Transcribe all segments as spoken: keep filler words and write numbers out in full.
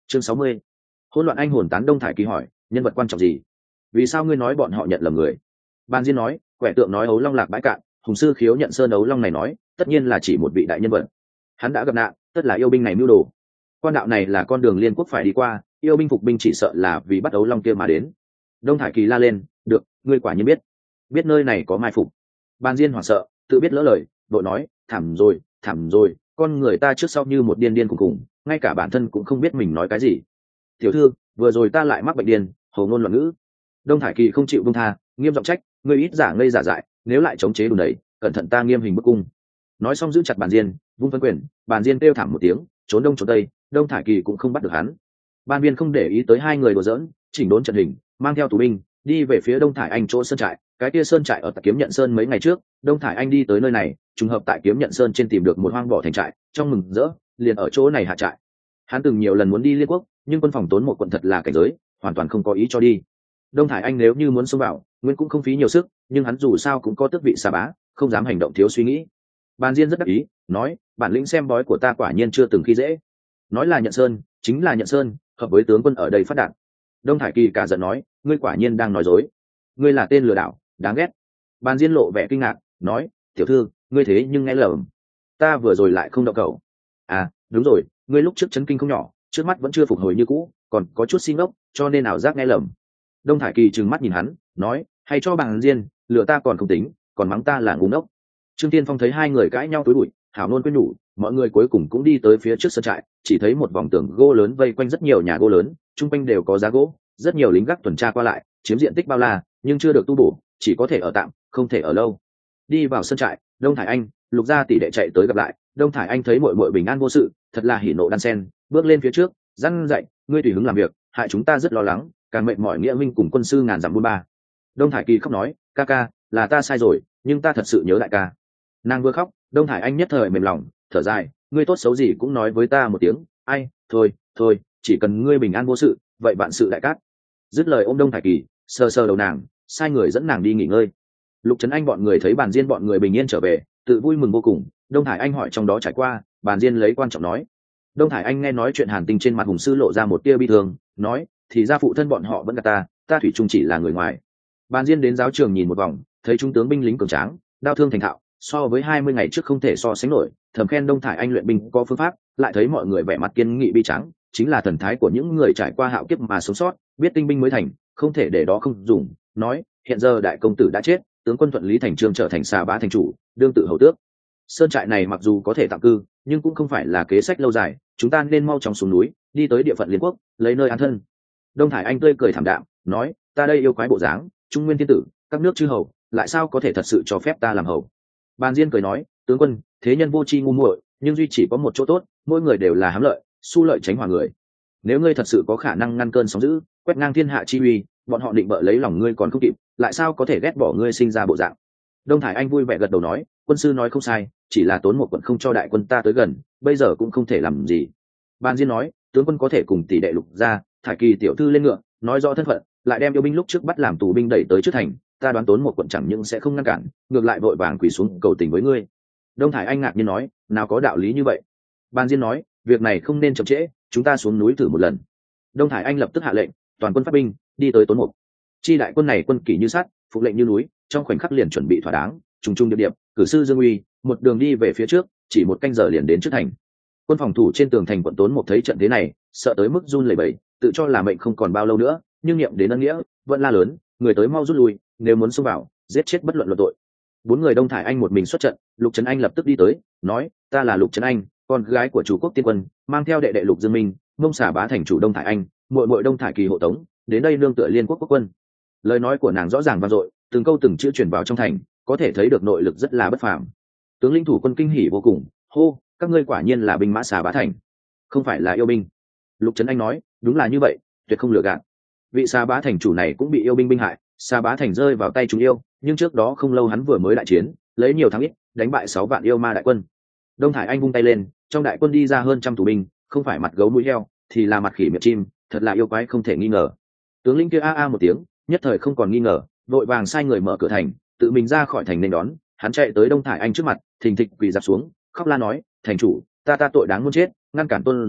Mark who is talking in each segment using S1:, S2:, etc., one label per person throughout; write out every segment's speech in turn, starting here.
S1: chương sáu mươi. Hỗn loạn anh hồn tán. Đông Thải Kỳ hỏi, nhân vật quan trọng gì? Vì sao ngươi nói bọn họ nhận lầm người? Ban Diên nói, quẻ tượng nói ấu long lạc bãi cạn, hùng sư khiếu nhận sơn ấu long này nói tất nhiên là chỉ một vị đại nhân vật, hắn đã gặp nạn, tất là yêu binh này mưu đồ. Quan đạo này là con đường liên quốc phải đi qua, yêu binh phục binh chỉ sợ là vì bắt ấu long kia mà đến. Đông Thải Kỳ la lên, được, ngươi quả nhiên biết biết nơi này có mai phục. Ban Diên hoảng sợ, tự biết lỡ lời, đội nói, thảm rồi thảm rồi, con người ta trước sau như một điên điên cùng cùng, ngay cả bản thân cũng không biết mình nói cái gì. Tiểu thư, vừa rồi ta lại mắc bệnh điên, hầu ngôn loạn ngữ. Đông Thải Kỳ không chịu buông tha, nghiêm giọng trách, ngươi ít giả ngây giả dại, nếu lại chống chế đùn đẩy, cẩn thận ta nghiêm hình bức cung. Nói xong giữ chặt Bàn Diên, vung phân quyền, Bàn Diên kêu thảm một tiếng, trốn đông trốn tây, Đông Thải Kỳ cũng không bắt được hắn. Ban Viên không để ý tới hai người đùa giỡn, chỉnh đốn trận hình, mang theo tù binh đi về phía Đông Thải Anh chỗ sơn trại. Cái kia sơn trại ở tại Kiếm Nhận Sơn mấy ngày trước, Đông Thải Anh đi tới nơi này, trùng hợp tại Kiếm Nhận Sơn trên tìm được một hoang bỏ thành trại, trong mừng rỡ, liền ở chỗ này hạ trại. Hắn từng nhiều lần muốn đi Liên Quốc, nhưng quân phòng tốn một quận thật là cảnh giới, hoàn toàn không có ý cho đi. Đông Thải Anh nếu như muốn xông vào, nguyên cũng không phí nhiều sức, nhưng hắn dù sao cũng có tước vị xa bá, không dám hành động thiếu suy nghĩ. Ban Diên rất đắc ý, nói, bản lĩnh xem bói của ta quả nhiên chưa từng khi dễ. Nói là Nhận Sơn, chính là Nhận Sơn, hợp với tướng quân ở đây phát đạt. Đông Thải Kỳ cả giận nói, ngươi quả nhiên đang nói dối, ngươi là tên lừa đảo, đáng ghét. Ban Diên lộ vẻ kinh ngạc, nói, tiểu thư, ngươi thế nhưng nghe lầm, ta vừa rồi lại không động cầu. À, đúng rồi, ngươi lúc trước chấn kinh không nhỏ, trước mắt vẫn chưa phục hồi như cũ, còn có chút xin ốc, cho nên ảo giác nghe lầm. Đông Thải Kỳ trừng mắt nhìn hắn, nói, hay cho Ban Diên, lừa ta còn không tính, còn mắng ta là ngu ngốc. Trương Tiên Phong thấy hai người cãi nhau túi bụi, hảo nôn quên nhủ, mọi người cuối cùng cũng đi tới phía trước sân trại, chỉ thấy một vòng tường gỗ lớn vây quanh rất nhiều nhà gỗ lớn, chung quanh đều có giá gỗ, rất nhiều lính gác tuần tra qua lại, chiếm diện tích bao la, nhưng chưa được tu bổ, chỉ có thể ở tạm, không thể ở lâu. Đi vào sân trại, Đông Thải Anh, Lục Gia tỷ đệ chạy tới gặp lại. Đông Thải Anh thấy muội muội bình an vô sự, thật là hỉ nộ đan sen, bước lên phía trước, răn dạy, ngươi tùy hứng làm việc, hại chúng ta rất lo lắng, càng mệt mỏi nghĩa minh cùng quân sư ngàn dặm buôn ba. Đông Thải Kỳ khóc nói, ca ca, là ta sai rồi, nhưng ta thật sự nhớ đại ca. Nàng vừa khóc, Đông Thải Anh nhất thời mềm lòng, thở dài, ngươi tốt xấu gì cũng nói với ta một tiếng, ai, thôi, thôi, chỉ cần ngươi bình an vô sự, vậy vạn sự đại cát. Dứt lời ôm Đông Thải Kỳ, sờ sờ đầu nàng, sai người dẫn nàng đi nghỉ ngơi. Lục Trấn Anh bọn người thấy Bàn Diên bọn người bình yên trở về, tự vui mừng vô cùng. Đông Thải Anh hỏi trong đó trải qua, Bàn Diên lấy quan trọng nói. Đông Thải Anh nghe nói chuyện Hàn Tinh, trên mặt hùng sư lộ ra một tia bi thương, nói, thì ra phụ thân bọn họ vẫn gạt ta, ta thủy chung chỉ là người ngoài. Bàn Diên đến giáo trường nhìn một vòng, thấy trung tướng binh lính cường tráng, đao thương thành thạo, so với hai mươi ngày trước không thể so sánh nổi, thầm khen Đông Thải Anh luyện binh có phương pháp, lại thấy mọi người vẻ mặt kiên nghị bi trắng, chính là thần thái của những người trải qua hạo kiếp mà sống sót, biết tinh binh mới thành, không thể để đó không dùng. Nói, hiện giờ đại công tử đã chết, tướng quân thuận lý thành trương trở thành Xà Bá thành chủ, đương tự hầu tước. Sơn trại này mặc dù có thể tạm cư, nhưng cũng không phải là kế sách lâu dài, chúng ta nên mau chóng xuống núi, đi tới địa phận Liên Quốc, lấy nơi an thân. Đông Thải Anh tươi cười thảm đạm, nói, ta đây yêu quái bộ dáng, trung nguyên thiên tử, các nước chư hầu, lại sao có thể thật sự cho phép ta làm hầu. Bàn Diên cười nói, tướng quân, thế nhân vô tri ngu muội, nhưng duy chỉ có một chỗ tốt, mỗi người đều là hám lợi, su lợi tránh hòa người. Nếu ngươi thật sự có khả năng ngăn cơn sóng dữ, quét ngang thiên hạ chi uy, bọn họ định bợ lấy lòng ngươi còn không kịp, lại sao có thể ghét bỏ ngươi sinh ra bộ dạng. Đông Thải Anh vui vẻ gật đầu nói, quân sư nói không sai, chỉ là tốn một quận không cho đại quân ta tới gần, bây giờ cũng không thể làm gì. Ban Diên nói, tướng quân có thể cùng tỷ đệ Lục Gia, Thải Kỳ tiểu thư lên ngựa, nói rõ thân phận, lại đem yêu binh lúc trước bắt làm tù binh đẩy tới trước thành, ta đoán tốn một quận chẳng những sẽ không ngăn cản, ngược lại vội vàng quỳ xuống cầu tình với ngươi. Đông Thải Anh ngạc nhiên nói, nào có đạo lý như vậy. Ban Diên nói, việc này không nên chậm trễ, chúng ta xuống núi thử một lần. Đông Thải Anh lập tức hạ lệnh, toàn quân phát binh, đi tới Tốn Mục. Chi đại quân này quân kỷ như sắt, phục lệnh như núi, trong khoảnh khắc liền chuẩn bị thỏa đáng, trùng trùng điệp điệp, cử sư Dương Uy, một đường đi về phía trước, chỉ một canh giờ liền đến trước thành. Quân phòng thủ trên tường thành quận Tốn Mục thấy trận thế này, sợ tới mức run lẩy bẩy, tự cho là mệnh không còn bao lâu nữa, nhưng niệm đến ân nghĩa, vẫn la lớn, người tới mau rút lui, nếu muốn xông vào, giết chết bất luận luận tội. Bốn người Đông Thải Anh một mình xuất trận, Lục Trấn Anh lập tức đi tới, nói, ta là Lục Trấn Anh, con gái của chủ quốc tiên quân, mang theo đệ đệ Lục Dương Minh, Mông Xà Bá thành chủ Đông Thải Anh, muội muội Đông Thải Kỳ hộ tống, đến đây nương tựa Liên Quốc quốc quân. Lời nói của nàng rõ ràng vang dội, từng câu từng chữ truyền vào trong thành, có thể thấy được nội lực rất là bất phàm. Tướng lĩnh thủ quân kinh hỉ vô cùng, hô, các ngươi quả nhiên là binh mã Xà Bá thành, không phải là yêu binh. Lục Trấn Anh nói, đúng là như vậy, tuyệt không lừa gạt. Vị Xà Bá thành chủ này cũng bị yêu binh binh hại, Xà Bá thành rơi vào tay chúng yêu, nhưng trước đó không lâu hắn vừa mới đại chiến, lấy nhiều thắng ít, đánh bại sáu vạn yêu ma đại quân. Đông Thải Anh vung tay lên, trong đại quân đi ra hơn trăm tù binh, không phải mặt gấu mũi heo, thì là mặt khỉ miệng chim, thật là yêu quái không thể nghi ngờ. Tướng lĩnh kia a a một tiếng, nhất thời không còn nghi ngờ, vội vàng sai người mở cửa thành, tự mình ra khỏi thành nên đón. Hắn chạy tới Đông Thải Anh trước mặt, thình thịch quỳ dạp xuống, khóc la nói, thành chủ, ta ta tội đáng muốn chết, ngăn cản tôn giá,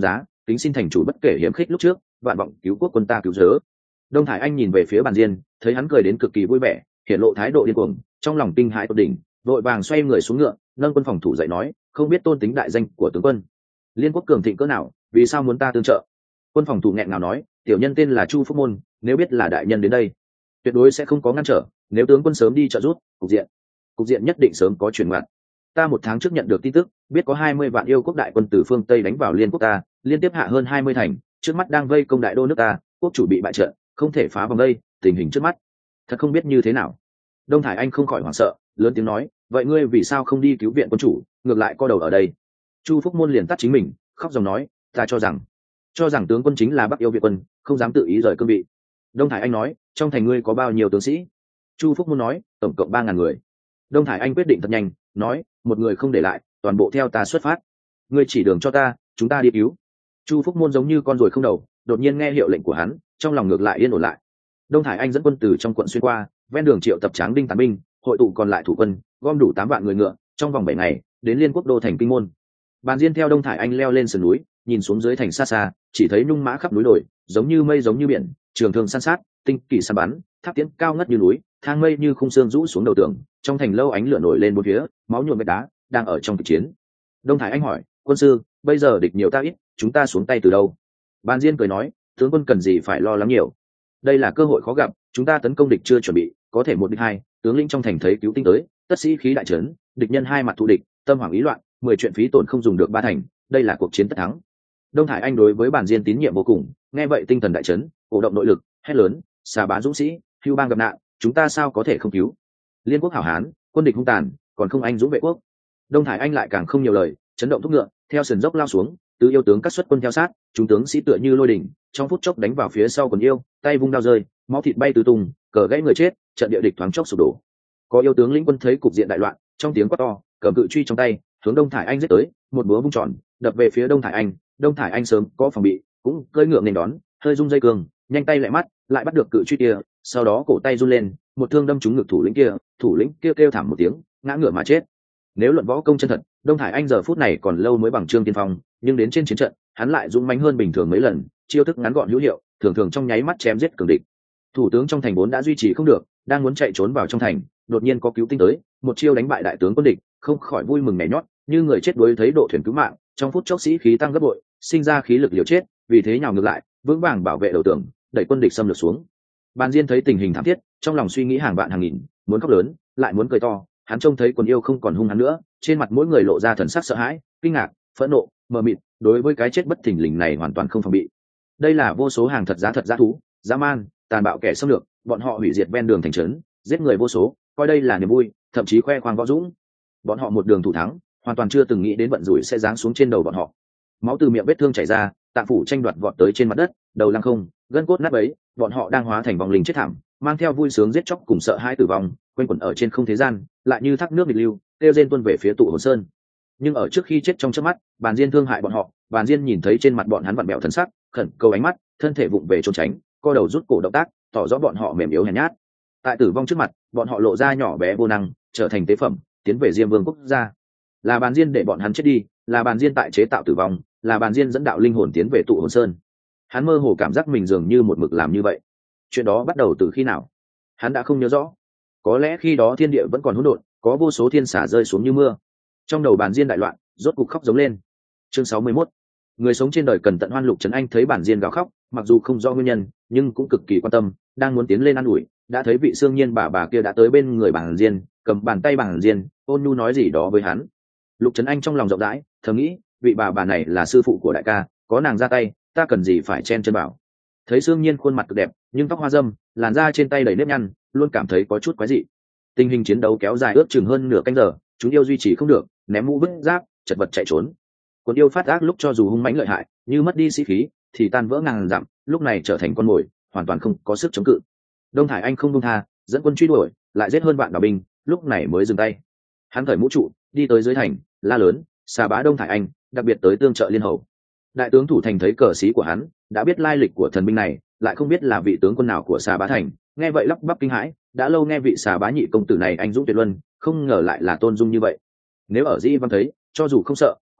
S1: kính xin thành chủ bất kể hiếm khích lúc trước, vạn vọng cứu quốc quân ta cứu giới. Đông Thải Anh nhìn về phía Bàn Diên, thấy hắn cười đến cực kỳ vui vẻ, hiện lộ thái độ điên cuồng, trong lòng kinh hãi tột đỉnh, vội vàng xoay người xuống ngựa, nâng quân phòng thủ dậy nói, không biết tôn tính đại danh của tướng quân. Liên quốc cường thịnh cỡ nào, vì sao muốn ta tương trợ? Quân phòng thủ nghẹn ngào nói, tiểu nhân tên là Chu Phúc Môn, nếu biết là đại nhân đến đây, tuyệt đối sẽ không có ngăn trở, nếu tướng quân sớm đi trợ giúp, cục diện cục diện nhất định sớm có chuyển ngoặt. Ta một tháng trước nhận được tin tức, biết có hai mươi vạn yêu quốc đại quân từ phương Tây đánh vào Liên quốc ta, liên tiếp hạ hơn hai mươi thành, trước mắt đang vây công đại đô nước ta, quốc chủ bị bại trận, không thể phá vòng đây, tình hình trước mắt thật không biết như thế nào. Đông Thải Anh không khỏi hoảng sợ, lớn tiếng nói, vậy ngươi vì sao không đi cứu viện quân chủ, ngược lại co đầu ở đây? Chu Phúc Môn liền tắt chính mình, khóc dòng nói, ta cho rằng cho rằng tướng quân chính là Bắc yêu Việt quân, không dám tự ý rời cương vị. Đông Thải Anh nói, trong thành ngươi có bao nhiêu tướng sĩ? Chu Phúc Môn nói, tổng cộng ba ngàn người. Đông Thải Anh quyết định thật nhanh, nói, một người không để lại, toàn bộ theo ta xuất phát. Ngươi chỉ đường cho ta, chúng ta đi cứu. Chu Phúc Môn giống như con ruồi không đầu, đột nhiên nghe hiệu lệnh của hắn, trong lòng ngược lại yên ổn lại. Đông Thải Anh dẫn quân từ trong quận xuyên qua, ven đường triệu tập tráng đinh tán binh, hội tụ còn lại thủ quân, gom đủ tám vạn người ngựa, trong vòng bảy ngày đến Liên quốc đô thành Kinh Môn. Bàn Diên theo Đông Thải Anh leo lên sườn núi, nhìn xuống dưới thành xa xa, chỉ thấy nhung mã khắp núi đồi, giống như mây giống như biển, trường thương san sát, tinh kỳ săn bắn, tháp tiễn cao ngất như núi, thang mây như khung xương rũ xuống đầu tường, trong thành lâu ánh lửa nổi lên bốn phía, máu nhuộm vết đá, đang ở trong kịch chiến. Đông Thải Anh hỏi, quân sư, bây giờ địch nhiều ta ít, chúng ta xuống tay từ đâu? Bàn Diên cười nói, tướng quân cần gì phải lo lắng nhiều, đây là cơ hội khó gặp, chúng ta tấn công địch chưa chuẩn bị, có thể một địch hai, tướng lĩnh trong thành thấy cứu tinh tới, tất sĩ khí đại trấn, địch nhân hai mặt thù địch, tâm hoảng ý loạn, mười chuyện phí tổn không dùng được ba thành, đây là cuộc chiến tất thắng. Đông Thải Anh đối với Bàn Diên tín nhiệm vô cùng, nghe vậy tinh thần đại trấn, cổ động nội lực, hét lớn, xà bá dũng sĩ, hưu bang gặp nạn, chúng ta sao có thể không cứu? Liên quốc hảo hán, quân địch hung tàn, còn không anh dũng vệ quốc. Đông Thải Anh lại càng không nhiều lời, chấn động thúc ngựa, theo sườn dốc lao xuống, tứ yêu tướng cắt xuất quân theo sát, chúng tướng sĩ tựa như lôi đỉnh, trong phút chốc đánh vào phía sau quần yêu, tay vung đao rơi, máu thịt bay tứ tung, cờ gãy người chết, trận địa địch thoáng chốc sụp đổ. Có yêu tướng lĩnh quân thấy cục diện đại loạn, trong tiếng quát to, cầm cự truy trong tay, hướng Đông Thải Anh giết tới, một búa vung tròn, đập về phía Đông Thải Anh. Đông Thải Anh sớm có phòng bị, cũng cưỡi ngựa nên đón, hơi rung dây cường, nhanh tay lại mắt, lại bắt được cự truy kia, sau đó cổ tay run lên, một thương đâm trúng ngực thủ lĩnh kia, thủ lĩnh kia kêu thảm một tiếng, ngã ngựa mà chết. Nếu luận võ công chân thật, Đông Thải Anh giờ phút này còn lâu mới bằng Trương Tiên Phong, nhưng đến trên chiến trận, hắn lại dũng mãnh hơn bình thường mấy lần, chiêu thức ngắn gọn hữu hiệu, thường thường trong nháy mắt chém giết cường địch. Thủ tướng trong thành vốn đã duy trì không được, đang muốn chạy trốn vào trong thành, đột nhiên có cứu tinh tới, một chiêu đánh bại đại tướng quân địch, không khỏi vui mừng nhảy nhót, như người chết đuối thấy độ thuyền cứu mạng, trong phút chốc sĩ khí tăng gấp bội, sinh ra khí lực liều chết, vì thế nhào ngược lại, vững vàng bảo vệ đầu tường, đẩy quân địch xâm lược xuống. Bàn Diên thấy tình hình thảm thiết, trong lòng suy nghĩ hàng vạn hàng nghìn, muốn khóc lớn, lại muốn cười to, hắn trông thấy quần yêu không còn hung hắn nữa, trên mặt mỗi người lộ ra thần sắc sợ hãi, kinh ngạc, phẫn nộ, mờ mịt, đối với cái chết bất thình lình này hoàn toàn không phòng bị. Đây là vô số hàng thật giá thật dã thú, dã man, tàn bạo kẻ xâm lược, bọn họ hủy diệt ven đường thành trấn, giết người vô số, coi đây là niềm vui, thậm chí khoe khoang võ dũng. Bọn họ một đường thủ thắng, hoàn toàn chưa từng nghĩ đến vận rủi sẽ giáng xuống trên đầu bọn họ. Máu từ miệng vết thương chảy ra, tạng phủ tranh đoạt vọt tới trên mặt đất, đầu lăng không, gân cốt nát bấy, bọn họ đang hóa thành vòng linh chết thảm, mang theo vui sướng giết chóc cùng sợ hãi tử vong, quanh quẩn ở trên không thế gian, lại như thác nước nghịch lưu, kêu rên tuôn về phía tụ hồn sơn. Nhưng ở trước khi chết trong chớp mắt, Bàn Diên thương hại bọn họ, Bàn Diên nhìn thấy trên mặt bọn hắn vặn bẹo thần sắc, khẩn cầu ánh mắt, thân thể vụng về trốn tránh, co đầu rút cổ động tác, tỏ rõ bọn họ mềm yếu hèn nhát. Tại tử vong trước mặt, bọn họ lộ ra nhỏ bé vô năng, trở thành tế phẩm, tiến về Diêm Vương quốc gia. Là Bàn Diên để bọn hắn chết đi, là Bàn Diên tại chế tạo tử vong, là Bàn Diên dẫn đạo linh hồn tiến về tụ hồn sơn. Hắn mơ hồ cảm giác mình dường như một mực làm như vậy. Chuyện đó bắt đầu từ khi nào? Hắn đã không nhớ rõ. Có lẽ khi đó thiên địa vẫn còn hỗn độn, có vô số thiên xả rơi xuống như mưa. Trong đầu Bàn Diên đại loạn, rốt cục khóc giống lên. Chương sáu mươi mốt. Người sống trên đời cần tận hoan. Lục Trấn Anh thấy Bàn Diên gào khóc, mặc dù không rõ nguyên nhân, nhưng cũng cực kỳ quan tâm, đang muốn tiến lên ăn ủi, đã thấy vị Sương Nhiên bà bà kia đã tới bên người Bàn Diên, cầm bàn tay Bàn Diên, ôn nhu nói gì đó với hắn. Lục Trấn Anh trong lòng rộng rãi, thầm nghĩ, vị bà bà này là sư phụ của đại ca, có nàng ra tay, ta cần gì phải chen chân bảo. Thấy Sương Nhiên khuôn mặt cực đẹp, nhưng tóc hoa râm, làn da trên tay đầy nếp nhăn, luôn cảm thấy có chút quái dị. Tình hình chiến đấu kéo dài ước chừng hơn nửa canh giờ, chúng yêu duy trì không được, ném mũ vứt giáp, chật vật chạy trốn. Quân yêu phát ác lúc cho dù hung mãnh lợi hại, như mất đi sĩ khí, thì tan vỡ ngàn dặm, lúc này trở thành con mồi, hoàn toàn không có sức chống cự. Đông Thải Anh không buông tha, dẫn quân truy đuổi, lại giết hơn vạn đạo binh, lúc này mới dừng tay. Hắn cởi mũ trụ, đi tới dưới thành, la lớn, xà bá Đông Thải Anh, đặc biệt tới tương trợ liên hầu. Đại tướng thủ thành thấy cờ xí của hắn, đã biết lai lịch của thần binh này, lại không biết là vị tướng quân nào của xà bá thành, nghe vậy lắp bắp kinh hãi, đã lâu nghe vị xà bá nhị công tử này anh dũng tuyệt luân, không ngờ lại là tôn dung như vậy. Nếu ở Dĩ Văn thấy, cho dù không sợ,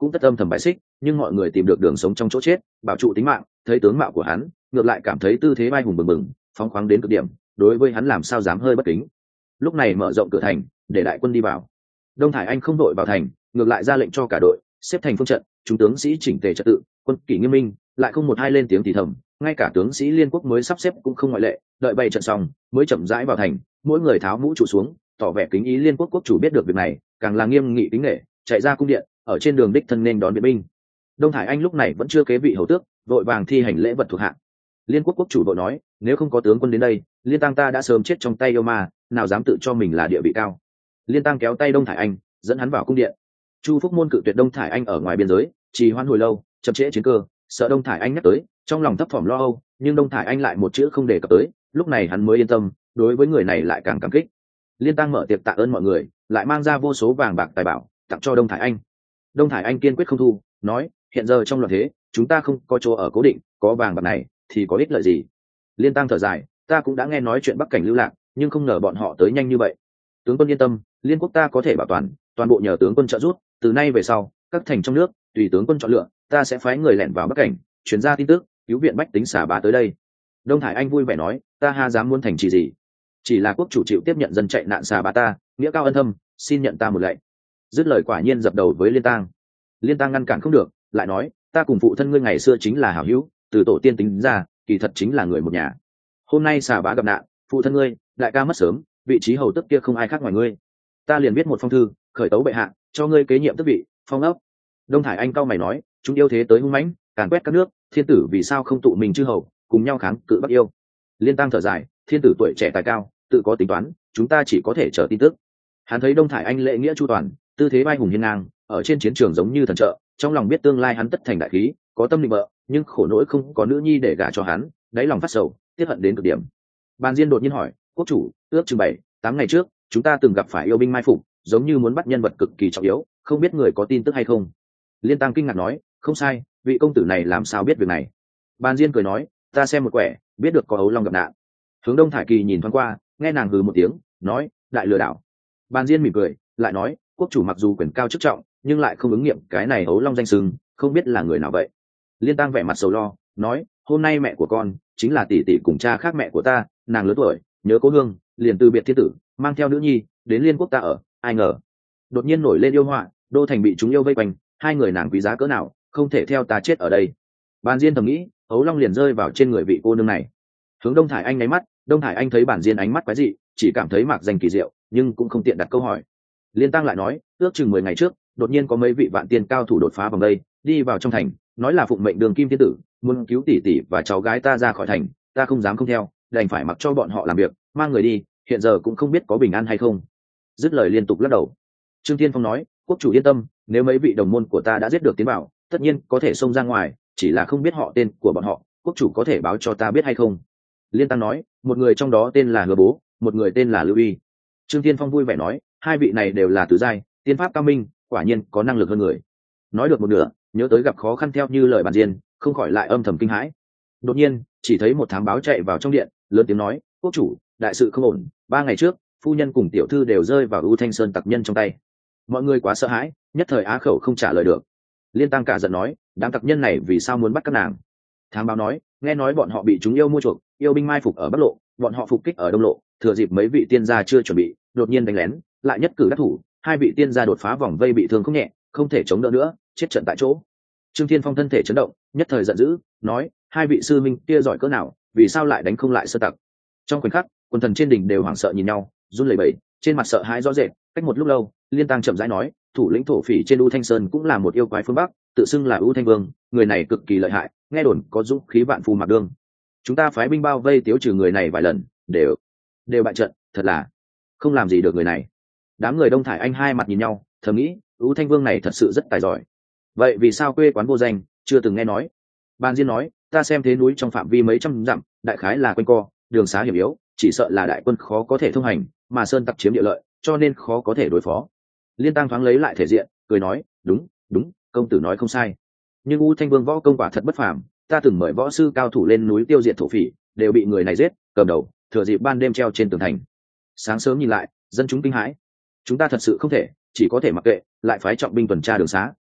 S1: cũng tất âm thầm bài xích, nhưng mọi người tìm được đường sống trong chỗ chết, bảo trụ tính mạng. Thấy tướng mạo của hắn, ngược lại cảm thấy tư thế vai hùng bừng bừng, phóng khoáng đến cực điểm, đối với hắn làm sao dám hơi bất kính. Lúc này mở rộng cửa thành, để đại quân đi vào. Đông Thải Anh không đội vào thành, ngược lại ra lệnh cho cả đội xếp thành phương trận, chúng tướng sĩ chỉnh tề trật tự, quân kỷ nghiêm minh, lại không một hai lên tiếng thì thầm, ngay cả tướng sĩ liên quốc mới sắp xếp cũng không ngoại lệ. Đợi bày trận xong, mới chậm rãi vào thành, mỗi người tháo mũ trụ xuống, tỏ vẻ kính ý. Liên quốc quốc chủ biết được việc này, càng là nghiêm nghị kính nể, chạy ra cung điện, ở trên đường đích thân nên đón viện binh. Đông Thải Anh lúc này vẫn chưa kế vị hầu tước, vội vàng thi hành lễ vật thuộc hạng. Liên quốc quốc chủ vội nói, nếu không có tướng quân đến đây, Liên Tăng ta đã sớm chết trong tay yêu ma, nào dám tự cho mình là địa vị cao. Liên Tăng kéo tay Đông Thải Anh, dẫn hắn vào cung điện. Chu Phúc Môn cự tuyệt Đông Thải Anh ở ngoài biên giới, trì hoãn hồi lâu, chậm trễ chiến cơ, sợ Đông Thải Anh nhắc tới, trong lòng thấp thỏm lo âu, nhưng Đông Thải Anh lại một chữ không đề cập tới, lúc này hắn mới yên tâm, đối với người này lại càng cảm kích. Liên Tăng mở tiệc tạ ơn mọi người, lại mang ra vô số vàng bạc tài bảo tặng cho Đông Thải Anh. Đông Thải Anh kiên quyết không thu, nói, hiện giờ trong loạn thế, chúng ta không có chỗ ở cố định, có vàng bạc này thì có ích lợi gì. Liên Tăng thở dài, ta cũng đã nghe nói chuyện Bắc Cảnh lưu lạc, nhưng không ngờ bọn họ tới nhanh như vậy. Tướng quân yên tâm, Liên quốc ta có thể bảo toàn, toàn bộ nhờ tướng quân trợ giúp. Từ nay về sau, các thành trong nước tùy tướng quân chọn lựa, ta sẽ phái người lẻn vào Bắc Cảnh, truyền ra tin tức, cứu viện bách tính xả bá tới đây. Đông Thải Anh vui vẻ nói, ta ha dám muốn thành trì gì, chỉ là quốc chủ chịu tiếp nhận dân chạy nạn xả bá ta, nghĩa cao ân thâm, xin nhận ta một lạy. Dứt lời quả nhiên dập đầu với Liên Tăng. Liên Tăng ngăn cản không được, lại nói, ta cùng phụ thân ngươi ngày xưa chính là hảo hữu, từ tổ tiên tính ra, kỳ thật chính là người một nhà. Hôm nay xả bá gặp nạn, phụ thân ngươi, đại ca mất sớm, vị trí hầu tước kia không ai khác ngoài ngươi, ta liền viết một phong thư khởi tấu bệ hạ, cho ngươi kế nhiệm tước vị, phong ấp. Đông Thải Anh cau mày nói, chúng yêu thế tới hung mãnh, càn quét các nước, thiên tử vì sao không tụ mình chư hầu, cùng nhau kháng cự Bắc yêu. Liên Tăng thở dài, thiên tử tuổi trẻ tài cao, tự có tính toán, chúng ta chỉ có thể chờ tin tức. Hắn thấy Đông Thải Anh lễ nghĩa chu toàn, tư thế vai hùng hiên ngang, ở trên chiến trường giống như thần trợ, trong lòng biết tương lai hắn tất thành đại khí, có tâm định vợ, nhưng khổ nỗi không có nữ nhi để gả cho hắn, đáy lòng phát sầu, tiếc hận đến cực điểm. Bàn Diên đột nhiên hỏi, quốc chủ, ước chừng bảy tám ngày trước, chúng ta từng gặp phải yêu binh mai phục, giống như muốn bắt nhân vật cực kỳ trọng yếu, không biết người có tin tức hay không. Liên Tăng kinh ngạc nói, không sai, vị công tử này làm sao biết việc này. Bàn Diên cười nói, ta xem một quẻ, biết được có ấu long gặp nạn. Hướng Đông Thải Kỳ nhìn thoáng qua, nghe nàng hừ một tiếng, nói, đại lừa đảo. Bàn Diên mỉm cười, lại nói, quốc chủ mặc dù quyền cao chức trọng, nhưng lại không ứng nghiệm cái này ấu long danh sừng, không biết là người nào vậy. Liên Tăng vẻ mặt sầu lo, nói, hôm nay mẹ của con chính là tỷ tỷ cùng cha khác mẹ của ta, nàng lớn tuổi, nhớ cố hương, liền từ biệt thiên tử, mang theo nữ nhi đến Liên quốc ta ở, ai ngờ đột nhiên nổi lên yêu họa, đô thành bị chúng yêu vây quanh, hai người nàng quý giá cỡ nào, không thể theo ta chết ở đây. Bàn Diên thầm nghĩ, ấu long liền rơi vào trên người vị cô nương này. Hướng Đông Thải Anh nháy mắt, Đông Thải Anh thấy Bản Diên ánh mắt quái dị, chỉ cảm thấy mạc danh kỳ diệu, nhưng cũng không tiện đặt câu hỏi. Liên Tăng lại nói, ước chừng mười ngày trước, đột nhiên có mấy vị vạn tiên cao thủ đột phá vòng đây, đi vào trong thành, nói là phụng mệnh đường kim thiên tử, muốn cứu tỷ tỷ và cháu gái ta ra khỏi thành, ta không dám không theo, đành phải mặc cho bọn họ làm việc, mang người đi, hiện giờ cũng không biết có bình an hay không. Dứt lời liên tục lắc đầu. Trương Thiên Phong nói, quốc chủ yên tâm, nếu mấy vị đồng môn của ta đã giết được tiến bảo, tất nhiên có thể xông ra ngoài, chỉ là không biết họ tên của bọn họ, quốc chủ có thể báo cho ta biết hay không. Liên Tăng nói, một người trong đó tên là Hứa Bố, một người tên là Lưu Uy. Trương Thiên Phong vui vẻ nói, hai vị này đều là tứ giai, tiên pháp cao minh, quả nhiên có năng lực hơn người. Nói được một nửa, nhớ tới gặp khó khăn theo như lời Bản Diên, không khỏi lại âm thầm kinh hãi. Đột nhiên, chỉ thấy một thám báo chạy vào trong điện, lớn tiếng nói, quốc chủ, đại sự không ổn, ba ngày trước, phu nhân cùng tiểu thư đều rơi vào U Thanh Sơn tặc nhân trong tay. Mọi người quá sợ hãi, nhất thời á khẩu không trả lời được. Liên Tăng cả giận nói, đám tặc nhân này vì sao muốn bắt các nàng? Thám báo nói, nghe nói bọn họ bị chúng yêu mua chuộc, yêu binh mai phục ở Bắc Lộ, bọn họ phục kích ở Đông Lộ, thừa dịp mấy vị tiên gia chưa chuẩn bị, đột nhiên đánh lén, lại nhất cử đắc thủ, hai vị tiên gia đột phá vòng vây bị thương không nhẹ, không thể chống đỡ nữa, chết trận tại chỗ. Trương Thiên Phong thân thể chấn động, nhất thời giận dữ, nói, hai vị sư minh kia giỏi cỡ nào, vì sao lại đánh không lại sơ tặc? Trong khoảnh khắc, quân thần trên đỉnh đều hoảng sợ nhìn nhau, run lẩy bẩy, trên mặt sợ hãi rõ rệt. Cách một lúc lâu, Liên Tăng chậm rãi nói, thủ lĩnh thổ phỉ trên U Thanh Sơn cũng là một yêu quái phương Bắc, tự xưng là U Thanh Vương, người này cực kỳ lợi hại, nghe đồn có dũng khí vạn phu mặc đương. Chúng ta phái binh bao vây tiêu trừ người này vài lần, đều đều bại trận, thật là không làm gì được người này. Đám người Đông Thải Anh hai mặt nhìn nhau, thầm nghĩ, U Thanh Vương này thật sự rất tài giỏi. Vậy vì sao quê quán vô danh, chưa từng nghe nói? Ban Diên nói, ta xem thế núi trong phạm vi mấy trăm dặm, đại khái là quanh co, đường xá hiểm yếu, chỉ sợ là đại quân khó có thể thông hành, mà sơn tặc chiếm địa lợi, cho nên khó có thể đối phó. Liên Tăng thoáng lấy lại thể diện, cười nói, đúng, đúng, công tử nói không sai. Nhưng U Thanh Vương võ công quả thật bất phàm, ta từng mời võ sư cao thủ lên núi tiêu diệt thổ phỉ, đều bị người này giết, cầm đầu, thừa dịp ban đêm treo trên tường thành. Sáng sớm nhìn lại, dân chúng kinh hãi. Chúng ta thật sự không thể, chỉ có thể mặc kệ, lại phái trọng binh tuần tra đường xá,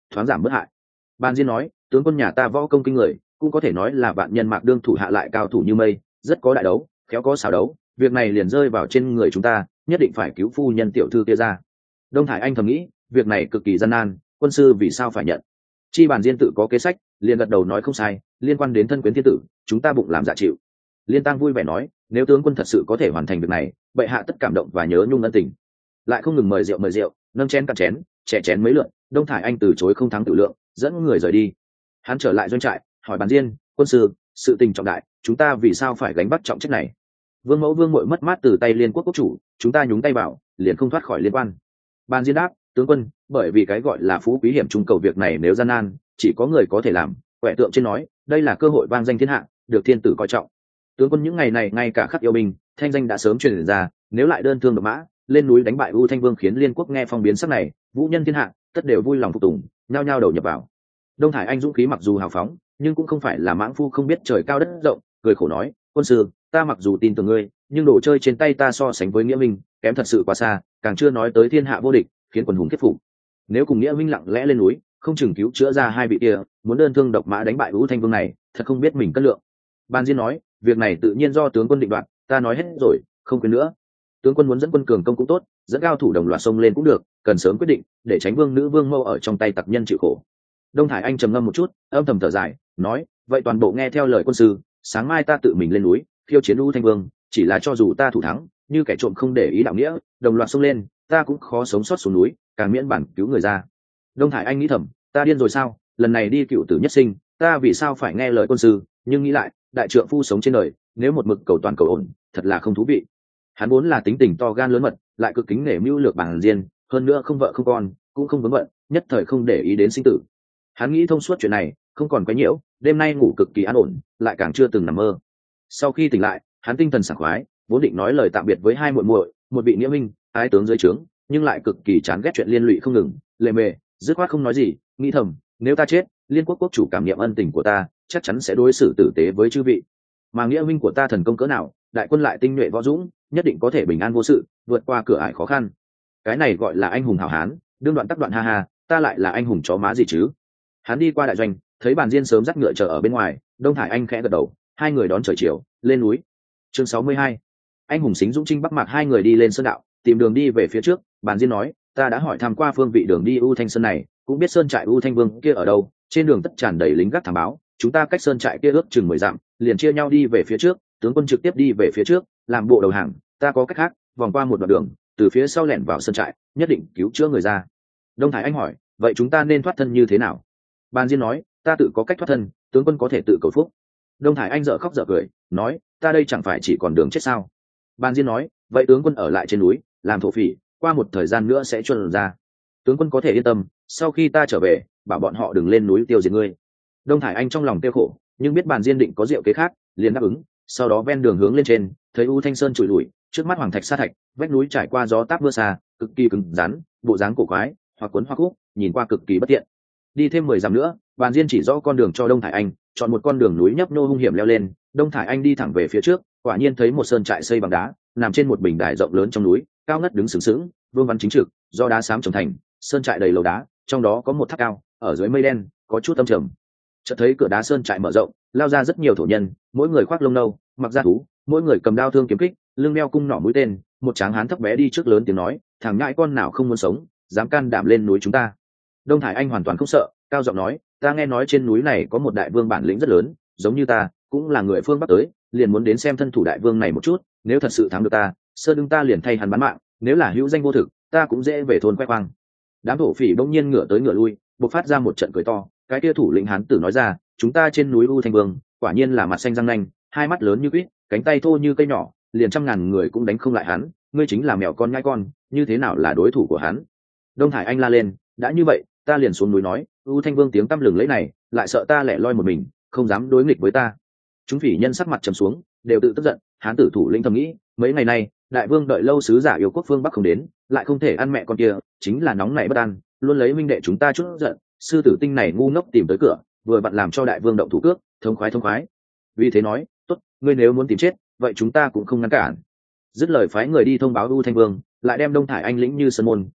S1: thoáng giảm bớt hại. Ban Diên nói, tướng quân nhà ta võ công kinh người, cũng có thể nói là vạn nhân mạc đương thủ hạ lại cao thủ như mây, rất có đại đấu, khéo có xảo đấu, việc này liền rơi vào trên người chúng ta, nhất định phải cứu phu nhân tiểu thư kia ra. Đông Thải Anh thầm nghĩ, việc này cực kỳ gian nan, quân sư vì sao phải nhận? Chi Bản Diên tự có kế sách, liền gật đầu nói không sai, liên quan đến thân quyến thiên tử, chúng ta bụng làm dạ chịu. Liên Tăng vui vẻ nói, nếu tướng quân thật sự có thể hoàn thành việc này, bệ hạ tất cảm động và nhớ nhung ân tình. Lại không ngừng mời rượu mời rượu, nâng chén cạn chén, chè chén mấy lượt. Đông Thải Anh từ chối không thắng tự lượng, dẫn người rời đi. Hắn trở lại doanh trại, hỏi Bản Diên, quân sư, sự tình trọng đại, chúng ta vì sao phải gánh vác trọng trách này? Vương mẫu vương muội mất mát từ tay Liên quốc quốc chủ, chúng ta nhúng tay vào, liền không thoát khỏi liên quan. Bản Diên đáp, tướng quân, bởi vì cái gọi là phú quý hiểm trung cầu, việc này nếu gian nan, chỉ có người có thể làm. Quẻ tượng trên nói, đây là cơ hội vang danh thiên hạ, được thiên tử coi trọng. Tướng quân những ngày này ngay cả khắc yêu binh, thanh danh đã sớm truyền ra, nếu lại đơn thương độc mã, lên núi đánh bại U Thanh Vương, khiến Liên quốc nghe phong biến sắc này, vũ nhân thiên hạ tất đều vui lòng phục tùng, nhao nhao đầu nhập vào. Đông Thải Anh dũng khí mặc dù hào phóng, nhưng cũng không phải là mãng phu không biết trời cao đất rộng, cười khổ nói, quân sư, ta mặc dù tin tưởng ngươi, nhưng đồ chơi trên tay ta so sánh với nghĩa minh, kém thật sự quá xa, càng chưa nói tới thiên hạ vô địch, khiến quần hùng thuyết phục. Nếu cùng nghĩa minh lặng lẽ lên núi, không chừng cứu chữa ra hai vị kia, muốn đơn thương độc mã đánh bại U Thanh Vương này, thật không biết mình cân lượng. Ban Diên nói, việc này tự nhiên do tướng quân định đoạt, ta nói hết rồi, không quên nữa. Tướng quân muốn dẫn quân cường công cũng tốt, dẫn cao thủ đồng loạt xông lên cũng được, cần sớm quyết định, để tránh vương nữ vương mâu ở trong tay tặc nhân chịu khổ. Đông Thải Anh trầm ngâm một chút, âm thầm thở dài, nói, vậy toàn bộ nghe theo lời quân sư, sáng mai ta tự mình lên núi, khiêu chiến U Thanh Vương, chỉ là cho dù ta thủ thắng, như kẻ trộm không để ý đạo nghĩa, đồng loạt xông lên, ta cũng khó sống sót xuống núi, càng miễn bản cứu người ra. Đông Thải Anh nghĩ thầm, ta điên rồi sao, lần này đi cựu tử nhất sinh, ta vì sao phải nghe lời quân sư? Nhưng nghĩ lại, đại trượng phu sống trên đời, nếu một mực cầu toàn cầu ổn, thật là không thú vị. Hắn vốn là tính tình to gan lớn mật, lại cực kính nể mưu lược Bản Diên, hơn nữa không vợ không con, cũng không vướng bận, nhất thời không để ý đến sinh tử. Hắn nghĩ thông suốt chuyện này, không còn quấy nhiễu, đêm nay ngủ cực kỳ an ổn, lại càng chưa từng nằm mơ. Sau khi tỉnh lại, hắn tinh thần sảng khoái, vốn định nói lời tạm biệt với hai muội muội, một vị nghĩa minh, ái tướng dưới trướng, nhưng lại cực kỳ chán ghét chuyện liên lụy không ngừng, lề mề, dứt khoát không nói gì, nghĩ thầm, nếu ta chết, Liên quốc quốc chủ cảm niệm ân tình của ta, chắc chắn sẽ đối xử tử tế với chư vị. Mà nghĩa minh của ta thần công cỡ nào, đại quân lại tinh nhuệ võ dũng, nhất định có thể bình an vô sự, vượt qua cửa ải khó khăn. Cái này gọi là anh hùng hảo hán, đương đoạn tắc đoạn ha ha, ta lại là anh hùng chó má gì chứ? Hắn đi qua đại doanh, thấy Bản Diên sớm dắt ngựa chờ ở bên ngoài, Đông Thải Anh khẽ gật đầu, hai người đón trời chiều, lên núi. Chương sáu mươi hai, anh hùng xính dũng trinh bắc mạc, hai người đi lên sơn đạo, tìm đường đi về phía trước. Bản Diên nói, ta đã hỏi tham qua phương vị đường đi U Thanh Sơn này, cũng biết sơn trại U Thanh Vương kia ở đâu, trên đường tất tràn đầy lính gác thám báo, chúng ta cách sơn trại kia ước chừng mười dặm, liền chia nhau đi về phía trước, tướng quân trực tiếp đi về phía trước, làm bộ đầu hàng, ta có cách khác, vòng qua một đoạn đường, từ phía sau lẻn vào sơn trại, nhất định cứu chữa người ra. Đông Thái Anh hỏi, vậy chúng ta nên thoát thân như thế nào? Ban Diên nói, ta tự có cách thoát thân, tướng quân có thể tự cầu phúc. Đông Thái Anh dở khóc dở cười, nói, ta đây chẳng phải chỉ còn đường chết sao? Ban Diên nói, vậy tướng quân ở lại trên núi, làm thổ phỉ, qua một thời gian nữa sẽ chuồn ra. Tướng quân có thể yên tâm, sau khi ta trở về, bảo bọn họ đừng lên núi tiêu diệt ngươi. Đông Thái Anh trong lòng tiêu khổ, nhưng biết Bàn Diên định có diệu kế khác, liền đáp ứng. Sau đó ven đường hướng lên trên, thấy U Thanh Sơn trụi lủi, trước mắt hoàng thạch sa thạch, vách núi trải qua gió táp mưa xa, cực kỳ cứng rắn, bộ dáng cổ quái, hoặc cuốn hoặc khúc, nhìn qua cực kỳ bất tiện. Đi thêm mười dặm nữa, Bàn Diên chỉ rõ con đường cho Đông Thái Anh, chọn một con đường núi nhấp nhô hung hiểm leo lên. Đông Thái Anh đi thẳng về phía trước, quả nhiên thấy một sơn trại xây bằng đá, nằm trên một bình đài rộng lớn trong núi, cao ngất đứng sừng sững, vương vắn chính trực, do đá xám trồng thành. Sơn trại đầy lầu đá, trong đó có một tháp cao, ở dưới mây đen, có chút âm trầm. Chợt thấy cửa đá sơn trại mở rộng, lao ra rất nhiều thổ nhân, mỗi người khoác lông nâu, mặc da thú, mỗi người cầm đao thương kiếm kích, lưng đeo cung nỏ mũi tên. Một tráng hán thấp bé đi trước lớn tiếng nói, thằng nhãi con nào không muốn sống, dám can đảm lên núi chúng ta. Đông Thái Anh hoàn toàn không sợ, cao giọng nói, ta nghe nói trên núi này có một đại vương bản lĩnh rất lớn, giống như ta, cũng là người phương bắc tới, liền muốn đến xem thân thủ đại vương này một chút, nếu thật sự thắng được ta, sơn đương ta liền thay hắn bán mạng, nếu là hữu danh vô thực, ta cũng dễ về thôn khoe khoang. Đám thổ phỉ bỗng nhiên ngửa tới ngửa lui, bộc phát ra một trận cười to. Cái kia thủ lĩnh hán tử nói ra, chúng ta trên núi U Thanh Vương, quả nhiên là mặt xanh răng nanh, hai mắt lớn như quýt, cánh tay thô như cây nhỏ, liền trăm ngàn người cũng đánh không lại hắn. Ngươi chính là mèo con nhãi con, như thế nào là đối thủ của hắn? Đông Thái Anh la lên, đã như vậy, ta liền xuống núi nói, U Thanh Vương tiếng tăm lừng lẫy này, lại sợ ta lẻ loi một mình, không dám đối nghịch với ta. Chúng phỉ nhân sắc mặt trầm xuống, đều tự tức giận. Hán tử thủ lĩnh thầm nghĩ, mấy ngày nay, đại vương đợi lâu sứ giả yêu quốc phương bắc không đến, lại không thể ăn mẹ con kia, chính là nóng nảy bất an, luôn lấy minh đệ chúng ta chút giận. Sư tử tinh này ngu ngốc tìm tới cửa, vừa vặn làm cho đại vương động thủ cước, thông khoái thông khoái. Vì thế nói, tốt, ngươi nếu muốn tìm chết, vậy chúng ta cũng không ngăn cản. Dứt lời phái người đi thông báo U Thanh Vương, lại đem Đông Thải Anh lĩnh như sơn môn,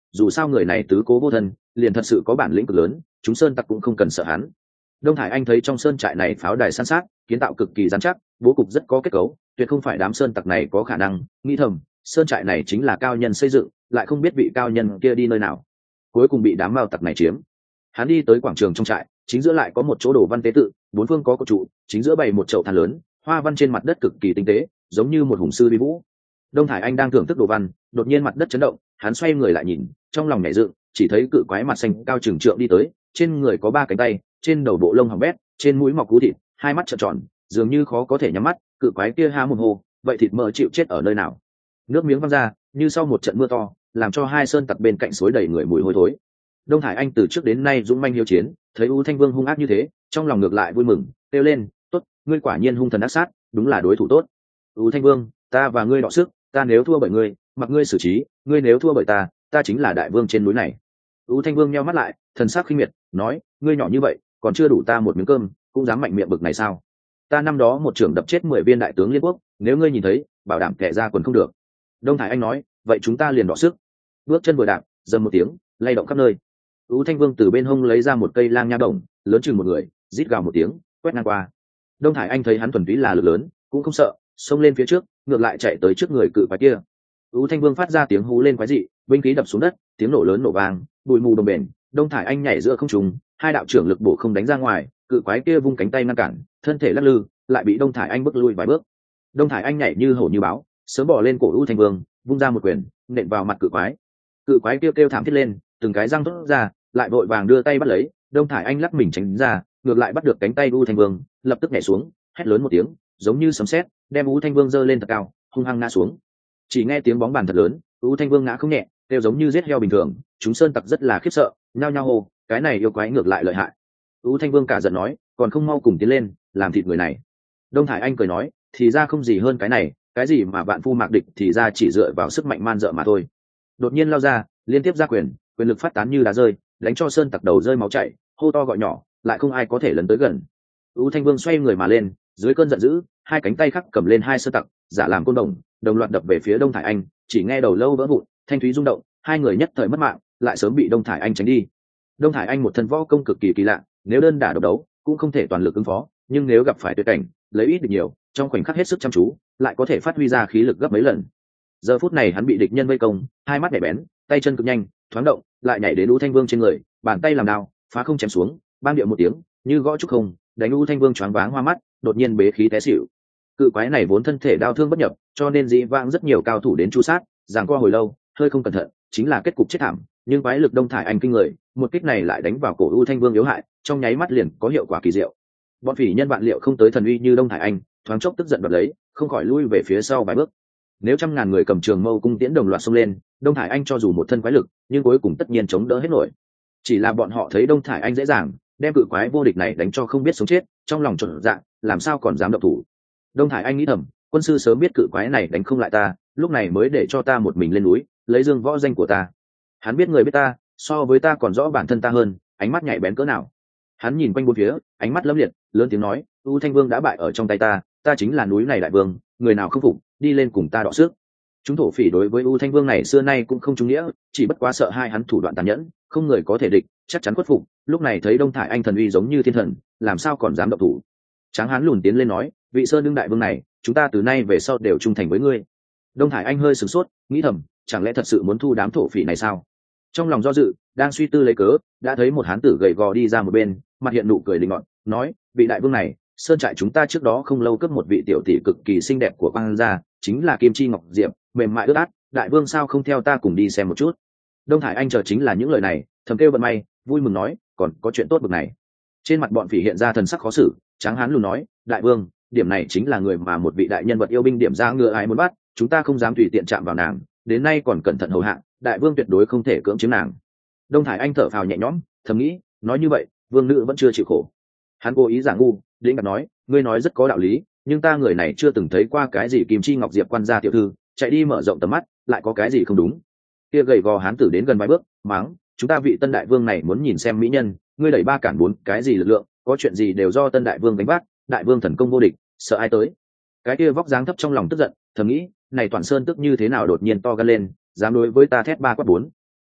S1: dù sao người này tứ cố vô thân, liền thật sự có bản lĩnh cực lớn, chúng sơn tặc cũng không cần sợ hắn. Đông Thải Anh thấy trong sơn trại này pháo đài san sát, kiến tạo cực kỳ rắn chắc, bố cục rất có kết cấu, tuyệt không phải đám sơn tặc này có khả năng. Nghĩ thầm, sơn trại này chính là cao nhân xây dựng, lại không biết vị cao nhân kia đi nơi nào, cuối cùng bị đám mao tặc này chiếm. Hắn đi tới quảng trường trong trại, chính giữa lại có một chỗ đồ văn tế tự, bốn phương có cột trụ, chính giữa bày một chậu than lớn, hoa văn trên mặt đất cực kỳ tinh tế, giống như một hùng sư vi vũ. Đông Thải Anh đang thưởng thức đồ văn, đột nhiên mặt đất chấn động, hắn xoay người lại nhìn, trong lòng nhảy dựng, chỉ thấy cự quái mặt xanh cao trừng trượng đi tới, trên người có ba cánh tay, trên đầu bộ lông hỏng bét, trên mũi mọc cú thịt, hai mắt trợn tròn, dường như khó có thể nhắm mắt. Cự quái kia há mồm hô, vậy thịt mỡ chịu chết ở nơi nào? Nước miếng văng ra, như sau một trận mưa to, làm cho hai sơn tặc bên cạnh suối đầy người mùi hôi thối. Đông Thải Anh từ trước đến nay dũng manh hiếu chiến, thấy U Thanh Vương hung ác như thế, trong lòng ngược lại vui mừng, kêu lên, tốt, ngươi quả nhiên hung thần ác sát, đúng là đối thủ tốt. U Thanh Vương, ta và ngươi đọ sức, ta nếu thua bởi ngươi, mặc ngươi xử trí, ngươi nếu thua bởi ta, ta chính là đại vương trên núi này. U Thanh Vương nheo mắt lại, thần sắc khinh miệt, nói, ngươi nhỏ như vậy, còn chưa đủ ta một miếng cơm, cũng dám mạnh miệng bực này sao? Ta năm đó một trưởng đập chết mười viên đại tướng liên quốc, nếu ngươi nhìn thấy, bảo đảm kẻ ra quần không được. Đông Thải Anh nói, vậy chúng ta liền đọ sức. Bước chân vừa đạp, dầm một tiếng, lay động khắp nơi. U Thanh Vương từ bên hông lấy ra một cây lang nha đồng, lớn chừng một người, rít gào một tiếng, quét ngang qua. Đông Thải Anh thấy hắn thuần túy là lực lớn, cũng không sợ, xông lên phía trước, ngược lại chạy tới trước người cự quái kia. U Thanh Vương phát ra tiếng hú lên quái dị, binh khí đập xuống đất, tiếng nổ lớn nổ vang, bụi mù đồng bền. Đông Thải Anh nhảy giữa không trung, hai đạo trưởng lực bổ không đánh ra ngoài, cự quái kia vung cánh tay ngăn cản, thân thể lắc lư, lại bị Đông Thải Anh bước lui vài bước. Đông Thải Anh nhảy như hổ như báo, sớm bỏ lên cổ U Thanh Vương, vung ra một quyền, nện vào mặt cự quái. Cự quái kêu kêu thảm thiết lên, từng cái răng rút ra, lại vội vàng đưa tay bắt lấy. Đông Thải Anh lắc mình tránh ra, ngược lại bắt được cánh tay U Thanh Vương, lập tức nhảy xuống, hét lớn một tiếng, giống như sấm sét, đem U Thanh Vương giơ lên thật cao, hung hăng ngã xuống. Chỉ nghe tiếng bóng bàn thật lớn, U Thanh Vương ngã không nhẹ, kêu giống như giết heo bình thường. Chúng sơn tặc rất là khiếp sợ, nhao nhao hô, cái này yêu quái ngược lại lợi hại. U Thanh Vương cả giận nói, còn không mau cùng tiến lên, làm thịt người này. Đông Thải Anh cười nói, thì ra không gì hơn cái này, cái gì mà bạn phu mạc địch thì ra chỉ dựa vào sức mạnh man dợ mà thôi. Đột nhiên lao ra, liên tiếp ra quyền, quyền lực phát tán như đá rơi, đánh cho sơn tặc đầu rơi máu chảy, hô to gọi nhỏ, lại không ai có thể lấn tới gần. U Thanh Vương xoay người mà lên, dưới cơn giận dữ, hai cánh tay khắc cầm lên hai sơn tặc, giả làm côn đồng, đồng loạt đập về phía Đông Thải Anh. Chỉ nghe đầu lâu vỡ vụn, thanh thúy rung động, hai người nhất thời mất mạng, lại sớm bị Đông Thải Anh tránh đi. Đông Thải Anh một thân võ công cực kỳ kỳ lạ, nếu đơn đả độc đấu cũng không thể toàn lực ứng phó, nhưng nếu gặp phải tuyệt cảnh, lấy ít được nhiều, trong khoảnh khắc hết sức chăm chú, lại có thể phát huy ra khí lực gấp mấy lần. Giờ phút này hắn bị địch nhân vây công, hai mắt nhạy bén, tay chân cực nhanh, thoáng động, lại nhảy đến U Thanh Vương trên người, bàn tay làm đao, phá không chém xuống, bang điệu một tiếng, như gõ trúc không, đánh U Thanh Vương choáng váng hoa mắt, đột nhiên bế khí té xỉu. Cự quái này vốn thân thể đao thương bất nhập, cho nên dĩ vãng rất nhiều cao thủ đến chu sát, giằng qua hồi lâu, hơi không cẩn thận, chính là kết cục chết thảm. Nhưng quái lực Đông Thải Anh kinh người, một kích này lại đánh vào cổ U Thanh Vương yếu hại, trong nháy mắt liền có hiệu quả kỳ diệu. Bọn phỉ nhân vạn liệu không tới thần uy như Đông Thải Anh, thoáng chốc tức giận đoạt lấy, không khỏi lui về phía sau vài bước. Nếu trăm ngàn người cầm trường mâu cung tiễn đồng loạt xông lên, Đông Thải Anh cho dù một thân quái lực, nhưng cuối cùng tất nhiên chống đỡ hết nổi. Chỉ là bọn họ thấy Đông Thải Anh dễ dàng đem cự quái vô địch này đánh cho không biết sống chết, trong lòng trộn dạ, làm sao còn dám động thủ. Đông Thải Anh nghĩ thầm, quân sư sớm biết cự quái này đánh không lại ta, lúc này mới để cho ta một mình lên núi, lấy dương võ danh của ta. Hắn biết người biết ta, so với ta còn rõ bản thân ta hơn, ánh mắt nhạy bén cỡ nào. Hắn nhìn quanh bốn phía, ánh mắt lấm liệt, lớn tiếng nói, U Thanh Vương đã bại ở trong tay ta, ta chính là núi này đại vương, người nào không phục, đi lên cùng ta đọ sức. Chúng thổ phỉ đối với U Thanh Vương này xưa nay cũng không trung nghĩa, chỉ bất quá sợ hai hắn thủ đoạn tàn nhẫn, không người có thể địch, chắc chắn khuất phục. Lúc này thấy Đông Thải Anh thần uy giống như thiên thần, làm sao còn dám động thủ. Tráng hán lùn tiến lên nói, vị sơn đương đại vương này, chúng ta từ nay về sau đều trung thành với ngươi. Đông Thải Anh hơi sửng sốt, nghĩ thầm, chẳng lẽ thật sự muốn thu đám thổ phỉ này sao? Trong lòng do dự, đang suy tư lấy cớ, đã thấy một hán tử gầy gò đi ra một bên, mặt hiện nụ cười linh ngọt, nói, vị đại vương này, sơn trại chúng ta trước đó không lâu cướp một vị tiểu tỷ cực kỳ xinh đẹp của quang gia, chính là Kim Chi Ngọc Diệp, mềm mại ướt át, đại vương sao không theo ta cùng đi xem một chút. Đông Thải Anh chờ chính là những lời này, thầm kêu vận may, vui mừng nói, còn có chuyện tốt bực này. Trên mặt bọn phỉ hiện ra thần sắc khó xử, Tráng hán lùn nói, đại vương, điểm này chính là người mà một vị đại nhân vật yêu binh điểm ra ngựa ai muốn bắt, chúng ta không dám tùy tiện chạm vào nàng, đến nay còn cẩn thận hầu hạ, đại vương tuyệt đối không thể cưỡng chiếm nàng. Đông Thải Anh thở phào nhẹ nhõm, thầm nghĩ, nói như vậy, vương nữ vẫn chưa chịu khổ. Hắn cố ý giả ngu, định đặt nói, ngươi nói rất có đạo lý, nhưng ta người này chưa từng thấy qua cái gì Kim Chi Ngọc Diệp quan gia tiểu thư, chạy đi mở rộng tầm mắt, lại có cái gì không đúng. Kia gầy gò hán tử đến gần vài bước, mắng, chúng ta vị tân đại vương này muốn nhìn xem mỹ nhân, ngươi đẩy ba cản bốn, cái gì lực lượng, có chuyện gì đều do tân đại vương gánh vác, đại vương thần công vô địch, sợ ai tới. Cái kia vóc dáng thấp trong lòng tức giận, thầm nghĩ, này Toàn Sơn tức như thế nào đột nhiên to gan lên, dám đối với ta thét ba quát bốn.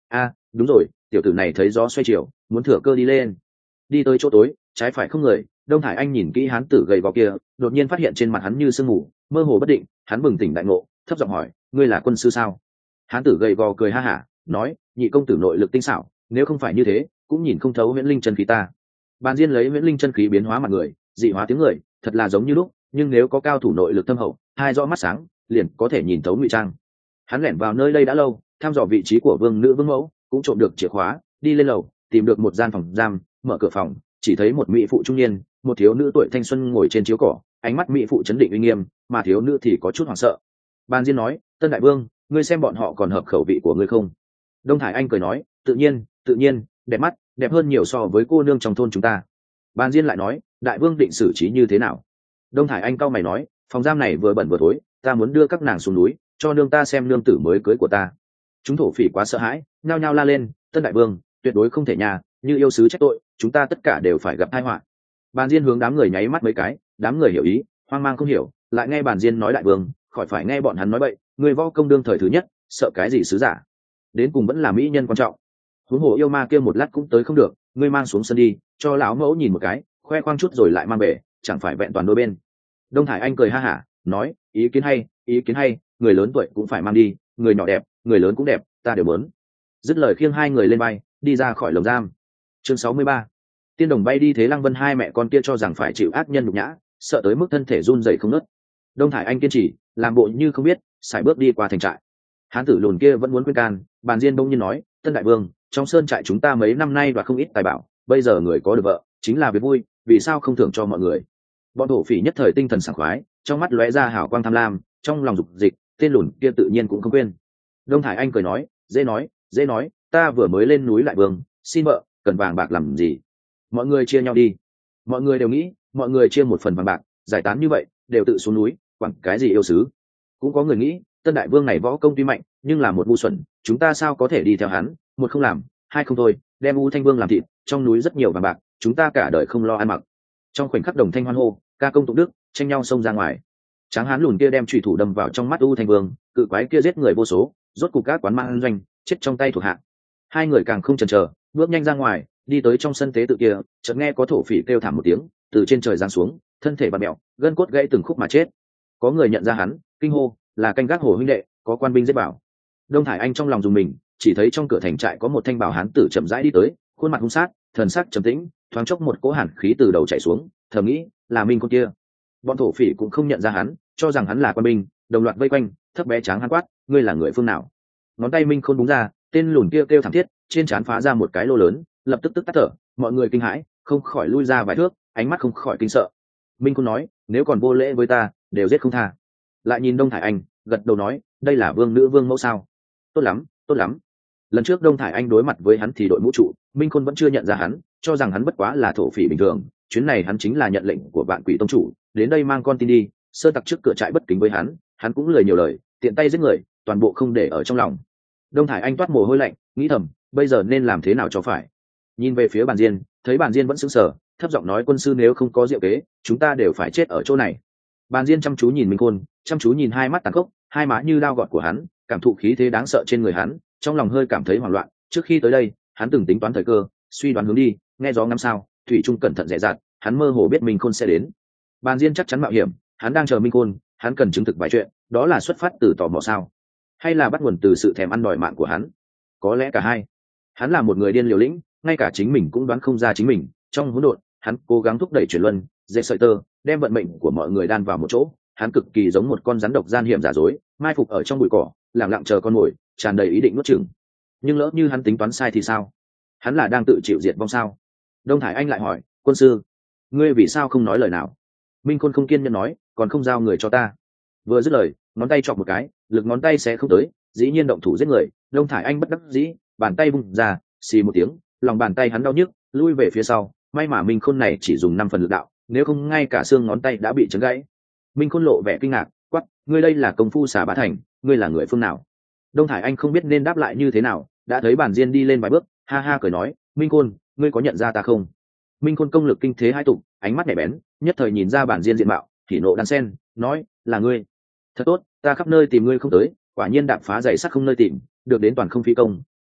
S1: a đúng rồi, tiểu tử này thấy gió xoay chiều, muốn thừa cơ đi lên. Đi tới chỗ tối, trái phải không người, Đông Hải Anh nhìn kỹ hán tử gầy gò kia, đột nhiên phát hiện trên mặt hắn như sương mù, mơ hồ bất định. Hắn bừng tỉnh đại ngộ, thấp giọng hỏi, ngươi là quân sư sao? Hán tử gầy gò cười ha hả, nói, nhị công tử nội lực tinh xảo, nếu không phải như thế cũng nhìn không thấu huyễn linh chân khí ta. Bàn Diên lấy huyễn linh chân khí biến hóa mặt người, dị hóa tiếng người, thật là giống như lúc, nhưng nếu có cao thủ nội lực thâm hậu, hai rõ mắt sáng, liền có thể nhìn thấu ngụy trang. Hắn lẻn vào nơi đây đã lâu, thăm dò vị trí của vương nữ vương mẫu, cũng trộm được chìa khóa, đi lên lầu, tìm được một gian phòng giam, mở cửa phòng, chỉ thấy một mỹ phụ trung niên, một thiếu nữ tuổi thanh xuân ngồi trên chiếu cỏ, ánh mắt mỹ phụ chấn định uy nghiêm, mà thiếu nữ thì có chút hoảng sợ. Bàn Diên nói, Tân đại vương, ngươi xem bọn họ còn hợp khẩu vị của ngươi không? Đông Hải Anh cười nói, tự nhiên, tự nhiên, đẹp mắt, đẹp hơn nhiều so với cô nương trong thôn chúng ta. Bàn Diên lại nói, đại vương định xử trí như thế nào? Đông Hải Anh cau mày nói, phòng giam này vừa bẩn vừa thối, ta muốn đưa các nàng xuống núi, cho nương ta xem nương tử mới cưới của ta. Chúng thổ phỉ quá sợ hãi, nhao nhao la lên, Tân đại vương, tuyệt đối không thể nhà, như yêu sứ trách tội, chúng ta tất cả đều phải gặp tai họa. Bàn Diên hướng đám người nháy mắt mấy cái, đám người hiểu ý, hoang mang không hiểu, lại nghe Bàn Diên nói đại vương, khỏi phải nghe bọn hắn nói bậy, người võ công đương thời thứ nhất, sợ cái gì sứ giả? Đến cùng vẫn là mỹ nhân quan trọng. Huống hồ yêu ma kia một lát cũng tới không được, ngươi mang xuống sân đi, cho lão mẫu nhìn một cái, khoe khoang chút rồi lại mang về, chẳng phải vẹn toàn đôi bên. Đông Hải Anh cười ha hả, nói, ý kiến hay, ý kiến hay, người lớn tuổi cũng phải mang đi, người nhỏ đẹp, người lớn cũng đẹp, ta đều muốn. Dứt lời khiêng hai người lên bay, đi ra khỏi lồng giam. Chương sáu mươi ba. Tiên đồng bay đi thế Lăng Vân hai mẹ con kia cho rằng phải chịu ác nhân nhục nhã, sợ tới mức thân thể run rẩy không ngớt. Đông Hải Anh kiên trì, làm bộ như không biết, sải bước đi qua thành trại. Hán tử lùn kia vẫn muốn khuyên can, Bàn Diên bỗng nhiên nói, Tân đại vương, trong sơn trại chúng ta mấy năm nay đoạt không ít tài bảo, bây giờ người có được vợ chính là việc vui, vì sao không thưởng cho mọi người? Bọn thổ phỉ nhất thời tinh thần sảng khoái, trong mắt lóe ra hào quang tham lam, trong lòng dục dịch, tên lùn kia tự nhiên cũng không quên. Đông Hải Anh cười nói, dễ nói, dễ nói, ta vừa mới lên núi lại vương, xin vợ, cần vàng bạc làm gì? Mọi người chia nhau đi. Mọi người đều nghĩ, mọi người chia một phần vàng bạc, giải tán như vậy, đều tự xuống núi, quản cái gì yêu sứ? Cũng có người nghĩ, Tân đại vương này võ công tuy mạnh, nhưng là một ngu xuẩn, chúng ta sao có thể đi theo hắn? Một không làm, hai không thôi, đem U Thanh Vương làm thịt, trong núi rất nhiều vàng bạc, chúng ta cả đời không lo ăn mặc. Trong khoảnh khắc đồng thanh hoan hô, ca công tụng đức, tranh nhau xông ra ngoài. Tráng hán lùn kia đem chủy thủ đâm vào trong mắt U Thanh Vương, cự quái kia giết người vô số, rốt cục các quán mang doanh, chết trong tay thuộc hạ. Hai người càng không chần chờ, bước nhanh ra ngoài, đi tới trong sân tế tự kia, chợt nghe có thổ phỉ kêu thảm một tiếng, từ trên trời giáng xuống, thân thể bặm mẹo, gân cốt gãy từng khúc mà chết. Có người nhận ra hắn, kinh hô, là canh gác Hồ huynh đệ, có quan binh giết bảo. Đông Thải Anh trong lòng dùng mình, chỉ thấy trong cửa thành trại có một thanh bảo hán tử chậm rãi đi tới, khuôn mặt hung sát, thần sắc trầm tĩnh, thoáng chốc một cỗ hàn khí từ đầu chảy xuống, thầm nghĩ, là Minh con kia. Bọn thổ phỉ cũng không nhận ra hắn, cho rằng hắn là quan binh, đồng loạt vây quanh, thấp bé tráng hắn quát, ngươi là người phương nào? Ngón tay Minh Khôn búng ra, tên lùn kia kêu thảm thiết, trên trán phá ra một cái lô lớn, lập tức tức tắt thở, mọi người kinh hãi, không khỏi lui ra vài thước, ánh mắt không khỏi kinh sợ. Minh Khôn nói, nếu còn vô lễ với ta, đều giết không tha. Lại nhìn Đông Thải Anh, gật đầu nói, đây là vương nữ vương mẫu sao? Tốt lắm, tốt lắm. Lần trước Đông Thải Anh đối mặt với hắn thì đội mũ trụ, Minh Khôn vẫn chưa nhận ra hắn, cho rằng hắn bất quá là thổ phỉ bình thường. Chuyến này hắn chính là nhận lệnh của Vạn Quỷ tông chủ, đến đây mang con tin đi. Sơ tặc trước cửa trại bất kính với hắn, hắn cũng lười nhiều lời, tiện tay giết người, toàn bộ không để ở trong lòng. Đông Thải Anh toát mồ hôi lạnh, nghĩ thầm, bây giờ nên làm thế nào cho phải. Nhìn về phía Bàn Diên, thấy Bàn Diên vẫn sững sờ, thấp giọng nói, quân sư nếu không có diệu kế, chúng ta đều phải chết ở chỗ này. Bàn Diên chăm chú nhìn Minh Khôn, chăm chú nhìn hai mắt tàn khốc, hai má như dao gọt của hắn, cảm thụ khí thế đáng sợ trên người hắn, trong lòng hơi cảm thấy hoảng loạn. Trước khi tới đây, hắn từng tính toán thời cơ, suy đoán hướng đi, nghe gió ngắm sao, thủy trung cẩn thận dè dặt, hắn mơ hồ biết Minh Khôn sẽ đến. Bàn Diên chắc chắn mạo hiểm, hắn đang chờ Minh Khôn, hắn cần chứng thực vài chuyện, đó là xuất phát từ tò mò sao, hay là bắt nguồn từ sự thèm ăn đòi mạng của hắn? Có lẽ cả hai. Hắn là một người điên liều lĩnh, ngay cả chính mình cũng đoán không ra chính mình. Trong hỗn độn, hắn cố gắng thúc đẩy chuyển luân, dệt sợi tơ, đem vận mệnh của mọi người đan vào một chỗ. Hắn cực kỳ giống một con rắn độc gian hiểm giả dối, mai phục ở trong bụi cỏ, lặng lặng chờ con mồi, tràn đầy ý định nuốt chửng. Nhưng lỡ như hắn tính toán sai thì sao? Hắn là đang tự chịu diệt vong sao? Đông Thải Anh lại hỏi, quân sư, ngươi vì sao không nói lời nào? Minh Khôn không kiên nhẫn nói, còn không giao người cho ta. Vừa dứt lời, ngón tay chọc một cái, lực ngón tay sẽ không tới, dĩ nhiên động thủ giết người. Đông Thải Anh bất đắc dĩ, bàn tay vung ra, xì một tiếng, lòng bàn tay hắn đau nhức, lui về phía sau. May mà Minh Khôn này chỉ dùng năm phần lực đạo, nếu không ngay cả xương ngón tay đã bị chấn gãy. Minh Khôn lộ vẻ kinh ngạc, quắc, ngươi đây là công phu xả bá thành, ngươi là người phương nào? Đông Thải Anh không biết nên đáp lại như thế nào, đã thấy Bàn Diên đi lên vài bước, ha ha cười nói, Minh Khôn, ngươi có nhận ra ta không? Minh Khôn công lực kinh thế hai tụ, ánh mắt nhạy bén, nhất thời nhìn ra Bàn Diên diện mạo, thì nộ đan sen, nói, là ngươi. Thật tốt, ta khắp nơi tìm ngươi không tới, quả nhiên đạp phá giày sắt không nơi tìm, được đến toàn không phi công, tiểu tặc,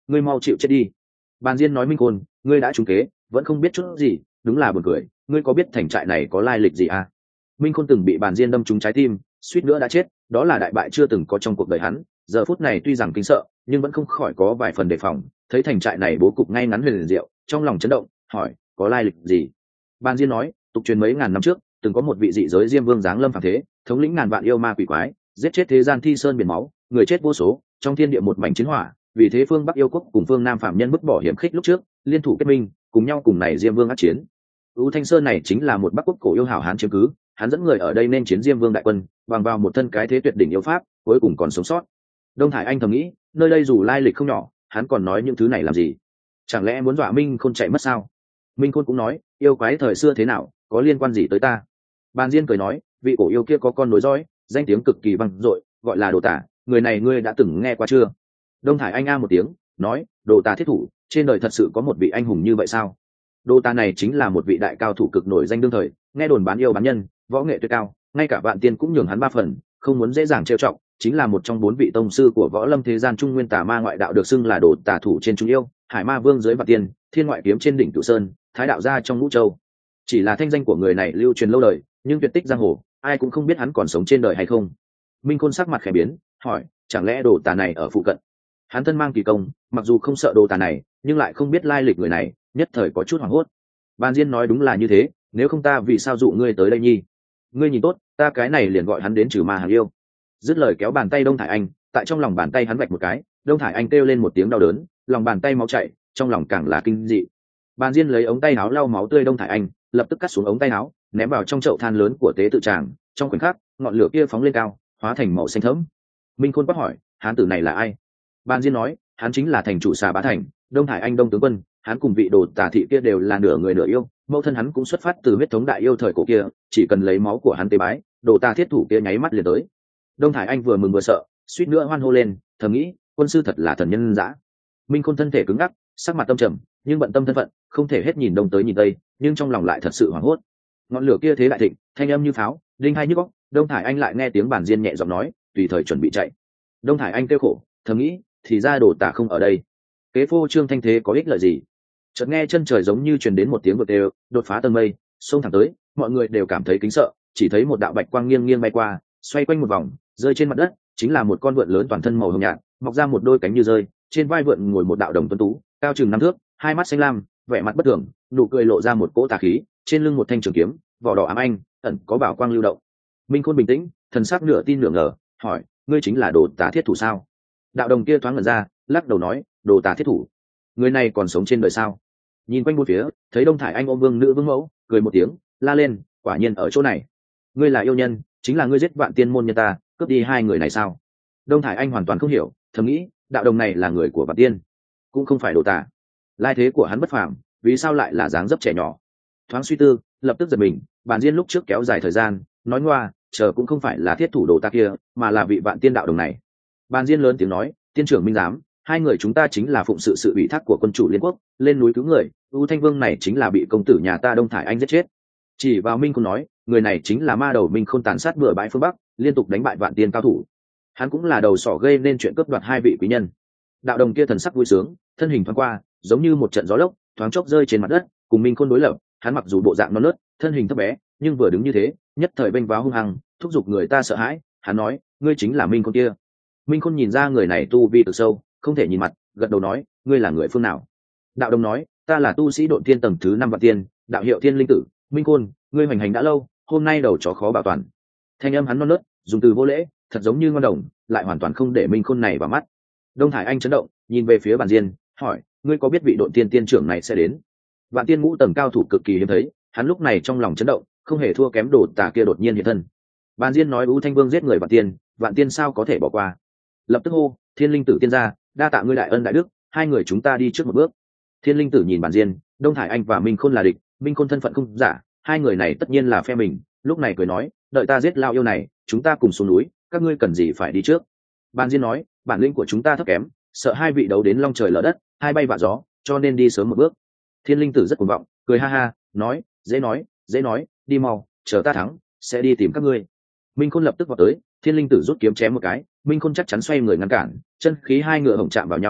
S1: ngươi mau chịu chết đi. Bàn Diên nói Minh Khôn, ngươi đã trúng kế, vẫn không biết chút gì, đúng là buồn cười, ngươi có biết thành trại này có lai lịch gì à? Minh Khôn từng bị Bàn Diên đâm trúng trái tim, suýt nữa đã chết, đó là đại bại chưa từng có trong cuộc đời hắn, giờ phút này tuy rằng kinh sợ, nhưng vẫn không khỏi có vài phần đề phòng, thấy thành trại này bố cục ngay ngắn huyền diệu, trong lòng chấn động, hỏi, có lai lịch gì? Bàn Diên nói, tục truyền mấy ngàn năm trước, từng có một vị dị giới Diêm Vương giáng lâm phàm thế, thống lĩnh ngàn vạn yêu ma quỷ quái, giết chết thế gian thi sơn biển máu, người chết vô số, trong thiên địa một mảnh chiến hỏa, vì thế phương Bắc yêu quốc cùng phương Nam phạm nhân bức bỏ hiểm khích lúc trước, liên thủ kết minh, cùng nhau cùng này Diêm Vương ác chiến. U Thanh Sơn này chính là một Bắc quốc cổ yêu hảo hán chiếm cứ, hắn dẫn người ở đây nên chiến Diêm Vương đại quân, bằng vào một thân cái thế tuyệt đỉnh yêu pháp, cuối cùng còn sống sót. Đông Thải Anh thầm nghĩ, nơi đây dù lai lịch không nhỏ, hắn còn nói những thứ này làm gì? Chẳng lẽ muốn dọa Minh Khôn chạy mất sao? Minh Khôn cũng nói, yêu quái thời xưa thế nào, có liên quan gì tới ta? Bàn Diên cười nói, vị cổ yêu kia có con nối dõi, danh tiếng cực kỳ vang dội, gọi là Đồ Tả, người này ngươi đã từng nghe qua chưa? Đông Thải Anh a một tiếng, nói, Đồ Tả thiết thủ, trên đời thật sự có một vị anh hùng như vậy sao? Đồ Tả này chính là một vị đại cao thủ cực nổi danh đương thời, nghe đồn bán yêu bán nhân, võ nghệ tuyệt cao, ngay cả Vạn Tiên cũng nhường hắn ba phần, không muốn dễ dàng trêu chọc, chính là một trong bốn vị tông sư của võ lâm thế gian trung nguyên tà ma ngoại đạo được xưng là Đồ Tả thủ trên trung yêu, Hải Ma Vương dưới Vạn Tiên, Thiên ngoại kiếm trên đỉnh Cửu Sơn, Thái đạo gia trong Ngũ Châu. Chỉ là thanh danh của người này lưu truyền lâu đời, nhưng tuyệt tích giang hồ, ai cũng không biết hắn còn sống trên đời hay không. Minh Khôn sắc mặt khẽ biến, hỏi, chẳng lẽ Đồ Tả này ở phụ cận? Hắn thân mang kỳ công, mặc dù không sợ Đồ Tả này, nhưng lại không biết lai lịch người này, nhất thời có chút hoảng hốt. Ban Diên nói đúng là như thế, nếu không ta vì sao dụ ngươi tới đây nhi? Ngươi nhìn tốt, ta cái này liền gọi hắn đến trừ ma hàng yêu. Dứt lời kéo bàn tay Đông Thải Anh, tại trong lòng bàn tay hắn vạch một cái, Đông Thải Anh kêu lên một tiếng đau đớn, lòng bàn tay máu chảy, trong lòng càng là kinh dị. Ban Diên lấy ống tay áo lau máu tươi Đông Thải Anh, lập tức cắt xuống ống tay áo, ném vào trong chậu than lớn của tế tự tràng. Trong khoảnh khắc, ngọn lửa kia phóng lên cao, hóa thành màu xanh thẫm. Minh Khôn quát hỏi, hán tử này là ai? Ban Diên nói, hắn chính là thành chủ Xà Bá Thành, Đông Thải Anh Đông tướng quân, hắn cùng vị Đồ Tả thị kia đều là nửa người nửa yêu, mẫu thân hắn cũng xuất phát từ huyết thống đại yêu thời cổ kia, chỉ cần lấy máu của hắn tế bái, Đồ Tả thiết thủ kia nháy mắt liền tới. Đông Thải Anh vừa mừng vừa sợ, suýt nữa hoan hô lên, thầm nghĩ, quân sư thật là thần nhân dã. Minh Khôn thân thể cứng ngắc, sắc mặt tâm trầm, nhưng bận tâm thân phận, không thể hết nhìn đông tới nhìn tây, nhưng trong lòng lại thật sự hoảng hốt. Ngọn lửa kia thế đại thịnh, thanh âm như pháo, đinh hai nhức óc. Đông Thải Anh lại nghe tiếng Bàn Diên nhẹ giọng nói, tùy thời chuẩn bị chạy. Đông Thải Anh kêu khổ, thầm nghĩ, thì ra Đồ Tả không ở đây, kế phô trương thanh thế có ích lợi gì? Chợt nghe chân trời giống như truyền đến một tiếng vượt đều, đột phá tầng mây, xông thẳng tới, mọi người đều cảm thấy kính sợ, chỉ thấy một đạo bạch quang nghiêng nghiêng bay qua, xoay quanh một vòng, rơi trên mặt đất, chính là một con vượn lớn toàn thân màu hồng nhạt, mọc ra một đôi cánh như rơi, trên vai vượn ngồi một đạo đồng tuấn tú, cao chừng năm thước, hai mắt xanh lam, vẻ mặt bất thường, nụ cười lộ ra một cỗ tà khí, trên lưng một thanh trường kiếm, vỏ đỏ ám anh, ẩn có bảo quang lưu động. Minh Khôn bình tĩnh, thần sắc nửa tin nửa ngờ, hỏi, ngươi chính là Đồ Tả thiết thủ sao? Đạo đồng kia thoáng ngẩn ra, lắc đầu nói, Đồ Tả thiết thủ, người này còn sống trên đời sao? Nhìn quanh bốn phía, thấy Đông Thải Anh ôm vương nữ vương mẫu, cười một tiếng, la lên, quả nhiên ở chỗ này. Ngươi là yêu nhân, chính là ngươi giết Vạn Tiên môn nhân ta, cướp đi hai người này sao? Đông Thải Anh hoàn toàn không hiểu, thầm nghĩ, đạo đồng này là người của Vạn Tiên, cũng không phải Đồ Tả. Lai thế của hắn bất phàm, vì sao lại là dáng dấp trẻ nhỏ? Thoáng suy tư, lập tức giật mình, Bàn Diên lúc trước kéo dài thời gian, nói ngoa, chờ cũng không phải là thiết thủ Đồ Tả kia, mà là vị Vạn Tiên đạo đồng này. Bàn Diên lớn tiếng nói, tiên trưởng minh giám, hai người chúng ta chính là phụng sự sự ủy thác của quân chủ liên quốc, lên núi cứu người, U Thanh Vương này chính là bị công tử nhà ta Đông Thải Anh giết chết. Chỉ vào Minh Khôn nói, người này chính là ma đầu Minh Khôn tàn sát bừa bãi phương Bắc, liên tục đánh bại Vạn Tiên cao thủ. Hắn cũng là đầu sỏ gây nên chuyện cướp đoạt hai vị quý nhân. Đạo đồng kia thần sắc vui sướng, thân hình thoáng qua, giống như một trận gió lốc, thoáng chốc rơi trên mặt đất, cùng Minh Khôn đối lập. Hắn mặc dù bộ dạng non nớt, thân hình thấp bé, nhưng vừa đứng như thế, nhất thời bênh váo hung hăng, thúc giục người ta sợ hãi. Hắn nói, ngươi chính là Minh Khôn kia. Minh Khôn nhìn ra người này tu vi cực sâu, không thể nhìn mặt, gật đầu nói, ngươi là người phương nào? Đạo đồng nói, ta là tu sĩ Độn Tiên tầng thứ năm Vạn Tiên, đạo hiệu Thiên Linh Tử. Minh Khôn, ngươi hoành hành đã lâu, hôm nay đầu chó khó bảo toàn. Thanh âm hắn non nớt, dùng từ vô lễ, thật giống như ngon đồng, lại hoàn toàn không để Minh Khôn này vào mắt. Đông Thải Anh chấn động, nhìn về phía Bàn Diên, hỏi, ngươi có biết vị Độn Tiên tiên trưởng này sẽ đến? Vạn Tiên ngũ tầng cao thủ cực kỳ hiếm thấy, hắn lúc này trong lòng chấn động, không hề thua kém Đồ Tả kia đột nhiên hiện thân. Bàn Diên nói U Thanh Vương giết người Vạn Tiên, Vạn Tiên sao có thể bỏ qua? Lập tức hô, Thiên Linh Tử tiên gia, đa tạ ngươi đại ân đại đức, hai người chúng ta đi trước một bước. Thiên Linh Tử nhìn Bàn Diên, Đông Thải Anh và Minh Khôn là địch, Minh Khôn thân phận không giả, hai người này tất nhiên là phe mình, lúc này cười nói, đợi ta giết lao yêu này, chúng ta cùng xuống núi, các ngươi cần gì phải đi trước? Bàn Diên nói, bản lĩnh của chúng ta thấp kém, sợ hai vị đấu đến long trời lở đất, hai bay vạ gió, cho nên đi sớm một bước. Thiên Linh Tử rất cuồng vọng, cười ha ha, nói, dễ nói, dễ nói, đi mau, chờ ta thắng, sẽ đi tìm các ngươi. Minh Khôn lập tức vào tới, Thiên Linh Tử rút kiếm chém một cái, Minh Khôn chắc chắn xoay người ngăn cản, chân khí hai ngựa hồng chạm vào nhau,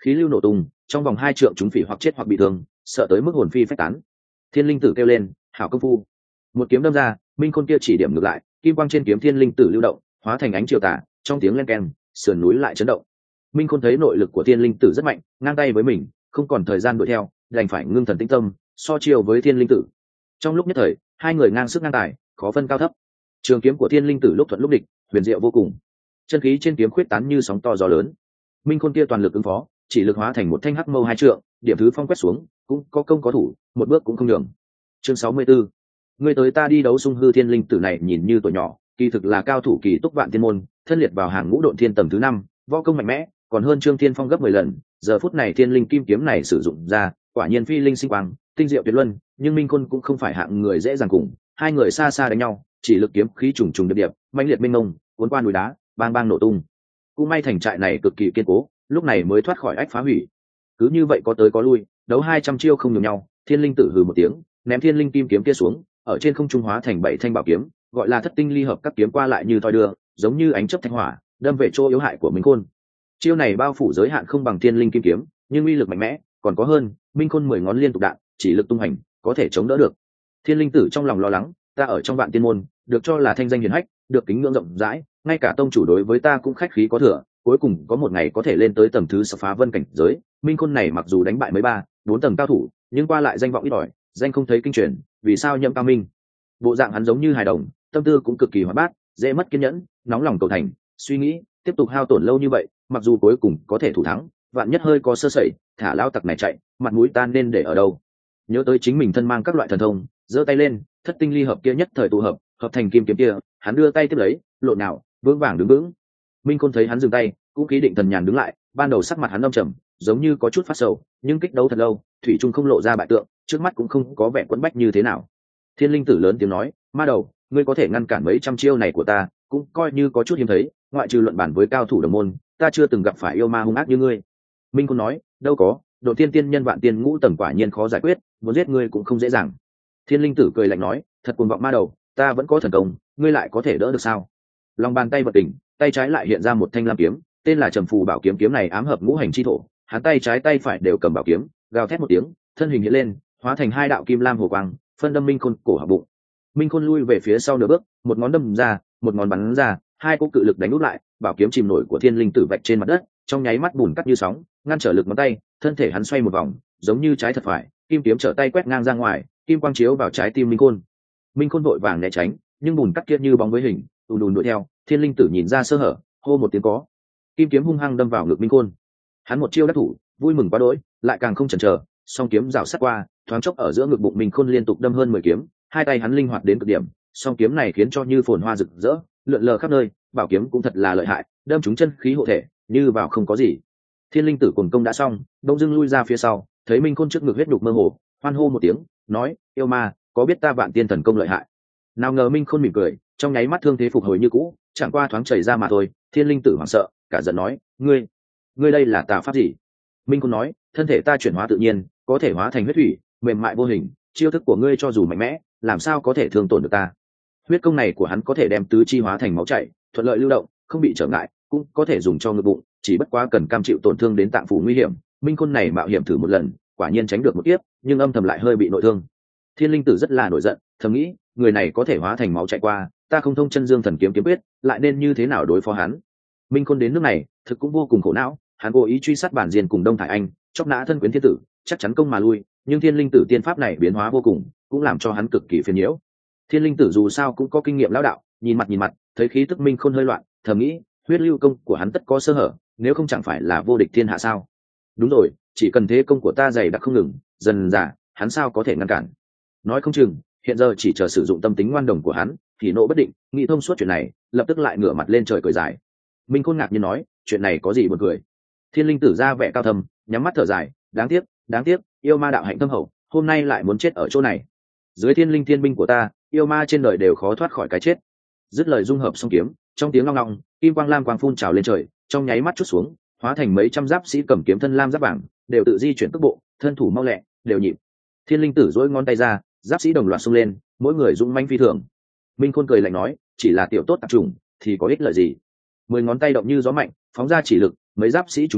S1: khí lưu nổ tung, trong vòng hai trượng chúng phỉ hoặc chết hoặc bị thương, sợ tới mức hồn phi phách tán. Thiên linh tử kêu lên, hảo công phu. Một kiếm đâm ra, minh khôn kia chỉ điểm ngược lại, kim quang trên kiếm thiên linh tử lưu động, hóa thành ánh chiều tà, trong tiếng len keng, sườn núi lại chấn động. Minh khôn thấy nội lực của thiên linh tử rất mạnh, ngang tay với mình, không còn thời gian đuổi theo, đành phải ngưng thần tĩnh tâm, so chiêu với thiên linh tử. Trong lúc nhất thời, hai người ngang sức ngang tài, khó phân cao thấp. Trường kiếm của thiên linh tử lúc thuận lúc địch, huyền diệu vô cùng. Chân khí trên kiếm khuyết tán như sóng to gió lớn. Minh khôn kia toàn lực ứng phó, chỉ lực hóa thành một thanh hắc mâu hai trượng, điểm thứ phong quét xuống, cũng có công có thủ, một bước cũng không nhường. Chương sáu mươi 64. Người tới ta đi đấu xung hư thiên linh tử này nhìn như tuổi nhỏ, kỳ thực là cao thủ kỳ túc vạn thiên môn, thân liệt vào hàng ngũ độn thiên tầng thứ năm, võ công mạnh mẽ, còn hơn Trương Thiên Phong gấp mười lần. Giờ phút này thiên linh kim kiếm này sử dụng ra, quả nhiên phi linh sinh quang, tinh diệu tuyệt luân, nhưng Minh Khôn cũng không phải hạng người dễ dàng cùng, hai người xa xa đánh nhau, chỉ lực kiếm khí trùng trùng điệp điệp, mãnh liệt mênh mông, cuốn qua núi đá, bang bang nổ tung. Cũng may thành trại này cực kỳ kiên cố, lúc này mới thoát khỏi ách phá hủy. Cứ như vậy có tới có lui, đấu hai trăm chiêu không nhường nhau, thiên linh tử hừ một tiếng, ném thiên linh kim kiếm kia xuống, ở trên không trung hóa thành bảy thanh bảo kiếm, gọi là thất tinh ly hợp các kiếm qua lại như thoi đưa, giống như ánh chớp thanh hỏa, đâm về chỗ yếu hại của Minh Khôn. Chiêu này bao phủ giới hạn không bằng thiên linh kim kiếm, nhưng uy lực mạnh mẽ, còn có hơn, Minh Khôn mười ngón liên tục đạn, chỉ lực tung hành, có thể chống đỡ được. Thiên linh tử trong lòng lo lắng, ta ở trong vạn tiên môn, được cho là thanh danh hiển hách, được kính ngưỡng rộng rãi, ngay cả tông chủ đối với ta cũng khách khí có thừa, cuối cùng có một ngày có thể lên tới tầng thứ sáu phá vân cảnh giới. Minh Khôn này mặc dù đánh bại mấy ba bốn tầng cao thủ, nhưng qua lại danh vọng ít ỏi, danh không thấy kinh truyền, vì sao nhậm cao minh. Bộ dạng hắn giống như hài đồng, tâm tư cũng cực kỳ hoạt bát, dễ mất kiên nhẫn, nóng lòng cầu thành, suy nghĩ tiếp tục hao tổn lâu như vậy, mặc dù cuối cùng có thể thủ thắng, vạn nhất hơi có sơ sẩy, thả lao tặc này chạy, mặt mũi ta nên để ở đâu. Nhớ tới chính mình thân mang các loại thần thông, giơ tay lên, thất tinh ly hợp kia nhất thời tụ hợp, hợp thành kim kiếm kia, hắn đưa tay tiếp lấy, lộn nào, vững vàng đứng vững. Minh Khôn thấy hắn dừng tay, cũng khí định thần nhàn đứng lại, ban đầu sắc mặt hắn âm trầm, giống như có chút phát sầu, nhưng kích đấu thật lâu, thủy trung không lộ ra bại tượng, trước mắt cũng không có vẻ quẫn bách như thế nào. Thiên linh tử lớn tiếng nói, ma đầu, ngươi có thể ngăn cản mấy trăm chiêu này của ta, cũng coi như có chút hiếm thấy, ngoại trừ luận bản với cao thủ đồng môn, ta chưa từng gặp phải yêu ma hung ác như ngươi. Minh Khôn nói, đâu có, độ tiên tiên nhân vạn tiên ngũ tầng quả nhiên khó giải quyết, muốn giết ngươi cũng không dễ dàng. Thiên linh tử cười lạnh nói, thật cuồng vọng ma đầu, ta vẫn có thần công, ngươi lại có thể đỡ được sao? Lòng bàn tay vật đỉnh, tay trái lại hiện ra một thanh lam kiếm, tên là Trầm Phù Bảo kiếm, kiếm này ám hợp ngũ hành chi thổ, hắn tay trái tay phải đều cầm bảo kiếm, gào thét một tiếng, thân hình hiện lên, hóa thành hai đạo kim lam hồ quang, phân đâm Minh Khôn cổ hạ bụng. Minh Khôn lui về phía sau nửa bước, một ngón đâm ra, một ngón bắn ra, hai cỗ cự lực đánh úp lại, bảo kiếm chìm nổi của thiên linh tử vạch trên mặt đất, trong nháy mắt bùn cắt như sóng, ngăn trở lực ngón tay, thân thể hắn xoay một vòng, giống như trái thật phải, kim kiếm trở tay quét ngang ra ngoài, kim quang chiếu vào trái tim Minh Khôn. Minh Khôn vội vàng né tránh, nhưng bùn cắt kia như bóng với hình, ùn ùn đuổi theo. Thiên linh tử nhìn ra sơ hở, hô một tiếng có, kim kiếm hung hăng đâm vào ngực Minh Khôn. Hắn một chiêu đắc thủ, vui mừng quá đỗi, lại càng không chần chờ, song kiếm rảo sát qua, thoáng chốc ở giữa ngực bụng Minh Khôn liên tục đâm hơn mười kiếm, hai tay hắn linh hoạt đến cực điểm, song kiếm này khiến cho như phồn hoa rực rỡ, lượn lờ khắp nơi, bảo kiếm cũng thật là lợi hại, đâm trúng chân khí hộ thể, như vào không có gì. Thiên linh tử cuồng công đã xong, đông dưng lui ra phía sau, thấy Minh Khôn trước ngực huyết nhục mơ hồ, hoan hô một tiếng, nói, yêu ma, có biết ta vạn tiên thần công lợi hại? Nào ngờ Minh Khôn mỉm cười, trong nháy mắt thương thế phục hồi như cũ, chẳng qua thoáng chảy ra mà thôi. Thiên linh tử hoảng sợ, cả giận nói, ngươi, ngươi đây là tà pháp gì? Minh Khôn nói, thân thể ta chuyển hóa tự nhiên, có thể hóa thành huyết thủy, mềm mại vô hình, chiêu thức của ngươi cho dù mạnh mẽ, làm sao có thể thương tổn được ta? Huyết công này của hắn có thể đem tứ chi hóa thành máu chảy, thuận lợi lưu động, không bị trở ngại, cũng có thể dùng cho ngực bụng, chỉ bất quá cần cam chịu tổn thương đến tạng phủ nguy hiểm. Minh Khôn này mạo hiểm thử một lần, quả nhiên tránh được một kiếp, nhưng âm thầm lại hơi bị nội thương. Thiên linh tử rất là nổi giận, thầm nghĩ, người này có thể hóa thành máu chạy qua, ta không thông chân dương thần kiếm kiếm quyết, lại nên như thế nào đối phó hắn? Minh Khôn đến nước này, thực cũng vô cùng khổ não, hắn cố ý truy sát bản diên cùng Đông Thải Anh, chóc nã thân quyến thiên tử, chắc chắn công mà lui, nhưng thiên linh tử tiên pháp này biến hóa vô cùng, cũng làm cho hắn cực kỳ phiền nhiễu. Thiên linh tử dù sao cũng có kinh nghiệm lão đạo, nhìn mặt nhìn mặt, thấy khí tức Minh Khôn hơi loạn, thầm nghĩ, huyết lưu công của hắn tất có sơ hở, nếu không chẳng phải là vô địch thiên hạ sao? Đúng rồi, chỉ cần thế công của ta dày đặc không ngừng, dần dà, hắn sao có thể ngăn cản? Nói không chừng, hiện giờ chỉ chờ sử dụng tâm tính ngoan đồng của hắn, thì nộ bất định, nghĩ thông suốt chuyện này, lập tức lại ngửa mặt lên trời cười dài. Minh Khôn ngạc nhiên nói, chuyện này có gì buồn cười? Thiên linh tử ra vẻ cao thâm, nhắm mắt thở dài, đáng tiếc, đáng tiếc, yêu ma đạo hạnh thâm hậu, hôm nay lại muốn chết ở chỗ này. Dưới thiên linh thiên binh của ta, yêu ma trên đời đều khó thoát khỏi cái chết. Dứt lời dung hợp song kiếm, trong tiếng long long, kim quang lam quang phun trào lên trời, trong nháy mắt chút xuống, hóa thành mấy trăm giáp sĩ cầm kiếm thân lam giáp vàng, đều tự di chuyển tốc bộ, thân thủ mau lẹ, đều nhịp. Thiên linh tử duỗi ngón tay ra, giáp sĩ đồng loạt xông lên, mỗi người dũng mãnh phi thường. Minh Khôn cười lạnh nói, chỉ là tiểu tốt tạp trùng, thì có ích lợi gì? Mười ngón tay động như gió mạnh, phóng ra chỉ lực, mấy giáp sĩ trúng chiêu,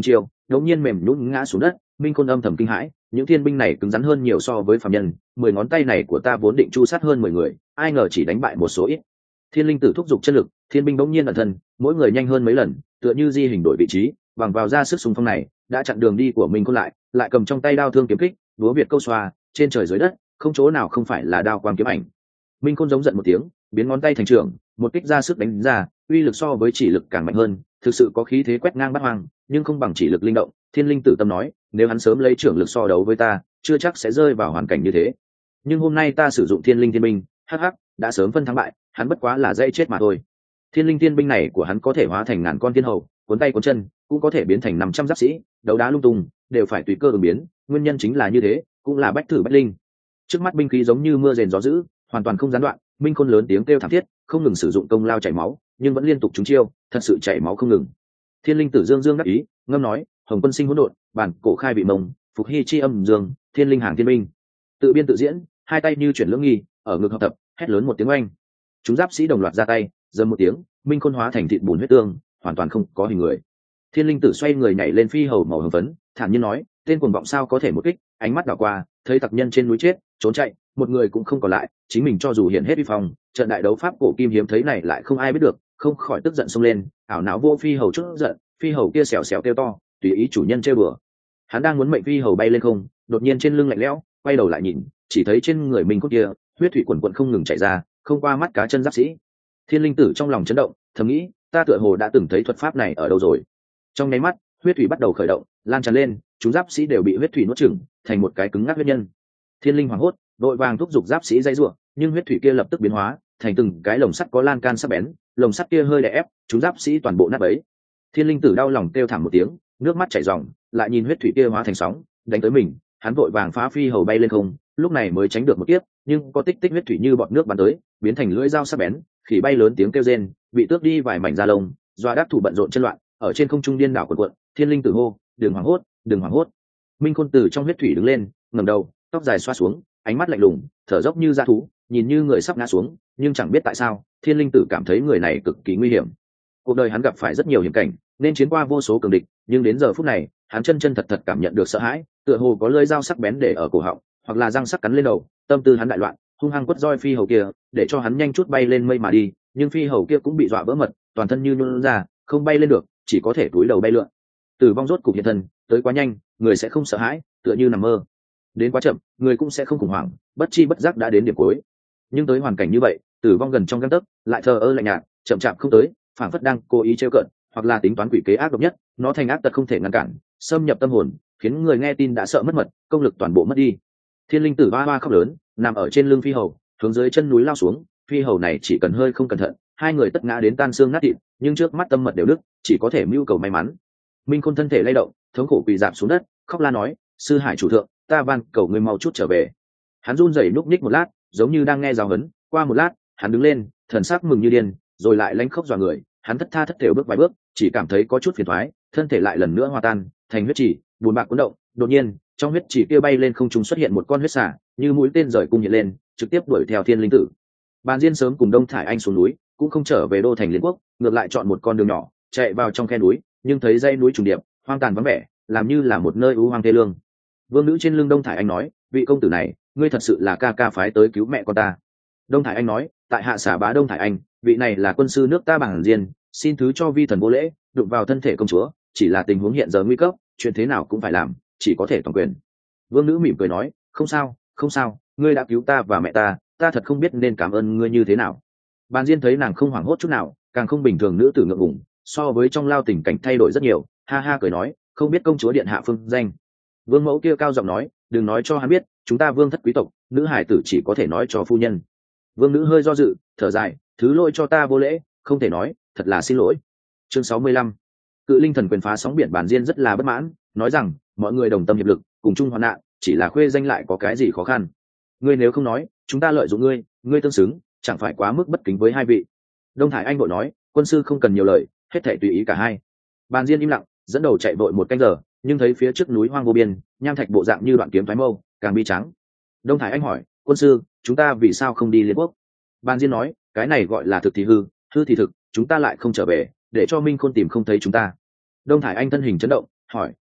S1: đột nhiên mềm nhũn ngã xuống đất. Minh Khôn âm thầm kinh hãi, những thiên binh này cứng rắn hơn nhiều so với phàm nhân, mười ngón tay này của ta vốn định chu sát hơn mười người, ai ngờ chỉ đánh bại một số ít. Thiên linh tử thúc giục chân lực, thiên binh bỗng nhiên ẩn thân, mỗi người nhanh hơn mấy lần, tựa như di hình đổi vị trí, bằng vào ra sức xung phong này, đã chặn đường đi của Minh Khôn lại, lại cầm trong tay đao thương kiếm kích, đúa việt câu xoa, trên trời dưới đất, không chỗ nào không phải là đao quang kiếm ảnh. Minh Khôn giống giận một tiếng, biến ngón tay thành trường, một kích ra sức đánh ra, uy lực so với chỉ lực càng mạnh hơn, thực sự có khí thế quét ngang bát hoang, nhưng không bằng chỉ lực linh động. Thiên linh tử tâm nói, nếu hắn sớm lấy trưởng lực so đấu với ta, chưa chắc sẽ rơi vào hoàn cảnh như thế. Nhưng hôm nay ta sử dụng thiên linh thiên binh, hắc hắc, đã sớm phân thắng bại, hắn bất quá là dây chết mà thôi. Thiên linh thiên binh này của hắn có thể hóa thành ngàn con thiên hầu, cuốn tay cuốn chân, cũng có thể biến thành năm trăm giáp sĩ, đấu đá lung tung, đều phải tùy cơ ứng biến. Nguyên nhân chính là như thế, cũng là bách thử bách linh. Trước mắt binh khí giống như mưa rền gió dữ, hoàn toàn không gián đoạn. Minh Khôn lớn tiếng kêu thảm thiết, không ngừng sử dụng công lao chảy máu, nhưng vẫn liên tục trúng chiêu, thật sự chảy máu không ngừng. Thiên linh tử dương dương đắc ý, ngâm nói, hồng quân sinh hỗn độn, bản cổ khai vị mông, phục hy chi âm dương, thiên linh hàng thiên binh. Tự biên tự diễn, hai tay như chuyển lưỡng nghi, ở ngực hợp tập, hét lớn một tiếng oanh. Chúng giáp sĩ đồng loạt ra tay, dầm một tiếng, Minh Khôn hóa thành thịt bùn huyết tương, hoàn toàn không có hình người. Thiên linh tử xoay người nhảy lên phi hầu màu hồng phấn, thản nhiên nói, tên cuồng vọng sao có thể một kích. Ánh mắt đảo qua, thấy tặc nhân trên núi chết, trốn chạy, một người cũng không còn lại. Chính mình cho dù hiện hết uy phong, trận đại đấu pháp cổ kim hiếm thấy này lại không ai biết được, không khỏi tức giận xông lên, ảo não vô phi hầu chút giận. Phi hầu kia xèo xèo kêu to, tùy ý chủ nhân trêu bừa. Hắn đang muốn mệnh phi hầu bay lên không, đột nhiên trên lưng lạnh lẽo, quay đầu lại nhìn, chỉ thấy trên người mình cốt kia huyết thủy quần quần không ngừng chảy ra, không qua mắt cá chân giáp sĩ. Thiên linh tử trong lòng chấn động, thầm nghĩ, ta tựa hồ đã từng thấy thuật pháp này ở đâu rồi. Trong nháy mắt, huyết thủy bắt đầu khởi động, lan tràn lên, chúng giáp sĩ đều bị huyết thủy nuốt chửng, thành một cái cứng ngắc huyết nhân. Thiên linh hoảng hốt, đội vàng thúc giục giáp sĩ dây rủa, nhưng huyết thủy kia lập tức biến hóa thành từng cái lồng sắt có lan can sắc bén, lồng sắt kia hơi đè ép, chúng giáp sĩ toàn bộ nát bấy. Thiên linh tử đau lòng kêu thảm một tiếng, nước mắt chảy ròng, lại nhìn huyết thủy kia hóa thành sóng, đánh tới mình, hắn vội vàng phá phi hầu bay lên không, lúc này mới tránh được một kiếp, nhưng có tích tích huyết thủy như bọt nước bắn tới, biến thành lưỡi dao sắc bén, khỉ bay lớn tiếng kêu rên, bị tước đi vài mảnh da lông, doa đáp thủ bận rộn chân loạn, ở trên không trung điên đảo cuộn cuộn. Thiên linh tử hô, đừng hoảng hốt, đừng hoảng hốt. Minh Khôn từ trong huyết thủy đứng lên, ngẩng đầu, tóc dài xoa xuống, ánh mắt lạnh lùng, thở dốc như dã thú, nhìn như người sắp ngã xuống, nhưng chẳng biết tại sao, Thiên linh tử cảm thấy người này cực kỳ nguy hiểm. Cuộc đời hắn gặp phải rất nhiều hiểm cảnh, nên chiến qua vô số cường địch, nhưng đến giờ phút này, hắn chân chân thật thật cảm nhận được sợ hãi, tựa hồ có lưỡi dao sắc bén để ở cổ họng, hoặc là răng sắc cắn lên đầu. Tâm tư hắn đại loạn, hung hăng quất roi phi hầu kia, để cho hắn nhanh chút bay lên mây mà đi, nhưng phi hầu kia cũng bị dọa vỡ mật, toàn thân như nhũn ra, không bay lên được, chỉ có thể cúi đầu bay lượn. Tử vong rốt cục hiện thân, tới quá nhanh, người sẽ không sợ hãi, tựa như nằm mơ. Đến quá chậm, người cũng sẽ không khủng hoảng, bất chi bất giác đã đến điểm cuối. Nhưng tới hoàn cảnh như vậy, tử vong gần trong gang tấc, lại thờ ơ lạnh nhạt, chậm chạp không tới, phảng phất đang cố ý trêu cợt, hoặc là tính toán quỷ kế ác độc nhất, nó thành ác tật không thể ngăn cản, xâm nhập tâm hồn, khiến người nghe tin đã sợ mất mật, công lực toàn bộ mất đi. Thiên linh tử ba ba khóc lớn, nằm ở trên lưng phi hầu, hướng dưới chân núi lao xuống. Phi hầu này chỉ cần hơi không cẩn thận, hai người tất ngã đến tan xương nát thịt, nhưng trước mắt tâm mật đều đứt, chỉ có thể mưu cầu may mắn. Minh Khôn thân thể lay động, thống khổ quỳ rạp xuống đất, khóc la nói, sư hải chủ thượng, ta van cầu ngươi mau chút trở về. Hắn run rẩy núp ních một lát, giống như đang nghe giáo huấn. Qua một lát, hắn đứng lên, thần sắc mừng như điên, rồi lại lanh khóc dọa người. Hắn thất tha thất thểu bước vài bước, chỉ cảm thấy có chút phiền toái, thân thể lại lần nữa hòa tan thành huyết chỉ, buồn bạc cuốn động. Đột nhiên, trong huyết chỉ kia bay lên không trung xuất hiện một con huyết xà, như mũi tên rời cung hiện lên, trực tiếp đuổi theo Thiên linh tử. Bàn Diên sớm cùng Đông Thải Anh xuống núi, cũng không trở về đô thành Liên Quốc, ngược lại chọn một con đường nhỏ, chạy vào trong khe núi, nhưng thấy dãy núi trùng điệp, hoang tàn vắng vẻ, làm như là một nơi u hoang thê lương. Vương nữ trên lưng Đông Thải Anh nói, vị công tử này, ngươi thật sự là ca ca phái tới cứu mẹ con ta. Đông Thải Anh nói, tại hạ xả bá Đông Thải Anh, vị này là quân sư nước ta Bàn Diên, xin thứ cho vi thần vô lễ, đụng vào thân thể công chúa, chỉ là tình huống hiện giờ nguy cấp, chuyện thế nào cũng phải làm, chỉ có thể toàn quyền. Vương nữ mỉm cười nói, không sao, không sao, ngươi đã cứu ta và mẹ ta, ta thật không biết nên cảm ơn ngươi như thế nào. Bàn Diên thấy nàng không hoảng hốt chút nào, càng không bình thường nữ tử ngượng ngùng, so với trong lao tình cảnh thay đổi rất nhiều, ha ha cười nói, không biết công chúa điện hạ phương danh. Vương mẫu kia cao giọng nói, đừng nói cho hắn biết, chúng ta vương thất quý tộc, nữ hải tử chỉ có thể nói cho phu nhân. Vương nữ hơi do dự, thở dài, thứ lỗi cho ta vô lễ, không thể nói, thật là xin lỗi. Chương sáu mươi lăm. Cự linh thần quyền phá sóng biển. Bàn Diên rất là bất mãn, nói rằng, mọi người đồng tâm hiệp lực, cùng chung hoạn nạn, chỉ là khuê danh lại có cái gì khó khăn. Ngươi nếu không nói, chúng ta lợi dụng ngươi, ngươi tương xứng, chẳng phải quá mức bất kính với hai vị. Đông Thải Anh vội nói, quân sư không cần nhiều lời, hết thảy tùy ý cả hai. Bàn Diên im lặng, dẫn đầu chạy vội một canh giờ, nhưng thấy phía trước núi hoang vô biên, nham thạch bộ dạng như đoạn kiếm thoái mâu, càng bi trắng. Đông Thải Anh hỏi, quân sư, chúng ta vì sao không đi Liên Quốc? Bàn Diên nói, cái này gọi là thực thì hư, hư thì thực, chúng ta lại không trở về, để cho Minh Khôn tìm không thấy chúng ta. Đông Thải Anh thân hình chấn động, hỏi,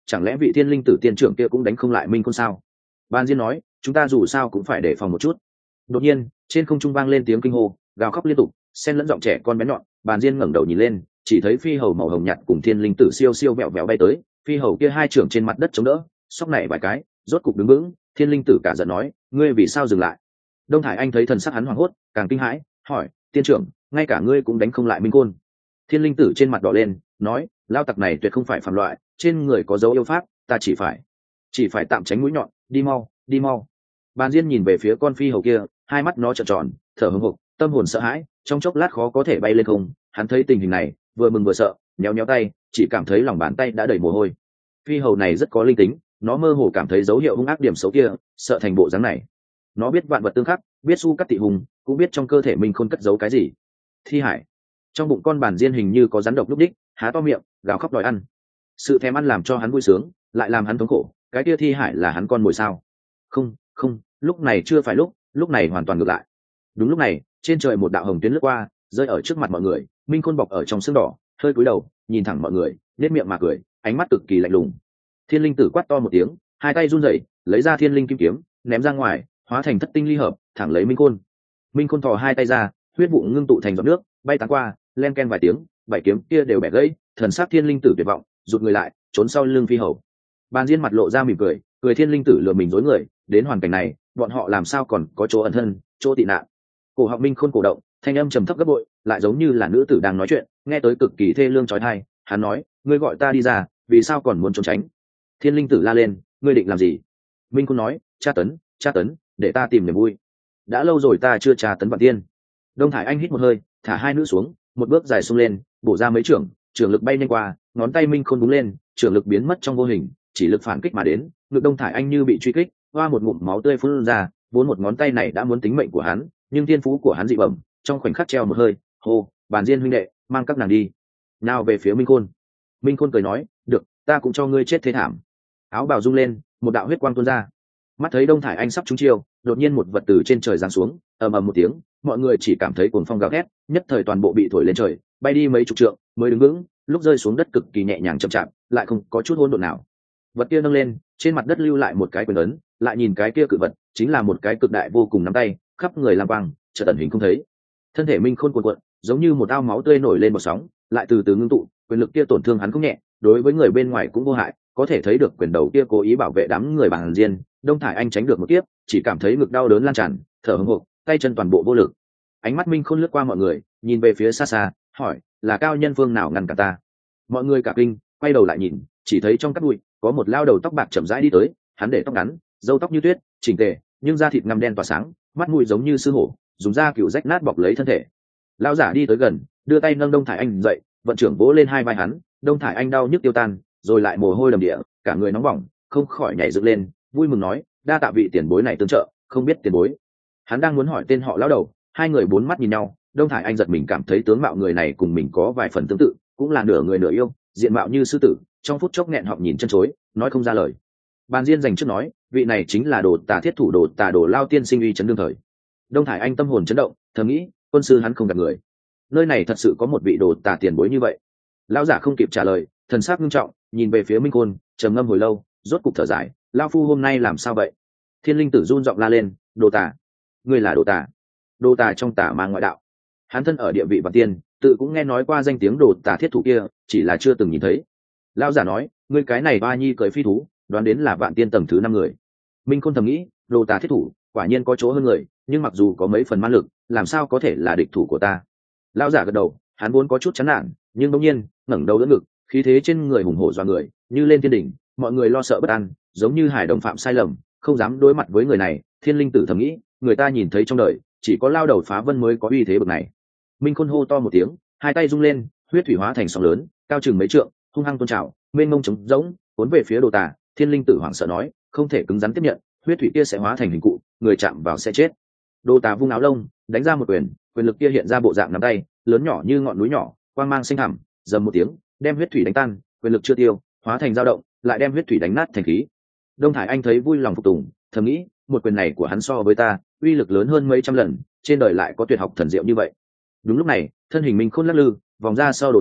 S1: chẳng lẽ vị thiên linh tử tiên trưởng kia cũng đánh không lại minh khôn sao? Ban Diên nói, chúng ta dù sao cũng phải đề phòng một chút. Đột nhiên trên không trung vang lên tiếng kinh hô, gào khóc liên tục, xen lẫn giọng trẻ con bén nhọn. Bàn Diên ngẩng đầu nhìn lên, chỉ thấy phi hầu màu hồng nhạt cùng thiên linh tử siêu siêu vẹo vẹo bay tới. Phi hầu kia hai trưởng trên mặt đất chống đỡ, sóc này vài cái, rốt cục đứng vững. Thiên linh tử cả giận nói, ngươi vì sao dừng lại? Đông Thải Anh thấy thần sắc hắn hoảng hốt, càng kinh hãi, hỏi, tiên trưởng, ngay cả ngươi cũng đánh không lại minh côn? Thiên linh tử trên mặt đỏ lên, nói, lao tặc này tuyệt không phải phàm loại, trên người có dấu yêu pháp, ta chỉ phải chỉ phải tạm tránh mũi nhọn, đi mau, đi mau. Bàn Diên nhìn về phía con phi hầu kia, hai mắt nó trợn tròn, thở hổn hộc, tâm hồn sợ hãi, trong chốc lát khó có thể bay lên không. Hắn thấy tình hình này, vừa mừng vừa sợ, nhéo nhéo tay, chỉ cảm thấy lòng bàn tay đã đầy mồ hôi. Phi hầu này rất có linh tính, nó mơ hồ cảm thấy dấu hiệu hung ác điểm xấu kia, sợ thành bộ dáng này. Nó biết vạn vật tương khắc, biết su cắt tị hùng, cũng biết trong cơ thể mình khôn cất giấu cái gì. Thi hải. Trong bụng con Bàn Diên hình như có rắn độc lúc đích, há to miệng, gào khóc đòi ăn. Sự thèm ăn làm cho hắn vui sướng, lại làm hắn thống khổ. Cái kia thi hải là hắn con mồi sao? Không, không, lúc này chưa phải lúc, lúc này hoàn toàn ngược lại. Đúng lúc này, trên trời một đạo hồng tuyến lướt qua, rơi ở trước mặt mọi người. Minh khôn bọc ở trong xương đỏ, hơi cúi đầu, nhìn thẳng mọi người, nét miệng mà cười, ánh mắt cực kỳ lạnh lùng. Thiên linh tử quát to một tiếng, hai tay run rẩy, lấy ra thiên linh kim kiếm, ném ra ngoài, hóa thành thất tinh ly hợp, thẳng lấy Minh khôn. Minh khôn thò hai tay ra, huyết vụ ngưng tụ thành giọt nước, bay tán qua, len ken vài tiếng, bảy kiếm kia đều bẻ gãy. Thần sắc thiên linh tử tuyệt vọng, rụt người lại, trốn sau lưng phi hầu. Bàn Diên mặt lộ ra mỉm cười, cười thiên linh tử lừa mình dối người, đến hoàn cảnh này, bọn họ làm sao còn có chỗ ẩn thân, chỗ tị nạn. Cổ họng Minh khôn cổ động, thanh âm trầm thấp gấp bội, lại giống như là nữ tử đang nói chuyện, nghe tới cực kỳ thê lương chói tai. Hắn nói, ngươi gọi ta đi ra, vì sao còn muốn trốn tránh? Thiên linh tử la lên, ngươi định làm gì? Minh khôn nói, tra tấn, tra tấn, để ta tìm niềm vui. Đã lâu rồi ta chưa tra tấn Vạn Tiên. Đông Thải Anh hít một hơi, thả hai nữ xuống, một bước dài xông lên, bổ ra mấy trưởng, trưởng lực bay nhanh qua, ngón tay Minh khôn búng lên, trưởng lực biến mất trong vô hình, chỉ lực phản kích mà đến. Ngực Đông Thải Anh như bị truy kích, hoa một ngụm máu tươi phun ra, vốn một ngón tay này đã muốn tính mệnh của hắn, nhưng thiên phú của hắn dị bẩm, trong khoảnh khắc treo một hơi, hô, Bàn Diên huynh đệ, mang các nàng đi. Nào về phía Minh khôn. Minh khôn cười nói, được, ta cũng cho ngươi chết thế thảm. Áo bào rung lên, một đạo huyết quang tuôn ra. Mắt thấy Đông Thải Anh sắp trúng chiêu, đột nhiên một vật từ trên trời giáng xuống, ầm ầm một tiếng, mọi người chỉ cảm thấy cuồng phong gào thét, nhất thời toàn bộ bị thổi lên trời, bay đi mấy chục trượng, mới đứng vững, lúc rơi xuống đất cực kỳ nhẹ nhàng chậm chạp, lại không có chút hỗn độn nào. Vật kia nâng lên, trên mặt đất lưu lại một cái quyền ấn, lại nhìn cái kia cự vật, chính là một cái cực đại vô cùng nắm tay, khắp người lam quang, chợt ẩn hình không thấy. Thân thể Minh khôn cuộn cuộn, giống như một ao máu tươi nổi lên một sóng, lại từ từ ngưng tụ, quyền lực kia tổn thương hắn không nhẹ, đối với người bên ngoài cũng vô hại, có thể thấy được quyền đầu kia cố ý bảo vệ đám người Bàn Diên. Đông Thải Anh tránh được một kiếp, chỉ cảm thấy ngực đau đớn lan tràn, thở hổn hộc, tay chân toàn bộ vô lực. Ánh mắt Minh khôn lướt qua mọi người, nhìn về phía xa xa, hỏi, là cao nhân phương nào ngăn cả ta? Mọi người cả kinh, quay đầu lại nhìn, chỉ thấy trong cát bụi có một lao đầu tóc bạc chậm rãi đi tới. Hắn để tóc ngắn, râu tóc như tuyết, chỉnh tề, nhưng da thịt ngăm đen tỏa sáng, mắt mũi giống như sư hổ, dùng da cựu rách nát bọc lấy thân thể. Lão giả đi tới gần, đưa tay nâng Đông Thải Anh dậy, vận trưởng vỗ lên hai vai hắn. Đông Thải Anh đau nhức tiêu tan, rồi lại mồ hôi đầm địa, cả người nóng bỏng, không khỏi nhảy dựng lên, vui mừng nói, đa tạ vị tiền bối này tương trợ, không biết tiền bối. Hắn đang muốn hỏi tên họ lão đầu, hai người bốn mắt nhìn nhau. Đông Thải Anh giật mình cảm thấy tướng mạo người này cùng mình có vài phần tương tự, cũng là nửa người nửa yêu, diện mạo như sư tử, trong phút chốc nghẹn họng nhìn chân chối, nói không ra lời. Bàn Diên dành trước nói, vị này chính là Đồ Tà thiết thủ Đồ Tà Đồ Lao tiên sinh uy chấn đương thời. Đông Thải Anh tâm hồn chấn động, thầm nghĩ, quân sư hắn không gặp người, nơi này thật sự có một vị Đồ Tà tiền bối như vậy. Lão giả không kịp trả lời, thần sắc nghiêm trọng, nhìn về phía Minh khôn, trầm ngâm hồi lâu, rốt cục thở dài, lão phu hôm nay làm sao vậy? Thiên linh tử run giọng la lên, Đồ Tà, ngươi là Đồ Tà? Đồ Tà trong tà ma ngoại đạo. Hắn thân ở địa vị Vạn Tiên, tự cũng nghe nói qua danh tiếng Đồ Tà thiết thủ kia, chỉ là chưa từng nhìn thấy. Lão giả nói, ngươi cái này ba nhi cười phi thú, đoán đến là Vạn Tiên tầng thứ năm người. Minh khôn thầm nghĩ, Đồ Tà thiết thủ quả nhiên có chỗ hơn người, nhưng mặc dù có mấy phần man lực, làm sao có thể là địch thủ của ta? Lão giả gật đầu, hắn vốn có chút chán nản, nhưng đột nhiên ngẩng đầu đỡ ngực, khí thế trên người hùng hổ dọa người, như lên thiên đỉnh. Mọi người lo sợ bất an, giống như hải đồng phạm sai lầm, không dám đối mặt với người này. Thiên linh tử thầm nghĩ, người ta nhìn thấy trong đời chỉ có lao đầu phá vân mới có uy thế bậc này. Minh khôn hô to một tiếng, hai tay rung lên, huyết thủy hóa thành sóng lớn, cao chừng mấy trượng, hung hăng tôn trào, mênh mông trống rỗng, cuốn về phía Đồ Tà. Thiên linh tử hoảng sợ nói, không thể cứng rắn tiếp nhận, huyết thủy kia sẽ hóa thành hình cụ, người chạm vào sẽ chết. Đồ Tà vung áo lông, đánh ra một quyền, quyền lực kia hiện ra bộ dạng nắm tay, lớn nhỏ như ngọn núi nhỏ, quang mang xanh hẳm, dầm một tiếng, đem huyết thủy đánh tan. Quyền lực chưa tiêu, hóa thành dao động, lại đem huyết thủy đánh nát thành khí. Đông Thải Anh thấy vui lòng phục tùng, thầm nghĩ, một quyền này của hắn so với ta uy lực lớn hơn mấy trăm lần, trên đời lại có tuyệt học thần diệu như vậy. Đúng lúc này, thân hình Minh khôn lắc lư, vòng ra sau Đồ Tà,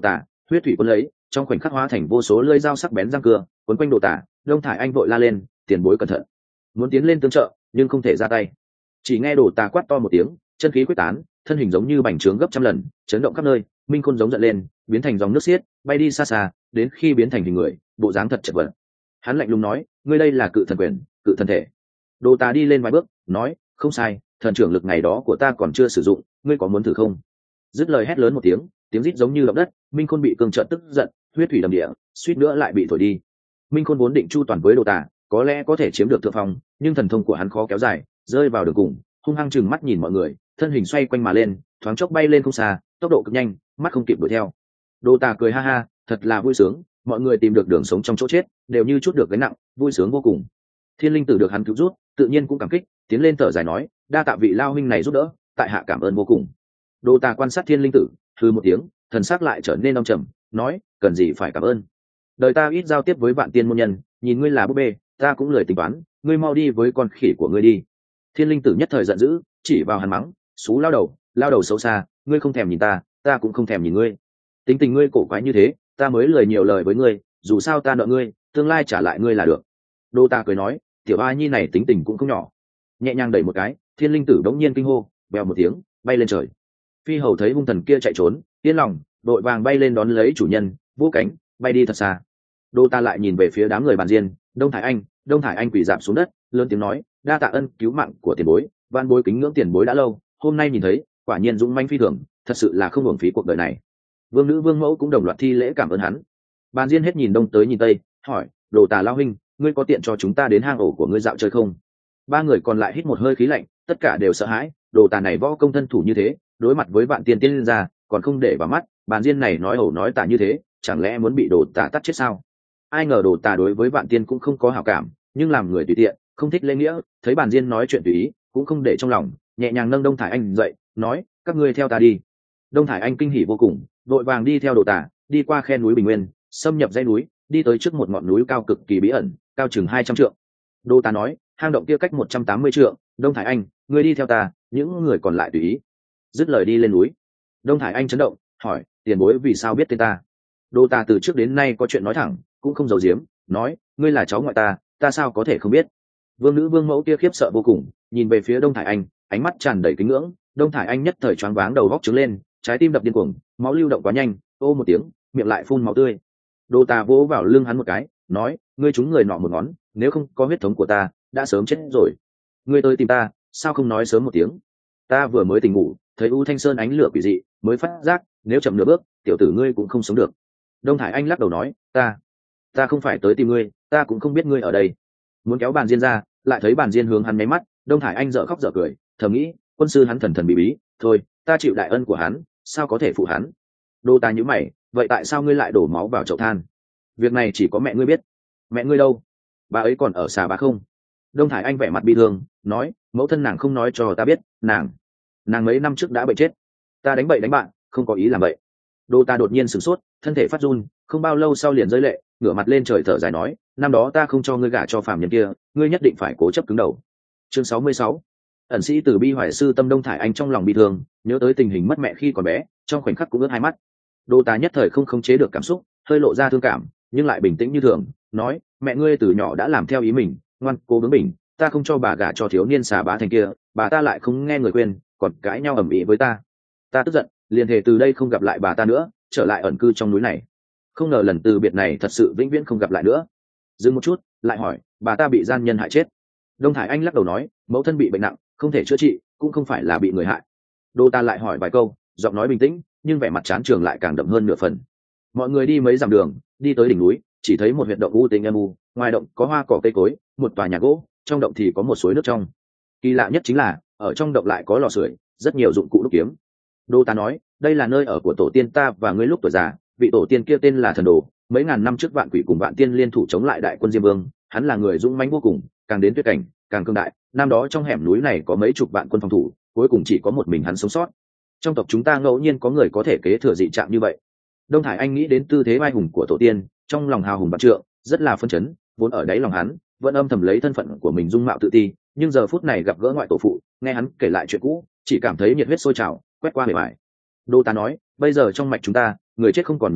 S1: huyết thủy quân lấy trong khoảnh khắc hóa thành vô số lưỡi dao sắc bén răng cưa quấn quanh Đồ Tả. Đông Thải Anh vội la lên, tiền bối cẩn thận, muốn tiến lên tương trợ nhưng không thể ra tay. Chỉ nghe Đồ Tả quát to một tiếng, chân khí quyết tán, thân hình giống như bành trướng gấp trăm lần, chấn động khắp nơi. Minh Khôn giống giận lên, biến thành dòng nước xiết, bay đi xa xa, đến khi biến thành hình người, bộ dáng thật chật vật. Hắn lạnh lùng nói, ngươi đây là cự thần quyền, cự thần thể. Đồ Tả đi lên vài bước, nói, không sai, thần trưởng lực ngày đó của ta còn chưa sử dụng, ngươi có muốn thử không? Dứt lời hét lớn một tiếng, tiếng rít giống như động đất. Minh Khôn bị cương trợn tức giận, huyết thủy đầm địa, suýt nữa lại bị thổi đi. Minh Khôn vốn định chu toàn với Đồ Tả, có lẽ có thể chiếm được thượng phong, nhưng thần thông của hắn khó kéo dài, rơi vào đường cùng, hung hăng chừng mắt nhìn mọi người, thân hình xoay quanh mà lên, thoáng chốc bay lên không xa, tốc độ cực nhanh, mắt không kịp đuổi theo. Đồ Tả cười ha ha, thật là vui sướng, mọi người tìm được đường sống trong chỗ chết, đều như chút được gánh nặng, vui sướng vô cùng. Thiên Linh Tử được hắn cứu rút, tự nhiên cũng cảm kích, tiến lên thở dài nói, đa tạ vị lao huynh này giúp đỡ, tại hạ cảm ơn vô cùng. Đồ Tả quan sát Thiên Linh Tử, hừ một tiếng, thần sắc lại trở nên âm trầm, nói, cần gì phải cảm ơn. Đời ta ít giao tiếp với vạn tiên môn nhân, nhìn ngươi là búp bê, ta cũng lười tính toán, ngươi mau đi với con khỉ của ngươi đi. Thiên Linh Tử nhất thời giận dữ, chỉ vào hắn mắng, xú lao đầu, lao đầu xấu xa, ngươi không thèm nhìn ta, ta cũng không thèm nhìn ngươi. Tính tình ngươi cổ quái như thế, ta mới lười nhiều lời với ngươi, dù sao ta nợ ngươi, tương lai trả lại ngươi là được. Đô Ta cười nói, tiểu A Nhi này tính tình cũng không nhỏ. Nhẹ nhàng đẩy một cái, Thiên Linh Tử đống nhiên kinh hô, bèo một tiếng, bay lên trời. Phi Hầu thấy hung thần kia chạy trốn, yên lòng, đội vàng bay lên đón lấy chủ nhân, vỗ cánh, bay đi thật xa. Đô Ta lại nhìn về phía đám người bàn diên, Đông Thải Anh, Đông Thải Anh quỳ rạp xuống đất, lớn tiếng nói, đa tạ ân cứu mạng của tiền bối, van bối kính ngưỡng tiền bối đã lâu, hôm nay nhìn thấy, quả nhiên dũng mãnh phi thường, thật sự là không uổng phí cuộc đời này. Vương nữ Vương mẫu cũng đồng loạt thi lễ cảm ơn hắn. Bàn diên hết nhìn đông tới nhìn tây, hỏi, Đồ Tả lao huynh, ngươi có tiện cho chúng ta đến hang ổ của ngươi dạo chơi không? Ba người còn lại hít một hơi khí lạnh, tất cả đều sợ hãi, Đồ Tả này võ công thân thủ như thế, đối mặt với vạn tiên tiên lên ra, còn không để vào mắt. Bàn diên này nói ẩu nói tả như thế, chẳng lẽ muốn bị Đồ Tả tắt chết sao? Ai ngờ Đồ Tả đối với vạn tiên cũng không có hảo cảm, nhưng làm người tùy tiện, không thích lễ nghĩa, thấy bàn diên nói chuyện tùy ý, cũng không để trong lòng, nhẹ nhàng nâng Đông Thải Anh dậy, nói, các ngươi theo ta đi. Đông Thải Anh kinh hỉ vô cùng, vội vàng đi theo Đồ Tả, đi qua khe núi Bình Nguyên, xâm nhập dãy núi, đi tới trước một ngọn núi cao cực kỳ bí ẩn, cao chừng hai trăm trượng. Đồ Tả nói, hang động kia cách một trăm tám mươi trượng, Đông Thải Anh, ngươi đi theo ta, những người còn lại tùy ý. Dứt lời đi lên núi. Đông Thải Anh chấn động, hỏi, tiền bối vì sao biết tên ta? Đồ Tả từ trước đến nay có chuyện nói thẳng, cũng không giấu giếm, nói, ngươi là cháu ngoại ta, ta sao có thể không biết? Vương nữ Vương mẫu kia khiếp sợ vô cùng, nhìn về phía Đông Thải Anh, ánh mắt tràn đầy kính ngưỡng. Đông Thải Anh nhất thời choáng váng đầu góc trứng lên, trái tim đập điên cuồng, máu lưu động quá nhanh, ô một tiếng, miệng lại phun máu tươi. Đồ Tả vỗ vào lưng hắn một cái, nói, ngươi trúng người nọ một ngón, nếu không có huyết thống của ta, đã sớm chết rồi. Ngươi tới tìm ta, sao không nói sớm một tiếng? Ta vừa mới tỉnh ngủ, thấy U Thanh Sơn ánh lửa quỷ dị, mới phát giác, nếu chậm nửa bước, tiểu tử ngươi cũng không sống được. Đông Thải Anh lắc đầu nói, ta, ta không phải tới tìm ngươi, ta cũng không biết ngươi ở đây. Muốn kéo bàn diên ra, lại thấy bàn diên hướng hắn máy mắt. Đông Thải Anh dở khóc dở cười, thầm nghĩ, quân sư hắn thần thần bí bí, thôi, ta chịu đại ân của hắn, sao có thể phụ hắn? Đô Ta nhíu mày, vậy tại sao ngươi lại đổ máu vào chậu than? Việc này chỉ có mẹ ngươi biết. Mẹ ngươi đâu? Bà ấy còn ở Xà Bá không? Đông Thải Anh vẻ mặt bi thương, nói, mẫu thân nàng không nói cho ta biết, nàng, nàng mấy năm trước đã bệnh chết. Ta đánh bậy đánh bạn, không có ý làm vậy. Đô Ta đột nhiên sửng sốt, thân thể phát run, không bao lâu sau liền rơi lệ, ngửa mặt lên trời thở dài nói, năm đó ta không cho ngươi gả cho phàm nhân kia, ngươi nhất định phải cố chấp cứng đầu. Chương sáu mươi sáu. Ẩn sĩ Từ bi hoài sư tâm. Đông Thải Anh trong lòng bi thương, nhớ tới tình hình mất mẹ khi còn bé, trong khoảnh khắc cũng ướt hai mắt. Đô Ta nhất thời không khống chế được cảm xúc, hơi lộ ra thương cảm, nhưng lại bình tĩnh như thường, nói, mẹ ngươi từ nhỏ đã làm theo ý mình, ngoan cố bướng bỉnh, ta không cho bà gả cho thiếu niên Xà Bá thành kia, bà ta lại không nghe người khuyên, còn cãi nhau ầm ĩ với ta. Ta tức giận, liền thề từ đây không gặp lại bà ta nữa, trở lại ẩn cư trong núi này. Không ngờ lần từ biệt này thật sự vĩnh viễn không gặp lại nữa. Dừng một chút, lại hỏi, bà ta bị gian nhân hại chết? Đông Thải Anh lắc đầu nói, mẫu thân bị bệnh nặng, không thể chữa trị, cũng không phải là bị người hại. Đô Ta lại hỏi vài câu, giọng nói bình tĩnh, nhưng vẻ mặt chán trường lại càng đậm hơn nửa phần. Mọi người đi mấy dặm đường, đi tới đỉnh núi, chỉ thấy một huyệt động u tĩnh âm u, ngoài động có hoa cỏ cây cối, một tòa nhà gỗ, trong động thì có một suối nước trong. Kỳ lạ nhất chính là, ở trong động lại có lò sưởi, rất nhiều dụng cụ đúc kiếm. Đô Ta nói, đây là nơi ở của tổ tiên ta và ngươi lúc tuổi già, vị tổ tiên kia tên là Thần Đồ, mấy ngàn năm trước vạn quỷ cùng vạn tiên liên thủ chống lại đại quân Diêm Vương, hắn là người dũng mãnh vô cùng, càng đến tuyệt cảnh, càng cương đại. Năm đó trong hẻm núi này có mấy chục vạn quân phòng thủ, cuối cùng chỉ có một mình hắn sống sót. Trong tộc chúng ta ngẫu nhiên có người có thể kế thừa dị trạng như vậy. Đông Thải Anh nghĩ đến tư thế vai hùng của tổ tiên, trong lòng hào hùng vạn trượng, rất là phân chấn, vốn ở đáy lòng hắn vẫn âm thầm lấy thân phận của mình dung mạo tự ti, nhưng giờ phút này gặp gỡ ngoại tổ phụ, nghe hắn kể lại chuyện cũ, chỉ cảm thấy nhiệt huyết sôi trào, quét qua bề bài. Đô Ta nói, bây giờ trong mạch chúng ta, người chết không còn nhiều lắm,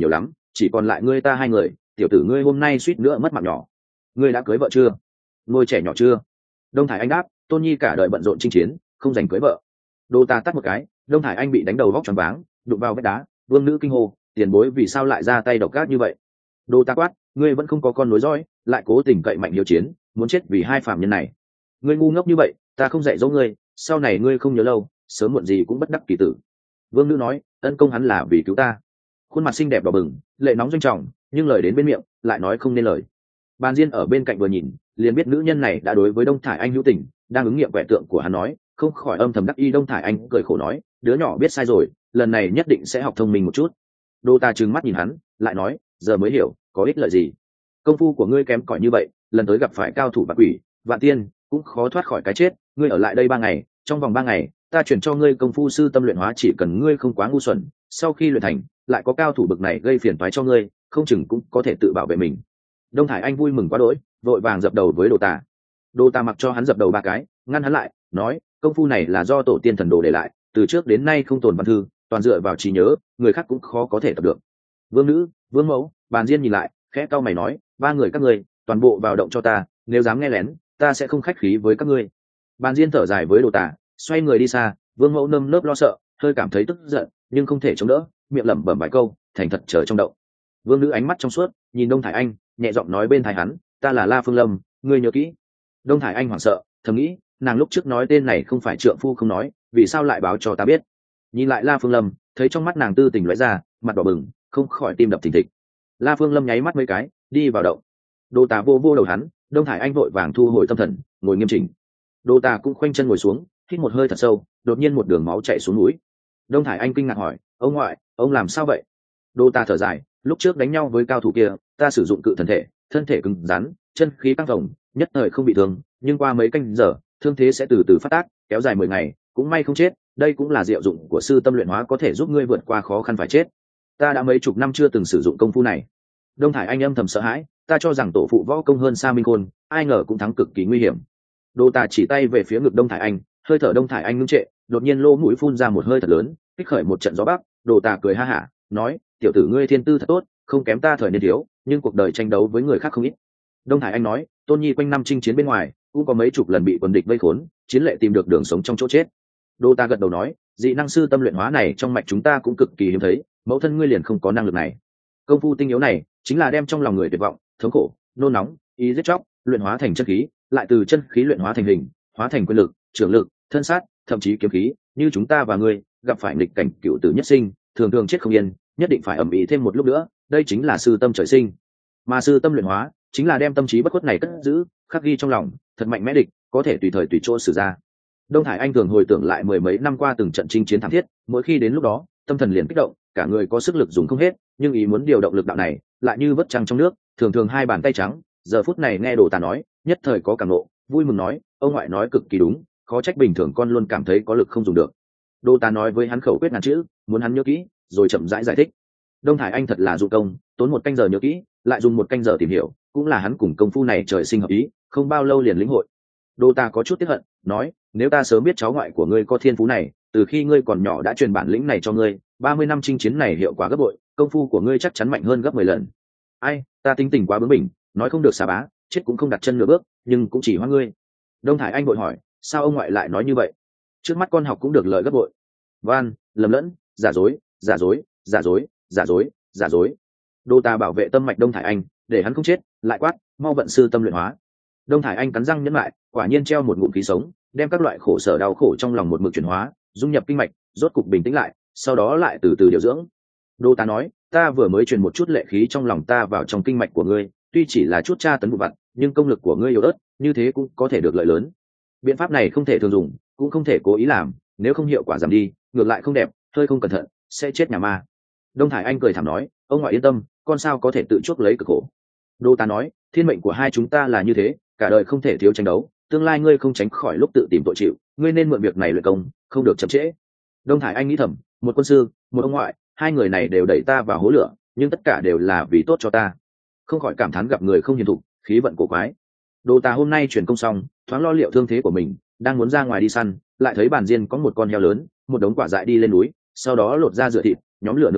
S1: chỉ còn lại ngươi ta hai người. Tiểu tử ngươi hôm nay suýt nữa mất mạng nhỏ. Ngươi đã cưới vợ chưa? Ngôi trẻ nhỏ chưa? Đông Thải Anh đáp, Tôn Nhi cả đời bận rộn chinh chiến, không dành cưới vợ. Đô ta tắt một cái, Đông Thải Anh bị đánh đầu vóc choáng váng, đụng vào vách đá. Vương nữ kinh hô, tiền bối vì sao lại ra tay độc ác như vậy? Đô ta quát, ngươi vẫn không có con nối dõi, lại cố tình cậy mạnh hiếu chiến, muốn chết vì hai phàm nhân này. Ngươi ngu ngốc như vậy, ta không dạy dỗ ngươi, sau này ngươi không nhớ lâu, sớm muộn gì cũng bất đắc kỳ tử. Vương nữ nói, ân công hắn là vì cứu ta. Khuôn mặt xinh đẹp đỏ bừng, lệ nóng doanh trọng, nhưng lời đến bên miệng lại nói không nên lời. Bàn Diên ở bên cạnh vừa nhìn, liền biết nữ nhân này đã đối với Đông Thải Anh hữu tình, đang ứng nghiệm quẻ tượng của hắn nói, không khỏi âm thầm đắc ý. Đông Thải Anh cười khổ nói, đứa nhỏ biết sai rồi, lần này nhất định sẽ học thông minh một chút. Đô ta trừng mắt nhìn hắn, lại nói, giờ mới hiểu, có ích lợi gì? Công phu của ngươi kém cỏi như vậy, lần tới gặp phải cao thủ vạn quỷ, vạn tiên, cũng khó thoát khỏi cái chết. Ngươi ở lại đây ba ngày, trong vòng ba ngày, ta chuyển cho ngươi công phu sư tâm luyện hóa, chỉ cần ngươi không quá ngu xuẩn, sau khi luyện thành, lại có cao thủ bực này gây phiền toái cho ngươi, không chừng cũng có thể tự bảo vệ mình. Đông Thải Anh vui mừng quá đỗi, vội vàng dập đầu với Đồ Tà. Đồ Tà mặc cho hắn dập đầu ba cái, ngăn hắn lại, nói, công phu này là do tổ tiên thần đồ để lại, từ trước đến nay không tồn văn thư, toàn dựa vào trí nhớ, người khác cũng khó có thể tập được. Vương nữ, Vương mẫu, Bàn Diên nhìn lại, khẽ cau mày nói, ba người các ngươi, toàn bộ vào động cho ta, nếu dám nghe lén, ta sẽ không khách khí với các ngươi. Bàn Diên thở dài với Đồ Tà, xoay người đi xa. Vương mẫu nơm nớp lo sợ, hơi cảm thấy tức giận, nhưng không thể chống đỡ, miệng lẩm bẩm vài câu, thành thật chờ trong động. Vương nữ ánh mắt trong suốt, nhìn Đông Thải Anh, nhẹ giọng nói bên tai hắn, ta là La Phương Lâm, ngươi nhớ kỹ. Đông Thải Anh hoảng sợ, thầm nghĩ, nàng lúc trước nói tên này không phải trượng phu không nói, vì sao lại báo cho ta biết? Nhìn lại La Phương Lâm, thấy trong mắt nàng tư tình lóe ra, mặt đỏ bừng, không khỏi tim đập thình thịch. La Phương Lâm nháy mắt mấy cái, đi vào động. Đô Tà vô vô đầu hắn, Đông Thải Anh vội vàng thu hồi tâm thần, ngồi nghiêm chỉnh. Đô Tà cũng khoanh chân ngồi xuống, hít một hơi thật sâu, đột nhiên một đường máu chảy xuống mũi. Đông Thải Anh kinh ngạc hỏi, ông ngoại, ông làm sao vậy? Đô Ta thở dài, lúc trước đánh nhau với cao thủ kia, ta sử dụng cự thần thể, thân thể cứng rắn, chân khí căng phồng, nhất thời không bị thương, nhưng qua mấy canh giờ, thương thế sẽ từ từ phát tác, kéo dài mười ngày, cũng may không chết. Đây cũng là diệu dụng của sư tâm luyện hóa, có thể giúp ngươi vượt qua khó khăn phải chết. Ta đã mấy chục năm chưa từng sử dụng công phu này. Đông Thải Anh âm thầm sợ hãi, ta cho rằng tổ phụ võ công hơn Sa Minh Khôn, ai ngờ cũng thắng cực kỳ nguy hiểm. Đô Ta chỉ tay về phía ngực Đông Thải Anh, hơi thở Đông Thải Anh ngưng trệ, đột nhiên lỗ mũi phun ra một hơi thật lớn, kích khởi một trận gió bắc. Đồ Tà cười ha hả, nói, tiểu tử ngươi thiên tư thật tốt, không kém ta thời niên thiếu, nhưng cuộc đời tranh đấu với người khác không ít. Đông Thải Anh nói, Tôn Nhi quanh năm chinh chiến bên ngoài, cũng có mấy chục lần bị quân địch vây khốn, chiến lệ tìm được đường sống trong chỗ chết. Đô Ta gật đầu nói, dị năng sư tâm luyện hóa này trong mạch chúng ta cũng cực kỳ hiếm thấy, mẫu thân ngươi liền không có năng lực này. Công phu tinh yếu này chính là đem trong lòng người tuyệt vọng, thống khổ, nôn nóng, ý giết chóc, luyện hóa thành chân khí, lại từ chân khí luyện hóa thành hình, hóa thành quyền lực, trưởng lực, thân sát, thậm chí kiếm khí. Như chúng ta và ngươi gặp phải nghịch cảnh cựu tử nhất sinh, thường thường chết không yên, nhất định phải ẩm ĩ thêm một lúc nữa. Đây chính là sư tâm trời sinh, mà sư tâm luyện hóa chính là đem tâm trí bất khuất này cất giữ, khắc ghi trong lòng, thật mạnh mẽ địch, có thể tùy thời tùy chỗ sử ra. Đông Thải Anh thường hồi tưởng lại mười mấy năm qua từng trận chinh chiến thảm thiết, mỗi khi đến lúc đó, tâm thần liền kích động, cả người có sức lực dùng không hết, nhưng ý muốn điều động lực đạo này, lại như vớt trăng trong nước, thường thường hai bàn tay trắng. Giờ phút này nghe Đồ Tà nói, nhất thời có cảm nộ, vui mừng nói, ông ngoại nói cực kỳ đúng, khó trách bình thường con luôn cảm thấy có lực không dùng được. Đồ Tà nói với hắn khẩu quyết ngàn chữ, muốn hắn nhớ kỹ, rồi chậm rãi giải, giải thích. Đông Thải Anh thật là dụng công, tốn một canh giờ nhớ kỹ, lại dùng một canh giờ tìm hiểu, cũng là hắn cùng công phu này trời sinh hợp ý, không bao lâu liền lĩnh hội. Đồ Tà có chút tiếc hận, nói, nếu ta sớm biết cháu ngoại của ngươi có thiên phú này, từ khi ngươi còn nhỏ đã truyền bản lĩnh này cho ngươi, ba mươi năm chinh chiến này hiệu quả gấp bội, công phu của ngươi chắc chắn mạnh hơn gấp mười lần. Ai, ta tính tình quá bướng bỉnh, nói không được xà bá, chết cũng không đặt chân nửa bước, nhưng cũng chỉ hoa ngươi. Đông Thải Anh vội hỏi, sao ông ngoại lại nói như vậy? Trước mắt con học cũng được lợi gấp bội. Van, lầm lẫn, giả dối, giả dối, giả dối, giả dối, giả dối. Đồ Tà bảo vệ tâm mạch Đông Thải Anh, để hắn không chết, lại quát, mau vận sư tâm luyện hóa. Đông Thải Anh cắn răng nhẫn lại, quả nhiên treo một ngụm khí sống, đem các loại khổ sở đau khổ trong lòng một mực chuyển hóa, dung nhập kinh mạch, rốt cục bình tĩnh lại, sau đó lại từ từ điều dưỡng. Đồ Tà nói, ta vừa mới truyền một chút lệ khí trong lòng ta vào trong kinh mạch của ngươi, tuy chỉ là chút tra tấn vụ vặt, nhưng công lực của ngươi yếu ớt, như thế cũng có thể được lợi lớn. Biện pháp này không thể thường dùng, cũng không thể cố ý làm, nếu không hiệu quả giảm đi, ngược lại không đẹp, hơi không cẩn thận sẽ chết nhà ma. Đông Thải Anh cười thảm nói, ông ngoại yên tâm, con sao có thể tự chuốc lấy cực khổ. Đồ Tà nói, thiên mệnh của hai chúng ta là như thế, cả đời không thể thiếu tranh đấu, tương lai ngươi không tránh khỏi lúc tự tìm tội chịu, ngươi nên mượn việc này luyện công, không được chậm trễ. Đông Thải Anh nghĩ thầm, một quân sư, một ông ngoại, hai người này đều đẩy ta vào hố lửa, nhưng tất cả đều là vì tốt cho ta. Không khỏi cảm thán gặp người không hiền thục, khí vận cổ quái. Đồ Tà hôm nay chuyển công xong, thoáng lo liệu thương thế của mình, đang muốn ra ngoài đi săn, lại thấy Bàn Diên có một con heo lớn, một đống quả dại đi lên núi, sau đó lột ra rửa thịt, nhóm lửa nướng thịt,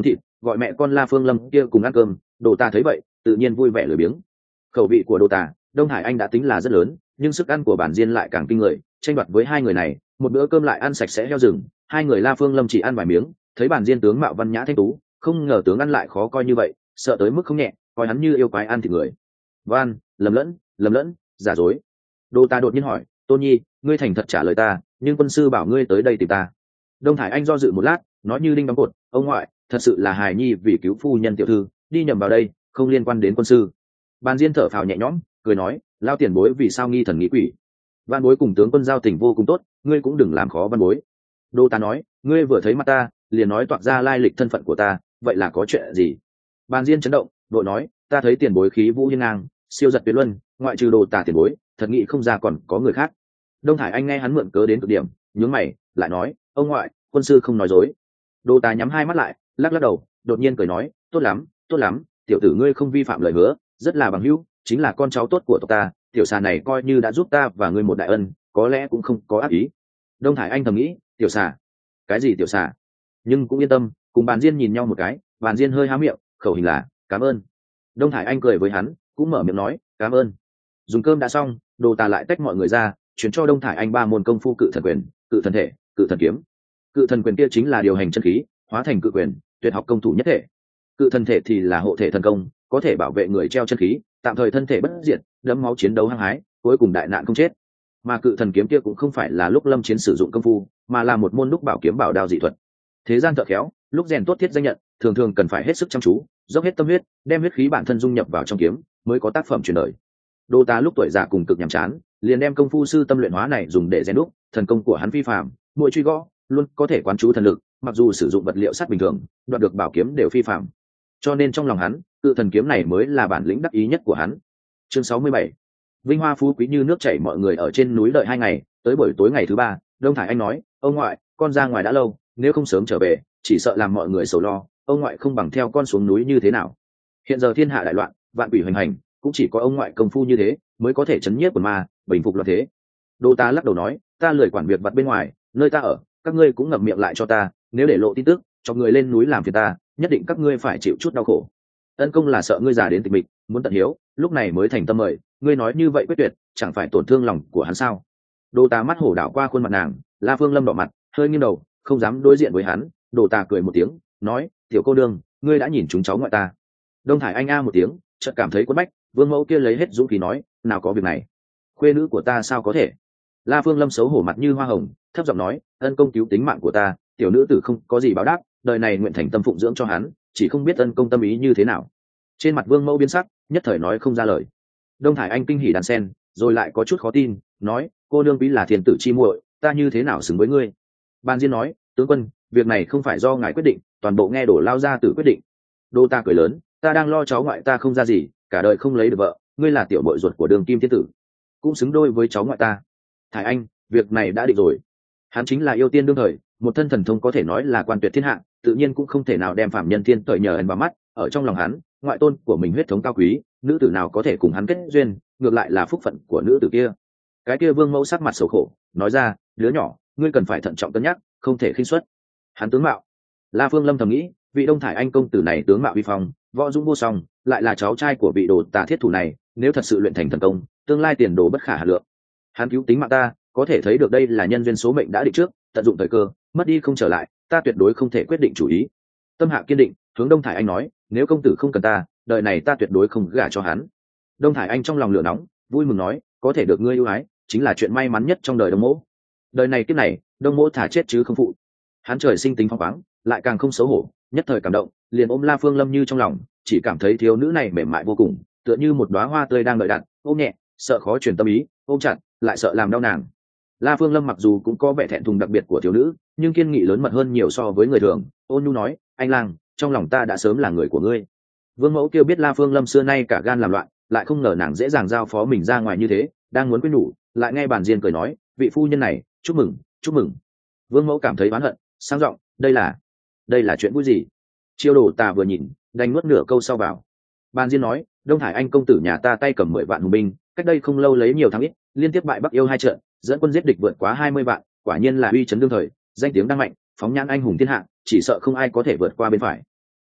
S1: gọi mẹ con La Phương Lâm kia cùng ăn cơm. Đồ Tà thấy vậy tự nhiên vui vẻ lười biếng. Khẩu vị của Đồ Tà, Đông Hải Anh đã tính là rất lớn, nhưng sức ăn của bản Diên lại càng kinh người. Tranh đoạt với hai người này, một bữa cơm lại ăn sạch sẽ heo rừng, hai người La Phương Lâm chỉ ăn vài miếng. Thấy bản Diên tướng mạo văn nhã thanh tú, không ngờ tướng ăn lại khó coi như vậy, sợ tới mức không nhẹ, coi hắn như yêu quái ăn thịt người. Van, lầm lẫn, lầm lẫn, giả dối. Đồ Tà đột nhiên hỏi, Tôn Nhi, ngươi thành thật trả lời ta, nhưng quân sư bảo ngươi tới đây tìm ta. Đông Hải Anh do dự một lát, nói như đinh đóng cột, ông ngoại, thật sự là hài nhi vì cứu phu nhân tiểu thư đi nhầm vào đây, không liên quan đến quân sư. Ban Diên thở phào nhẹ nhõm, cười nói, lao tiền bối vì sao nghi thần nghĩ quỷ? Văn bối cùng tướng quân giao tình vô cùng tốt, ngươi cũng đừng làm khó văn bối. Đô Ta nói, ngươi vừa thấy mặt ta, liền nói toạc ra lai lịch thân phận của ta, vậy là có chuyện gì? Ban Diên chấn động, đội nói, ta thấy tiền bối khí vũ hiên ngang, siêu giật tuyệt luân, ngoại trừ Đồ Tả tiền bối, thật nghĩ không ra còn có người khác. Đông Hải Anh nghe hắn mượn cớ đến cực điểm, nhướng mày, lại nói, ông ngoại, quân sư không nói dối. Đồ Tả nhắm hai mắt lại, lắc lắc đầu, đột nhiên cười nói, tốt lắm, tốt lắm, tiểu tử ngươi không vi phạm lời hứa, rất là bằng hữu, chính là con cháu tốt của tộc ta, tiểu xà này coi như đã giúp ta và ngươi một đại ân, có lẽ cũng không có ác ý. Đông Hải Anh thầm nghĩ, tiểu xà, cái gì tiểu xà? Nhưng cũng yên tâm, cùng Bàn Diên nhìn nhau một cái, Bàn Diên hơi há miệng, khẩu hình là, cảm ơn. Đông Hải Anh cười với hắn, cũng mở miệng nói, cảm ơn. Dùng cơm đã xong, Đồ Tà lại tách mọi người ra, chuyển cho Đông Hải Anh ba môn công phu cự thần quyền, cự thần thể, cự thần kiếm. Cự thần quyền kia chính là điều hành chân khí, hóa thành cự quyền, tuyệt học công thủ nhất thể. Cự thần thể thì là hộ thể thần công, có thể bảo vệ người treo chân khí, tạm thời thân thể bất diệt, đẫm máu chiến đấu hăng hái, cuối cùng đại nạn không chết. Mà cự thần kiếm kia cũng không phải là lúc lâm chiến sử dụng công phu, mà là một môn lúc bảo kiếm bảo đao dị thuật. Thế gian thợ khéo, lúc rèn tốt thiết danh nhận, thường thường cần phải hết sức chăm chú, dốc hết tâm huyết, đem huyết khí bản thân dung nhập vào trong kiếm, mới có tác phẩm truyền đời. Đô Ta lúc tuổi già cùng cực nhàm chán, liền đem công phu sư tâm luyện hóa này dùng để rèn đúc, thần công của hắn phi phàm, mỗi truy gõ luôn có thể quán chú thần lực, mặc dù sử dụng vật liệu sắt bình thường, đoạt được bảo kiếm đều phi phàm. Cho nên trong lòng hắn, cự thần kiếm này mới là bản lĩnh đắc ý nhất của hắn. Chương sáu mươi bảy, vinh hoa phú quý như nước chảy, mọi người ở trên núi đợi hai ngày, tới buổi tối ngày thứ ba, Đông Thải Anh nói, ông ngoại, con ra ngoài đã lâu, nếu không sớm trở về, chỉ sợ làm mọi người sầu lo, ông ngoại không bằng theo con xuống núi như thế nào. Hiện giờ thiên hạ đại loạn, vạn quỷ hoành hành, cũng chỉ có ông ngoại công phu như thế mới có thể chấn nhiếp quần ma, bình phục loạn thế. Đô Ta lắc đầu nói, ta lười quản việc vặt bên ngoài, nơi ta ở, các ngươi cũng ngậm miệng lại cho ta, nếu để lộ tin tức cho người lên núi làm phiền ta, nhất định các ngươi phải chịu chút đau khổ. Ân công là sợ ngươi già đến tịch mịch, muốn tận hiếu, lúc này mới thành tâm mời, ngươi nói như vậy quyết tuyệt, chẳng phải tổn thương lòng của hắn sao? Đô Ta mắt hổ đảo qua khuôn mặt nàng, La Phương Lâm đỏ mặt, hơi nghiêng đầu, không dám đối diện với hắn. Đồ Ta cười một tiếng, nói, tiểu cô đương, ngươi đã nhìn chúng cháu ngoại ta. Đông Thải Anh a một tiếng, chợt cảm thấy quấn bách, Vương mẫu kia lấy hết dũng khí nói, nào có việc này, khuê nữ của ta sao có thể? La Phương Lâm xấu hổ mặt như hoa hồng, thấp giọng nói, ân công cứu tính mạng của ta, tiểu nữ tử không có gì báo đáp, đời này nguyện thành tâm phụng dưỡng cho hắn, chỉ không biết ân công tâm ý như thế nào. Trên mặt Vương mẫu biến sắc, nhất thời nói không ra lời. Đông Thải Anh kinh hỉ đan sen, rồi lại có chút khó tin, nói, cô nương quý là thiên tử chi muội, ta như thế nào xứng với ngươi? Ban Diên nói, tướng quân, việc này không phải do ngài quyết định, toàn bộ nghe đổ lao ra tử quyết định. Đô Ta cười lớn, ta đang lo cháu ngoại ta không ra gì, cả đời không lấy được vợ, ngươi là tiểu bội ruột của Đường Kim thiên tử, cũng xứng đôi với cháu ngoại ta. Thải Anh, việc này đã định rồi. Hắn chính là yêu tiên đương thời, một thân thần thông có thể nói là quan tuyệt thiên hạ, tự nhiên cũng không thể nào đem phạm nhân thiên tởi nhờ ẩn vào mắt. Ở trong lòng hắn, ngoại tôn của mình huyết thống cao quý, nữ tử nào có thể cùng hắn kết duyên, ngược lại là phúc phận của nữ tử kia. Cái kia Vương mẫu sắc mặt xấu khổ, nói ra, đứa nhỏ, ngươi cần phải thận trọng cân nhắc, không thể khinh suất. Hắn tướng mạo. La Phương Lâm thầm nghĩ, vị Đông Thải Anh công tử này tướng mạo uy phong, võ dũng vô song, lại là cháu trai của vị Đồ Tả thiết thủ này, nếu thật sự luyện thành thần công, tương lai tiền đồ bất khả hà lượng. Hắn cứu tính mạng ta, có thể thấy được đây là nhân duyên số mệnh đã định trước, tận dụng thời cơ, mất đi không trở lại, ta tuyệt đối không thể quyết định chủ ý. Tâm hạ kiên định, hướng Đông Thải Anh nói, nếu công tử không cần ta, đời này ta tuyệt đối không gả cho hắn. Đông Thải Anh trong lòng lửa nóng, vui mừng nói, có thể được ngươi ưu ái, chính là chuyện may mắn nhất trong đời Đông Mỗ. Đời này kiếp này, Đông Mỗ thả chết chứ không phụ. Hắn trời sinh tính phóng khoáng, lại càng không xấu hổ, nhất thời cảm động, liền ôm La Phương Lâm như trong lòng, chỉ cảm thấy thiếu nữ này mềm mại vô cùng, tựa như một đóa hoa tươi đang đợi đặn, ôm nhẹ, sợ khó truyền tâm ý, ôm chặt, lại sợ làm đau nàng. La Phương Lâm mặc dù cũng có vẻ thẹn thùng đặc biệt của thiếu nữ, nhưng kiên nghị lớn mật hơn nhiều so với người thường, ôn nhu nói, anh lang, trong lòng ta đã sớm là người của ngươi. Vương mẫu kêu biết La Phương Lâm xưa nay cả gan làm loạn, lại không ngờ nàng dễ dàng giao phó mình ra ngoài như thế, đang muốn quên nhủ, lại nghe Bàn Diên cười nói, vị phu nhân này, chúc mừng, chúc mừng. Vương mẫu cảm thấy oán hận, sang giọng, đây là, đây là chuyện vui gì? Chiêu Đồ Tà vừa nhìn, đành nuốt nửa câu sau vào. Bàn Diên nói, Đông Hải Anh công tử nhà ta tay cầm mười vạn hùng binh, cách đây không lâu lấy nhiều thắng ít, liên tiếp bại Bắc Yêu hai trận, dẫn quân giết địch vượt quá hai mươi vạn, quả nhiên là uy chấn đương thời, danh tiếng đang mạnh, phóng nhãn anh hùng thiên hạ, chỉ sợ không ai có thể vượt qua bên phải.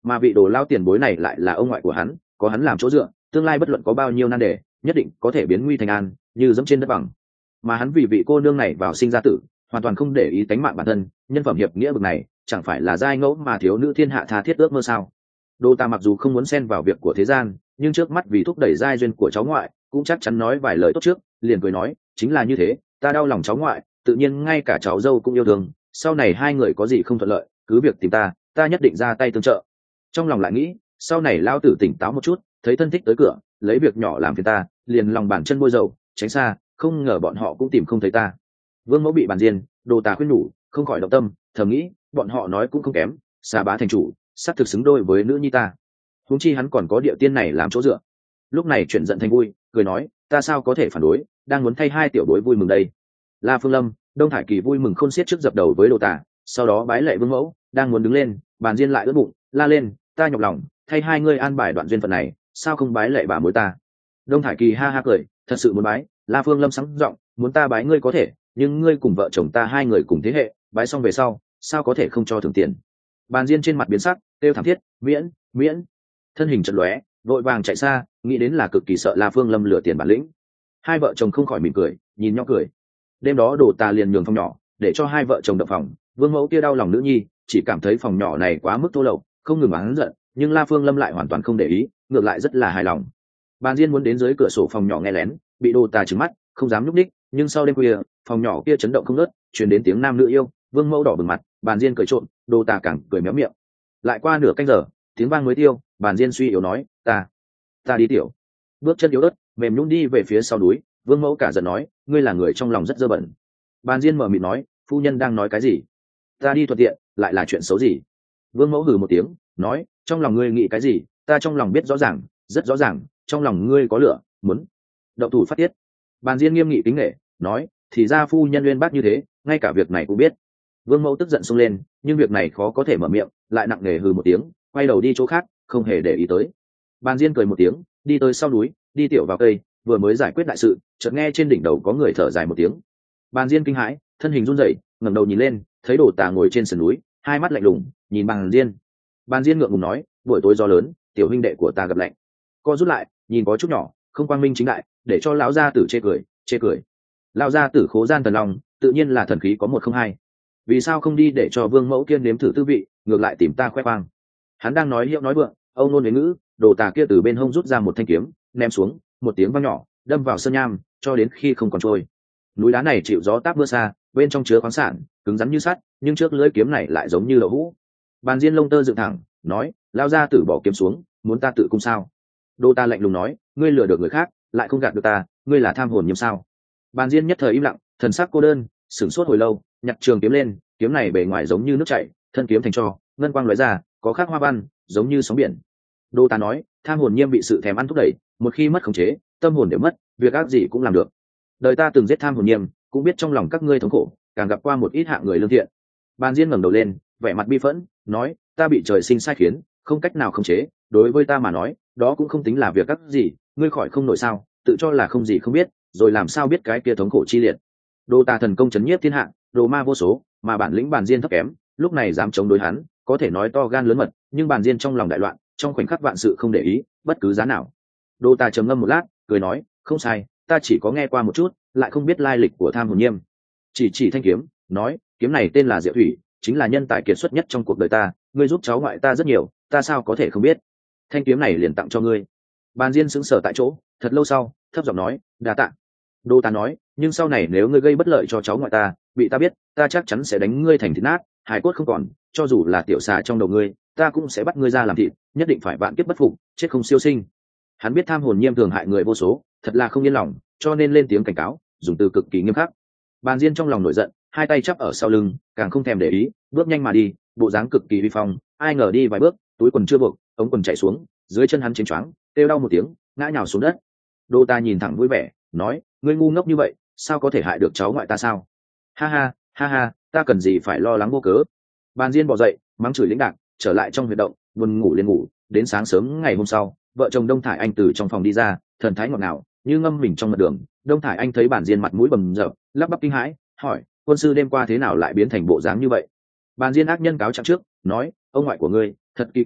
S1: mà vị đồ lao tiền bối này lại là ông ngoại của hắn, có hắn làm chỗ dựa, tương lai bất luận có bao nhiêu nan đề nhất định có thể biến nguy thành an, như dẫm trên đất bằng. Mà hắn vì vị cô nương này vào sinh ra tử, hoàn toàn không để ý tánh mạng bản thân, nhân phẩm hiệp nghĩa bực này chẳng phải là giai ngẫu mà thiếu nữ thiên hạ tha thiết ước mơ sao? Đô ta mặc dù không muốn xen vào việc của thế gian, nhưng trước mắt vì thúc đẩy giai duyên của cháu ngoại cũng chắc chắn nói vài lời tốt trước, liền cười nói, chính là như thế, ta đau lòng cháu ngoại, tự nhiên ngay cả cháu dâu cũng yêu thương, sau này hai người có gì không thuận lợi cứ việc tìm ta, ta nhất định ra tay tương trợ. Trong lòng lại nghĩ, sau này lao tử tỉnh táo một chút, thấy thân thích tới cửa lấy việc nhỏ làm phiền ta, liền lòng bàn chân bôi dầu tránh xa, không ngờ bọn họ cũng tìm không thấy ta. Vương mẫu bị bàn diên đồ tà khuyên nhủ, không khỏi động tâm, thầm nghĩ bọn họ nói cũng không kém, xà bá thành chủ sắp thực xứng đôi với nữ nhi ta, huống chi hắn còn có địa tiên này làm chỗ dựa. Lúc này chuyển giận thành vui, cười nói, ta sao có thể phản đối, đang muốn thay hai tiểu bối vui mừng đây. La Phương Lâm, Đông Thải Kỳ vui mừng khôn xiết trước dập đầu với đồ tà, sau đó bái lệ vương mẫu, đang muốn đứng lên, bàn diên lại ướt bụng la lên, ta nhọc lòng thay hai ngươi an bài đoạn duyên phận này, sao không bái lệ bà mối ta. Đông Thải Kỳ ha ha cười, thật sự muốn bái. La Phương Lâm sáng giọng, muốn ta bái ngươi có thể, nhưng ngươi cùng vợ chồng ta hai người cùng thế hệ, bái xong về sau sao có thể không cho thưởng tiền. Bàn diên trên mặt biến sắc, kêu thảm thiết, miễn miễn thân hình chật lóe, vội vàng chạy xa, nghĩ đến là cực kỳ sợ La Phương Lâm lừa tiền bản lĩnh. Hai vợ chồng không khỏi mỉm cười, nhìn nhỏ cười. Đêm đó đồ tà liền nhường phòng nhỏ để cho hai vợ chồng đập phòng. Vương mẫu kia đau lòng nữ nhi, chỉ cảm thấy phòng nhỏ này quá mức thô lậu, không ngừng oán giận, nhưng La Phương Lâm lại hoàn toàn không để ý, ngược lại rất là hài lòng. Bàn diên muốn đến dưới cửa sổ phòng nhỏ nghe lén, bị đồ tà trừng mắt, không dám nhúc đích, nhưng sau đêm khuya phòng nhỏ kia chấn động không ngớt, truyền đến tiếng nam nữ yêu. Vương mẫu đỏ bừng mặt, bàn diên cười trộn, đồ tà càng cười méo miệng. Lại qua nửa canh giờ, tiếng vang mới tiêu, bàn diên suy yếu nói, ta ta đi tiểu. Bước chân yếu ớt mềm nhũn đi về phía sau núi. Vương mẫu cả giận nói, ngươi là người trong lòng rất dơ bẩn. Bàn diên mở miệng nói, phu nhân đang nói cái gì? Ta đi thuận tiện lại là chuyện xấu gì? Vương mẫu hừ một tiếng, nói, trong lòng ngươi nghĩ cái gì ta trong lòng biết rõ ràng, rất rõ ràng, trong lòng ngươi có lửa, muốn động thủ phát tiết. Bàn diên nghiêm nghị kính nể, nói, thì ra phu nhân uyên bác như thế, ngay cả việc này cũng biết. Vương mẫu tức giận xông lên, nhưng việc này khó có thể mở miệng, lại nặng nề hừ một tiếng, quay đầu đi chỗ khác, không hề để ý tới. Bàn diên cười một tiếng, đi tới sau núi, đi tiểu vào cây, vừa mới giải quyết đại sự, chợt nghe trên đỉnh đầu có người thở dài một tiếng. Bàn diên kinh hãi, thân hình run rẩy, ngẩng đầu nhìn lên, thấy đồ tà ngồi trên sườn núi, hai mắt lạnh lùng nhìn bàn diên. Bàn diên ngượng ngùng nói, buổi tối gió lớn, tiểu huynh đệ của ta gặp lạnh. Co rút lại, nhìn có chút nhỏ, không quang minh chính đại, để cho lão gia tử chê cười, chê cười. Lão gia tử khố gian thần long, tự nhiên là thần khí có một không hai. Vì sao không đi để cho vương mẫu kiên nếm thử tư vị, ngược lại tìm ta khoe khoang? Hắn đang nói hiệu nói vượng, âu nôn với ngữ, đồ tà kia từ bên hông rút ra một thanh kiếm, ném xuống, một tiếng vang nhỏ, đâm vào sơn nham, cho đến khi không còn trôi. Núi đá này chịu gió táp mưa xa, bên trong chứa khoáng sản, cứng rắn như sắt, nhưng trước lưỡi kiếm này lại giống như đậu hũ. Bàn diên lông tơ dựng thẳng, nói, lao ra tử bỏ kiếm xuống, muốn ta tự cung sao? Đô ta lạnh lùng nói, ngươi lừa được người khác, lại không gạt được ta, ngươi là tham hồn nhiễm sao? Bàn diên nhất thời im lặng, thần sắc cô đơn, sửng sốt hồi lâu, nhặt trường kiếm lên, kiếm này bề ngoài giống như nước chảy, thân kiếm thành tro, ngân quang lóe ra, có khắc hoa văn, giống như sóng biển. Đô ta nói, tham hồn nhiễm bị sự thèm ăn thúc đẩy, một khi mất khống chế, tâm hồn đều mất, việc ác gì cũng làm được. Đời ta từng giết tham hồn nhiễm, cũng biết trong lòng các ngươi thống khổ, càng gặp qua một ít hạng người lương thiện. Bàn diên ngẩng đầu lên, vẻ mặt bi phẫn, nói, ta bị trời sinh sai khiến, không cách nào khống chế, đối với ta mà nói, đó cũng không tính là việc ác gì, ngươi khỏi không nổi sao? Tự cho là không gì không biết, rồi làm sao biết cái kia thống khổ chi liệt. Đô ta thần công chấn nhiếp thiên hạ, đồ ma vô số, mà bản lĩnh bàn diên thấp kém, lúc này dám chống đối hắn, có thể nói to gan lớn mật, nhưng bàn diên trong lòng đại loạn, trong khoảnh khắc vạn sự không để ý, bất cứ giá nào. Đô ta trầm ngâm một lát, cười nói, không sai, ta chỉ có nghe qua một chút, lại không biết lai lịch của tham hồn nhiêm. Chỉ chỉ thanh kiếm, nói, kiếm này tên là Diệu Thủy, chính là nhân tài kiệt xuất nhất trong cuộc đời ta, ngươi giúp cháu ngoại ta rất nhiều, ta sao có thể không biết. Thanh kiếm này liền tặng cho ngươi. Bàn diên sững sờ tại chỗ, thật lâu sau, thấp giọng nói, đa tạ. Đô ta nói, nhưng sau này nếu ngươi gây bất lợi cho cháu ngoại ta, bị ta biết, ta chắc chắn sẽ đánh ngươi thành thịt nát, hài cốt không còn, cho dù là tiểu xà trong đầu ngươi, ta cũng sẽ bắt ngươi ra làm thịt, nhất định phải vạn kiếp bất phục, chết không siêu sinh. Hắn biết tham hồn nhiêm thường hại người vô số, thật là không yên lòng, cho nên lên tiếng cảnh cáo, dùng từ cực kỳ nghiêm khắc. Bàn diên trong lòng nổi giận, hai tay chắp ở sau lưng, càng không thèm để ý, bước nhanh mà đi, bộ dáng cực kỳ uy phong. Ai ngờ đi vài bước, túi quần chưa buộc, ống quần chạy xuống, dưới chân hắn chênh choáng, kêu đau một tiếng, ngã nhào xuống đất. Đô ta nhìn thẳng vui vẻ, nói, ngươi ngu ngốc như vậy, sao có thể hại được cháu ngoại ta sao? Ha ha, ha ha, ta cần gì phải lo lắng vô cớ. Bàn diên bỏ dậy, mắng chửi lĩnh đạc, trở lại trong huyệt động, buồn ngủ liền ngủ. Đến sáng sớm ngày hôm sau, vợ chồng Đông Thải Anh từ trong phòng đi ra, thần thái ngọt ngào, như ngâm mình trong mật đường. Đông Thải Anh thấy Bàn diên mặt mũi bầm dập, lắp bắp kinh hãi, hỏi, quân sư đêm qua thế nào lại biến thành bộ dáng như vậy? Bàn diên ác nhân cáo trạng trước, nói, ông ngoại của ngươi thật kỳ quái,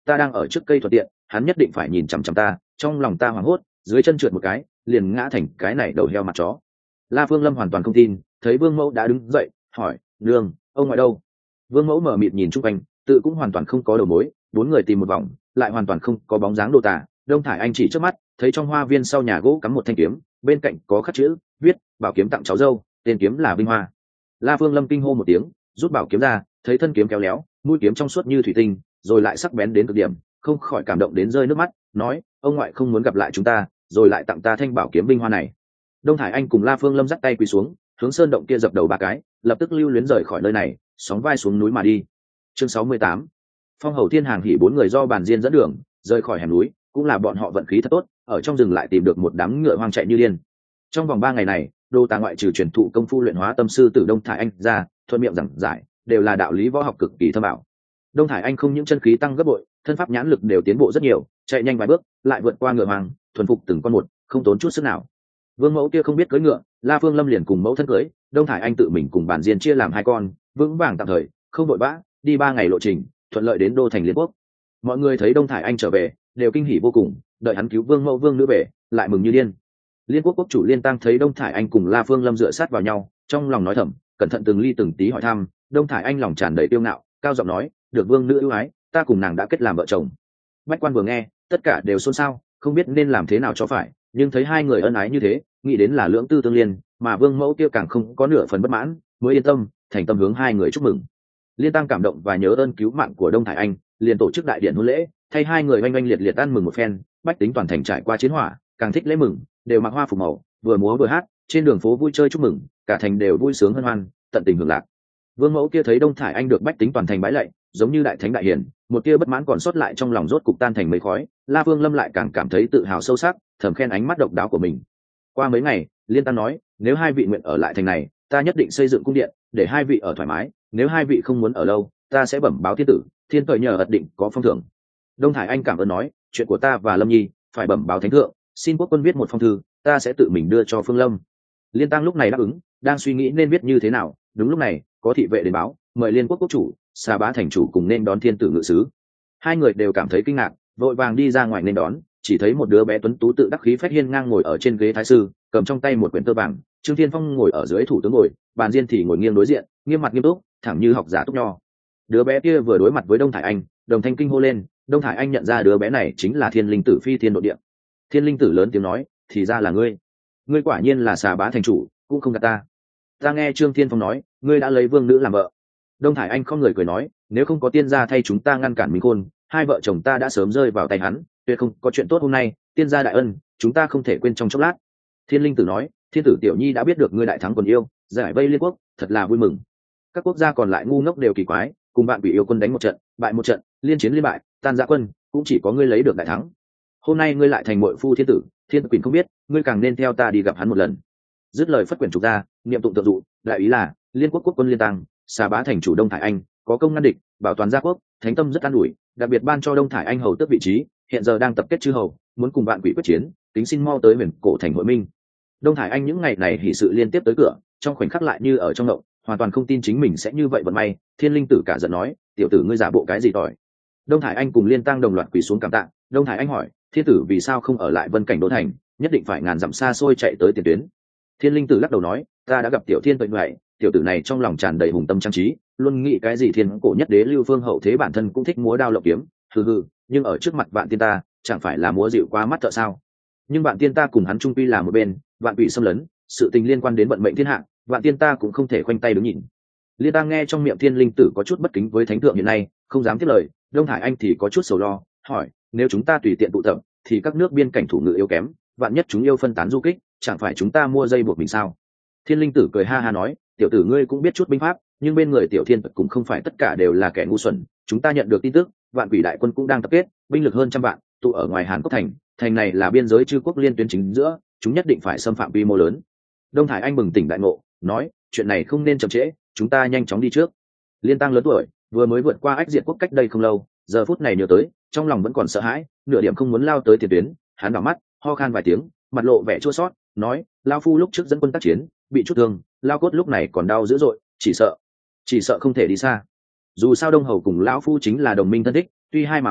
S1: ta đang ở trước cây thuận tiện, hắn nhất định phải nhìn chằm chằm ta. Trong lòng ta hoảng hốt, dưới chân trượt một cái, liền ngã thành cái này đầu heo mặt chó. La Phương Lâm hoàn toàn không tin, thấy Vương Mẫu đã đứng dậy, hỏi: "Nương, ông ngoại đâu?" Vương Mẫu mở mịt nhìn chung quanh, tự cũng hoàn toàn không có đầu mối, bốn người tìm một vòng, lại hoàn toàn không có bóng dáng Đồ Tả. Đông Thải Anh chỉ trước mắt, thấy trong hoa viên sau nhà gỗ cắm một thanh kiếm, bên cạnh có khắc chữ, viết: "Bảo kiếm tặng cháu dâu, tên kiếm là Vinh Hoa." La Phương Lâm kinh hô một tiếng, rút bảo kiếm ra, thấy thân kiếm kéo léo, mũi kiếm trong suốt như thủy tinh, rồi lại sắc bén đến cực điểm, không khỏi cảm động đến rơi nước mắt, nói: "Ông ngoại không muốn gặp lại chúng ta, rồi lại tặng ta thanh bảo kiếm Vinh Hoa này." Đông Thải Anh cùng La Phương Lâm dắt tay quỳ xuống, hướng sơn động kia dập đầu ba cái, lập tức lưu luyến rời khỏi nơi này, sóng vai xuống núi mà đi. Chương sáu mươi tám. Phong Hầu Thiên Hàng Hỉ bốn người do Bàn Diên dẫn đường, rời khỏi hẻm núi, cũng là bọn họ vận khí thật tốt, ở trong rừng lại tìm được một đám ngựa hoang chạy như điên. Trong vòng ba ngày này, Đô Tà ngoại trừ truyền thụ công phu luyện hóa tâm sư từ Đông Thải Anh ra, thuận miệng giảng giải, đều là đạo lý võ học cực kỳ thâm ảo. Đông Thải Anh không những chân khí tăng gấp bội, thân pháp nhãn lực đều tiến bộ rất nhiều, chạy nhanh vài bước, lại vượt qua ngựa hoang, thuần phục từng con một, không tốn chút sức nào. Vương Mẫu kia không biết cưỡi ngựa, La Phương Lâm liền cùng mẫu thân cưỡi, Đông Thải Anh tự mình cùng Bàn Diên chia làm hai con, vững vàng tạm thời, không vội vã, đi ba ngày lộ trình, thuận lợi đến đô thành Liên Quốc. Mọi người thấy Đông Thải Anh trở về, đều kinh hỉ vô cùng, đợi hắn cứu Vương Mẫu Vương nữ về, lại mừng như điên. Liên Quốc quốc chủ Liên Tăng thấy Đông Thải Anh cùng La Phương Lâm dựa sát vào nhau, trong lòng nói thầm, cẩn thận từng ly từng tí hỏi thăm. Đông Thải Anh lòng tràn đầy tiêu ngạo, cao giọng nói: "Được vương nữ ưu ái, ta cùng nàng đã kết làm vợ chồng." Bách quan vừa nghe, tất cả đều xôn xao, không biết nên làm thế nào cho phải, nhưng thấy hai người ân ái như thế, nghĩ đến là lưỡng tư tương liên, mà Vương Mẫu kia càng không có nửa phần bất mãn, mới yên tâm, thành tâm hướng hai người chúc mừng. Liên Tăng cảm động và nhớ ơn cứu mạng của Đông Thải Anh, liền tổ chức đại điện hôn lễ, thay hai người oanh oanh liệt liệt ăn mừng một phen. Bách tính toàn thành trải qua chiến hỏa, càng thích lễ mừng, đều mặc hoa phục màu, vừa múa vừa hát, trên đường phố vui chơi chúc mừng, cả thành đều vui sướng hân hoan, tận tình hưởng lạc. Vương Mẫu kia thấy Đông Thải Anh được bách tính toàn thành bái lạy, giống như đại thánh đại hiền, một tia bất mãn còn sót lại trong lòng rốt cục tan thành mây khói. La Vương Lâm lại càng cảm thấy tự hào sâu sắc, thầm khen ánh mắt độc đáo của mình. Qua mấy ngày, Liên Tăng nói: "Nếu hai vị nguyện ở lại thành này, ta nhất định xây dựng cung điện, để hai vị ở thoải mái. Nếu hai vị không muốn ở lâu, ta sẽ bẩm báo thiên tử, thiên tội nhờ ật định có phong thưởng." Đông Thải Anh cảm ơn nói: "Chuyện của ta và Lâm Nhi phải bẩm báo thánh thượng, xin quốc quân viết một phong thư, ta sẽ tự mình đưa cho Phương Lâm." Liên Tăng lúc này đáp ứng, đang suy nghĩ nên viết như thế nào. Đúng lúc này, có thị vệ đến báo, mời Liên Quốc quốc chủ, Xà Bá thành chủ cùng nên đón thiên tử ngự sứ. Hai người đều cảm thấy kinh ngạc, vội vàng đi ra ngoài nên đón. Chỉ thấy một đứa bé tuấn tú tự đắc khí phách hiên ngang ngồi ở trên ghế thái sư, cầm trong tay một quyển tơ vàng. Trương Thiên Phong ngồi ở dưới thủ tướng ngồi, Bàn Diên thì ngồi nghiêng đối diện, nghiêm mặt nghiêm túc, thẳng như học giả túc nho. Đứa bé kia vừa đối mặt với Đông Thải Anh, đồng thanh kinh hô lên. Đông Thải Anh nhận ra đứa bé này chính là Thiên Linh Tử phi thiên độ địa. Thiên Linh Tử lớn tiếng nói: "Thì ra là ngươi, ngươi quả nhiên là Xà Bá thành chủ, cũng không gạt ta. Ta nghe Trương Thiên Phong nói, ngươi đã lấy vương nữ làm vợ." Đông Thải Anh không người cười nói: "Nếu không có tiên gia thay chúng ta ngăn cản Minh Khôn, hai vợ chồng ta đã sớm rơi vào tay hắn, tuyệt không có chuyện tốt hôm nay. Tiên gia đại ân, chúng ta không thể quên trong chốc lát." Thiên Linh Tử nói: "Thiên tử tiểu nhi đã biết được ngươi đại thắng quần yêu, giải vây Liên Quốc, thật là vui mừng. Các quốc gia còn lại ngu ngốc đều kỳ quái, cùng bạn bị yêu quân đánh một trận, bại một trận, liên chiến liên bại, tan rã quân, cũng chỉ có ngươi lấy được đại thắng. Hôm nay ngươi lại thành muội phu thiên tử, thiên quỳnh không biết, ngươi càng nên theo ta đi gặp hắn một lần." Dứt lời phất quyển trục ra, niệm tụng tự dụ, đại ý là Liên Quốc quốc quân Liên Tăng, Xà Bá thành chủ Đông Thải Anh, có công ngăn địch, bảo toàn gia quốc, thánh tâm rất an ủi, đặc biệt ban cho Đông Thải Anh hầu tước vị trí, hiện giờ đang tập kết chư hầu, muốn cùng vạn quỷ quyết chiến, tính xin mau tới huyền cổ thành hội minh. Đông Thải Anh những ngày này hỉ sự liên tiếp tới cửa, trong khoảnh khắc lại như ở trong ngộng, hoàn toàn không tin chính mình sẽ như vậy vận may. Thiên Linh Tử cả giận nói: "Tiểu tử ngươi giả bộ cái gì tỏi?" Đông Thải Anh cùng Liên Tăng đồng loạt quỳ xuống cảm tạ. Đông Thải Anh hỏi: "Thiên tử vì sao không ở lại Vân Cảnh Đô thành, nhất định phải ngàn dặm xa xôi chạy tới tiền tuyến?" Thiên Linh Tử lắc đầu nói: "Ta đã gặp tiểu thiên tuệ vậy, tiểu tử này trong lòng tràn đầy hùng tâm trang trí, luôn nghĩ cái gì thiên cổ nhất đế Lưu Phương hậu thế, bản thân cũng thích múa đao lộng kiếm, hừ hừ, nhưng ở trước mặt vạn tiên ta, chẳng phải là múa dịu quá mắt thợ sao? Nhưng vạn tiên ta cùng hắn trung quy là một bên, vạn quỷ xâm lấn, sự tình liên quan đến vận mệnh thiên hạ, vạn tiên ta cũng không thể khoanh tay đứng nhìn." Liên Tăng nghe trong miệng Thiên Linh Tử có chút bất kính với thánh thượng hiện nay, không dám tiếp lời. Đông Thải Anh thì có chút sầu lo, hỏi: "Nếu chúng ta tùy tiện tụ tập, thì các nước biên cảnh thủ ngự yếu kém, vạn nhất chúng yêu phân tán du kích, chẳng phải chúng ta mua dây buộc mình sao?" Thiên Linh Tử cười ha ha nói: "Tiểu tử ngươi cũng biết chút binh pháp, nhưng bên người tiểu thiên tật cũng không phải tất cả đều là kẻ ngu xuẩn. Chúng ta nhận được tin tức, vạn quỷ đại quân cũng đang tập kết, binh lực hơn trăm vạn, tụ ở ngoài Hàn Quốc thành, thành này là biên giới chư quốc liên tuyến chính giữa, chúng nhất định phải xâm phạm quy mô lớn." Đông Thải Anh bừng tỉnh đại ngộ, nói: "Chuyện này không nên chậm trễ, chúng ta nhanh chóng đi trước." Liên Tăng lớn tuổi, vừa mới vượt qua ách diệt quốc cách đây không lâu, giờ phút này nhớ tới, trong lòng vẫn còn sợ hãi, nửa điểm không muốn lao tới tiền tuyến. Hắn đảo mắt, ho khan vài tiếng, mặt lộ vẻ chua xót, nói: "Lao phu lúc trước dẫn quân tác chiến, bị chút thương, lao cốt lúc này còn đau dữ dội, chỉ sợ chỉ sợ không thể đi xa. Dù sao Đông Hầu cùng lão phu chính là đồng minh thân thích, tuy hai mà một,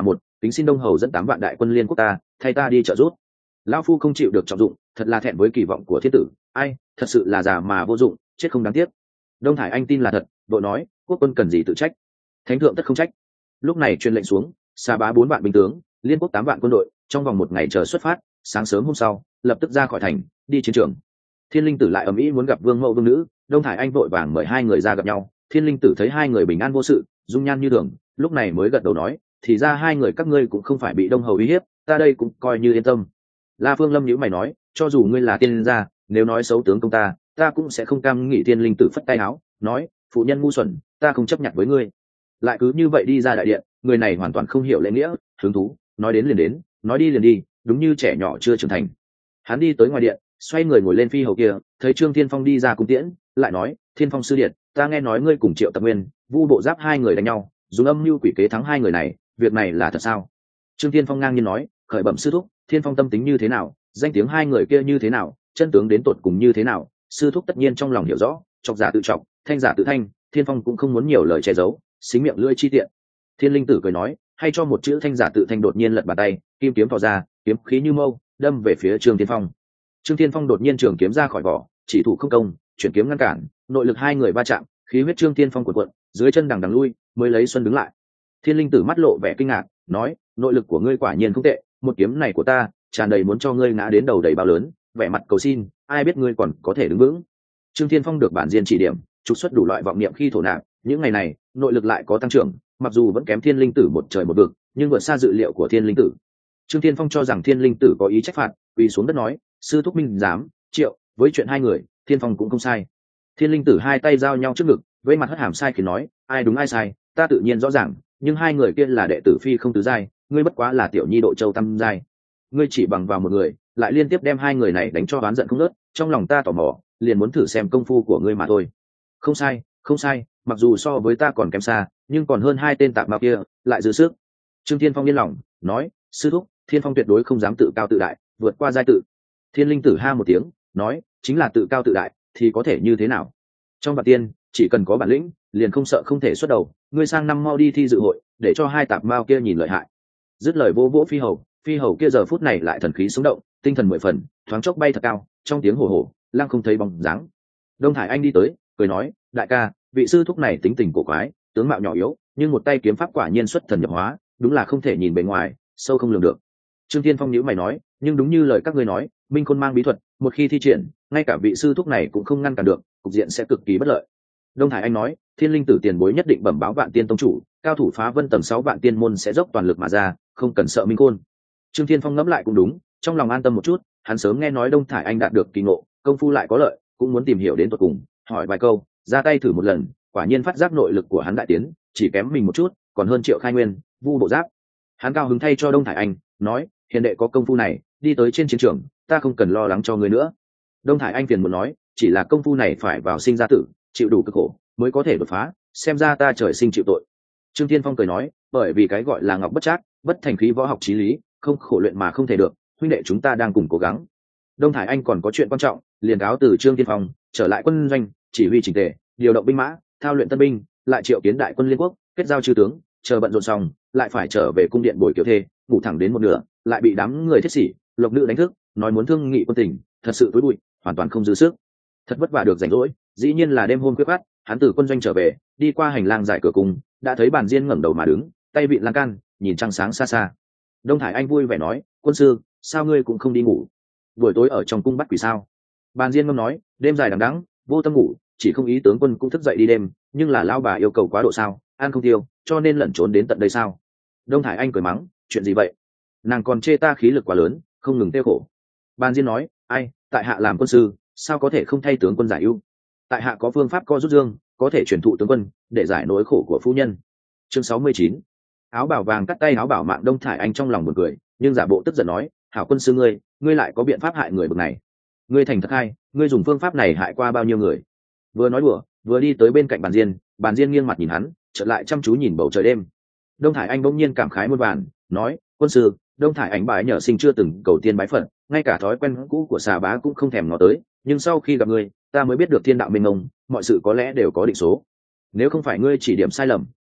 S1: kính xin đông hầu dẫn tám vạn đại quân liên quốc ta thay ta đi trợ giúp. Lão phu không chịu được trọng dụng, thật là thẹn với kỳ vọng của thiên tử. Ai, thật sự là già mà vô dụng, chết không đáng tiếc. Đông Thải Anh tin là thật, vội nói, quốc quân cần gì tự trách, thánh thượng tất không trách. Lúc này truyền lệnh xuống, Sa Bá bốn vạn binh tướng, liên quốc tám vạn quân đội, trong vòng một ngày chờ xuất phát. Sáng sớm hôm sau, lập tức ra khỏi thành, đi chiến trường. Thiên Linh Tử lại ầm ĩ muốn gặp vương mẫu vương nữ, Đông Thải Anh vội vàng mời hai người ra gặp nhau. Thiên Linh Tử thấy hai người bình an vô sự, dung nhan như thường, lúc này mới gật đầu nói, thì ra hai người các ngươi cũng không phải bị đông hầu uy hiếp, ta đây cũng coi như yên tâm. La Phương Lâm nhíu mày nói, cho dù ngươi là tiên gia, nếu nói xấu tướng công ta, ta cũng sẽ không cam nghị. Thiên Linh Tử phất tay áo, nói, phụ nhân ngu xuẩn, ta không chấp nhận với ngươi. Lại cứ như vậy đi ra đại điện, người này hoàn toàn không hiểu lễ nghĩa, hứng thú, nói đến liền đến, nói đi liền đi, đúng như trẻ nhỏ chưa trưởng thành. Hắn đi tới ngoài điện, xoay người ngồi lên phi hầu kia, thấy Trương Thiên Phong đi ra cung tiễn, lại nói, Thiên Phong sư điện, ta nghe nói ngươi cùng Triệu Tập Nguyên, Vu Bộ Giáp hai người đánh nhau, dùng âm mưu quỷ kế thắng hai người này, việc này là thật sao? Trương Thiên Phong ngang nhiên nói, khởi bẩm sư thúc, Thiên Phong tâm tính như thế nào, danh tiếng hai người kia như thế nào, chân tướng đến tột cùng như thế nào, sư thúc tất nhiên trong lòng hiểu rõ, chọc giả tự chọc, thanh giả tự thanh, Thiên Phong cũng không muốn nhiều lời che giấu, xính miệng lưỡi chi tiện. Thiên Linh Tử cười nói, hay cho một chữ thanh giả tự thanh. Đột nhiên lật bàn tay, kim kiếm thò ra, kiếm khí như mâu, đâm về phía Trương Thiên Phong. Trương Thiên Phong đột nhiên trường kiếm ra khỏi vỏ, chỉ thủ không công, chuyển kiếm ngăn cản, nội lực hai người va chạm, khí huyết Trương Thiên Phong cuộn cuộn, dưới chân đằng đằng lui, mới lấy xuân đứng lại. Thiên Linh Tử mắt lộ vẻ kinh ngạc, nói, nội lực của ngươi quả nhiên không tệ, một kiếm này của ta, tràn đầy muốn cho ngươi ngã đến đầu đầy bao lớn, vẻ mặt cầu xin, ai biết ngươi còn có thể đứng vững. Trương Thiên Phong được bản diên chỉ điểm, trục xuất đủ loại vọng niệm khi thổ nạp, những ngày này, nội lực lại có tăng trưởng, mặc dù vẫn kém Thiên Linh Tử một trời một vực, nhưng vượt xa dự liệu của Thiên Linh Tử. Trương Thiên Phong cho rằng Thiên Linh Tử có ý trách phạt, quỳ xuống đất nói, sư thúc minh dám, Triệu, với chuyện hai người, Thiên Phong cũng không sai. Thiên Linh Tử hai tay giao nhau trước ngực, với mặt hất hàm sai khi nói, ai đúng ai sai, ta tự nhiên rõ ràng, nhưng hai người kia là đệ tử phi không tứ giai, ngươi bất quá là tiểu nhi độ châu tam giai, ngươi chỉ bằng vào một người, lại liên tiếp đem hai người này đánh cho oán giận không ngớt, trong lòng ta tò mò, liền muốn thử xem công phu của ngươi mà thôi. Không sai, không sai, mặc dù so với ta còn kém xa, nhưng còn hơn hai tên tạp mao kia, lại dư sức. Trương Thiên Phong yên lòng, nói, sư thúc, Thiên Phong tuyệt đối không dám tự cao tự đại, vượt qua giai tự. Thiên Linh Tử ha một tiếng, nói, chính là tự cao tự đại, thì có thể như thế nào? Trong vạn tiên, chỉ cần có bản lĩnh, liền không sợ không thể xuất đầu. Ngươi sang năm mau đi thi dự hội, để cho hai tạp mao kia nhìn lợi hại. Dứt lời vô vỗ phi hầu, phi hầu kia giờ phút này lại thần khí sống động, tinh thần mười phần, thoáng chốc bay thật cao, trong tiếng hổ hổ, lăng không thấy bóng dáng. Đông Thải Anh đi tới, cười nói, đại ca, vị sư thúc này tính tình cổ quái, tướng mạo nhỏ yếu, nhưng một tay kiếm pháp quả nhiên xuất thần nhập hóa, đúng là không thể nhìn bề ngoài, sâu không lường được. Trương Thiên Phong nhíu mày nói, nhưng đúng như lời các ngươi nói, Minh Khôn mang bí thuật, một khi thi triển, ngay cả vị sư thúc này cũng không ngăn cản được, cục diện sẽ cực kỳ bất lợi. Đông Thải Anh nói, Thiên Linh Tử tiền bối nhất định bẩm báo Vạn Tiên tông chủ, cao thủ phá vân tầng sáu Vạn Tiên môn sẽ dốc toàn lực mà ra, không cần sợ Minh Khôn. Trương Thiên Phong ngẫm lại cũng đúng, trong lòng an tâm một chút, hắn sớm nghe nói Đông Thải Anh đạt được kỳ ngộ, công phu lại có lợi, cũng muốn tìm hiểu đến tận cùng, hỏi vài câu, ra tay thử một lần, quả nhiên phát giác nội lực của hắn đại tiến, chỉ kém mình một chút, còn hơn Triệu Khai Nguyên, Vu Bộ Giáp. Hắn cao hứng thay cho Đông Thải Anh, nói, hiền đệ có công phu này, đi tới trên chiến trường, ta không cần lo lắng cho người nữa. Đông Thải Anh phiền muốn nói, chỉ là công phu này phải vào sinh ra tử, chịu đủ cực khổ mới có thể đột phá, xem ra ta trời sinh chịu tội. Trương Thiên Phong cười nói, bởi vì cái gọi là ngọc bất trác, bất thành khí võ học chí lý, không khổ luyện mà không thể được, huynh đệ chúng ta đang cùng cố gắng. Đông Thải Anh còn có chuyện quan trọng, liền cáo từ Trương Thiên Phong, trở lại quân doanh, chỉ huy chỉnh tề, điều động binh mã, thao luyện tân binh, lại triệu kiến đại quân liên quốc, kết giao chư tướng, chờ bận rộn xong, lại phải trở về cung điện bồi kiểu thê, ngủ thẳng đến một nửa, lại bị đám người thiết sĩ, lộc nữ đánh thức, nói muốn thương nghị quân tình, thật sự tối bụi, hoàn toàn không dư sức. Thật vất vả được rảnh rỗi, dĩ nhiên là đêm hôm quyết bắt, hắn từ quân doanh trở về, đi qua hành lang giải cửa cung, đã thấy Bàn Diên ngẩng đầu mà đứng, tay vịn lan can, nhìn trăng sáng xa xa. Đông Thải Anh vui vẻ nói, quân sư, sao ngươi cũng không đi ngủ? Buổi tối ở trong cung bắt quỷ sao? Bàn Diên ngâm nói, đêm dài đằng đẵng, vô tâm ngủ, chỉ không ý tướng quân cũng thức dậy đi đêm, nhưng là lao bà yêu cầu quá độ sao, ăn không tiêu, cho nên lẩn trốn đến tận đây sao? Đông Thải Anh cười mắng, chuyện gì vậy? Nàng còn chê ta khí lực quá lớn, không ngừng tiêu khổ. Bàn Diên nói, ai, tại hạ làm quân sư, sao có thể không thay tướng quân giải ưu? Tại hạ có phương pháp co rút dương, có thể truyền thụ tướng quân để giải nỗi khổ của phu nhân. Chương sáu mươi chín. Áo bảo vàng cắt tay áo bảo mạng. Đông Thải Anh trong lòng buồn cười, nhưng giả bộ tức giận nói, hảo quân sư ngươi, ngươi lại có biện pháp hại người bực này? Ngươi thành thật hay, ngươi dùng phương pháp này hại qua bao nhiêu người? Vừa nói đùa, vừa đi tới bên cạnh Bàn Diên, Bàn Diên nghiêng mặt nhìn hắn, trở lại chăm chú nhìn bầu trời đêm. Đông Thải Anh bỗng nhiên cảm khái muôn vàn, nói, quân sư, Đông Thải Anh bái nhờ sinh chưa từng cầu tiên bái phật, ngay cả thói quen cũ của xà bá cũng không thèm ngó tới, nhưng sau khi gặp ngươi, ta mới biết được thiên đạo mênh mông, mọi sự có lẽ đều có định số. Nếu không phải ngươi chỉ điểm sai lầm,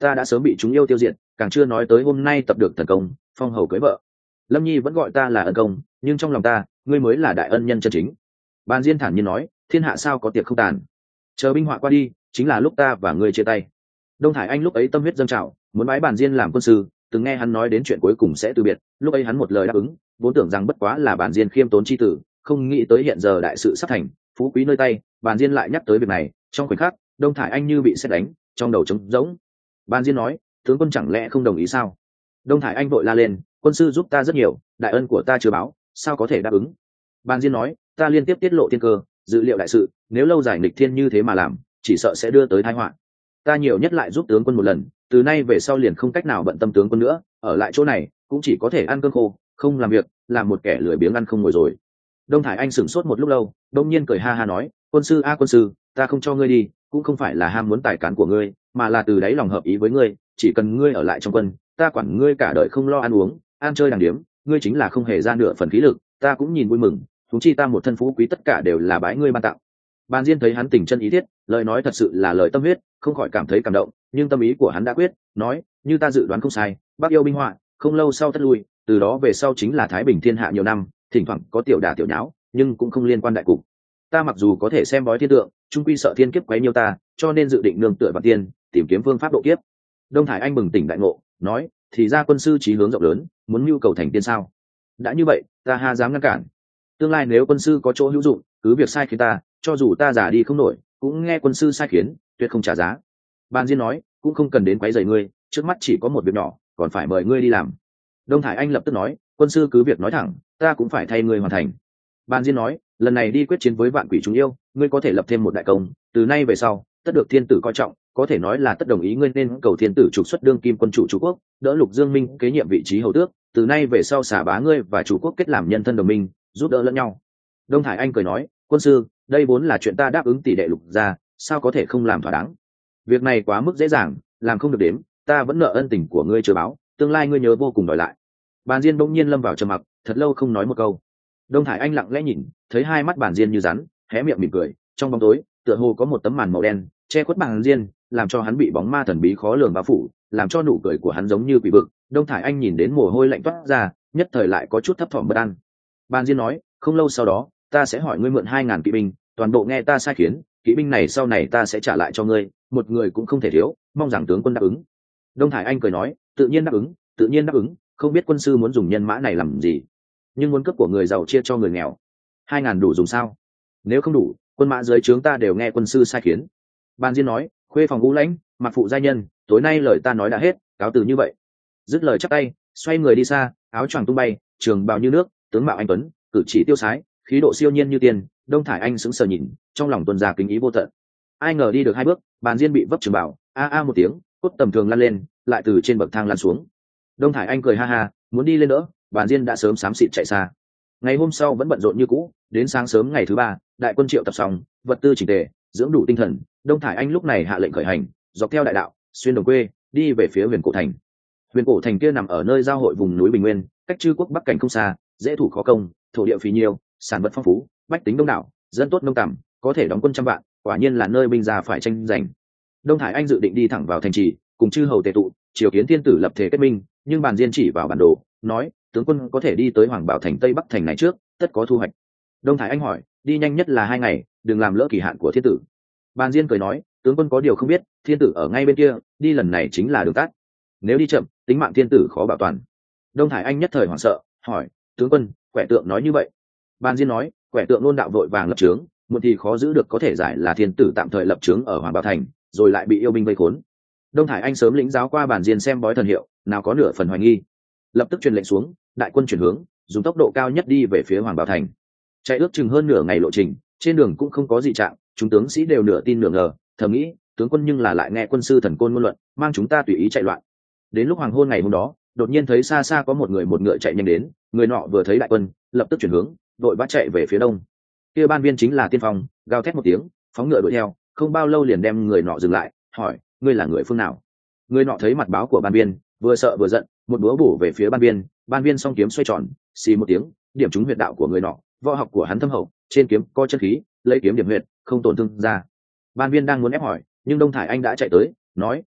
S1: ta đã sớm bị chúng yêu tiêu diệt, càng chưa nói tới hôm nay tập được thần công, phong hầu cưới vợ. Lâm Nhi vẫn gọi ta là ân công, nhưng trong lòng ta, ngươi mới là đại ân nhân chân chính. Bàn Diên thản nhiên nói, thiên hạ sao có tiệc không tàn, chờ binh họa qua đi, chính là lúc ta và ngươi chia tay. Đông Thải Anh lúc ấy tâm huyết dâng trào, muốn bái Bàn Diên làm quân sư, từng nghe hắn nói đến chuyện cuối cùng sẽ từ biệt, lúc ấy hắn một lời đáp ứng, vốn tưởng rằng bất quá là Bàn Diên khiêm tốn chi tử, không nghĩ tới hiện giờ đại sự sắp thành, phú quý nơi tay, Bàn Diên lại nhắc tới việc này, trong khoảnh khắc, Đông Thải Anh như bị sét đánh, trong đầu trống rỗng. Bàn Diên nói, tướng quân chẳng lẽ không đồng ý sao? Đông Thải Anh vội la lên, quân sư giúp ta rất nhiều, đại ân của ta chưa báo, sao có thể đáp ứng? Bàn Diên nói, ta liên tiếp tiết lộ thiên cơ, dự liệu đại sự, nếu lâu dài nghịch thiên như thế mà làm, chỉ sợ sẽ đưa tới tai họa. Ta nhiều nhất lại giúp tướng quân một lần, từ nay về sau liền không cách nào bận tâm tướng quân nữa, ở lại chỗ này cũng chỉ có thể ăn cơm khô, không làm việc, làm một kẻ lười biếng ăn không ngồi rồi. Đông Thải Anh sửng sốt một lúc lâu, đông nhiên cười ha ha nói, quân sư a quân sư, ta không cho ngươi đi, cũng không phải là ham muốn tài cán của ngươi, mà là từ đáy lòng hợp ý với ngươi, chỉ cần ngươi ở lại trong quân, ta quản ngươi cả đời không lo ăn uống, ăn chơi đàng điếm, ngươi chính là không hề ra nửa phần khí lực, ta cũng nhìn vui mừng, chúng chi ta một thân phú quý tất cả đều là bái ngươi ban tặng. Bàn Diên thấy hắn tình chân ý thiết, lời nói thật sự là lời tâm huyết, không khỏi cảm thấy cảm động, nhưng tâm ý của hắn đã quyết, nói, như ta dự đoán không sai, Bắc yêu binh họa, không lâu sau tất lui, từ đó về sau chính là thái bình thiên hạ nhiều năm, thỉnh thoảng có tiểu đả tiểu nháo, nhưng cũng không liên quan đại cục. Ta mặc dù có thể xem bói thiên tượng, trung quy sợ thiên kiếp quấy nhiêu ta, cho nên dự định nương tựa vào tiên, tìm kiếm phương pháp độ kiếp. Đông Thải Anh bừng tỉnh đại ngộ, nói, thì ra quân sư chí hướng rộng lớn, muốn mưu cầu thành tiên sao? Đã như vậy, ta ha dám ngăn cản. Tương lai nếu quân sư có chỗ hữu dụng, cứ việc sai khiến ta, cho dù ta giả đi không nổi, cũng nghe quân sư sai khiến, tuyệt không trả giá. Bàn Diên nói, cũng không cần đến quấy rầy ngươi, trước mắt chỉ có một việc nhỏ, còn phải mời ngươi đi làm. Đông Thải Anh lập tức nói, quân sư cứ việc nói thẳng, ta cũng phải thay ngươi hoàn thành. Bàn Diên nói, lần này đi quyết chiến với vạn quỷ chúng yêu, ngươi có thể lập thêm một đại công, từ nay về sau, tất được thiên tử coi trọng, có thể nói là tất đồng ý ngươi nên cầu thiên tử trục xuất đương kim quân chủ Chủ quốc, đỡ Lục Dương Minh kế nhiệm vị trí hầu tước, từ nay về sau xả bá ngươi và Chủ quốc kết làm nhân thân đồng minh, giúp đỡ lẫn nhau. Đông Thải Anh cười nói, quân sư, đây vốn là chuyện ta đáp ứng tỷ đệ Lục gia, sao có thể không làm thỏa đáng? Việc này quá mức dễ dàng, làm không được đếm, ta vẫn nợ ân tình của ngươi chưa báo, tương lai ngươi nhớ vô cùng đòi lại. Bàn Diên bỗng nhiên lâm vào trầm mặc, thật lâu không nói một câu. Đông Thải Anh lặng lẽ nhìn, thấy hai mắt Bàn Diên như rắn, hé miệng mỉm cười, trong bóng tối, tựa hồ có một tấm màn màu đen che khuất Bàn Diên, làm cho hắn bị bóng ma thần bí khó lường bao phủ, làm cho nụ cười của hắn giống như quỷ vực. Đông Thải Anh nhìn đến mồ hôi lạnh toát ra, nhất thời lại có chút thấp thỏm bất an. Bàn Diên nói, không lâu sau đó, ta sẽ hỏi ngươi mượn hai ngàn kỵ binh, toàn bộ nghe ta sai khiến, kỵ binh này sau này ta sẽ trả lại cho ngươi, một người cũng không thể thiếu, mong rằng tướng quân đáp ứng. Đông Thải Anh cười nói, tự nhiên đáp ứng, tự nhiên đáp ứng, không biết quân sư muốn dùng nhân mã này làm gì, nhưng muốn cấp của người giàu chia cho người nghèo. Hai ngàn đủ dùng sao? Nếu không đủ, quân mã dưới trướng ta đều nghe quân sư sai khiến. Bàn Diên nói, khuê phòng ngũ lãnh, mặc phụ giai nhân, tối nay lời ta nói đã hết, cáo từ như vậy. Dứt lời chắp tay, xoay người đi xa, áo choàng tung bay, trường bào như nước, tướng mạo anh tuấn, cử chỉ tiêu sái, khí độ siêu nhiên như tiên. Đông Thải Anh sững sờ nhìn, trong lòng tuôn ra kính ý vô tận. Ai ngờ đi được hai bước, Bàn Diên bị vấp trường bào, a a một tiếng, cốt tầm thường lăn lên, lại từ trên bậc thang lăn xuống. Đông Thải Anh cười ha ha, muốn đi lên nữa, Bàn Diên đã sớm xám xịt chạy xa. Ngày hôm sau vẫn bận rộn như cũ, đến sáng sớm ngày thứ ba, đại quân triệu tập xong, vật tư chỉnh tề, dưỡng đủ tinh thần. Đông Thải Anh lúc này hạ lệnh khởi hành, dọc theo đại đạo, xuyên đồng quê, đi về phía Huyền Cổ Thành. Huyền Cổ Thành kia nằm ở nơi giao hội vùng núi Bình Nguyên, cách Trư quốc Bắc cảnh không xa, dễ thủ khó công, thổ địa phì nhiêu, sản vật phong phú, bách tính đông đảo, dân tốt nông tầm, có thể đóng quân trăm vạn, quả nhiên là nơi binh gia phải tranh giành. Đông Thải Anh dự định đi thẳng vào thành trì, cùng chư hầu tề tụ, triều kiến thiên tử lập thể kết minh, nhưng Bàn Diên chỉ vào bản đồ, nói, tướng quân có thể đi tới Hoàng Bảo Thành Tây Bắc thành này trước, tất có thu hoạch. Đông Thải Anh hỏi, đi nhanh nhất là hai ngày, đừng làm lỡ kỳ hạn của thiên tử. Bàn Diên cười nói, tướng quân có điều không biết, thiên tử ở ngay bên kia, đi lần này chính là đường tắt. Nếu đi chậm, tính mạng thiên tử khó bảo toàn. Đông Thải Anh nhất thời hoảng sợ, hỏi, tướng quân, quẻ tượng nói như vậy? Bàn Diên nói, quẻ tượng luôn đạo vội vàng lập trướng, một thì khó giữ được, có thể giải là thiên tử tạm thời lập trướng ở Hoàng Bảo Thành, rồi lại bị yêu binh vây khốn. Đông Thải Anh sớm lĩnh giáo qua Bàn Diên xem bói thần hiệu, nào có nửa phần hoài nghi, lập tức truyền lệnh xuống, đại quân chuyển hướng, dùng tốc độ cao nhất đi về phía Hoàng Bảo Thành. Chạy ước chừng hơn nửa ngày lộ trình, trên đường cũng không có gì trạng, chúng tướng sĩ đều nửa tin nửa ngờ, thầm nghĩ, tướng quân nhưng là lại nghe quân sư thần côn ngôn luận, mang chúng ta tùy ý chạy loạn. Đến lúc hoàng hôn ngày hôm đó, đột nhiên thấy xa xa có một người một ngựa chạy nhanh đến, người nọ vừa thấy đại quân, lập tức chuyển hướng, đội bắt chạy về phía đông. Kia ban viên chính là Tiên Phong, gào thét một tiếng, phóng ngựa đuổi theo, không bao lâu liền đem người nọ dừng lại, hỏi, ngươi là người phương nào? Người nọ thấy mặt báo của ban viên, vừa sợ vừa giận, một búa bổ về phía ban viên, ban viên song kiếm xoay tròn, xì một tiếng, điểm trúng huyệt đạo của người nọ. Võ học của hắn thâm hậu, trên kiếm có chân khí, lấy kiếm điểm huyệt, không tổn thương ra. Ban viên đang muốn ép hỏi, nhưng Đông Thải Anh đã chạy tới, nói,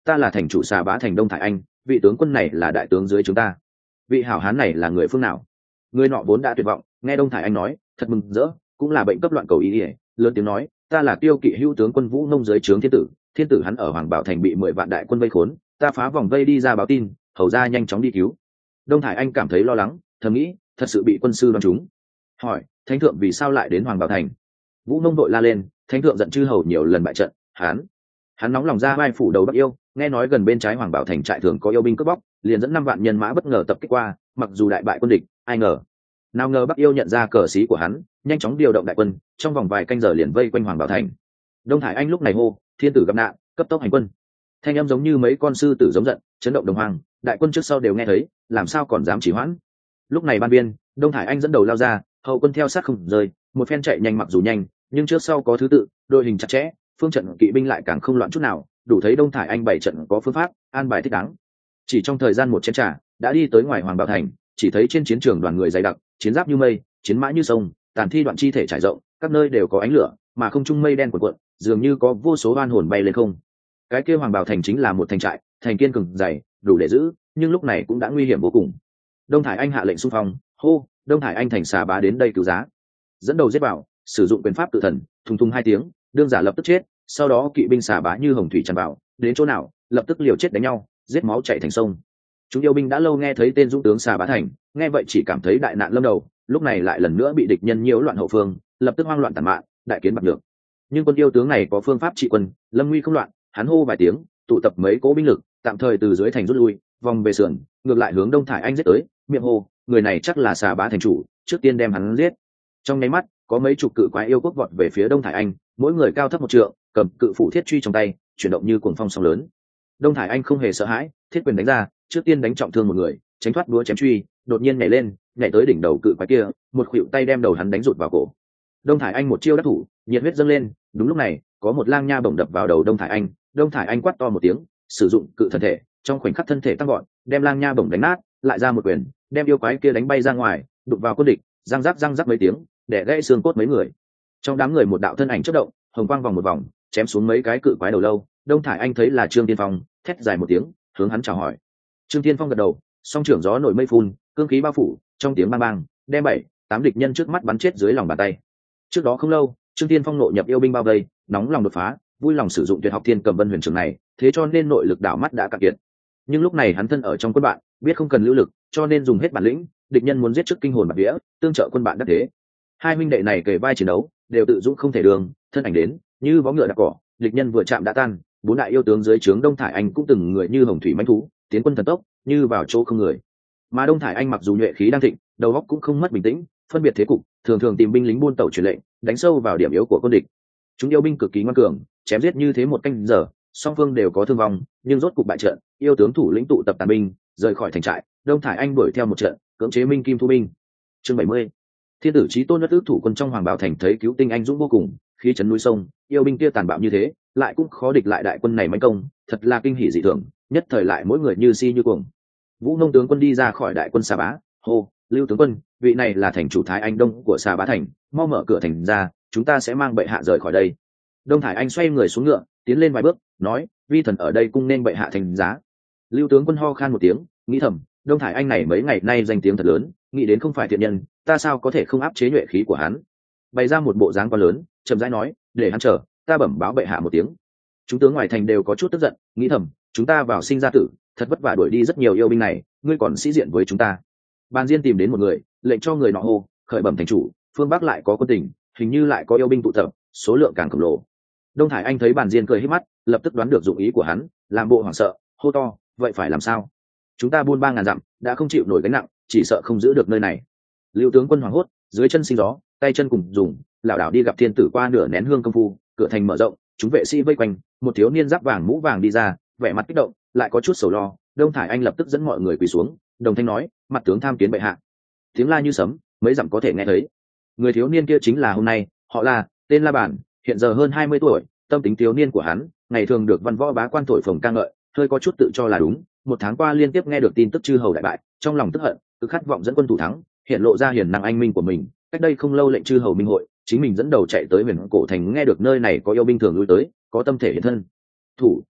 S1: ta là thành chủ xà bá thành Đông Thải Anh, vị tướng quân này là đại tướng dưới chúng ta. Vị hảo hán này là người phương nào? Người nọ vốn đã tuyệt vọng, nghe Đông Thải Anh nói thật mừng rỡ, cũng là bệnh cấp loạn cầu ý ỉa, lớn tiếng nói, ta là Tiêu Kỵ hữu tướng quân Vũ Nông dưới trướng thiên tử. Thiên tử hắn ở Hoàng Bảo thành bị mười vạn đại quân vây khốn, ta phá vòng vây đi ra báo tin, hầu ra nhanh chóng đi cứu. Đông Thải Anh cảm thấy lo lắng, thầm nghĩ thật sự bị quân sư đoán trúng. Hỏi thánh thượng vì sao lại đến Hoàng Bảo thành? Vũ Nông đội la lên, thánh thượng giận chư hầu nhiều lần bại trận, hắn hắn nóng lòng ra vai phủ đầu Bắc Yêu, nghe nói gần bên trái Hoàng Bảo thành trại thường có yêu binh cướp bóc, liền dẫn năm vạn nhân mã bất ngờ tập kích qua, mặc dù đại bại quân địch, ai ngờ nào ngờ Bắc Yêu nhận ra cờ xí của hắn, nhanh chóng điều động đại quân, trong vòng vài canh giờ liền vây quanh Hoàng Bảo thành. Đông Thải Anh lúc này hô, thiên tử gặp nạn, cấp tốc hành quân. Thanh âm giống như mấy con sư tử giống giận, chấn động đồng hoàng, đại quân trước sau đều nghe thấy, làm sao còn dám chỉ hoãn. Lúc này ban biên, Đông Thải Anh dẫn đầu lao ra, hậu quân theo sát không rời, một phen chạy nhanh mặc dù nhanh, nhưng trước sau có thứ tự, đội hình chặt chẽ, phương trận kỵ binh lại càng không loạn chút nào, đủ thấy Đông Thải Anh bảy trận có phương pháp, an bài thích đáng. Chỉ trong thời gian một chén trà, đã đi tới ngoài Hoàng Bảo thành, chỉ thấy trên chiến trường đoàn người dày đặc, chiến giáp như mây, chiến mã như sông, tàn thi đoạn chi thể trải rộng, các nơi đều có ánh lửa, mà không trung mây đen cuộn cuộn, dường như có vô số oan hồn bay lên không. Cái kia Hoàng Bảo thành chính là một thành trại, thành kiên cường dày, đủ để giữ, nhưng lúc này cũng đã nguy hiểm vô cùng. Đông Thải Anh hạ lệnh xung phong, hô, Đông Thải Anh thành xà bá đến đây cứu giá. Dẫn đầu giết vào, sử dụng quyền pháp tự thần, thùng thùng hai tiếng, đương giả lập tức chết, sau đó kỵ binh xà bá như hồng thủy tràn vào, đến chỗ nào, lập tức liều chết đánh nhau, giết máu chảy thành sông. Chúng yêu binh đã lâu nghe thấy tên dũng tướng xà bá thành, nghe vậy chỉ cảm thấy đại nạn lâm đầu, lúc này lại lần nữa bị địch nhân nhiễu loạn hậu phương, lập tức hoang loạn tàn mạn, đại kiến bạc được. Nhưng quân yêu tướng này có phương pháp trị quân, lâm nguy không loạn, hắn hô vài tiếng, tụ tập mấy cố binh lực, tạm thời từ dưới thành rút lui, vòng về sườn, ngược lại hướng Đông Thải Anh giết tới, miệng hô, người này chắc là xà bá thành chủ, trước tiên đem hắn giết. Trong nháy mắt, có mấy chục cự quái yêu quốc vọt về phía Đông Thải Anh, mỗi người cao thấp một trượng, cầm cự phủ thiết truy trong tay, chuyển động như cuồng phong sóng lớn. Đông Thải Anh không hề sợ hãi, thiết quyền đánh ra, trước tiên đánh trọng thương một người, tránh thoát đũa chém truy, đột nhiên nhảy lên, nhảy tới đỉnh đầu cự quái kia, một khuỷu tay đem đầu hắn đánh rụt vào cổ. Đông Thải Anh một chiêu đắc thủ, nhiệt huyết dâng lên, đúng lúc này, có một lang nha bổng đập vào đầu Đông Thải Anh, Đông Thải Anh quát to một tiếng, sử dụng cự thần thể, trong khoảnh khắc thân thể tăng gọn, đem lang nha bổng đánh nát, lại ra một quyền, đem yêu quái kia đánh bay ra ngoài, đụng vào quân địch, răng rắc răng rắc mấy tiếng, để gãy xương cốt mấy người. Trong đám người một đạo thân ảnh chớp động, hồng quang vòng một vòng, chém xuống mấy cái cự quái đầu lâu. Đông Thải Anh thấy là Trương Tiên Phong, thét dài một tiếng, hướng hắn chào hỏi. Trương Tiên Phong gật đầu, song trưởng gió nổi mây phun, cương khí bao phủ, trong tiếng bang bang, đem bảy, tám địch nhân trước mắt bắn chết dưới lòng bàn tay. Trước đó không lâu, Trương Tiên Phong nội nhập yêu binh bao vây, nóng lòng đột phá, vui lòng sử dụng tuyệt học Thiên Cầm Vân Huyền Trường này, thế cho nên nội lực đảo mắt đã cạn kiệt. Nhưng lúc này hắn thân ở trong quân bạn, biết không cần lưu lực, cho nên dùng hết bản lĩnh, địch nhân muốn giết trước kinh hồn bạt vía, tương trợ quân bạn đắc thế. Hai huynh đệ này kề vai chiến đấu, đều tự dũng không thể đường, thân ảnh đến, như vó ngựa đạp cỏ, địch nhân vừa chạm đã tan, bốn đại yêu tướng dưới trướng Đông Thải Anh cũng từng người như hồng thủy mãnh thú, tiến quân thần tốc, như vào chỗ không người. Mà Đông Thải Anh mặc dù nhuệ khí đang thịnh, đầu óc cũng không mất bình tĩnh, phân biệt thế cục, thường thường tìm binh lính buôn tẩu truyền lệnh, đánh sâu vào điểm yếu của quân địch. Chúng yêu binh cực kỳ ngoan cường, chém giết như thế một canh giờ, song phương đều có thương vong, nhưng rốt cục bại trận, yêu tướng thủ lĩnh tụ tập tàn binh, rời khỏi thành trại, Đông Thải Anh đuổi theo một trận, cưỡng chế Minh Kim thu binh. Chương bảy mươi. Thiên tử chí tôn đất ước thủ quân trong Hoàng Bảo thành thấy cứu tinh anh dũng vô cùng, khí chấn núi sông, yêu binh kia tàn bạo như thế, lại cũng khó địch lại đại quân này mãnh công, thật là kinh hỉ dị thường, nhất thời lại mỗi người như si như cuồng. Vũ Nông tướng quân đi ra khỏi đại quân Xà Bá, hô, Lưu tướng quân, vị này là thành chủ Thái Anh Đông của Xà Bá thành, mau mở cửa thành ra, chúng ta sẽ mang bệ hạ rời khỏi đây. Đông Thải Anh xoay người xuống ngựa, tiến lên vài bước, nói, vi thần ở đây cung nên bệ hạ thành giá. Lưu tướng quân ho khan một tiếng, nghĩ thầm, Đông Thải Anh này mấy ngày nay danh tiếng thật lớn, nghĩ đến không phải thiện nhân, ta sao có thể không áp chế nhuệ khí của hắn. Bày ra một bộ dáng quá lớn, chậm rãi nói, để hắn chờ, ta bẩm báo bệ hạ một tiếng. Chúng tướng ngoài thành đều có chút tức giận, nghĩ thầm, chúng ta vào sinh ra tử, thật vất vả đuổi đi rất nhiều yêu binh này, ngươi còn sĩ diện với chúng ta. Ban Diên tìm đến một người, lệnh cho người nọ hô, khởi bẩm thành chủ, phương bắc lại có quân tình, hình như lại có yêu binh tụ tập, số lượng càng khổng lồ. Đông Thải Anh thấy Bàn Diên cười híp mắt, lập tức đoán được dụng ý của hắn, làm bộ hoảng sợ, hô to, vậy phải làm sao? Chúng ta buôn ba ngàn dặm, đã không chịu nổi gánh nặng, chỉ sợ không giữ được nơi này. Lưu tướng quân hoảng hốt, dưới chân sinh gió, tay chân cùng dùng, lảo đảo đi gặp thiên tử qua nửa nén hương công phu, cửa thành mở rộng, chúng vệ sĩ vây quanh, một thiếu niên giáp vàng mũ vàng đi ra, vẻ mặt kích động, lại có chút sầu lo. Đông Thải Anh lập tức dẫn mọi người quỳ xuống, đồng thanh nói, mặt tướng tham kiến bệ hạ. Tiếng la như sấm, mấy dặm có thể nghe thấy. Người thiếu niên kia chính là hôm nay, họ là, tên La Bản, hiện giờ hơn hai mươi tuổi, tâm tính thiếu niên của hắn, ngày thường được văn võ bá quan thổi phồng ca ngợi, hơi có chút tự cho là đúng. Một tháng qua liên tiếp nghe được tin tức chư hầu đại bại, trong lòng tức hận, cứ khát vọng dẫn quân thủ thắng, hiện lộ ra hiền năng anh minh của mình. Cách đây không lâu lệnh chư hầu minh hội, chính mình dẫn đầu chạy tới Huyền Cổ thành, nghe được nơi này có yêu binh thường lui tới, có tâm thể hiện thân thủ,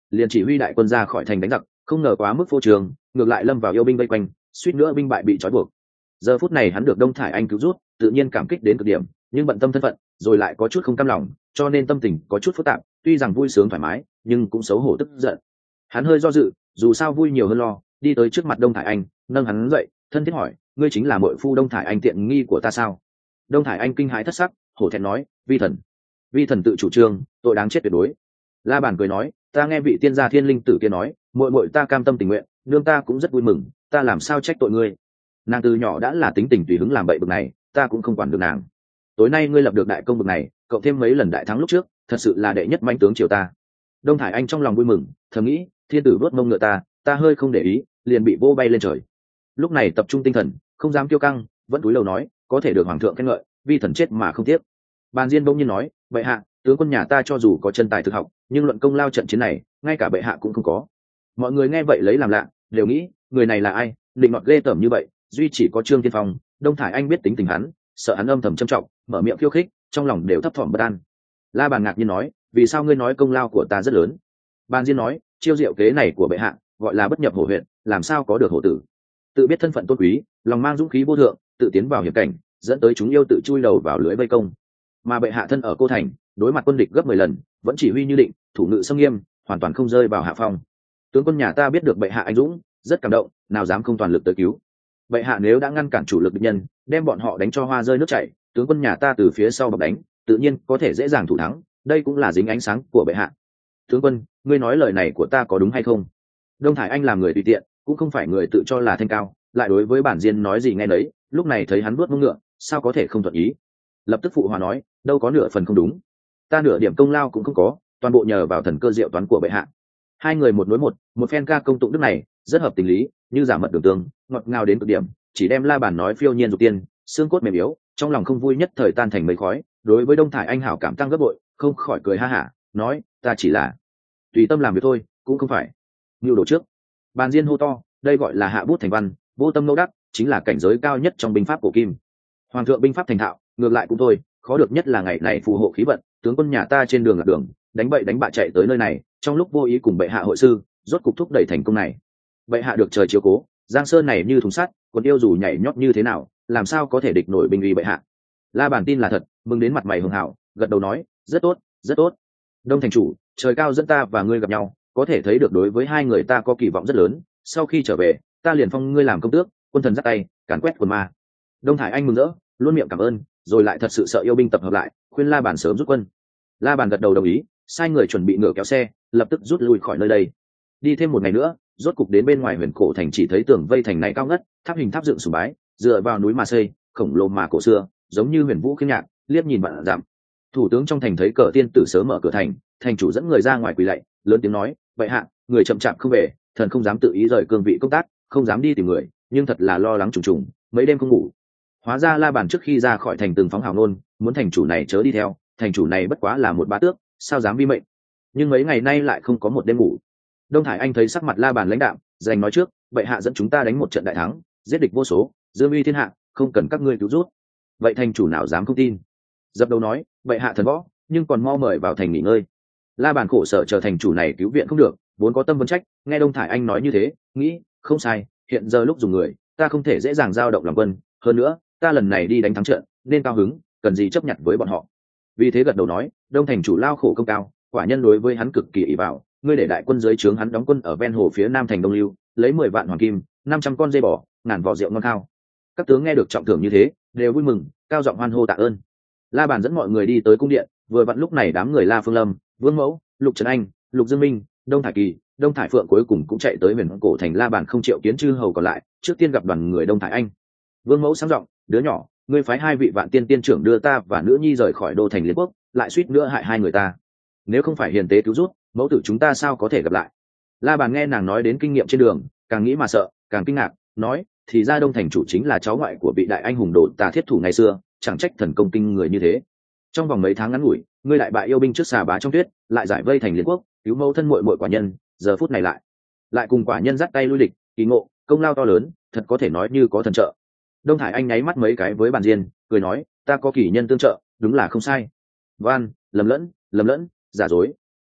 S1: liền chỉ huy đại quân ra khỏi thành đánh giặc, không ngờ quá mức phô trường, ngược lại lâm vào yêu binh vây quanh, suýt nữa binh bại bị trói buộc. Giờ phút này hắn được Đông Thải Anh cứu rút, tự nhiên cảm kích đến cực điểm, nhưng bận tâm thân phận, rồi lại có chút không cam lòng, cho nên tâm tình có chút phức tạp, tuy rằng vui sướng thoải mái, nhưng cũng xấu hổ tức giận. Hắn hơi do dự, dù sao vui nhiều hơn lo, đi tới trước mặt Đông Thải Anh, nâng hắn dậy, thân thiết hỏi, ngươi chính là muội phu Đông Thải Anh tiện nghi của ta sao? Đông Thải Anh kinh hãi thất sắc, hổ thẹn nói, vi thần, vi thần tự chủ trương, tội đáng chết tuyệt đối. La Bàn cười nói, ta nghe vị tiên gia thiên linh tử kia nói, muội muội ta cam tâm tình nguyện, nương ta cũng rất vui mừng, ta làm sao trách tội ngươi? Nàng từ nhỏ đã là tính tình tùy hứng làm bậy bực này, ta cũng không quản được nàng. Tối nay ngươi lập được đại công bực này, cộng thêm mấy lần đại thắng lúc trước, thật sự là đệ nhất manh tướng triều ta. Đông Thải Anh trong lòng vui mừng, thầm nghĩ, thiên tử vớt mông ngựa ta, ta hơi không để ý, liền bị vô bay lên trời. Lúc này tập trung tinh thần, không dám kiêu căng, vẫn cúi đầu nói, có thể được hoàng thượng khen ngợi, vi thần chết mà không tiếc. Bàn Diên bỗng nhiên nói, bệ hạ, tướng quân nhà ta cho dù có chân tài thực học, nhưng luận công lao trận chiến này, ngay cả bệ hạ cũng không có. Mọi người nghe vậy lấy làm lạ, đều nghĩ, người này là ai, định ngọt ghê tởm như vậy, duy chỉ có Trương Tiên Phong. Đông Thải Anh biết tính tình hắn, sợ hắn âm thầm trầm trọng, mở miệng khiêu khích, trong lòng đều thấp thỏm bất an. La Bàn ngạc nhiên nói, vì sao ngươi nói công lao của ta rất lớn? Bàn Diên nói, chiêu diệu kế này của bệ hạ, gọi là bất nhập hổ huyện, làm sao có được hổ tử? Tự biết thân phận tôn quý, lòng mang dũng khí vô thượng, tự tiến vào hiểm cảnh, dẫn tới chúng yêu tự chui đầu vào lưới vây công. Mà bệ hạ thân ở Cô Thành, đối mặt quân địch gấp mười lần, vẫn chỉ huy như định, thủ ngự xâm nghiêm, hoàn toàn không rơi vào hạ phong. Tướng quân nhà ta biết được bệ hạ anh dũng, rất cảm động, nào dám không toàn lực tới cứu. Bệ hạ nếu đã ngăn cản chủ lực địch nhân, đem bọn họ đánh cho hoa rơi nước chảy, tướng quân nhà ta từ phía sau bọc đánh, tự nhiên có thể dễ dàng thủ thắng, đây cũng là dính ánh sáng của bệ hạ. Tướng quân, ngươi nói lời này của ta có đúng hay không? Đông Thải Anh làm người tùy tiện, cũng không phải người tự cho là thanh cao, lại đối với Bản Diên nói gì nghe nấy, lúc này thấy hắn vuốt mông ngựa, sao có thể không thuận ý? Lập tức phụ hòa nói, đâu có nửa phần không đúng, ta nửa điểm công lao cũng không có, toàn bộ nhờ vào thần cơ diệu toán của bệ hạ. Hai người một đối một, một phen ca công tụng đức này, rất hợp tình lý, như giả mật đường tương, ngọt ngào đến cực điểm, chỉ đem La Bàn nói phiêu nhiên dục tiên, xương cốt mềm yếu, trong lòng không vui nhất thời tan thành mây khói. Đối với Đông Thải Anh hảo cảm tăng gấp bội, không khỏi cười ha hả, nói, ta chỉ là tùy tâm làm việc thôi, cũng không phải nhu đồ trước. Bàn Diên hô to, đây gọi là hạ bút thành văn, vô tâm ngẫu đắc, chính là cảnh giới cao nhất trong binh pháp cổ kim. Hoàng thượng binh pháp thành thạo, ngược lại cũng thôi, khó được nhất là ngày này phù hộ khí vận, tướng quân nhà ta trên đường lạc đường, đánh bậy đánh bạ chạy tới nơi này, trong lúc vô ý cùng bệ hạ hội sư, rốt cục thúc đẩy thành công này. Bệ hạ được trời chiếu cố, giang sơn này như thùng sắt, còn yêu dù nhảy nhót như thế nào, làm sao có thể địch nổi binh uy bệ hạ. La Bàn tin là thật, mừng đến mặt mày hường hảo, gật đầu nói, rất tốt, rất tốt. Đông thành chủ, trời cao dẫn ta và ngươi gặp nhau, có thể thấy được đối với hai người ta có kỳ vọng rất lớn, sau khi trở về, ta liền phong ngươi làm công tước, quân thần dắt tay, càn quét quần ma. Đông Thải Anh mừng rỡ, luôn miệng cảm ơn, rồi lại thật sự sợ yêu binh tập hợp lại, khuyên La Bàn sớm rút quân. La Bàn gật đầu đồng ý, sai người chuẩn bị ngựa kéo xe, lập tức rút lui khỏi nơi đây. Đi thêm một ngày nữa, rốt cục đến bên ngoài huyền cổ thành, chỉ thấy tường vây thành này cao ngất, tháp hình tháp dựng sùng bái, dựa vào núi mà xây, khổng lồ mà cổ xưa, giống như huyền vũ khiêm nhạc, liếc nhìn vạn dặm. Thủ tướng trong thành thấy cờ tiên tử sớm mở cửa thành, thành chủ dẫn người ra ngoài quỳ lạy, lớn tiếng nói, vậy hạ, người chậm chạp không về, thần không dám tự ý rời cương vị công tác, không dám đi tìm người, nhưng thật là lo lắng trùng trùng, mấy đêm không ngủ. Hóa ra La Bàn trước khi ra khỏi thành từng phóng hào nôn, muốn thành chủ này chớ đi theo, thành chủ này bất quá là một bá tước, sao dám vi mệnh. Nhưng mấy ngày nay lại không có một đêm ngủ. Đông Thải Anh thấy sắc mặt La Bàn lãnh đạm, dành nói trước, vậy hạ dẫn chúng ta đánh một trận đại thắng, giết địch vô số, dương uy thiên hạ, không cần các ngươi cứu rút. Vậy thành chủ nào dám không tin? Dập đầu nói, vậy hạ thần võ, nhưng còn mau mời vào thành nghỉ ngơi. La Bàn khổ sở chờ thành chủ này cứu viện không được, vốn có tâm vấn trách, nghe Đông Thải Anh nói như thế, nghĩ, không sai, hiện giờ lúc dùng người, ta không thể dễ dàng giao động lòng quân, hơn nữa, ta lần này đi đánh thắng trận, nên cao hứng, cần gì chấp nhận với bọn họ. Vì thế gật đầu nói, Đông thành chủ lao khổ công cao, quả nhân đối với hắn cực kỳ ỷ vào, ngươi để đại quân dưới trướng hắn đóng quân ở ven hồ phía nam thành Đông Lưu, lấy mười vạn hoàng kim, năm trăm con dây bò, ngàn vỏ rượu ngon khao. Các tướng nghe được trọng thưởng như thế, đều vui mừng, cao giọng hoan hô tạ ơn. La Bàn dẫn mọi người đi tới cung điện, vừa vặn lúc này đám người La Phương Lâm, Vương Mẫu, Lục Trấn Anh, Lục Dương Minh, Đông Thải Kỳ, Đông Thải Phượng cuối cùng cũng chạy tới huyền cổ thành. La Bàn không triệu kiến chư hầu còn lại, trước tiên gặp đoàn người Đông Thải Anh. Vương Mẫu sáng giọng, đứa nhỏ, ngươi phái hai vị vạn tiên tiên trưởng đưa ta và nữ nhi rời khỏi đô thành Liên Quốc, lại suýt nữa hại hai người ta. Nếu không phải hiền tế cứu rút, mẫu tử chúng ta sao có thể gặp lại. La Bàn nghe nàng nói đến kinh nghiệm trên đường, càng nghĩ mà sợ, càng kinh ngạc, nói, thì ra Đông thành chủ chính là cháu ngoại của vị đại anh hùng Đồ Tà thiết thủ ngày xưa, chẳng trách thần công kinh người như thế. Trong vòng mấy tháng ngắn ngủi, ngươi đại bại yêu binh trước xà bá trong tuyết, lại giải vây thành Liên Quốc, cứu mẫu thân muội muội quả nhân, giờ phút này lại lại cùng quả nhân dắt tay lui địch, kỳ ngộ, công lao to lớn, thật có thể nói như có thần trợ. Đông Thải Anh nháy mắt mấy cái với Bàn Diên, cười nói, ta có kỳ nhân tương trợ, đúng là không sai. Van, lầm lẫn, lầm lẫn, giả dối.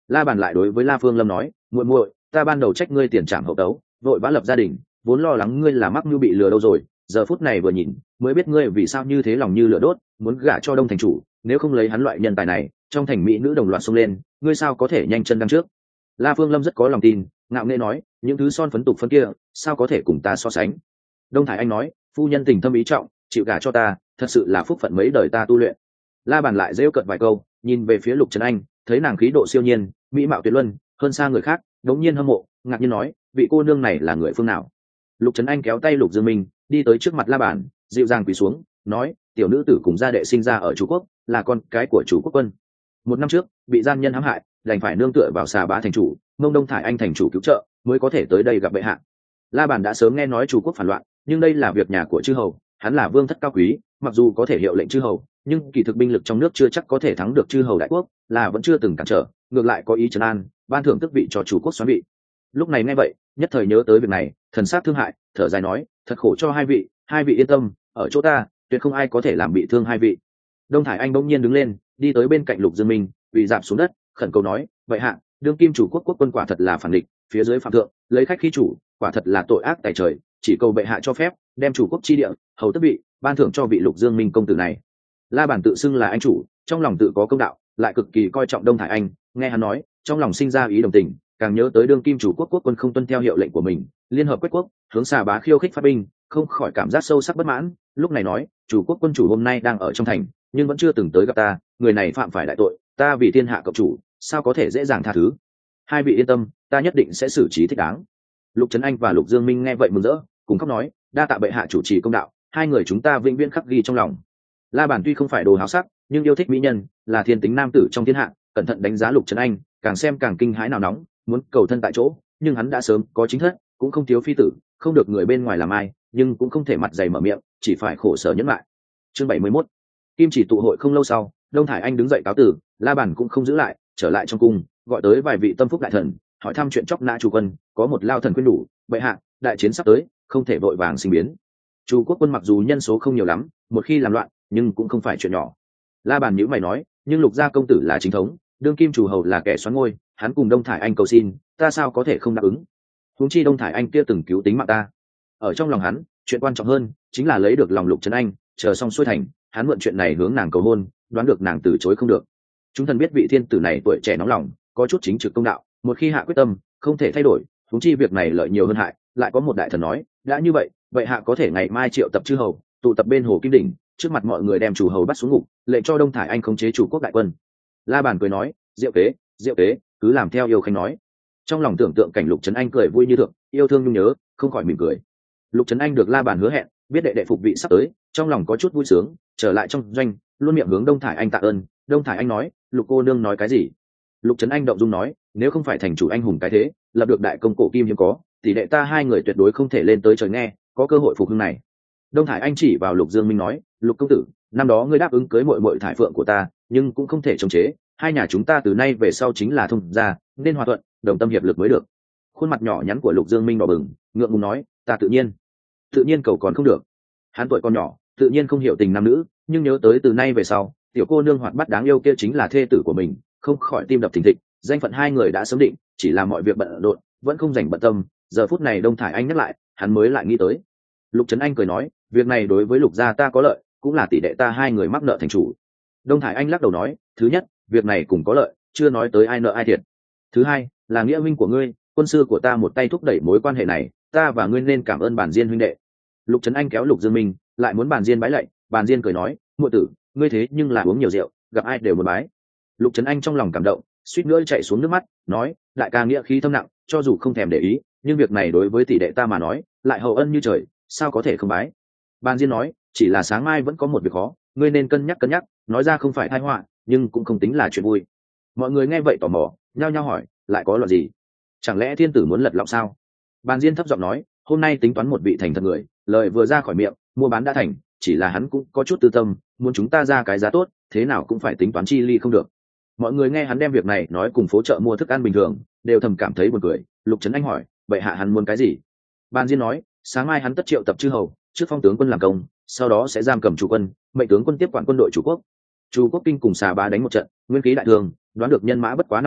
S1: La Bàn lại đối với La Phương Lâm nói, muội muội, ta ban đầu trách ngươi tiền trảm hậu tấu, vội vã lập gia đình, vốn lo lắng ngươi là mắc mưu bị lừa đâu rồi, giờ phút này vừa nhìn mới biết ngươi vì sao như thế lòng như lửa đốt, muốn gả cho Đông thành chủ, nếu không lấy hắn loại nhân tài này, trong thành mỹ nữ đồng loạt xông lên, ngươi sao có thể nhanh chân đằng trước. La Phương Lâm rất có lòng tin, ngạo nghễ nói, những thứ son phấn tục phấn kia sao có thể cùng ta so sánh. Đông Thải Anh nói, phu nhân tình thâm ý trọng, chịu gả cho ta, thật sự là phúc phận mấy đời ta tu luyện. La Bàn lại rêu cợt vài câu, nhìn về phía Lục Trấn Anh, thấy nàng khí độ siêu nhiên, mỹ mạo tuyệt luân, hơn xa người khác, đống nhiên hâm mộ, ngạc nhiên nói, vị cô nương này là người phương nào? Lục Trấn Anh kéo tay Lục Dương Minh, đi tới trước mặt La Bàn, dịu dàng quỳ xuống, nói, tiểu nữ tử cùng gia đệ sinh ra ở Chủ Quốc, là con cái của chủ quốc quân. Một năm trước, bị gian nhân hãm hại, đành phải nương tựa vào Xà Bá thành chủ, mông Đông Thải Anh thành chủ cứu trợ, mới có thể tới đây gặp bệ hạ. La Bàn đã sớm nghe nói Chủ Quốc phản loạn, nhưng đây là việc nhà của chư hầu, hắn là vương thất cao quý, mặc dù có thể hiệu lệnh chư hầu, nhưng kỳ thực binh lực trong nước chưa chắc có thể thắng được chư hầu đại quốc, là vẫn chưa từng cản trở, ngược lại có ý trấn an, ban thưởng tước vị cho Chủ Quốc xoán vị. Lúc này nghe vậy, nhất thời nhớ tới việc này, thần sắc thương hại, thở dài nói, thật khổ cho hai vị, hai vị yên tâm, ở chỗ ta, tuyệt không ai có thể làm bị thương hai vị. Đông Thải Anh bỗng nhiên đứng lên, đi tới bên cạnh Lục Dương Minh, quỳ rạp xuống đất, khẩn cầu nói, vậy hạ, đương kim chủ quốc quốc quân quả thật là phản địch, phía dưới phạm thượng, lấy khách khí chủ, quả thật là tội ác tại trời, chỉ cầu bệ hạ cho phép, đem chủ quốc chi địa, hầu tước vị, ban thưởng cho vị Lục Dương Minh công tử này. La Bàn tự xưng là anh chủ, trong lòng tự có công đạo, lại cực kỳ coi trọng Đông Thải Anh, nghe hắn nói, trong lòng sinh ra ý đồng tình, càng nhớ tới đương kim chủ quốc quốc quân không tuân theo hiệu lệnh của mình, liên hợp quét quốc, hướng Xà Bá khiêu khích phát binh, không khỏi cảm giác sâu sắc bất mãn, lúc này nói, chủ quốc quân chủ hôm nay đang ở trong thành, nhưng vẫn chưa từng tới gặp ta, người này phạm phải đại tội, ta vì thiên hạ cộng chủ, sao có thể dễ dàng tha thứ. Hai vị yên tâm, ta nhất định sẽ xử trí thích đáng. Lục Trấn Anh và Lục Dương Minh nghe vậy mừng rỡ, cùng khóc nói, đa tạ bệ hạ chủ trì công đạo, hai người chúng ta vĩnh viễn khắc ghi trong lòng. La Bàn tuy không phải đồ háo sắc, nhưng yêu thích mỹ nhân, là thiên tính nam tử trong thiên hạ, cẩn thận đánh giá Lục Trấn Anh, càng xem càng kinh hãi nào nóng, muốn cầu thân tại chỗ, nhưng hắn đã sớm có chính thất, cũng không thiếu phi tử, không được người bên ngoài làm ai, nhưng cũng không thể mặt dày mở miệng, chỉ phải khổ sở nhẫn lại. Chương bảy mươi mốt. Kim chỉ tụ hội không lâu sau, Đông Thải Anh đứng dậy cáo từ, La Bàn cũng không giữ lại, trở lại trong cung, gọi tới vài vị tâm phúc đại thần, hỏi thăm chuyện chóc nã chủ quân, có một lao thần khuyên đủ, bệ hạ, đại chiến sắp tới, không thể vội vàng sinh biến. Chu quốc quân mặc dù nhân số không nhiều lắm, một khi làm loạn, nhưng cũng không phải chuyện nhỏ. La Bàn nhíu mày nói, nhưng Lục gia công tử là chính thống, đương kim chủ hầu là kẻ xoắn ngôi, hắn cùng Đông Thải Anh cầu xin, ta sao có thể không đáp ứng? Huống chi Đông Thải Anh kia từng cứu tính mạng ta. Ở trong lòng hắn, chuyện quan trọng hơn chính là lấy được lòng Lục Trấn Anh, chờ xong xuôi thành, hắn mượn chuyện này hướng nàng cầu hôn, đoán được nàng từ chối không được. Chúng thần biết vị thiên tử này tuổi trẻ nóng lòng, có chút chính trực công đạo, một khi hạ quyết tâm, không thể thay đổi, huống chi việc này lợi nhiều hơn hại. Lại có một đại thần nói, đã như vậy, vậy hạ có thể ngày mai triệu tập chư hầu, tụ tập bên hồ Kim Đỉnh, trước mặt mọi người đem chủ hầu bắt xuống ngục, lệnh cho Đông Thải Anh khống chế chủ quốc đại quân. La Bàn cười nói, diệu kế, diệu kế, cứ làm theo yêu khanh nói. Trong lòng tưởng tượng cảnh Lục Trấn Anh cười vui như thượng, yêu thương nhung nhớ, không khỏi mỉm cười. Lục Trấn Anh được La Bàn hứa hẹn, biết đệ đệ phục vị sắp tới, trong lòng có chút vui sướng, trở lại trong doanh, luôn miệng hướng Đông Thải Anh tạ ơn. Đông Thải Anh nói, Lục cô nương nói cái gì? Lục Trấn Anh động dung nói, nếu không phải thành chủ anh hùng cái thế, lập được đại công cổ kim hiếm có, tỷ đệ ta hai người tuyệt đối không thể lên tới trời nghe, có cơ hội phục hưng này. Đông Thải Anh chỉ vào Lục Dương Minh nói, Lục công tử, năm đó ngươi đáp ứng cưới muội muội Thải Phượng của ta, nhưng cũng không thể chống chế, hai nhà chúng ta từ nay về sau chính là thông gia, nên hòa thuận, đồng tâm hiệp lực mới được. Khuôn mặt nhỏ nhắn của Lục Dương Minh đỏ bừng, ngượng ngùng nói, ta tự nhiên, tự nhiên cầu còn không được. Hắn tuổi còn nhỏ, tự nhiên không hiểu tình nam nữ, nhưng nhớ tới từ nay về sau, tiểu cô nương hoạt bát đáng yêu kia chính là thê tử của mình, không khỏi tim đập thình thịch. Danh phận hai người đã sớm định, chỉ là mọi việc bận rộn, vẫn không dành bận tâm. Giờ phút này Đông Thải Anh nhắc lại, hắn mới lại nghĩ tới. Lục Trấn Anh cười nói, việc này đối với Lục gia ta có lợi, cũng là tỷ đệ ta hai người mắc nợ thành chủ. Đông Thải Anh lắc đầu nói, thứ nhất, việc này cùng có lợi, chưa nói tới ai nợ ai thiệt. Thứ hai, là nghĩa huynh của ngươi, quân sư của ta một tay thúc đẩy mối quan hệ này, ta và ngươi nên cảm ơn Bàn Diên huynh đệ. Lục Trấn Anh kéo Lục Dương Minh, lại muốn Bàn Diên bái lạy. Bàn Diên cười nói, muội tử, ngươi thế nhưng là uống nhiều rượu, gặp ai đều muốn bái. Lục Trấn Anh trong lòng cảm động, suýt nữa chạy xuống nước mắt, nói, đại ca nghĩa khí thâm nặng, cho dù không thèm để ý, nhưng việc này đối với tỷ đệ ta mà nói, lại hậu ân như trời, sao có thể không bái. Bàn Diên nói, chỉ là sáng mai vẫn có một việc khó, ngươi nên cân nhắc cân nhắc, nói ra không phải tai họa, nhưng cũng không tính là chuyện vui. Mọi người nghe vậy tò mò, nhao nhao hỏi, lại có luật gì? Chẳng lẽ thiên tử muốn lật lọng sao? Bàn Diên thấp giọng nói, hôm nay tính toán một vị thành thật người, lời vừa ra khỏi miệng, mua bán đã thành, chỉ là hắn cũng có chút tư tâm, muốn chúng ta ra cái giá tốt, thế nào cũng phải tính toán chi ly không được. Mọi người nghe hắn đem việc này nói cùng phố chợ mua thức ăn bình thường, đều thầm cảm thấy buồn cười. Lục Trấn Anh hỏi, vậy hạ hắn muốn cái gì? Bàn Diên nói, sáng mai hắn tất triệu tập chư hầu, trước phong tướng quân làm công, sau đó sẽ giam cầm chủ quân, mệnh tướng quân tiếp quản quân đội chủ quốc. Chủ quốc kinh cùng Xà Bá đánh một trận, nguyên khí đại thương, đoán được nhân mã bất quá năm vạn,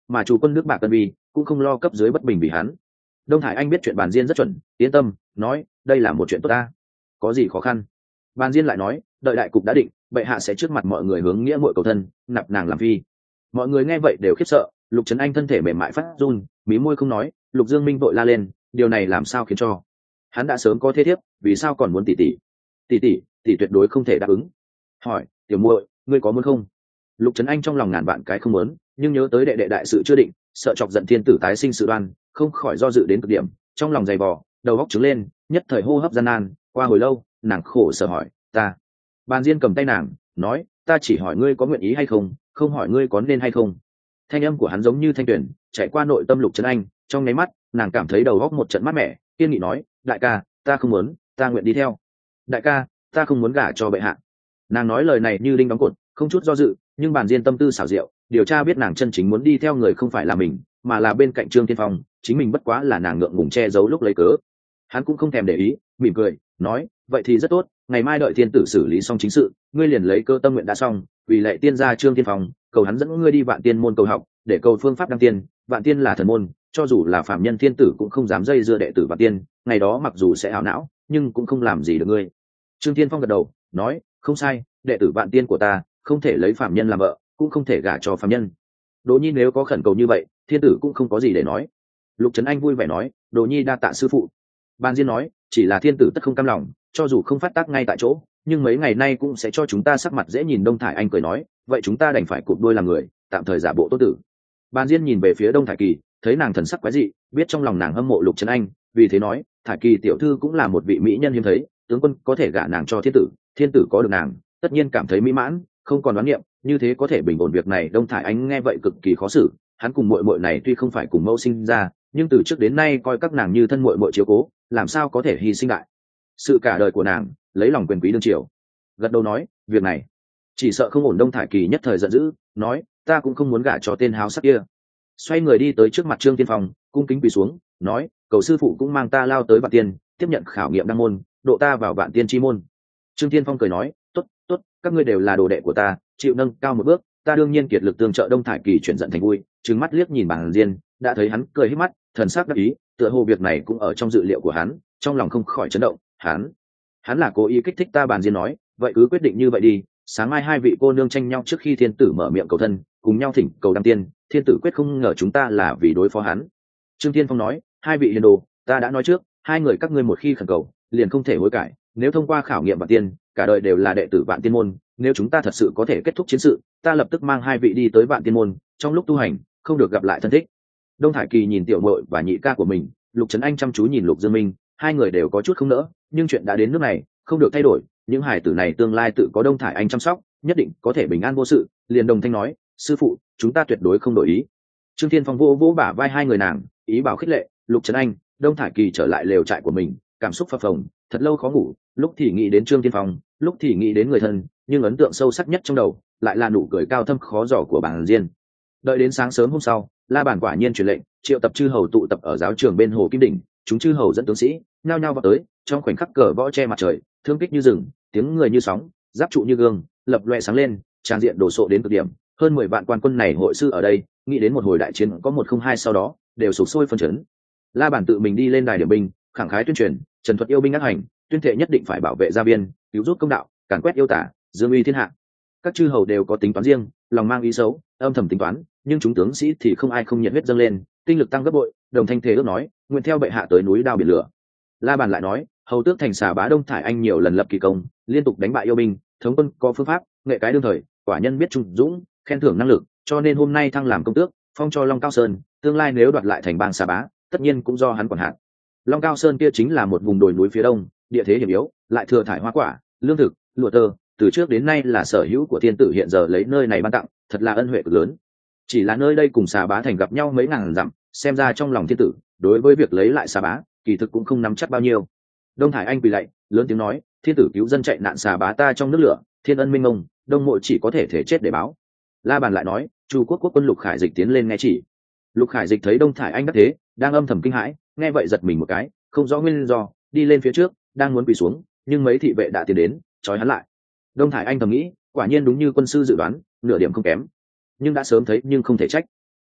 S1: mà chủ quân nước bạc cân vi cũng không lo cấp dưới bất bình vì hắn. Đông Thải Anh biết chuyện Bàn Diên rất chuẩn, yên tâm nói đây là một chuyện tốt ta, có gì khó khăn. Bàn Diên lại nói đợi đại cục đã định, bệ hạ sẽ trước mặt mọi người hướng nghĩa muội cầu thân, nạp nàng làm phi. Mọi người nghe vậy đều khiếp sợ. Lục Trấn Anh thân thể mềm mại phát run, mí môi không nói. Lục Dương Minh vội la lên, điều này làm sao khiến cho hắn đã sớm có thế thiếp, vì sao còn muốn tỷ tỷ? Tỷ tỷ, tỷ tuyệt đối không thể đáp ứng. Hỏi tiểu muội, ngươi có muốn không? Lục Trấn Anh trong lòng ngàn vạn cái không muốn, nhưng nhớ tới đệ đệ đại sự chưa định, sợ chọc giận thiên tử tái sinh sự đoan, không khỏi do dự đến cực điểm, trong lòng dày vò, đầu óc trứng lên, nhất thời hô hấp gian nan. Qua hồi lâu, nàng khổ sở hỏi ta. Bàn Diên cầm tay nàng nói, ta chỉ hỏi ngươi có nguyện ý hay không, không hỏi ngươi có nên hay không. Thanh âm của hắn giống như thanh tuyển chạy qua nội tâm Lục Trấn Anh, trong nháy mắt nàng cảm thấy đầu óc một trận mát mẻ, kiên nghị nói, đại ca ta không muốn, ta nguyện đi theo. Đại ca ta không muốn gả cho bệ hạ. Nàng nói lời này như đinh đóng cột, không chút do dự, nhưng Bàn Diên tâm tư xảo diệu, điều tra biết nàng chân chính muốn đi theo người không phải là mình, mà là bên cạnh Trương Thiên Phong, chính mình bất quá là nàng ngượng ngùng che giấu lúc lấy cớ. Hắn cũng không thèm để ý, mỉm cười nói, vậy thì rất tốt, ngày mai đợi thiên tử xử lý xong chính sự, ngươi liền lấy cơ tâm nguyện đã xong, vì lệ tiên gia Trương Thiên Phong cầu hắn dẫn ngươi đi Vạn Tiên môn cầu học, để cầu phương pháp đăng tiên. Vạn Tiên là thần môn, cho dù là phạm nhân thiên tử cũng không dám dây dưa đệ tử Vạn Tiên, ngày đó mặc dù sẽ ảo não, nhưng cũng không làm gì được ngươi. Trương Thiên Phong gật đầu nói, không sai, đệ tử Vạn Tiên của ta không thể lấy phạm nhân làm vợ, cũng không thể gả cho phạm nhân. Đỗ Nhi nếu có khẩn cầu như vậy, thiên tử cũng không có gì để nói. Lục Trấn Anh vui vẻ nói, Đỗ Nhi đa tạ sư phụ. Ban Diên nói, chỉ là thiên tử tất không cam lòng, cho dù không phát tác ngay tại chỗ, nhưng mấy ngày nay cũng sẽ cho chúng ta sắc mặt dễ nhìn. Đông Thải Anh cười nói, vậy chúng ta đành phải cụp đuôi làm người, tạm thời giả bộ tốt tử. Ban Diên nhìn về phía Đông Thải Kỳ, thấy nàng thần sắc quái dị, biết trong lòng nàng hâm mộ Lục Trấn Anh, vì thế nói, Thải Kỳ tiểu thư cũng là một vị mỹ nhân hiếm thấy, tướng quân có thể gả nàng cho thiên tử, thiên tử có được nàng tất nhiên cảm thấy mỹ mãn, không còn đoán niệm, như thế có thể bình ổn việc này. Đông Thải Anh nghe vậy cực kỳ khó xử, hắn cùng muội muội này tuy không phải cùng mẫu sinh ra, nhưng từ trước đến nay coi các nàng như thân muội muội chiếu cố, làm sao có thể hy sinh đại sự cả đời của nàng lấy lòng quyền quý đương triều. Gật đầu nói, việc này chỉ sợ không ổn. Đông Thải Kỳ nhất thời giận dữ nói, ta cũng không muốn gả cho tên háo sắc kia. Xoay người đi tới trước mặt Trương Tiên Phong, cung kính quỳ xuống nói, cầu sư phụ cũng mang ta lao tới Vạn Tiên, tiếp nhận khảo nghiệm đăng môn, độ ta vào Vạn Tiên chi môn. Trương Tiên Phong cười nói, tốt tốt, các ngươi đều là đồ đệ của ta, chịu nâng cao một bước, ta đương nhiên kiệt lực tương trợ. Đông Thải Kỳ chuyển giận thành vui, trừng mắt liếc nhìn Bàn Diên, đã thấy hắn cười hết mắt, thần sắc đắc ý, tựa hồ việc này cũng ở trong dự liệu của hắn, trong lòng không khỏi chấn động. hắn hắn là cố ý kích thích ta. Bàn Diên nói, vậy cứ quyết định như vậy đi, sáng mai hai vị cô nương tranh nhau trước khi thiên tử mở miệng cầu thân, cùng nhau thỉnh cầu đăng tiên, thiên tử quyết không ngờ chúng ta là vì đối phó hắn. Trương Thiên Phong nói, hai vị hiền đồ, ta đã nói trước, hai người các ngươi một khi khẩn cầu liền không thể hối cải, nếu thông qua khảo nghiệm Vạn Tiên, cả đời đều là đệ tử Vạn Tiên môn, nếu chúng ta thật sự có thể kết thúc chiến sự, ta lập tức mang hai vị đi tới Vạn Tiên môn, trong lúc tu hành không được gặp lại thân thích. Đông Thải Kỳ nhìn tiểu muội và nhị ca của mình, Lục Trấn Anh chăm chú nhìn Lục Dương Minh, hai người đều có chút không nỡ, nhưng chuyện đã đến nước này không được thay đổi, những hải tử này tương lai tự có Đông Thải Anh chăm sóc, nhất định có thể bình an vô sự. Liền đồng thanh nói, sư phụ chúng ta tuyệt đối không đổi ý. Trương Thiên Phong vỗ vỗ bả vai hai người nàng, ý bảo khích lệ. Lục Trấn Anh, Đông Thải Kỳ trở lại lều trại của mình, cảm xúc phập phồng, thật lâu khó ngủ, lúc thì nghĩ đến Trương Thiên Phong, lúc thì nghĩ đến người thân, nhưng ấn tượng sâu sắc nhất trong đầu lại là nụ cười cao thâm khó giỏ của Bàn Diên. Đợi đến sáng sớm hôm sau, La Bàn quả nhiên truyền lệnh, triệu tập chư hầu tụ tập ở giáo trường bên hồ Kim Đỉnh, chúng chư hầu dẫn tướng sĩ nhao nhao vào tới, trong khoảnh khắc cờ võ che mặt trời, thương kích như rừng, tiếng người như sóng, giáp trụ như gương, lập loè sáng lên, tràn diện đồ sộ đến cực điểm. Hơn mười vạn quan quân này hội sư ở đây, nghĩ đến một hồi đại chiến có một không hai sau đó, đều sục sôi phân chấn. La Bàn tự mình đi lên đài điểm binh, khẳng khái tuyên truyền, trần thuật yêu binh ác hành, tuyên thệ nhất định phải bảo vệ gia viên, cứu giúp công đạo, càn quét yêu tả, dương uy thiên hạ. Các chư hầu đều có tính toán riêng, lòng mang ý xấu, âm thầm tính toán, nhưng chúng tướng sĩ thì không ai không nhiệt huyết dâng lên, tinh lực tăng gấp bội, đồng thanh thế ước nói, nguyện theo bệ hạ tới núi đao biển lửa. La Bàn lại nói, hầu tước thành xà bá Đông Thải Anh nhiều lần lập kỳ công, liên tục đánh bại yêu binh, thống quân có phương pháp, nghệ cái đương thời, quả nhân biết trung dũng, khen thưởng năng lực, cho nên hôm nay thăng làm công tước, phong cho Long Cao Sơn, tương lai nếu đoạt lại thành bang xà bá, tất nhiên cũng do hắn quản hạt. Long Cao Sơn kia chính là một vùng đồi núi phía đông, địa thế hiểm yếu, lại thừa thải hoa quả, lương thực, lụa tơ, từ trước đến nay là sở hữu của thiên tử, hiện giờ lấy nơi này ban tặng, thật là ân huệ cực lớn. Chỉ là nơi đây cùng xà bá thành gặp nhau mấy ngàn dặm, xem ra trong lòng thiên tử đối với việc lấy lại xà bá kỳ thực cũng không nắm chắc bao nhiêu. Đông Thải Anh quỳ lạy, lớn tiếng nói, thiên tử cứu dân chạy nạn xà bá ta trong nước lửa, thiên ân minh mông, đông mộ chỉ có thể thể chết để báo. La Bàn lại nói, Chu quốc quốc quân Lục Khải Dịch tiến lên nghe chỉ. Lục Khải Dịch thấy Đông Thải Anh đắc thế, đang âm thầm kinh hãi, nghe vậy giật mình một cái, không rõ nguyên do, đi lên phía trước, đang muốn quỳ xuống, nhưng mấy thị vệ đã tiến đến, trói hắn lại. Đông Thải Anh thầm nghĩ, quả nhiên đúng như quân sư dự đoán, nửa điểm không kém, nhưng đã sớm thấy nhưng không thể trách.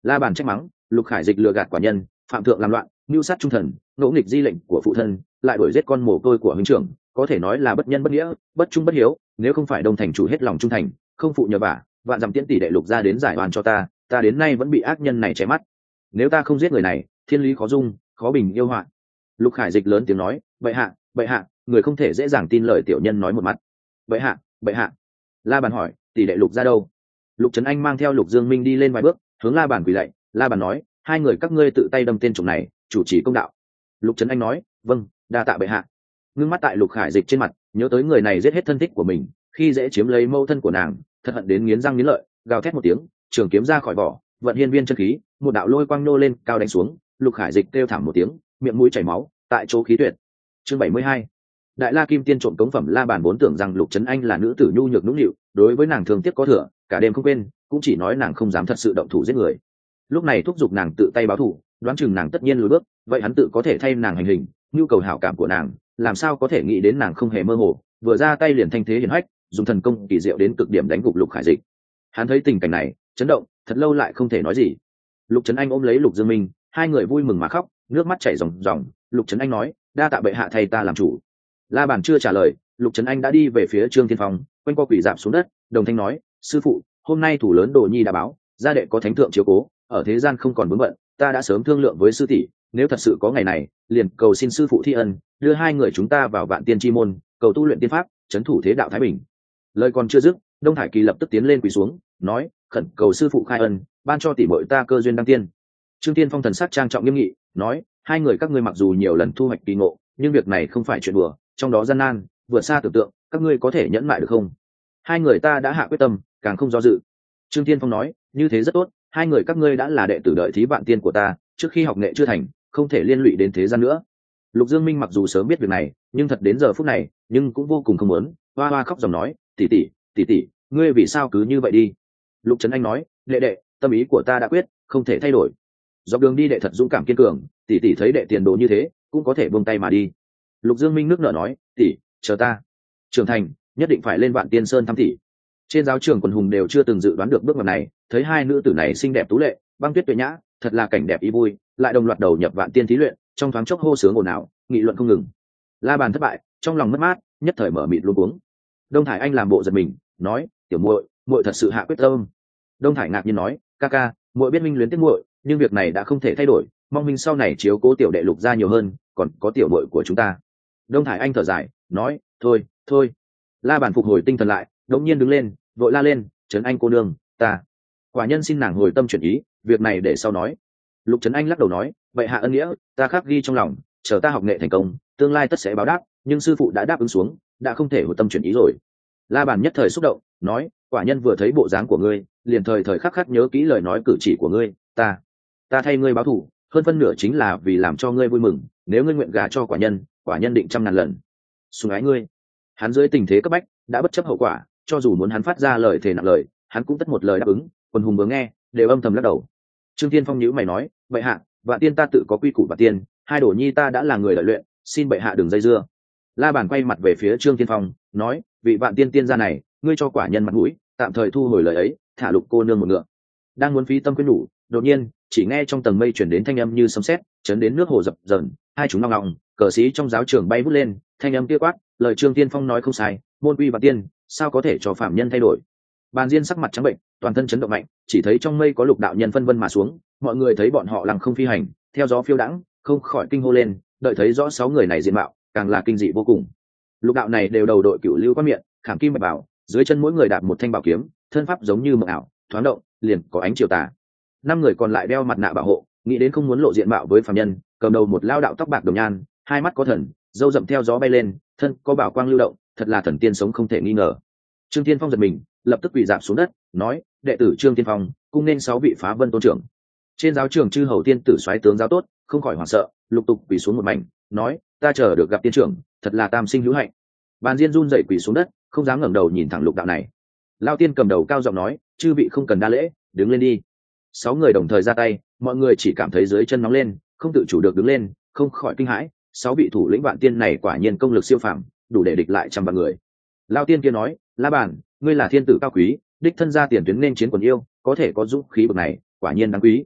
S1: La Bàn trách mắng, Lục Khải Dịch lừa gạt quả nhân, phạm thượng làm loạn, mưu sát trung thần, ngỗ nghịch di lệnh của phụ thân, lại đuổi giết con mồ côi của huynh trưởng, có thể nói là bất nhân bất nghĩa, bất trung bất hiếu. Nếu không phải Đông thành chủ hết lòng trung thành, không phụ nhờ vả, vạn dặm tiễn tỷ đệ Lục ra đến giải oan cho ta, ta đến nay vẫn bị ác nhân này che mắt. Nếu ta không giết người này, thiên lý khó dung, khó bình yêu họa. Lục Khải Dịch lớn tiếng nói, bệ hạ, bệ hạ, người không thể dễ dàng tin lời tiểu nhân nói một mắt. Bệ hạ, bệ hạ. La Bàn hỏi, tỷ đệ Lục ra đâu? Lục Trấn Anh mang theo Lục Dương Minh đi lên vài bước, hướng La Bàn quỳ lạy. La Bàn nói, hai người các ngươi tự tay đâm tên trộm này, chủ trì công đạo. Lục Trấn Anh nói, vâng, đa tạ bệ hạ. Ngưng mắt tại Lục Khải Dịch trên mặt, nhớ tới người này giết hết thân thích của mình, khi dễ chiếm lấy mâu thân của nàng, thật hận đến nghiến răng nghiến lợi, gào thét một tiếng, trường kiếm ra khỏi vỏ, vận hiên viên chân khí, một đạo lôi quang nô lên cao đánh xuống. Lục Khải Dịch kêu thảm một tiếng, miệng mũi chảy máu, tại chỗ khí tuyệt. Chương bảy mươi hai. Đại La Kim Tiên trộm cống phẩm. La Bàn vốn tưởng rằng Lục Trấn Anh là nữ tử nhu nhược nũng nịu, đối với nàng thương tiếc có thừa, cả đêm không quên, cũng chỉ nói nàng không dám thật sự động thủ giết người. Lúc này thúc giục nàng tự tay báo thù, đoán chừng nàng tất nhiên lùi bước, vậy hắn tự có thể thay nàng hành hình, nhu cầu hảo cảm của nàng, làm sao có thể nghĩ đến nàng không hề mơ hồ, vừa ra tay liền thanh thế hiển hách, dùng thần công kỳ diệu đến cực điểm đánh gục Lục Khải Dịch. Hắn thấy tình cảnh này, chấn động, thật lâu lại không thể nói gì. Lục Trấn Anh ôm lấy Lục Dương Minh, hai người vui mừng mà khóc, nước mắt chảy ròng ròng. Lục Trấn Anh nói, đa tạ bệ hạ thay ta làm chủ. La Bàn chưa trả lời, Lục Trấn Anh đã đi về phía Trương Thiên Phong, quanh qua quỷ dạp xuống đất, đồng thanh nói, sư phụ, hôm nay thủ lớn Đồ Nhi đã báo, gia đệ có thánh thượng chiếu cố, ở thế gian không còn vướng bận, ta đã sớm thương lượng với sư tỷ, nếu thật sự có ngày này, liền cầu xin sư phụ thi ân, đưa hai người chúng ta vào Vạn Tiên chi môn, cầu tu luyện tiên pháp, trấn thủ thế đạo thái bình. Lời còn chưa dứt, Đông Thải Kỳ lập tức tiến lên quỳ xuống, nói, khẩn cầu sư phụ khai ân, ban cho tỷ muội ta cơ duyên đăng tiên. Trương Thiên Phong thần sắc trang trọng nghiêm nghị, nói, hai người các ngươi mặc dù nhiều lần thu hoạch kỳ ngộ, nhưng việc này không phải chuyện đùa, trong đó gian nan, vượt xa tưởng tượng, các ngươi có thể nhẫn mại được không? Hai người ta đã hạ quyết tâm, càng không do dự. Trương Thiên Phong nói, như thế rất tốt, hai người các ngươi đã là đệ tử đợi thí Vạn Tiên của ta, trước khi học nghệ chưa thành, không thể liên lụy đến thế gian nữa. Lục Dương Minh mặc dù sớm biết việc này, nhưng thật đến giờ phút này, nhưng cũng vô cùng không muốn, hoa hoa khóc dòng nói, tỷ tỷ, tỷ tỷ, ngươi vì sao cứ như vậy đi? Lục Trấn Anh nói, đệ đệ, tâm ý của ta đã quyết, không thể thay đổi. Dọc đường đi đệ thật dũng cảm kiên cường, tỷ tỷ thấy đệ tiền đồ như thế, cũng có thể buông tay mà đi. Lục Dương Minh nước nở nói, tỷ, chờ ta, trưởng thành, nhất định phải lên Vạn Tiên Sơn thăm tỷ. Trên giáo trường quần hùng đều chưa từng dự đoán được bước ngoặt này, thấy hai nữ tử này xinh đẹp tú lệ, băng tuyết tuệ nhã, thật là cảnh đẹp ý vui, lại đồng loạt đầu nhập Vạn Tiên thí luyện, trong thoáng chốc hô sướng ồn ào, nghị luận không ngừng. La Bàn thất bại, trong lòng mất mát, nhất thời mở mịt luống cuống. Đông Thải Anh làm bộ giật mình, nói, tiểu muội, muội thật sự hạ quyết tâm. Đông Thải ngạc nhiên nói, ca ca, muội biết minh luyến tiếc muội, nhưng việc này đã không thể thay đổi, mong minh sau này chiếu cố tiểu đệ Lục gia nhiều hơn, còn có tiểu muội của chúng ta. Đông Thải Anh thở dài, nói, thôi, thôi. La Bàn phục hồi tinh thần lại, đống nhiên đứng lên, vội la lên, Trấn Anh cô nương, ta. Quả nhân xin nàng hồi tâm chuyển ý, việc này để sau nói. Lục Trấn Anh lắc đầu nói, vậy hạ ân nghĩa, ta khắc ghi trong lòng, chờ ta học nghệ thành công, tương lai tất sẽ báo đáp, nhưng sư phụ đã đáp ứng xuống, đã không thể hồi tâm chuyển ý rồi. La Bàn nhất thời xúc động, nói, quả nhân vừa thấy bộ dáng của ngươi, liền thời thời khắc khắc nhớ kỹ lời nói cử chỉ của ngươi, ta, ta thay ngươi báo thù, hơn phân nửa chính là vì làm cho ngươi vui mừng, nếu ngươi nguyện gả cho quả nhân, quả nhân định trăm ngàn lần sủng ái ngươi. Hắn dưới tình thế cấp bách, đã bất chấp hậu quả, cho dù muốn hắn phát ra lời thề nặng lời, hắn cũng tất một lời đáp ứng. Quần hùng vừa nghe, đều âm thầm lắc đầu. Trương Thiên Phong nhíu mày nói, bệ hạ, Vạn Tiên ta tự có quy củ Vạn Tiên, hai Đồ Nhi ta đã là người lợi luyện, xin bệ hạ đừng dây dưa. La Bàn quay mặt về phía Trương Thiên Phong, nói, vị Vạn Tiên tiên gia này, ngươi cho quả nhân mặt mũi, tạm thời thu hồi lời ấy, thả Lục cô nương một ngựa. Đang muốn phí tâm quyết đủ, đột nhiên, chỉ nghe trong tầng mây chuyển đến thanh âm như sấm sét, chấn đến nước hồ dập dờn, hai chúng ngọng ngọng, cờ sĩ trong giáo trường bay vút lên, thanh âm kia quát, lời Trương Thiên Phong nói không sai, môn quy Vạn Tiên, sao có thể cho phạm nhân thay đổi? Bàn Diên sắc mặt trắng bệnh, toàn thân chấn động mạnh, chỉ thấy trong mây có lục đạo nhân phân vân mà xuống, mọi người thấy bọn họ lăng không phi hành, theo gió phiêu đãng, không khỏi kinh hô lên, đợi thấy rõ sáu người này diện mạo, càng là kinh dị vô cùng. Lục đạo này đều đầu đội cửu lưu quan miệng, khảm kim bạch bảo, dưới chân mỗi người đạp một thanh bảo kiếm, thân pháp giống như mộng ảo, thoáng động, liền có ánh chiều tà. Năm người còn lại đeo mặt nạ bảo hộ, nghĩ đến không muốn lộ diện mạo với phàm nhân, cầm đầu một lao đạo tóc bạc đồng nhan, hai mắt có thần, râu rậm theo gió bay lên, thân có bảo quang lưu động, thật là thần tiên sống không thể nghi ngờ. Trương Thiên Phong giật mình, lập tức quỳ rạp xuống đất, nói, đệ tử Trương Thiên Phong, cung nên sáu vị phá vân tôn trưởng. Trên giáo trường chư hầu tiên tử soái tướng giáo tốt, không khỏi hoảng sợ, lục tục quỳ xuống một mảnh, nói, ta chờ được gặp tiên trưởng, thật là tam sinh hữu hạnh. Bàn Diên run dậy quỳ xuống đất, không dám ngẩng đầu nhìn thẳng lục đạo này. Lao tiên cầm đầu cao giọng nói, chư vị không cần đa lễ, đứng lên đi. Sáu người đồng thời ra tay, mọi người chỉ cảm thấy dưới chân nóng lên, không tự chủ được đứng lên, không khỏi kinh hãi. Sáu vị thủ lĩnh Vạn Tiên này quả nhiên công lực siêu phàm, đủ để địch lại trăm vạn người. Lao tiên kia nói, La Bàn, ngươi là thiên tử cao quý, đích thân ra tiền tuyến nên chiến quần yêu, có thể có dũng khí bậc này, quả nhiên đáng quý,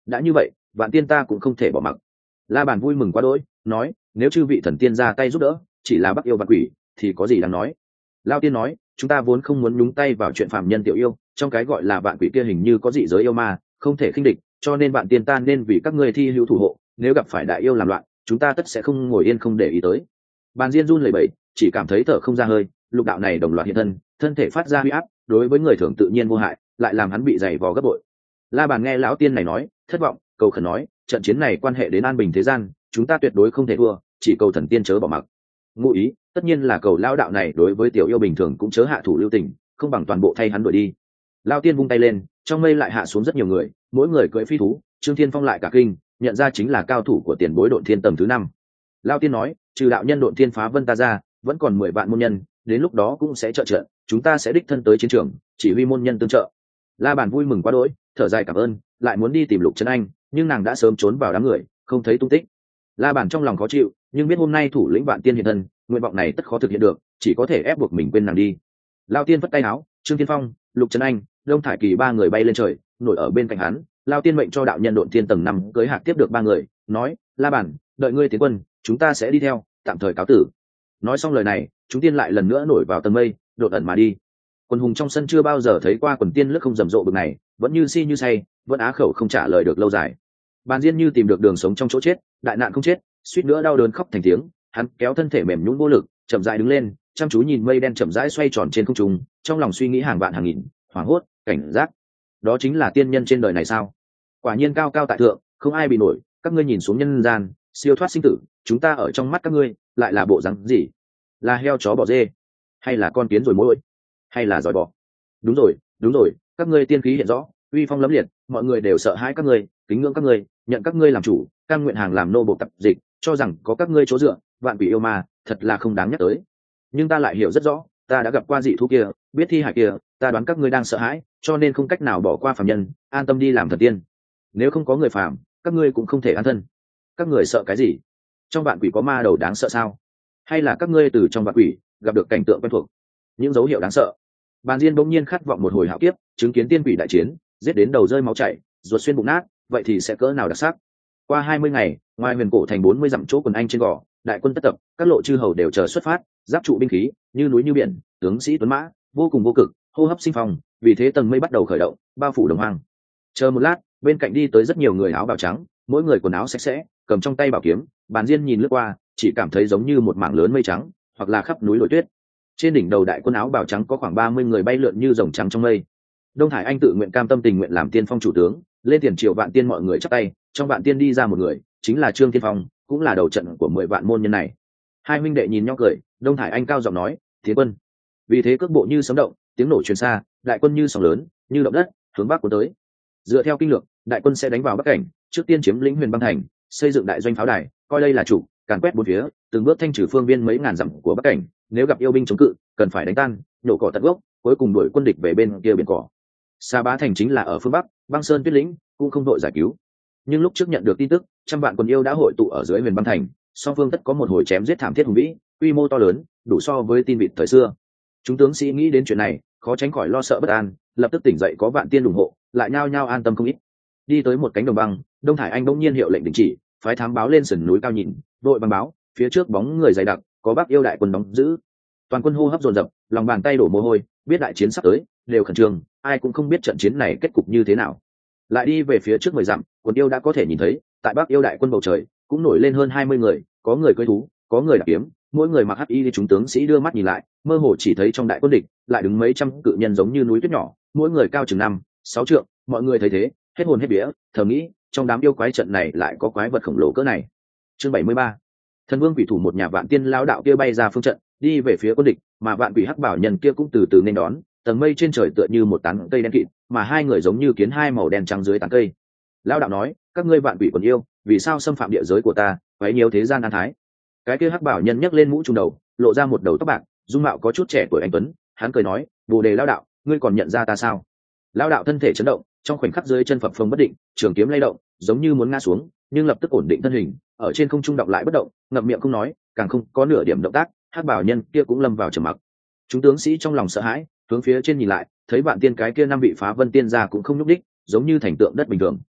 S1: đã như vậy vạn tiên ta cũng không thể bỏ mặc. La Bàn vui mừng quá đỗi, nói nếu chư vị thần tiên ra tay giúp đỡ chỉ là bắt yêu vạn quỷ thì có gì đáng nói. Lao tiên nói chúng ta vốn không muốn nhúng tay vào chuyện phạm nhân tiểu yêu, trong cái gọi là vạn quỷ kia hình như có dị giới yêu ma, không thể khinh địch, cho nên vạn tiên ta nên vì các ngươi thi hữu thủ hộ, nếu gặp phải đại yêu làm loạn chúng ta tất sẽ không ngồi yên không để ý tới. Bàn Diên run lẩy bẩy, chỉ cảm thấy thở không ra hơi, lục đạo này đồng loạt hiện thân, thân thể phát ra huy áp, đối với người thường tự nhiên vô hại, lại làm hắn bị dày vò gấp bội. La Bàn nghe lão tiên này nói, thất vọng, cầu khẩn nói, trận chiến này quan hệ đến an bình thế gian, chúng ta tuyệt đối không thể thua, chỉ cầu thần tiên chớ bỏ mặc. Ngụ ý, tất nhiên là cầu lão đạo này đối với tiểu yêu bình thường cũng chớ hạ thủ lưu tình, không bằng toàn bộ thay hắn đuổi đi. Lão tiên vung tay lên, trong mây lại hạ xuống rất nhiều người, mỗi người cưỡi phi thú, Trương Thiên Phong lại cả kinh, nhận ra chính là cao thủ của tiền bối Độn Thiên tầng thứ năm. Lão tiên nói, trừ đạo nhân Độn Thiên phá vân ta ra, vẫn còn mười vạn môn nhân, đến lúc đó cũng sẽ trợ trận, chúng ta sẽ đích thân tới chiến trường, chỉ huy môn nhân tương trợ. La Bàn vui mừng quá đỗi, thở dài cảm ơn, lại muốn đi tìm Lục Trấn Anh, nhưng nàng đã sớm trốn vào đám người, không thấy tung tích. La Bàn trong lòng khó chịu, nhưng biết hôm nay thủ lĩnh vạn tiên hiện thân, nguyện vọng này tất khó thực hiện được, chỉ có thể ép buộc mình quên nàng đi. Lao tiên vất tay áo, Trương Thiên Phong, Lục Trấn Anh, Đông Thải Kỳ ba người bay lên trời, nổi ở bên cạnh hắn. Lao tiên mệnh cho đạo nhân Độn Thiên tầng năm cưới hạc tiếp được ba người, nói: La Bàn, đợi ngươi tiến quân, chúng ta sẽ đi theo, tạm thời cáo tử. Nói xong lời này, chúng tiên lại lần nữa nổi vào tầng mây, đột ẩn mà đi. Quần hùng trong sân chưa bao giờ thấy qua quần tiên lướt không rầm rộ bực này, vẫn như si như say, vẫn á khẩu không trả lời được lâu dài. Bàn Diên như tìm được đường sống trong chỗ chết, đại nạn không chết, suýt nữa đau đớn khóc thành tiếng. Hắn kéo thân thể mềm nhũn vô lực, chậm rãi đứng lên, chăm chú nhìn mây đen chậm rãi xoay tròn trên không trung, trong lòng suy nghĩ hàng vạn hàng nghìn, hoảng hốt, cảnh giác. Đó chính là tiên nhân trên đời này sao? Quả nhiên cao cao tại thượng, không ai bị nổi. Các ngươi nhìn xuống nhân gian, siêu thoát sinh tử, chúng ta ở trong mắt các ngươi lại là bộ dáng gì? Là heo chó bò dê, hay là con kiến rồi mỗi, hay là giỏi bò? Đúng rồi, đúng rồi, các ngươi tiên khí hiện rõ, uy phong lẫm liệt, mọi người đều sợ hãi các ngươi, kính ngưỡng các ngươi, nhận các ngươi làm chủ, cam nguyện hàng làm nô bộc tập dịch, cho rằng có các ngươi chỗ dựa, vạn quỷ yêu ma, thật là không đáng nhắc tới. Nhưng ta lại hiểu rất rõ, ta đã gặp qua dị thú kia, biết thi hải kia, ta đoán các ngươi đang sợ hãi, cho nên không cách nào bỏ qua phàm nhân, an tâm đi làm thần tiên. Nếu không có người phàm, các ngươi cũng không thể an thân. Các ngươi sợ cái gì? Trong vạn quỷ có ma đầu đáng sợ sao? Hay là các ngươi từ trong vạn quỷ gặp được cảnh tượng quen thuộc, những dấu hiệu đáng sợ? Bàn Diên bỗng nhiên khát vọng một hồi hạo kiếp, chứng kiến tiên quỷ đại chiến, giết đến đầu rơi máu chảy, ruột xuyên bụng nát, vậy thì sẽ cỡ nào đặc sắc. Qua hai mươi ngày, ngoài huyền cổ thành bốn mươi dặm chỗ quần anh trên gò, đại quân tất tập, các lộ chư hầu đều chờ xuất phát, giáp trụ binh khí, như núi như biển, tướng sĩ tuấn mã, vô cùng vô cực, hô hấp sinh phong, vì thế tầng mây bắt đầu khởi động, bao phủ đồng hoang. Chờ một lát, bên cạnh đi tới rất nhiều người áo bào trắng, mỗi người quần áo sạch sẽ, cầm trong tay bảo kiếm. Bàn Diên nhìn lướt qua, chỉ cảm thấy giống như một mảng lớn mây trắng, hoặc là khắp núi lồi tuyết. Trên đỉnh đầu đại quân áo bào trắng có khoảng ba mươi người bay lượn như rồng trắng trong mây. Đông Hải Anh tự nguyện cam tâm tình nguyện làm tiên phong chủ tướng, lên tiền triệu vạn tiên mọi người chắp tay, trong vạn tiên đi ra một người, chính là Trương Thiên Phong, cũng là đầu trận của mười vạn môn nhân này. Hai huynh đệ nhìn nhau cười, Đông Hải Anh cao giọng nói: "Tiến quân!" Vì thế cước bộ như sấm động, tiếng nổ truyền xa, đại quân như sóng lớn, như động đất, hướng bắc cuốn tới. Dựa theo kinh lược, đại quân sẽ đánh vào Bắc Cảnh, trước tiên chiếm lĩnh Huyền Băng Thành, xây dựng đại doanh pháo đài, coi đây là chủ, càn quét bốn phía, từng bước thanh trừ phương viên mấy ngàn dặm của Bắc Cảnh. Nếu gặp yêu binh chống cự, cần phải đánh tan, nhổ cỏ tận gốc, cuối cùng đuổi quân địch về bên kia biển cỏ. Sa Bá Thành chính là ở phương bắc, Băng Sơn Tuyết Lĩnh, cũng không đội giải cứu. Nhưng lúc trước nhận được tin tức, trăm vạn quân yêu đã hội tụ ở dưới Huyền Băng Thành, song phương tất có một hồi chém giết thảm thiết hùng vĩ, quy mô to lớn, đủ so với tin vịt thời xưa. Chúng tướng sĩ nghĩ đến chuyện này, khó tránh khỏi lo sợ bất an, lập tức tỉnh dậy có vạn tiên ủng hộ, lại nhao nhao an tâm không ít. Đi tới một cánh đồng băng, Đông Thải Anh bỗng nhiên hiệu lệnh đình chỉ, phái thám báo lên sườn núi cao nhìn, đội băng báo, phía trước bóng người dày đặc, có Bắc yêu đại quân đóng giữ. Toàn quân hô hấp dồn dập, lòng bàn tay đổ mồ hôi, biết đại chiến sắp tới, đều khẩn trương, ai cũng không biết trận chiến này kết cục như thế nào. Lại đi về phía trước mười dặm, quân yêu đã có thể nhìn thấy, tại Bắc yêu đại quân bầu trời cũng nổi lên hơn hai mươi người, có người cưỡi thú, có người đạp kiếm, mỗi người mặc hắc y. Chúng tướng sĩ đưa mắt nhìn lại, mơ hồ chỉ thấy trong đại quân địch lại đứng mấy trăm cự nhân giống như núi tuyết nhỏ, mỗi người cao chừng năm sáu trượng. Mọi người thấy thế, hết hồn hết vía, thầm nghĩ trong đám yêu quái trận này lại có quái vật khổng lồ cỡ này. Chương bảy mươi ba. Thần vương quỷ thủ một nhà vạn tiên lão đạo kia bay ra phương trận, đi về phía quân địch, mà vạn quỷ hắc bảo nhân kia cũng từ từ nên đón. Tầng mây trên trời tựa như một tán cây đen kịt, mà hai người giống như kiến hai màu đen trắng dưới tán cây. Lão đạo nói: các ngươi vạn quỷ quần yêu, vì sao xâm phạm địa giới của ta, quấy nhiễu thế gian an thái? Cái kia hắc bảo nhân nhấc lên mũ trùm đầu, lộ ra một đầu tóc bạc, dung mạo có chút trẻ tuổi anh tuấn. Hắn cười nói: bồ đề lão đạo, ngươi còn nhận ra ta sao? Lão đạo thân thể chấn động, trong khoảnh khắc dưới chân phập phồng bất định, trường kiếm lay động, giống như muốn ngã xuống, nhưng lập tức ổn định thân hình, ở trên không trung động lại bất động, ngậm miệng không nói, càng không có nửa điểm động tác. Hắc bảo nhân kia cũng lâm vào trầm mặc. Chúng tướng sĩ trong lòng sợ hãi, hướng phía trên nhìn lại, thấy vạn tiên cái kia năm vị phá vân tiên gia cũng không nhúc đích, giống như thành tượng đất bình thường.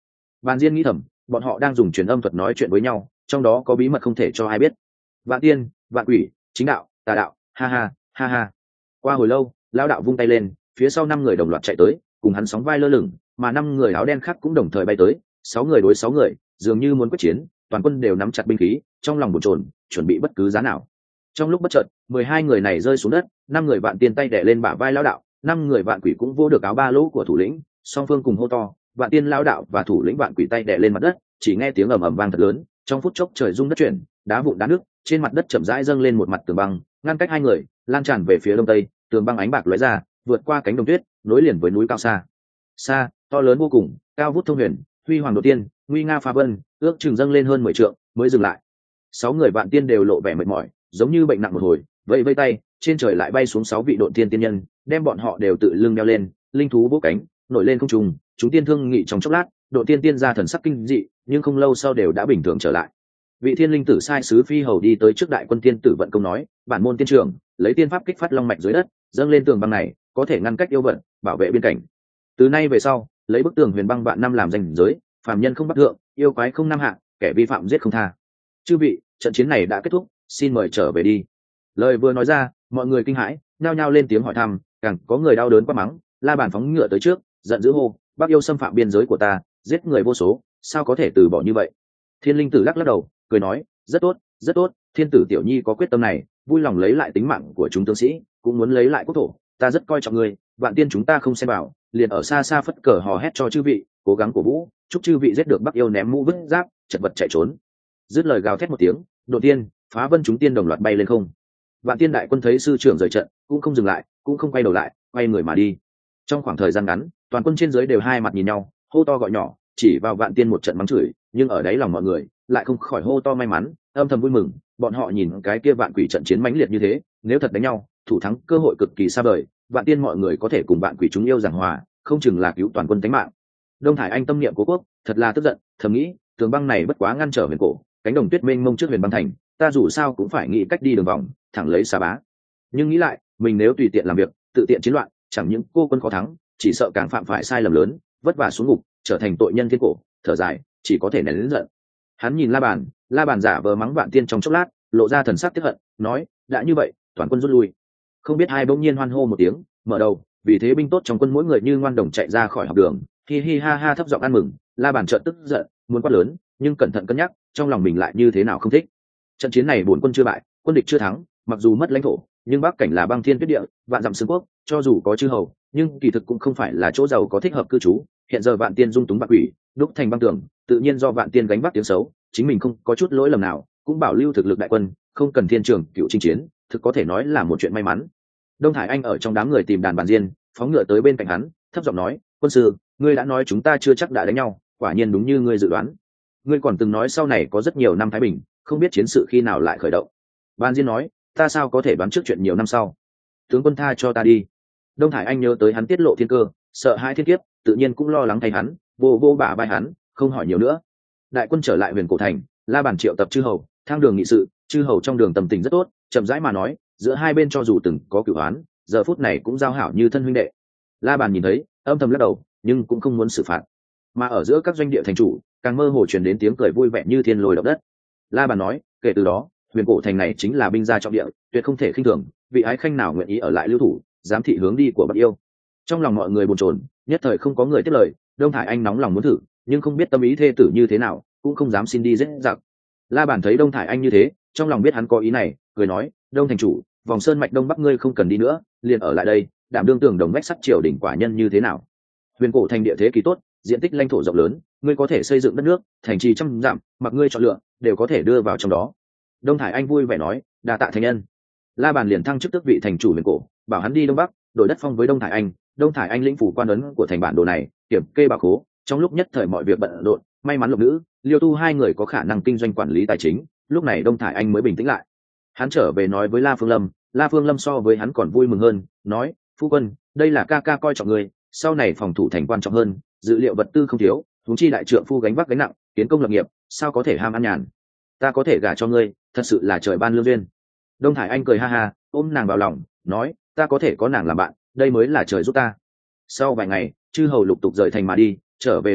S1: Bàn Diên nghĩ thầm, bọn họ đang dùng truyền âm thuật nói chuyện với nhau, trong đó có bí mật không thể cho ai biết. Vạn tiên, vạn quỷ, chính đạo, tà đạo, ha ha, ha ha. Qua hồi lâu, lão đạo vung tay lên, phía sau năm người đồng loạt chạy tới, cùng hắn sóng vai lơ lửng, mà năm người áo đen khác cũng đồng thời bay tới, sáu người đối sáu người, dường như muốn quyết chiến, toàn quân đều nắm chặt binh khí, trong lòng bồn chồn, chuẩn bị bất cứ giá nào. Trong lúc bất chợt, mười hai người này rơi xuống đất, năm người vạn tiên tay đè lên bả vai lão đạo, năm người vạn quỷ cũng vô được áo ba lỗ của thủ lĩnh, song phương cùng hô to, vạn tiên lão đạo và thủ lĩnh vạn quỷ tay đè lên mặt đất, chỉ nghe tiếng ầm ầm vang thật lớn, trong phút chốc trời rung đất chuyển, đá vụn đá nước, trên mặt đất chậm rãi dâng lên một mặt tường băng, ngăn cách hai người, lan tràn về phía đông tây, tường băng ánh bạc lóe ra, vượt qua cánh đồng tuyết, nối liền với núi cao xa. Xa, to lớn vô cùng, cao vút thông huyền, huy hoàng đột tiên, nguy nga phá vân, ước chừng dâng lên hơn mười trượng, mới dừng lại. Sáu người vạn tiên đều lộ vẻ mệt mỏi, giống như bệnh nặng một hồi, vẫy vẫy tay, trên trời lại bay xuống sáu vị độn tiên tiên nhân, đem bọn họ đều tự lưng đeo lên, linh thú vỗ cánh, nổi lên không trung, chúng tiên thương nghị trong chốc lát, độn tiên tiên ra thần sắc kinh dị, nhưng không lâu sau đều đã bình thường trở lại. Vị thiên linh tử sai sứ phi hầu đi tới trước đại quân tiên tử vận công nói, bản môn tiên trưởng, lấy tiên pháp kích phát long mạch dưới đất, dâng lên tường băng này, có thể ngăn cách yêu vận, bảo vệ biên cảnh. Từ nay về sau, lấy bức tường huyền băng vạn năm làm danh giới, phàm nhân không bắt thượng, yêu quái không nam hạ, kẻ vi phạm giết không tha. Chư vị, trận chiến này đã kết thúc, xin mời trở về đi. Lời vừa nói ra, mọi người kinh hãi, nhao nhao lên tiếng hỏi thăm, càng có người đau đớn quát mắng, La Bàn phóng ngựa tới trước, giận dữ hô, Bắc yêu xâm phạm biên giới của ta, giết người vô số, sao có thể từ bỏ như vậy? Thiên linh tử lắc lắc đầu, cười nói, rất tốt, rất tốt, thiên tử tiểu nhi có quyết tâm này, vui lòng lấy lại tính mạng của chúng tướng sĩ, cũng muốn lấy lại quốc thổ, ta rất coi trọng người, vạn tiên chúng ta không xem vào, liền ở xa xa phất cờ hò hét cho chư vị, cố gắng cổ vũ, chúc chư vị giết được Bắc yêu ném mũ vứt giáp, chật vật chạy trốn. Dứt lời gào thét một tiếng, đột tiên, phá vân chúng tiên đồng loạt bay lên không. Vạn tiên đại quân thấy sư trưởng rời trận, cũng không dừng lại, cũng không quay đầu lại, quay người mà đi. Trong khoảng thời gian ngắn, toàn quân trên dưới đều hai mặt nhìn nhau, hô to gọi nhỏ, chỉ vào vạn tiên một trận mắng chửi, nhưng ở đáy lòng mọi người lại không khỏi hô to may mắn, âm thầm vui mừng. Bọn họ nhìn cái kia vạn quỷ trận chiến mãnh liệt như thế, nếu thật đánh nhau, thủ thắng cơ hội cực kỳ xa vời. Vạn tiên mọi người có thể cùng vạn quỷ chúng yêu giảng hòa, không chừng là cứu toàn quân tính mạng. Đông Thải Anh tâm niệm cố quốc, thật là tức giận, thầm nghĩ, tường băng này bất quá ngăn trở huyền cổ, cánh đồng tuyết mênh mông trước huyền băng thành, ta dù sao cũng phải nghĩ cách đi đường vòng, thẳng lấy xà bá. Nhưng nghĩ lại, mình nếu tùy tiện làm việc, tự tiện chiến loạn, chẳng những cô quân khó thắng, chỉ sợ càng phạm phải sai lầm lớn, vất vả xuống ngục, trở thành tội nhân thiên cổ. Thở dài, chỉ có thể nén lớn giận. Hắn nhìn La Bàn, La Bàn giả vờ mắng vạn tiên trong chốc lát, lộ ra thần sắc tiếc hận, nói, đã như vậy, toàn quân rút lui. Không biết hai bỗng nhiên hoan hô một tiếng, mở đầu, vì thế binh tốt trong quân mỗi người như ngoan đồng chạy ra khỏi học đường, hi hi ha ha thấp giọng ăn mừng. La Bàn chợt tức giận, muốn quát lớn, nhưng cẩn thận cân nhắc, trong lòng mình lại như thế nào không thích. Trận chiến này bổn quân chưa bại, quân địch chưa thắng, mặc dù mất lãnh thổ, nhưng bắc cảnh là băng thiên tuyết địa, vạn dặm xương quốc, cho dù có chư hầu, nhưng kỳ thực cũng không phải là chỗ giàu có thích hợp cư trú. Hiện giờ vạn tiên dung túng bạc quỷ, đúc thành băng tường, tự nhiên do vạn tiên gánh vác tiếng xấu, chính mình không có chút lỗi lầm nào, cũng bảo lưu thực lực đại quân, không cần thiên trường cựu chinh chiến, thực có thể nói là một chuyện may mắn. Đông Thải Anh ở trong đám người tìm đàn bàn diên, phóng ngựa tới bên cạnh hắn, thấp giọng nói, quân sư, ngươi đã nói chúng ta chưa chắc đã đánh nhau, quả nhiên đúng như ngươi dự đoán. Ngươi còn từng nói sau này có rất nhiều năm thái bình, không biết chiến sự khi nào lại khởi động. Bàn diên nói, ta sao có thể đoán trước chuyện nhiều năm sau. Tướng quân tha cho ta đi. Đông Thải Anh nhớ tới hắn tiết lộ thiên cơ, sợ hai thiên kiếp, tự nhiên cũng lo lắng thay hắn, vô vô bả vai hắn, không hỏi nhiều nữa. Đại quân trở lại huyền cổ thành, La Bàn triệu tập chư hầu, thang đường nghị sự. Chư hầu trong đường tâm tình rất tốt, chậm rãi mà nói, giữa hai bên cho dù từng có cửu oán, giờ phút này cũng giao hảo như thân huynh đệ. La Bàn nhìn thấy, âm thầm lắc đầu, nhưng cũng không muốn xử phạt. Mà ở giữa các doanh địa thành chủ, càng mơ hồ truyền đến tiếng cười vui vẻ như thiên lôi động đất. La Bàn nói, kể từ đó, huyền cổ thành này chính là binh gia trọng địa, tuyệt không thể khinh thường. Vị ái khanh nào nguyện ý ở lại lưu thủ, giám thị hướng đi của Bắc yêu. Trong lòng mọi người bồn chồn, nhất thời không có người tiếp lời. Đông Thải Anh nóng lòng muốn thử, nhưng không biết tâm ý thê tử như thế nào, cũng không dám xin đi giết giặc. La Bàn thấy Đông Thải Anh như thế, trong lòng biết hắn có ý này, cười nói, Đông thành chủ, vòng sơn mạch đông bắc ngươi không cần đi nữa, liền ở lại đây, đảm đương tường đồng vách sắt triều đỉnh quả nhân như thế nào. Huyền cổ thành địa thế kỳ tốt, diện tích lãnh thổ rộng lớn, ngươi có thể xây dựng đất nước, thành trì trăm dặm, mặc ngươi chọn lựa, đều có thể đưa vào trong đó. Đông Thải Anh vui vẻ nói, đa tạ thành nhân. La Bàn liền thăng chức tước vị thành chủ huyền cổ, bảo hắn đi đông bắc, đổi đất phong với Đông Thải Anh. Đông Thải Anh lĩnh phủ quan ấn của thành bản đồ này, kiểm kê bảo khố. Trong lúc nhất thời mọi việc bận rộn, may mắn lục nữ, Liêu Tu hai người có khả năng kinh doanh quản lý tài chính. Lúc này Đông Thải Anh mới bình tĩnh lại. Hắn trở về nói với La Phương Lâm, La Phương Lâm so với hắn còn vui mừng hơn, nói, phu quân, đây là ca ca coi trọng người, sau này phòng thủ thành quan trọng hơn, dữ liệu vật tư không thiếu, huống chi đại trượng phu gánh vác gánh nặng, kiến công lập nghiệp, sao có thể ham ăn nhàn. Ta có thể gả cho ngươi, thật sự là trời ban lương duyên. Đông Thải Anh cười ha ha, ôm nàng vào lòng, nói, ta có thể có nàng làm bạn, đây mới là trời giúp ta. Sau vài ngày, chư hầu lục tục rời thành mà đi, trở về lãnh thổ,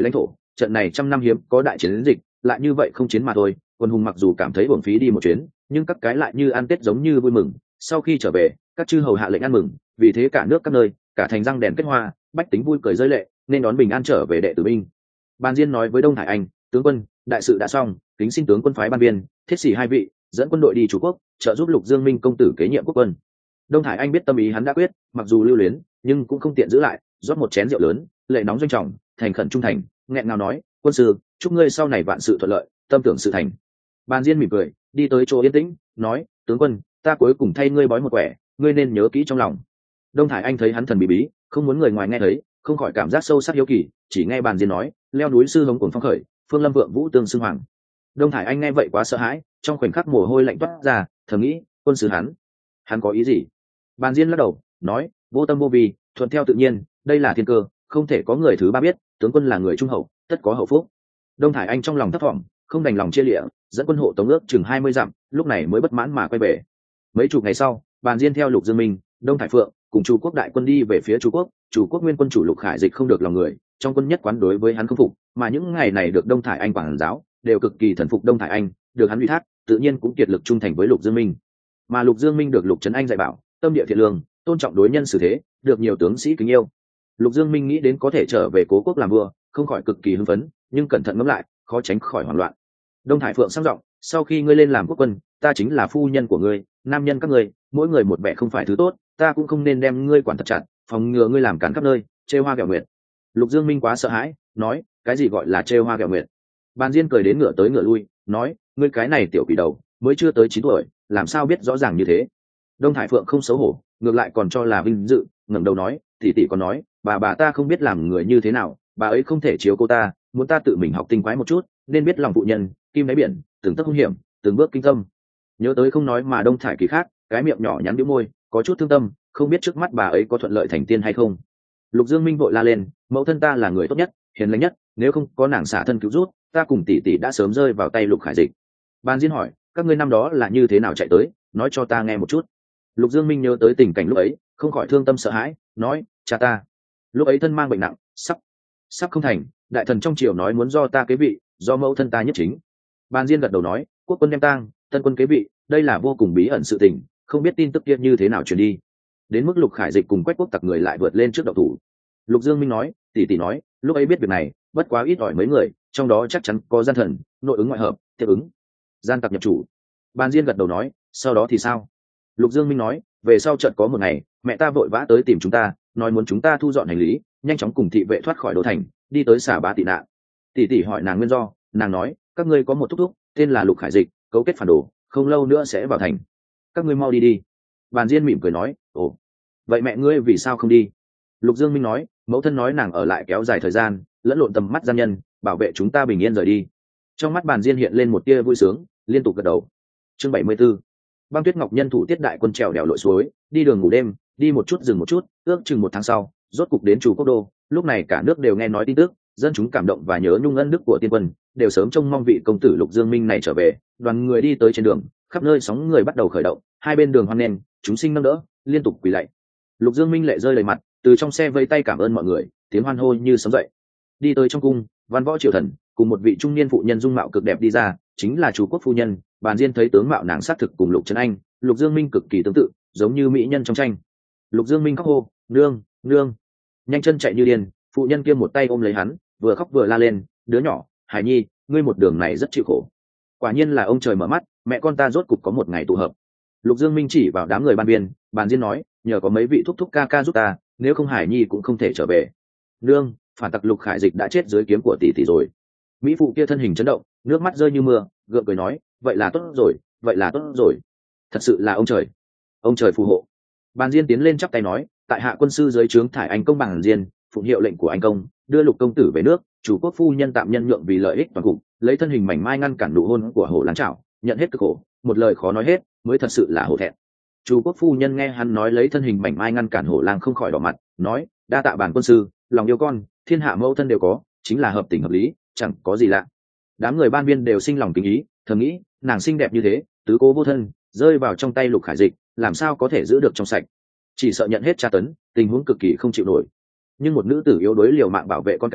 S1: trận này trăm năm hiếm có đại chiến dịch lại như vậy không chiến mà thôi. Quân hùng mặc dù cảm thấy uổng phí đi một chuyến, nhưng các cái lại như ăn tết giống như vui mừng. Sau khi trở về, các chư hầu hạ lệnh ăn mừng, vì thế cả nước các nơi, cả thành răng đèn kết hoa, bách tính vui cười rơi lệ, nên đón bình an trở về đệ tử binh. Ban Diên nói với Đông Thải Anh, tướng quân, đại sự đã xong, kính xin tướng quân phái ban biên, thiết sĩ hai vị, dẫn quân đội đi Chủ Quốc, trợ giúp Lục Dương Minh công tử kế nhiệm quốc quân. Đông Thải Anh biết tâm ý hắn đã quyết, mặc dù lưu luyến, nhưng cũng không tiện giữ lại, rót một chén rượu lớn, lệ nóng doanh trọng, thành khẩn trung thành, nghẹn ngào nói, quân sư, chúc ngươi sau này vạn sự thuận lợi, tâm tưởng sự thành. Ban Diên mỉm cười, đi tới chỗ yên tĩnh, nói, tướng quân, ta cuối cùng thay ngươi bói một quẻ, ngươi nên nhớ kỹ trong lòng. Đông Thải Anh thấy hắn thần bí bí, không muốn người ngoài nghe thấy, không khỏi cảm giác sâu sắc hiếu kỳ, chỉ nghe Bàn Diên nói, leo núi sư hống cuồng phong khởi, phương lâm vượng vũ tương xưng hoàng. Đông Thải Anh nghe vậy quá sợ hãi, trong khoảnh khắc mồ hôi lạnh toát ra, thầm nghĩ, quân sư hắn, hắn có ý gì? Bàn Diên lắc đầu, nói, vô tâm vô vi, thuận theo tự nhiên, đây là thiên cơ, không thể có người thứ ba biết, tướng quân là người trung hậu, tất có hậu phúc. Đông Thải Anh trong lòng thấp vọng, không đành lòng chia lịa, dẫn quân hộ tống ước chừng hai mươi dặm, lúc này mới bất mãn mà quay về. Mấy chục ngày sau, Bàn Diên theo Lục Dương Minh, Đông Thải Phượng cùng Chu Quốc đại quân đi về phía Chu Quốc. Chu Quốc nguyên quân chủ Lục Khải Dịch không được lòng người, trong quân nhất quán đối với hắn không phục, mà những ngày này được Đông Thải Anh quản giáo, đều cực kỳ thần phục Đông Thải Anh, được hắn ủy thác, tự nhiên cũng kiệt lực trung thành với Lục Dương Minh. Mà Lục Dương Minh được Lục Trấn Anh dạy bảo, tâm địa thiện lương, tôn trọng đối nhân xử thế, được nhiều tướng sĩ kính yêu. Lục Dương Minh nghĩ đến có thể trở về Cố Quốc làm vua, không khỏi cực kỳ hưng phấn, nhưng cẩn thận ngẫm lại, khó tránh khỏi hoảng loạn. Đông Thải Phượng sang giọng, sau khi ngươi lên làm quốc quân, ta chính là phu nhân của ngươi, nam nhân các ngươi, mỗi người một vẻ không phải thứ tốt, ta cũng không nên đem ngươi quản thật chặt, phòng ngừa ngươi làm cản khắp nơi, trêu hoa ghẹo nguyệt. Lục Dương Minh quá sợ hãi, nói, cái gì gọi là trêu hoa ghẹo nguyệt? Bàn Diên cười đến ngựa tới ngựa lui, nói, ngươi cái này tiểu quỷ đầu, mới chưa tới chín tuổi, làm sao biết rõ ràng như thế? Đông Thải Phượng không xấu hổ, ngược lại còn cho là vinh dự, ngẩng đầu nói, tỷ tỷ còn nói, bà bà ta không biết làm người như thế nào, bà ấy không thể chiếu cô ta, muốn ta tự mình học tinh quái một chút, nên biết lòng phụ nhân, kim đáy biển, từng tấc hung hiểm, từng bước kinh tâm. Nhớ tới không nói mà Đông Thải Kỳ khác, cái miệng nhỏ nhắn bĩu môi, có chút thương tâm, không biết trước mắt bà ấy có thuận lợi thành tiên hay không. Lục Dương Minh vội la lên, mẫu thân ta là người tốt nhất, hiền lành nhất, nếu không có nàng xả thân cứu rút, ta cùng tỷ tỷ đã sớm rơi vào tay Lục Khải Dịch. Ban Diên hỏi, các ngươi năm đó là như thế nào chạy tới, nói cho ta nghe một chút. Lục Dương Minh nhớ tới tình cảnh lúc ấy, không khỏi thương tâm sợ hãi, nói, cha ta lúc ấy thân mang bệnh nặng, sắp sắp không thành, đại thần trong triều nói muốn do ta kế vị, do mẫu thân ta nhất chính. Ban Diên gật đầu nói, quốc quân đem tang, tân quân kế vị, đây là vô cùng bí ẩn sự tình, không biết tin tức kia như thế nào truyền đi. Đến mức Lục Khải Dịch cùng Quách Quốc tặc người lại vượt lên trước độc thủ. Lục Dương Minh nói, tỷ tỷ nói, lúc ấy biết việc này, bất quá ít ỏi mấy người, trong đó chắc chắn có gian thần, nội ứng ngoại hợp, tiếp ứng, gian tặc nhập chủ. Ban Diên gật đầu nói, sau đó thì sao? Lục Dương Minh nói, về sau trận có một ngày, mẹ ta vội vã tới tìm chúng ta, nói muốn chúng ta thu dọn hành lý, nhanh chóng cùng thị vệ thoát khỏi đô thành, đi tới Xà Bá tị nạn. Tỷ tỷ hỏi nàng nguyên do, nàng nói, các ngươi có một thúc thúc, tên là Lục Khải Dịch, cấu kết phản đồ, không lâu nữa sẽ vào thành, các ngươi mau đi đi. Bàn Diên mỉm cười nói, ồ, vậy mẹ ngươi vì sao không đi? Lục Dương Minh nói, mẫu thân nói nàng ở lại kéo dài thời gian, lẫn lộn tầm mắt gian nhân, bảo vệ chúng ta bình yên rời đi. Trong mắt Bàn Diên hiện lên một tia vui sướng, liên tục gật đầu. Chương bảy mươi 74. Băng Tuyết Ngọc nhân thủ tiết đại quân trèo đèo lội suối, đi đường ngủ đêm, đi một chút dừng một chút, ước chừng một tháng sau, rốt cục đến Chủ Quốc đô. Lúc này cả nước đều nghe nói tin tức, dân chúng cảm động và nhớ nhung ân đức của tiên quân, đều sớm trông mong vị công tử Lục Dương Minh này trở về. Đoàn người đi tới trên đường, khắp nơi sóng người bắt đầu khởi động, hai bên đường hoan nghênh, chúng sinh nâng đỡ, liên tục quỳ lạy. Lục Dương Minh lệ rơi đầy mặt, từ trong xe vây tay cảm ơn mọi người, tiếng hoan hô như sấm dậy. Đi tới trong cung, Văn Võ triều thần cùng một vị trung niên phụ nhân dung mạo cực đẹp đi ra, chính là Chủ Quốc phu nhân. Bàn Diên thấy tướng mạo nàng sát thực cùng Lục Trấn Anh, Lục Dương Minh cực kỳ tương tự, giống như mỹ nhân trong tranh. Lục Dương Minh khóc hô, nương, nương, nhanh chân chạy như điên. Phụ nhân kia một tay ôm lấy hắn, vừa khóc vừa la lên, đứa nhỏ, Hải Nhi, ngươi một đường này rất chịu khổ. Quả nhiên là ông trời mở mắt, mẹ con ta rốt cục có một ngày tụ hợp. Lục Dương Minh chỉ vào đám người ban biên, Bàn Diên nói, nhờ có mấy vị thúc thúc ca ca giúp ta, nếu không Hải Nhi cũng không thể trở về. Nương, phản tặc Lục Khải Dịch đã chết dưới kiếm của tỷ tỷ rồi. Mỹ phụ kia thân hình chấn động, nước mắt rơi như mưa, gượng cười nói, vậy là tốt rồi, vậy là tốt rồi, thật sự là ông trời, ông trời phù hộ. Bàn Diên tiến lên chắp tay nói, tại hạ quân sư dưới trướng Thải Anh công Bàn Diên, phụng hiệu lệnh của anh công, đưa Lục công tử về nước. Chủ Quốc phu nhân tạm nhân nhượng vì lợi ích toàn cục, lấy thân hình mảnh mai ngăn cản nụ hôn của Hổ Láng Trảo, nhận hết cực khổ, một lời khó nói hết, mới thật sự là hổ thẹn. Chủ Quốc phu nhân nghe hắn nói lấy thân hình mảnh mai ngăn cản Hổ Lang không khỏi đỏ mặt, nói, đa tạ bản quân sư, lòng yêu con, thiên hạ mẫu thân đều có, chính là hợp tình hợp lý, chẳng có gì lạ. Đám người ban biên đều sinh lòng kính ý, thầm nghĩ, nàng xinh đẹp như thế, tứ cố vô thân, rơi vào trong tay Lục Khải Dịch, làm sao có thể giữ được trong sạch, chỉ sợ nhận hết tra tấn, tình huống cực kỳ không chịu nổi. Nhưng một nữ tử yếu đuối liều mạng bảo vệ con cái,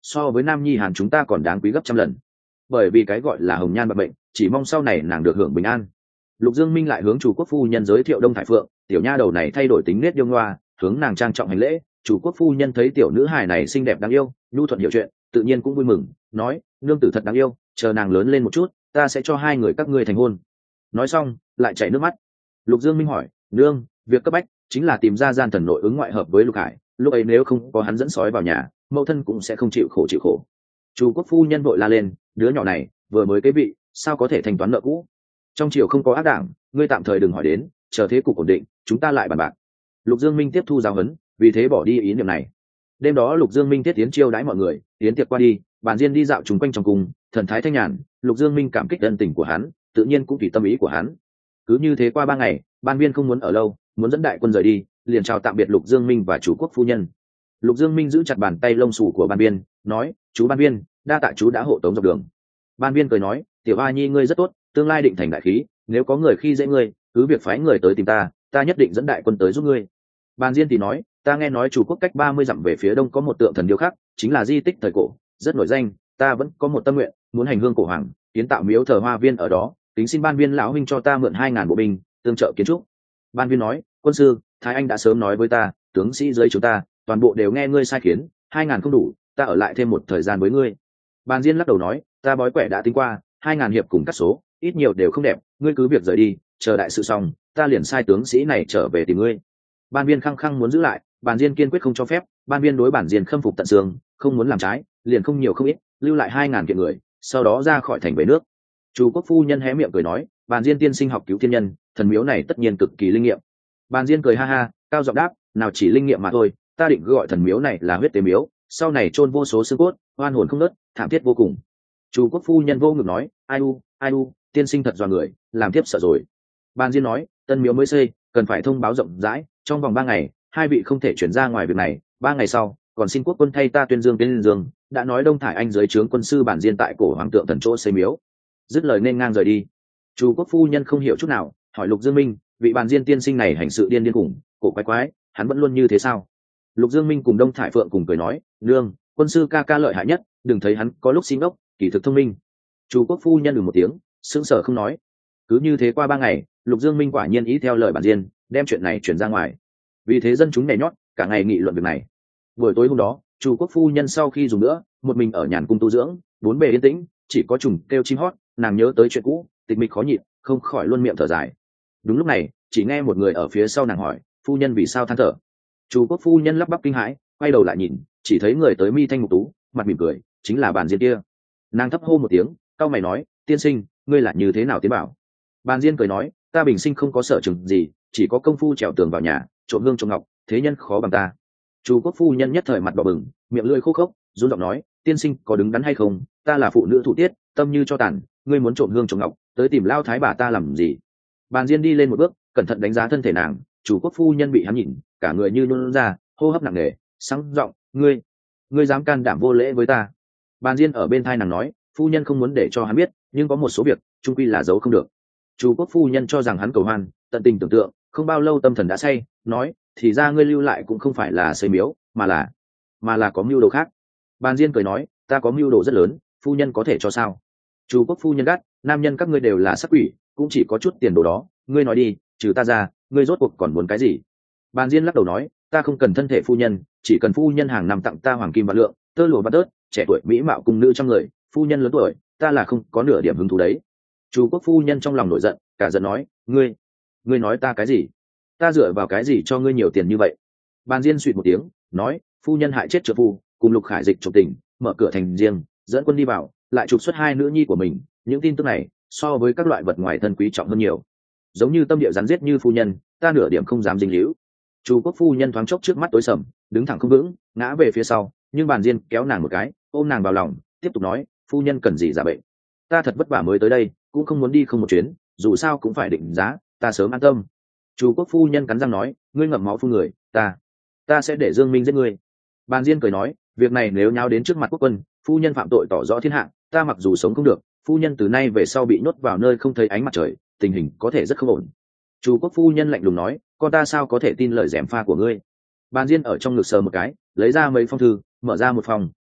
S1: so với nam nhi hàn chúng ta còn đáng quý gấp trăm lần. Bởi vì cái gọi là hồng nhan bạc bệnh, chỉ mong sau này nàng được hưởng bình an. Lục Dương Minh lại hướng chủ quốc phu nhân giới thiệu Đông Thải Phượng, tiểu nha đầu này thay đổi tính nết điêu ngoa, hướng nàng trang trọng hành lễ. Chủ quốc phu nhân thấy tiểu nữ hài này xinh đẹp đáng yêu, nhu thuận hiểu chuyện, tự nhiên cũng vui mừng, nói: nương tử thật đáng yêu, chờ nàng lớn lên một chút, ta sẽ cho hai người các ngươi thành hôn. Nói xong lại chảy nước mắt. Lục Dương Minh hỏi: nương, việc cấp bách chính là tìm ra gian thần nội ứng ngoại hợp với Lục Hải, lúc ấy nếu không có hắn dẫn sói vào nhà, mẫu thân cũng sẽ không chịu khổ chịu khổ. Chủ quốc phu nhân vội la lên: đứa nhỏ này vừa mới kế vị, sao có thể thanh toán nợ cũ? Trong triều không có ác đảng, ngươi tạm thời đừng hỏi đến, chờ thế cục ổn định chúng ta lại bàn bạc. Lục Dương Minh tiếp thu giáo huấn, vì thế bỏ đi ý niệm này. Đêm đó Lục Dương Minh thiết tiến chiêu đãi mọi người, tiến tiệc qua đi, bàn diên đi dạo trùng quanh trong cung, thần thái thanh nhàn. Lục Dương Minh cảm kích ân tình của hắn, tự nhiên cũng tùy tâm ý của hắn. Cứ như thế qua ba ngày, ban viên không muốn ở lâu, muốn dẫn đại quân rời đi, liền chào tạm biệt Lục Dương Minh và chủ quốc phu nhân. Lục Dương Minh giữ chặt bàn tay lông xù của ban viên, nói: chú ban viên, đa tạ chú đã hộ tống dọc đường. Ban viên cười nói: tiểu a nhi ngươi rất tốt, tương lai định thành đại khí, nếu có người khi dễ ngươi, cứ việc phái người tới tìm ta, ta nhất định dẫn đại quân tới giúp ngươi. Ban diên thì nói: ta nghe nói chủ quốc cách ba mươi dặm về phía đông có một tượng thần điêu khắc, chính là di tích thời cổ, rất nổi danh, ta vẫn có một tâm nguyện, muốn hành hương cổ hoàng, kiến tạo miếu thờ hoa viên ở đó, tính xin ban viên lão huynh cho ta mượn hai ngàn bộ binh tương trợ kiến trúc. Ban viên nói: quân sư, thái anh đã sớm nói với ta, tướng sĩ dưới chúng ta toàn bộ đều nghe ngươi sai khiến, hai ngàn không đủ, ta ở lại thêm một thời gian với ngươi. Ban diên lắc đầu nói: ta bói quẻ đã tính qua, hai ngàn hiệp cùng cắt số, ít nhiều đều không đẹp, ngươi cứ việc rời đi, chờ đại sự xong, ta liền sai tướng sĩ này trở về tìm ngươi. Ban viên khăng khăng muốn giữ lại, Ban diên kiên quyết không cho phép. Ban viên đối bản diên khâm phục tận xương, không muốn làm trái, liền không nhiều không ít, lưu lại hai ngàn kiện người, sau đó ra khỏi thành về nước. Chủ quốc phu nhân hé miệng cười nói: Ban diên tiên sinh học cứu thiên nhân, thần miếu này tất nhiên cực kỳ linh nghiệm. Ban diên cười ha ha, cao giọng đáp: nào chỉ linh nghiệm mà thôi, ta định gọi thần miếu này là huyết tế miếu, sau này chôn vô số xương cốt, oan hồn không nớt, thảm thiết vô cùng. Chủ quốc phu nhân vô ngực nói: ai u ai u, tiên sinh thật dọa người, làm thiếp sợ rồi. Ban diên nói: tân miếu mới xây, cần phải thông báo rộng rãi, trong vòng ba ngày hai vị không thể chuyển ra ngoài việc này, ba ngày sau còn xin quốc quân thay ta tuyên dương tên dương, đã nói Đông Thải Anh dưới trướng quân sư bản diên tại cổ hoàng tượng thần chỗ xây miếu. Dứt lời nên ngang rời đi. Chủ quốc phu nhân không hiểu chút nào, hỏi Lục Dương Minh: vị bản diên tiên sinh này hành sự điên điên khủng, cổ quái quái, hắn vẫn luôn như thế sao? Lục Dương Minh cùng Đông Thải Phượng cùng cười nói: nương, quân sư ca ca lợi hại nhất, đừng thấy hắn có lúc xin ốc, kỳ thực thông minh. Chủ quốc phu nhân ừ một tiếng, sững sờ không nói. Cứ như thế qua ba ngày, Lục Dương Minh quả nhiên ý theo lời bản diên, đem chuyện này chuyển ra ngoài. Vì thế dân chúng nhảy nhót, cả ngày nghị luận việc này. Buổi tối hôm đó, chủ quốc phu nhân sau khi dùng nữa, một mình ở nhàn cung tu dưỡng, bốn bề yên tĩnh, chỉ có trùng kêu chim hót, nàng nhớ tới chuyện cũ, tịch mịch khó nhịn, không khỏi luôn miệng thở dài. Đúng lúc này, chỉ nghe một người ở phía sau nàng hỏi: phu nhân vì sao than thở? Chủ quốc phu nhân lắp bắp kinh hãi, quay đầu lại nhìn, chỉ thấy người tới mi thanh mục tú, mặt mỉm cười, chính là Bàn Diên kia. Nàng thấp hô một tiếng, cau mày nói: tiên sinh, ngươi là như thế nào tiến bảo? Bàn Diên cười nói: ta bình sinh không có sở trường gì, chỉ có công phu trèo tường vào nhà, trộm hương trộm ngọc, thế nhân khó bằng ta. Chủ quốc phu nhân nhất thời mặt đỏ bừng, miệng lưỡi khô khốc, run giọng nói: tiên sinh có đứng đắn hay không? Ta là phụ nữ thủ tiết, tâm như cho tàn, ngươi muốn trộm hương trộm ngọc, tới tìm lao thái bà ta làm gì? Bàn Diên đi lên một bước, cẩn thận đánh giá thân thể nàng. Chủ quốc phu nhân bị hắn nhìn, cả người như nôn ra, hô hấp nặng nề, sáng giọng: ngươi, ngươi dám can đảm vô lễ với ta? Bàn Diên ở bên thai nàng nói: phu nhân không muốn để cho hắn biết, nhưng có một số việc trung quy là giấu không được. Chủ quốc phu nhân cho rằng hắn cầu hoan, tận tình tưởng tượng, không bao lâu tâm thần đã say, nói: thì ra ngươi lưu lại cũng không phải là xây miếu, mà là mà là có mưu đồ khác. Bàn Diên cười nói: ta có mưu đồ rất lớn, phu nhân có thể cho sao? Chủ quốc phu nhân gắt: nam nhân các ngươi đều là sắc quỷ, cũng chỉ có chút tiền đồ đó, ngươi nói đi, trừ ta ra, ngươi rốt cuộc còn muốn cái gì? Bàn Diên lắc đầu nói: ta không cần thân thể phu nhân, chỉ cần phu nhân hàng năm tặng ta hoàng kim vạn lượng, tơ lụa vắt tớt, trẻ tuổi mỹ mạo cùng nữ trăm người, phu nhân lớn tuổi, ta là không có nửa điểm hứng thú đấy. Chủ quốc phu nhân trong lòng nổi giận, cả giận nói: ngươi ngươi nói ta cái gì? Ta dựa vào cái gì cho ngươi nhiều tiền như vậy? Bàn Diên suýt một tiếng, nói: phu nhân hại chết trợ phu, cùng Lục Khải Dịch trộm tình, mở cửa thành riêng, dẫn quân đi vào, lại trục xuất hai nữ nhi của mình, những tin tức này so với các loại vật ngoài thân quý trọng hơn nhiều. Giống như tâm địa rắn giết như phu nhân, ta nửa điểm không dám dính líu. Chủ quốc phu nhân thoáng chốc trước mắt tối sầm, đứng thẳng không vững, ngã về phía sau, nhưng Bàn Diên kéo nàng một cái, ôm nàng vào lòng, tiếp tục nói: phu nhân cần gì giả bệnh? Ta thật vất vả mới tới đây, cũng không muốn đi không một chuyến, dù sao cũng phải định giá, ta sớm an tâm. Chủ quốc phu nhân cắn răng nói: ngươi ngậm máu phun người, ta ta sẽ để Dương Minh giết ngươi. Bàn Diên cười nói: việc này nếu nháo đến trước mặt quốc quân, phu nhân phạm tội tỏ rõ thiên hạ, ta mặc dù sống không được, phu nhân từ nay về sau bị nhốt vào nơi không thấy ánh mặt trời, tình hình có thể rất không ổn. Chủ quốc phu nhân lạnh lùng nói: con ta sao có thể tin lời gièm pha của ngươi? Bàn Diên ở trong ngực sờ một cái, lấy ra mấy phong thư, mở ra một phòng, đọc: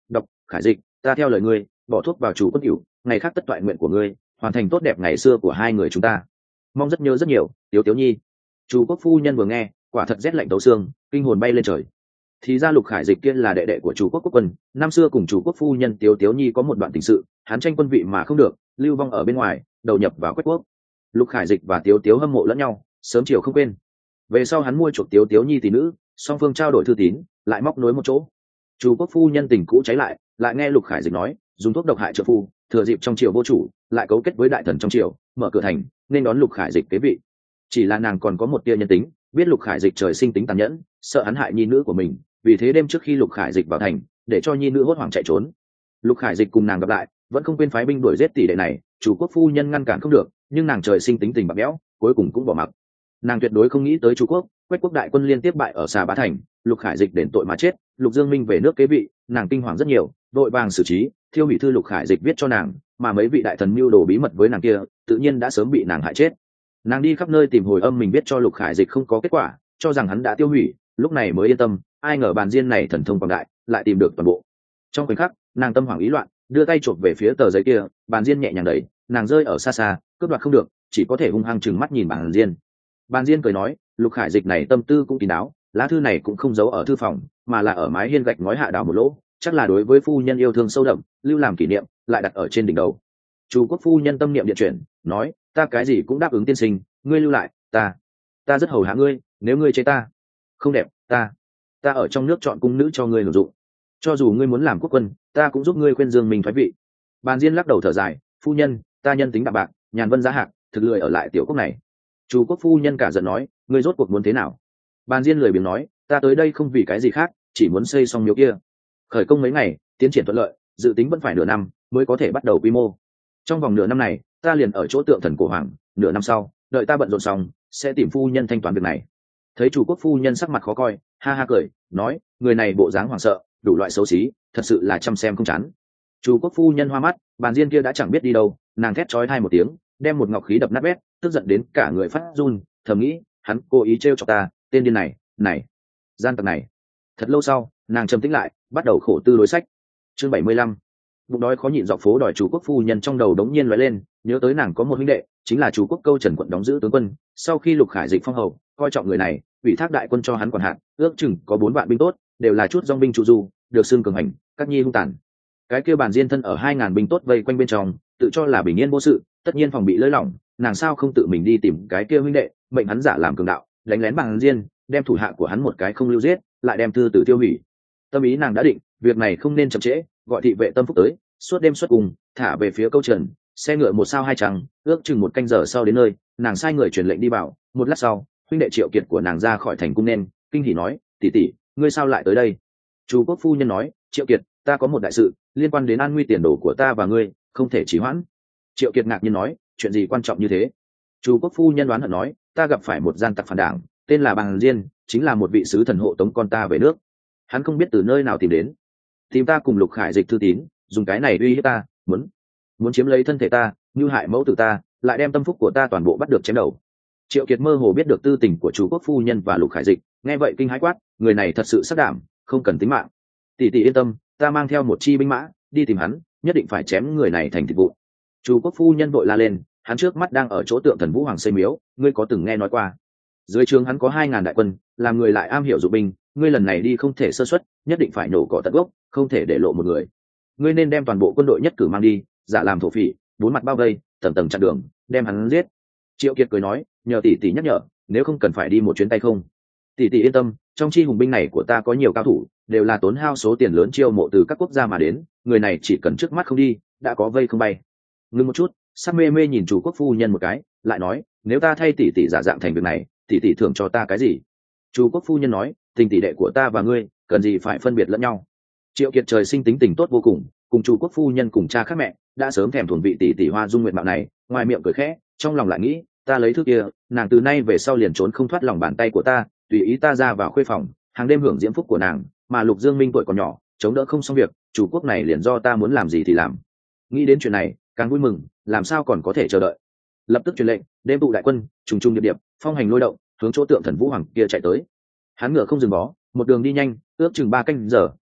S1: Khải Dịch, ta theo lời ngươi bỏ thuốc vào chủ quân cửu, ngày khác tất toại nguyện của ngươi, hoàn thành tốt đẹp ngày xưa của hai người chúng ta. Mong rất nhớ rất nhiều, Tiếu Tiếu Nhi. Chu quốc phu nhân vừa nghe, quả thật rét lạnh tấu xương, kinh hồn bay lên trời. Thì ra Lục Khải Dịch kia là đệ đệ của Chu quốc quốc quân, năm xưa cùng Chu quốc phu nhân Tiếu Tiếu Nhi có một đoạn tình sự, hắn tranh quân vị mà không được, lưu vong ở bên ngoài, đầu nhập vào Quách quốc. Lục Khải Dịch và Tiếu Tiếu hâm mộ lẫn nhau, sớm chiều không quên. Về sau hắn mua chuộc Tiếu Tiếu Nhi tỷ nữ, song phương trao đổi thư tín, lại móc nối một chỗ. Chu quốc phu nhân tình cũ cháy lại, lại nghe Lục Khải Dịch nói, dùng thuốc độc hại trợ phu, thừa dịp trong triều vô chủ, lại cấu kết với đại thần trong triều, mở cửa thành, nên đón Lục Khải Dịch kế vị. Chỉ là nàng còn có một tia nhân tính, biết Lục Khải Dịch trời sinh tính tàn nhẫn, sợ hắn hại nhi nữ của mình, vì thế đêm trước khi Lục Khải Dịch vào thành, để cho nhi nữ hốt hoảng chạy trốn. Lục Khải Dịch cùng nàng gặp lại, vẫn không quên phái binh đuổi giết tỷ đệ này, chủ quốc phu nhân ngăn cản không được, nhưng nàng trời sinh tính tình bạc bẽo, cuối cùng cũng bỏ mặc. Nàng tuyệt đối không nghĩ tới Chu quốc, Quách quốc đại quân liên tiếp bại ở Xà Bá thành, Lục Khải Dịch đền tội mà chết, Lục Dương Minh về nước kế vị, nàng kinh hoàng rất nhiều, đội vàng xử trí, thiêu hủy thư Lục Khải Dịch viết cho nàng, mà mấy vị đại thần mưu đồ bí mật với nàng kia, tự nhiên đã sớm bị nàng hại chết. Nàng đi khắp nơi tìm hồi âm mình viết cho Lục Khải Dịch không có kết quả, cho rằng hắn đã tiêu hủy, lúc này mới yên tâm, ai ngờ bàn diên này thần thông quảng đại, lại tìm được toàn bộ. Trong khoảnh khắc, nàng tâm hoảng ý loạn, đưa tay chộp về phía tờ giấy kia, bàn diên nhẹ nhàng đẩy, nàng rơi ở xa xa, cướp đoạt không được, chỉ có thể hung hăng trừng mắt nhìn bàn diên. Bàn diên cười nói, Lục Khải Dịch này tâm tư cũng kín đáo, lá thư này cũng không giấu ở thư phòng, mà là ở mái hiên gạch ngói hạ đào một lỗ, chắc là đối với phu nhân yêu thương sâu đậm, lưu làm kỷ niệm, lại đặt ở trên đỉnh đầu. Chu quốc phu nhân tâm niệm điện chuyển, nói, ta cái gì cũng đáp ứng tiên sinh, ngươi lưu lại, ta, ta rất hầu hạ ngươi, nếu ngươi chế ta không đẹp, ta, ta ở trong nước chọn cung nữ cho ngươi hưởng dụng, cho dù ngươi muốn làm quốc quân, ta cũng giúp ngươi khuyên dương mình thoái vị. Bàn diên lắc đầu thở dài, phu nhân, ta nhân tính đạm bạc, nhàn vân giá hạc, thực lười ở lại tiểu quốc này. Chu quốc phu nhân cả giận nói, ngươi rốt cuộc muốn thế nào? Bàn diên lười biếng nói, ta tới đây không vì cái gì khác, chỉ muốn xây xong miếu kia. Khởi công mấy ngày, tiến triển thuận lợi, dự tính vẫn phải nửa năm mới có thể bắt đầu quy mô. Trong vòng nửa năm này, ta liền ở chỗ tượng thần cổ hoàng, nửa năm sau, đợi ta bận rộn xong, sẽ tìm phu nhân thanh toán việc này. Thấy Chu quốc phu nhân sắc mặt khó coi, ha ha cười, nói, người này bộ dáng hoảng sợ, đủ loại xấu xí, thật sự là chăm xem không chán. Chu quốc phu nhân hoa mắt, bàn diên kia đã chẳng biết đi đâu, nàng thét chói tai một tiếng, đem một ngọc khí đập nát bét, tức giận đến cả người phát run, thầm nghĩ, hắn cố ý trêu chọc ta, tên điên này, này, gian tặc này. Thật lâu sau, nàng trầm tĩnh lại, bắt đầu khổ tư đối sách. Chương bảy mươi lăm. Bụng đói khó nhịn dọc phố đòi Chu quốc phu nhân trong đầu đống nhiên lóe lên, nhớ tới nàng có một huynh đệ, chính là Chu quốc Câu Trần quận đóng giữ tướng quân, sau khi Lục Khải Dịch phong hầu, coi trọng người này, ủy thác đại quân cho hắn quản hạt, ước chừng có bốn vạn binh tốt, đều là chút dòng binh Chu du, được xưng cường hành, các nhi hung tàn. Cái kia bàn diên thân ở hai ngàn binh tốt vây quanh bên trong, tự cho là bình yên vô sự, tất nhiên phòng bị lơi lỏng, nàng sao không tự mình đi tìm cái kia huynh đệ, mệnh hắn giả làm cường đạo, đánh lén bàn diên, đem thủ hạ của hắn một cái không lưu giết, lại đem thư tử tiêu hủy. Tâm ý nàng đã định, việc này không nên chậm trễ, gọi thị vệ tâm phúc tới, suốt đêm xuất cùng, thả về phía Câu Trần, xe ngựa một sao hai trắng, ước chừng một canh giờ sau đến nơi, nàng sai người truyền lệnh đi bảo, một lát sau, huynh đệ Triệu Kiệt của nàng ra khỏi thành cung nên, kinh hỉ nói, tỷ tỷ, ngươi sao lại tới đây? Chu quốc phu nhân nói, Triệu Kiệt, ta có một đại sự, liên quan đến an nguy tiền đồ của ta và ngươi, không thể trì hoãn. Triệu Kiệt ngạc nhiên nói, chuyện gì quan trọng như thế? Chu quốc phu nhân đoán hận nói, ta gặp phải một gian tặc phản đảng, tên là Bàn Diên, chính là một vị sứ thần hộ tống con ta về nước. Hắn không biết từ nơi nào tìm đến, tìm ta cùng Lục Khải Dịch thư tín, dùng cái này uy hiếp ta, muốn muốn chiếm lấy thân thể ta, như hại mẫu tử ta, lại đem tâm phúc của ta toàn bộ bắt được chém đầu. Triệu Kiệt mơ hồ biết được tư tình của Chu quốc phu nhân và Lục Khải Dịch, nghe vậy kinh hãi quát, người này thật sự sắc đảm, không cần tính mạng. Tỷ tỷ yên tâm, ta mang theo một chi binh mã đi tìm hắn, nhất định phải chém người này thành thịt vụn. Chu quốc phu nhân vội la lên, hắn trước mắt đang ở chỗ tượng thần Vũ Hoàng xây miếu, ngươi có từng nghe nói qua? Dưới trướng hắn có hai ngàn đại quân, làm người lại am hiểu dụng binh, ngươi lần này đi không thể sơ suất, nhất định phải nổ cỏ tận gốc, không thể để lộ một người. Ngươi nên đem toàn bộ quân đội nhất cử mang đi, giả làm thổ phỉ, bốn mặt bao vây, tầng tầng chặn đường, đem hắn giết. Triệu Kiệt cười nói, nhờ tỷ tỷ nhắc nhở, nếu không cần phải đi một chuyến tay không. Tỷ tỷ yên tâm, trong chi hùng binh này của ta có nhiều cao thủ, đều là tốn hao số tiền lớn chiêu mộ từ các quốc gia mà đến, người này chỉ cần trước mắt không đi, đã có vây không bay. Ngưng một chút, sắc mê mê nhìn Chu quốc phu nhân một cái, lại nói, nếu ta thay tỷ tỷ giả dạng thành việc này, tỷ tỷ thưởng cho ta cái gì? Chu quốc phu nhân nói, tình tỷ đệ của ta và ngươi, cần gì phải phân biệt lẫn nhau. Triệu Kiệt trời sinh tính tình tốt vô cùng, cùng Chu quốc phu nhân cùng cha khác mẹ, đã sớm thèm thuồng vị tỷ tỷ Hoa Dung nguyện mạo này, ngoài miệng cười khẽ, trong lòng lại nghĩ, ta lấy thứ kia, nàng từ nay về sau liền trốn không thoát lòng bàn tay của ta, tùy ý ta ra vào khuê phòng, hàng đêm hưởng diễm phúc của nàng, mà Lục Dương Minh tuổi còn nhỏ, chống đỡ không xong việc, Chu quốc này liền do ta muốn làm gì thì làm. Nghĩ đến chuyện này, càng vui mừng, làm sao còn có thể chờ đợi. Lập tức truyền lệnh, đêm tụ đại quân, trùng trùng điệp điệp, phong hành lôi động, hướng chỗ tượng thần Vũ Hoàng kia chạy tới. Hắn ngựa không dừng bó, một đường đi nhanh, ước chừng ba canh giờ,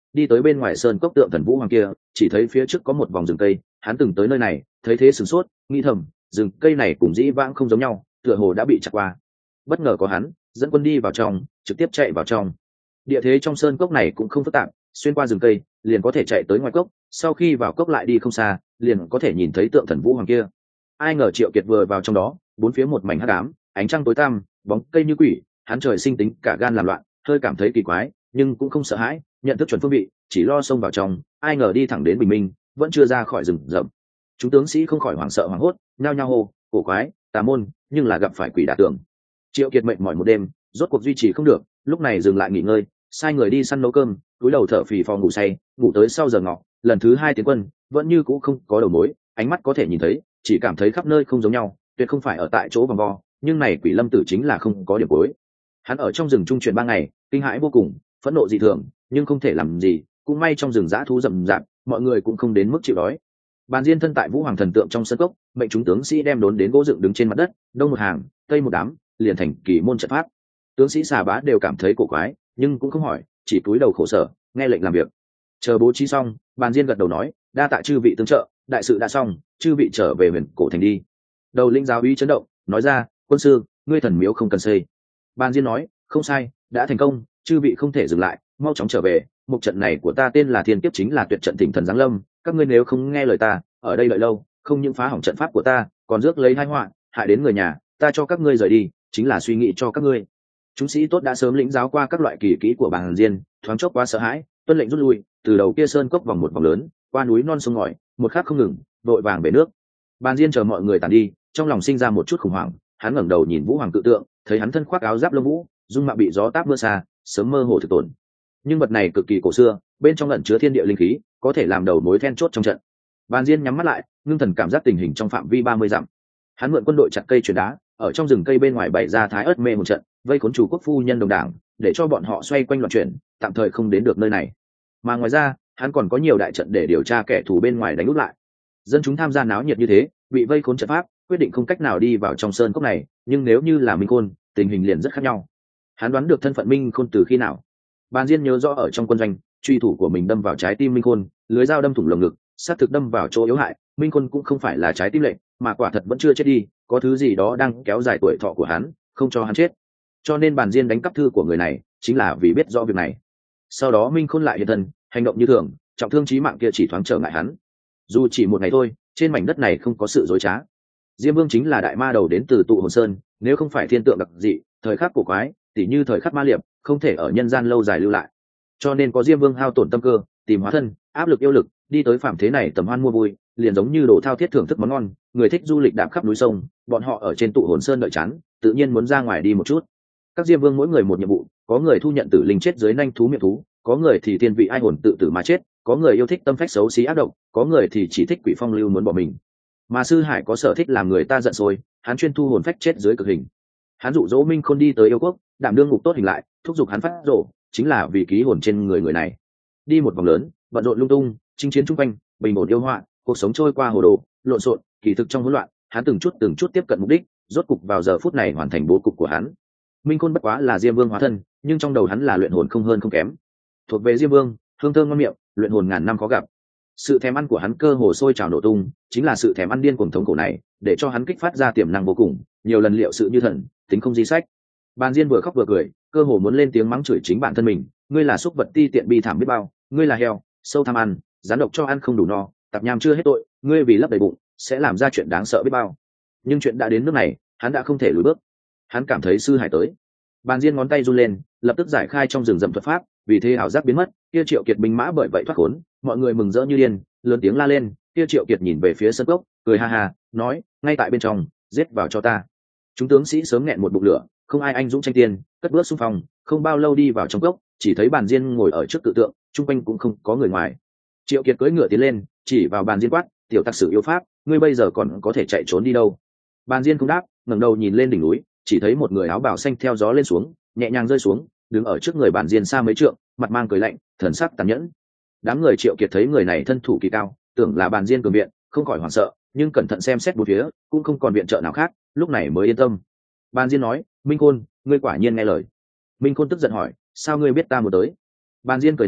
S1: đi tới bên ngoài sơn cốc tượng thần vũ hoàng kia, chỉ thấy phía trước có một vòng rừng cây. Hắn từng tới nơi này, thấy thế sửng sốt, nghĩ thầm, rừng cây này cùng dĩ vãng không giống nhau, tựa hồ đã bị chặt qua. Bất ngờ có hắn dẫn quân đi vào trong, trực tiếp chạy vào trong. Địa thế trong sơn cốc này cũng không phức tạp, xuyên qua rừng cây liền có thể chạy tới ngoài cốc, sau khi vào cốc lại đi không xa, liền có thể nhìn thấy tượng thần vũ hoàng kia. Ai ngờ Triệu Kiệt vừa vào trong đó, bốn phía một mảnh hắc ám, ánh trăng tối tăm, bóng cây như quỷ, hắn trời sinh tính cả gan làm loạn, hơi cảm thấy kỳ quái, nhưng cũng không sợ hãi, nhận thức chuẩn phương vị, chỉ lo xông vào trong. Ai ngờ đi thẳng đến bình minh, vẫn chưa ra khỏi rừng rậm. Chúng tướng sĩ không khỏi hoảng sợ hoảng hốt, nhao nhao hô, cổ quái, tà môn, nhưng là gặp phải quỷ đả tường. Triệu Kiệt mệt mỏi một đêm, rốt cuộc duy trì không được, lúc này dừng lại nghỉ ngơi, sai người đi săn nấu cơm, cúi đầu thở phì phò ngủ say, ngủ tới sau giờ ngọ, lần thứ hai tiến quân, vẫn như cũ không có đầu mối, ánh mắt có thể nhìn thấy, chỉ cảm thấy khắp nơi không giống nhau, tuyệt không phải ở tại chỗ vòng vo, nhưng này Quỷ Lâm Tử chính là không có điểm cuối. Hắn ở trong rừng trung chuyển ba ngày, kinh hãi vô cùng, phẫn nộ dị thường, nhưng không thể làm gì, cũng may trong rừng dã thú rậm rạp, mọi người cũng không đến mức chịu đói. Bàn Diên thân tại Vũ Hoàng thần tượng trong sân cốc, mệnh chúng tướng sĩ đem đốn đến gỗ dựng đứng trên mặt đất, đông một hàng, tây một đám, liền thành kỳ môn trận pháp. Tướng sĩ xà bá đều cảm thấy cổ quái, nhưng cũng không hỏi, chỉ cúi đầu khổ sở, nghe lệnh làm việc. Chờ bố trí xong, Bàn Diên gật đầu nói, đa tạ chư vị tương trợ, đại sự đã xong, chư vị trở về huyền cổ thành đi. Đầu linh giáo úy chấn động, nói ra, quân sư, ngươi thần miếu không cần xây. Bàn Diên nói, không sai, đã thành công, chư vị không thể dừng lại, mau chóng trở về. Một trận này của ta tên là Thiên Kiếp, chính là tuyệt trận thỉnh thần giáng lâm, các ngươi nếu không nghe lời ta, ở đây đợi lâu, không những phá hỏng trận pháp của ta, còn rước lấy tai họa, hại đến người nhà, ta cho các ngươi rời đi, chính là suy nghĩ cho các ngươi. Chúng sĩ tốt đã sớm lĩnh giáo qua các loại kỳ kỹ của Bàn Diên, thoáng chốc quá sợ hãi, tuân lệnh rút lui, từ đầu kia sơn cốc vòng một vòng lớn, qua núi non sông ngòi, một khắc không ngừng, vội vàng về nước. Bàn Diên chờ mọi người tàn đi, trong lòng sinh ra một chút khủng hoảng, hắn ngẩng đầu nhìn Vũ Hoàng cự tượng, thấy hắn thân khoác áo giáp lông vũ, dung mạo bị gió táp mưa xa, sớm mơ hồ thực tổn. Nhưng vật này cực kỳ cổ xưa, bên trong ẩn chứa thiên địa linh khí, có thể làm đầu mối then chốt trong trận. Bàn Diên nhắm mắt lại, ngưng thần cảm giác tình hình trong phạm vi ba mươi dặm. Hắn mượn quân đội chặt cây chuyển đá, ở trong rừng cây bên ngoài bày ra thái ớt mê một trận, vây khốn chủ quốc phu nhân đồng đảng, để cho bọn họ xoay quanh loạn chuyển, tạm thời không đến được nơi này. Mà ngoài ra, hắn còn có nhiều đại trận để điều tra kẻ thù bên ngoài đánh úp lại. Dân chúng tham gia náo nhiệt như thế, bị vây khốn trận pháp, quyết định không cách nào đi vào trong sơn cốc này, nhưng nếu như là Minh Khôn, tình hình liền rất khác nhau. Hắn đoán được thân phận Minh Khôn từ khi nào. Bàn Diên nhớ rõ ở trong quân doanh, truy thủ của mình đâm vào trái tim Minh Khôn, lưới dao đâm thủng lồng ngực, sát thực đâm vào chỗ yếu hại. Minh Khôn cũng không phải là trái tim lệnh, mà quả thật vẫn chưa chết đi, có thứ gì đó đang kéo dài tuổi thọ của hắn, không cho hắn chết. Cho nên Bàn Diên đánh cắp thư của người này, chính là vì biết rõ việc này. Sau đó Minh Khôn lại hiện thân, hành động như thường, trọng thương chí mạng kia chỉ thoáng trở ngại hắn. Dù chỉ một ngày thôi, trên mảnh đất này không có sự dối trá. Diêm Vương chính là đại ma đầu đến từ Tụ Hồn Sơn, nếu không phải thiên tượng đặc dị, thời khắc cổ quái, tỉ như thời khắc ma liệp, không thể ở nhân gian lâu dài lưu lại. Cho nên có Diêm Vương hao tổn tâm cơ, tìm hóa thân, áp lực yêu lực, đi tới phàm thế này tầm hoan mua vui, liền giống như đồ thao thiết thưởng thức món ngon, người thích du lịch đạp khắp núi sông, bọn họ ở trên Tụ Hồn Sơn đợi chán, tự nhiên muốn ra ngoài đi một chút. Các Diêm Vương mỗi người một nhiệm vụ, có người thu nhận tử linh chết dưới nanh thú miệng thú, có người thì thiên vị ai hồn tự tử mà chết, có người yêu thích tâm phách xấu xí ác độc, có người thì chỉ thích quỷ phong lưu muốn bỏ mình. Mà Sư Hải có sở thích làm người ta giận sôi, hắn chuyên thu hồn phách chết dưới cực hình. Hắn dụ dỗ Minh Khôn đi tới yêu quốc, đảm đương ngục tốt hình lại, thúc giục hắn phát rổ, chính là vì ký hồn trên người người này. Đi một vòng lớn, bận rộn lung tung, chinh chiến chung quanh, bình ổn yêu họa, cuộc sống trôi qua hồ đồ, lộn xộn, kỳ thực trong hỗn loạn, hắn từng chút từng chút tiếp cận mục đích, rốt cục vào giờ phút này hoàn thành bố cục của hắn. Minh Khôn bất quá là Diêm Vương hóa thân, nhưng trong đầu hắn là luyện hồn không hơn không kém. Thuộc về Diêm Vương, hương thơm ngon miệng, luyện hồn ngàn năm khó gặp. Sự thèm ăn của hắn cơ hồ sôi trào nổ tung, chính là sự thèm ăn điên cuồng thống khổ này, để cho hắn kích phát ra tiềm năng vô cùng, nhiều lần liệu sự như thần, tính không di sách. Bàn Diên vừa khóc vừa cười, cơ hồ muốn lên tiếng mắng chửi chính bản thân mình, ngươi là súc vật ti tiện bi thảm biết bao, ngươi là heo, sâu tham ăn, rắn độc cho ăn không đủ no, tạp nham chưa hết tội, ngươi vì lấp đầy bụng, sẽ làm ra chuyện đáng sợ biết bao. Nhưng chuyện đã đến nước này, hắn đã không thể lùi bước. Hắn cảm thấy Sư Hải tới. Bàn Diên ngón tay run lên, lập tức giải khai trong rừng rậm thuật pháp, vì thế ảo giác biến mất, kia Triệu Kiệt binh mã bởi vậy thoát khốn, mọi người mừng rỡ như điên, lớn tiếng la lên. Kia Triệu Kiệt nhìn về phía sân cốc, cười ha ha, nói, ngay tại bên trong, giết vào cho ta. Chúng tướng sĩ sớm nghẹn một bụng lửa, không ai anh dũng tranh tiền, cất bước xung phong, không bao lâu đi vào trong cốc, chỉ thấy Bàn Diên ngồi ở trước tự tượng, chung quanh cũng không có người ngoài. Triệu Kiệt cưỡi ngựa tiến lên, chỉ vào Bàn Diên quát, tiểu tặc sử yêu pháp, ngươi bây giờ còn có thể chạy trốn đi đâu? Bàn Diên không đáp, ngẩng đầu nhìn lên đỉnh núi, chỉ thấy một người áo bào xanh theo gió lên xuống, nhẹ nhàng rơi xuống, đứng ở trước người Bàn Diên xa mấy trượng, mặt mang cười lạnh, thần sắc tàn nhẫn. Đám người Triệu Kiệt thấy người này thân thủ kỳ cao, tưởng là Bàn Diên cường viện, không khỏi hoảng sợ, nhưng cẩn thận xem xét bốn phía, cũng không còn viện trợ nào khác, lúc này mới yên tâm. Bàn Diên nói, Minh Khôn, ngươi quả nhiên nghe lời. Minh Khôn tức giận hỏi, sao ngươi biết ta muốn tới? Bàn Diên cười nói,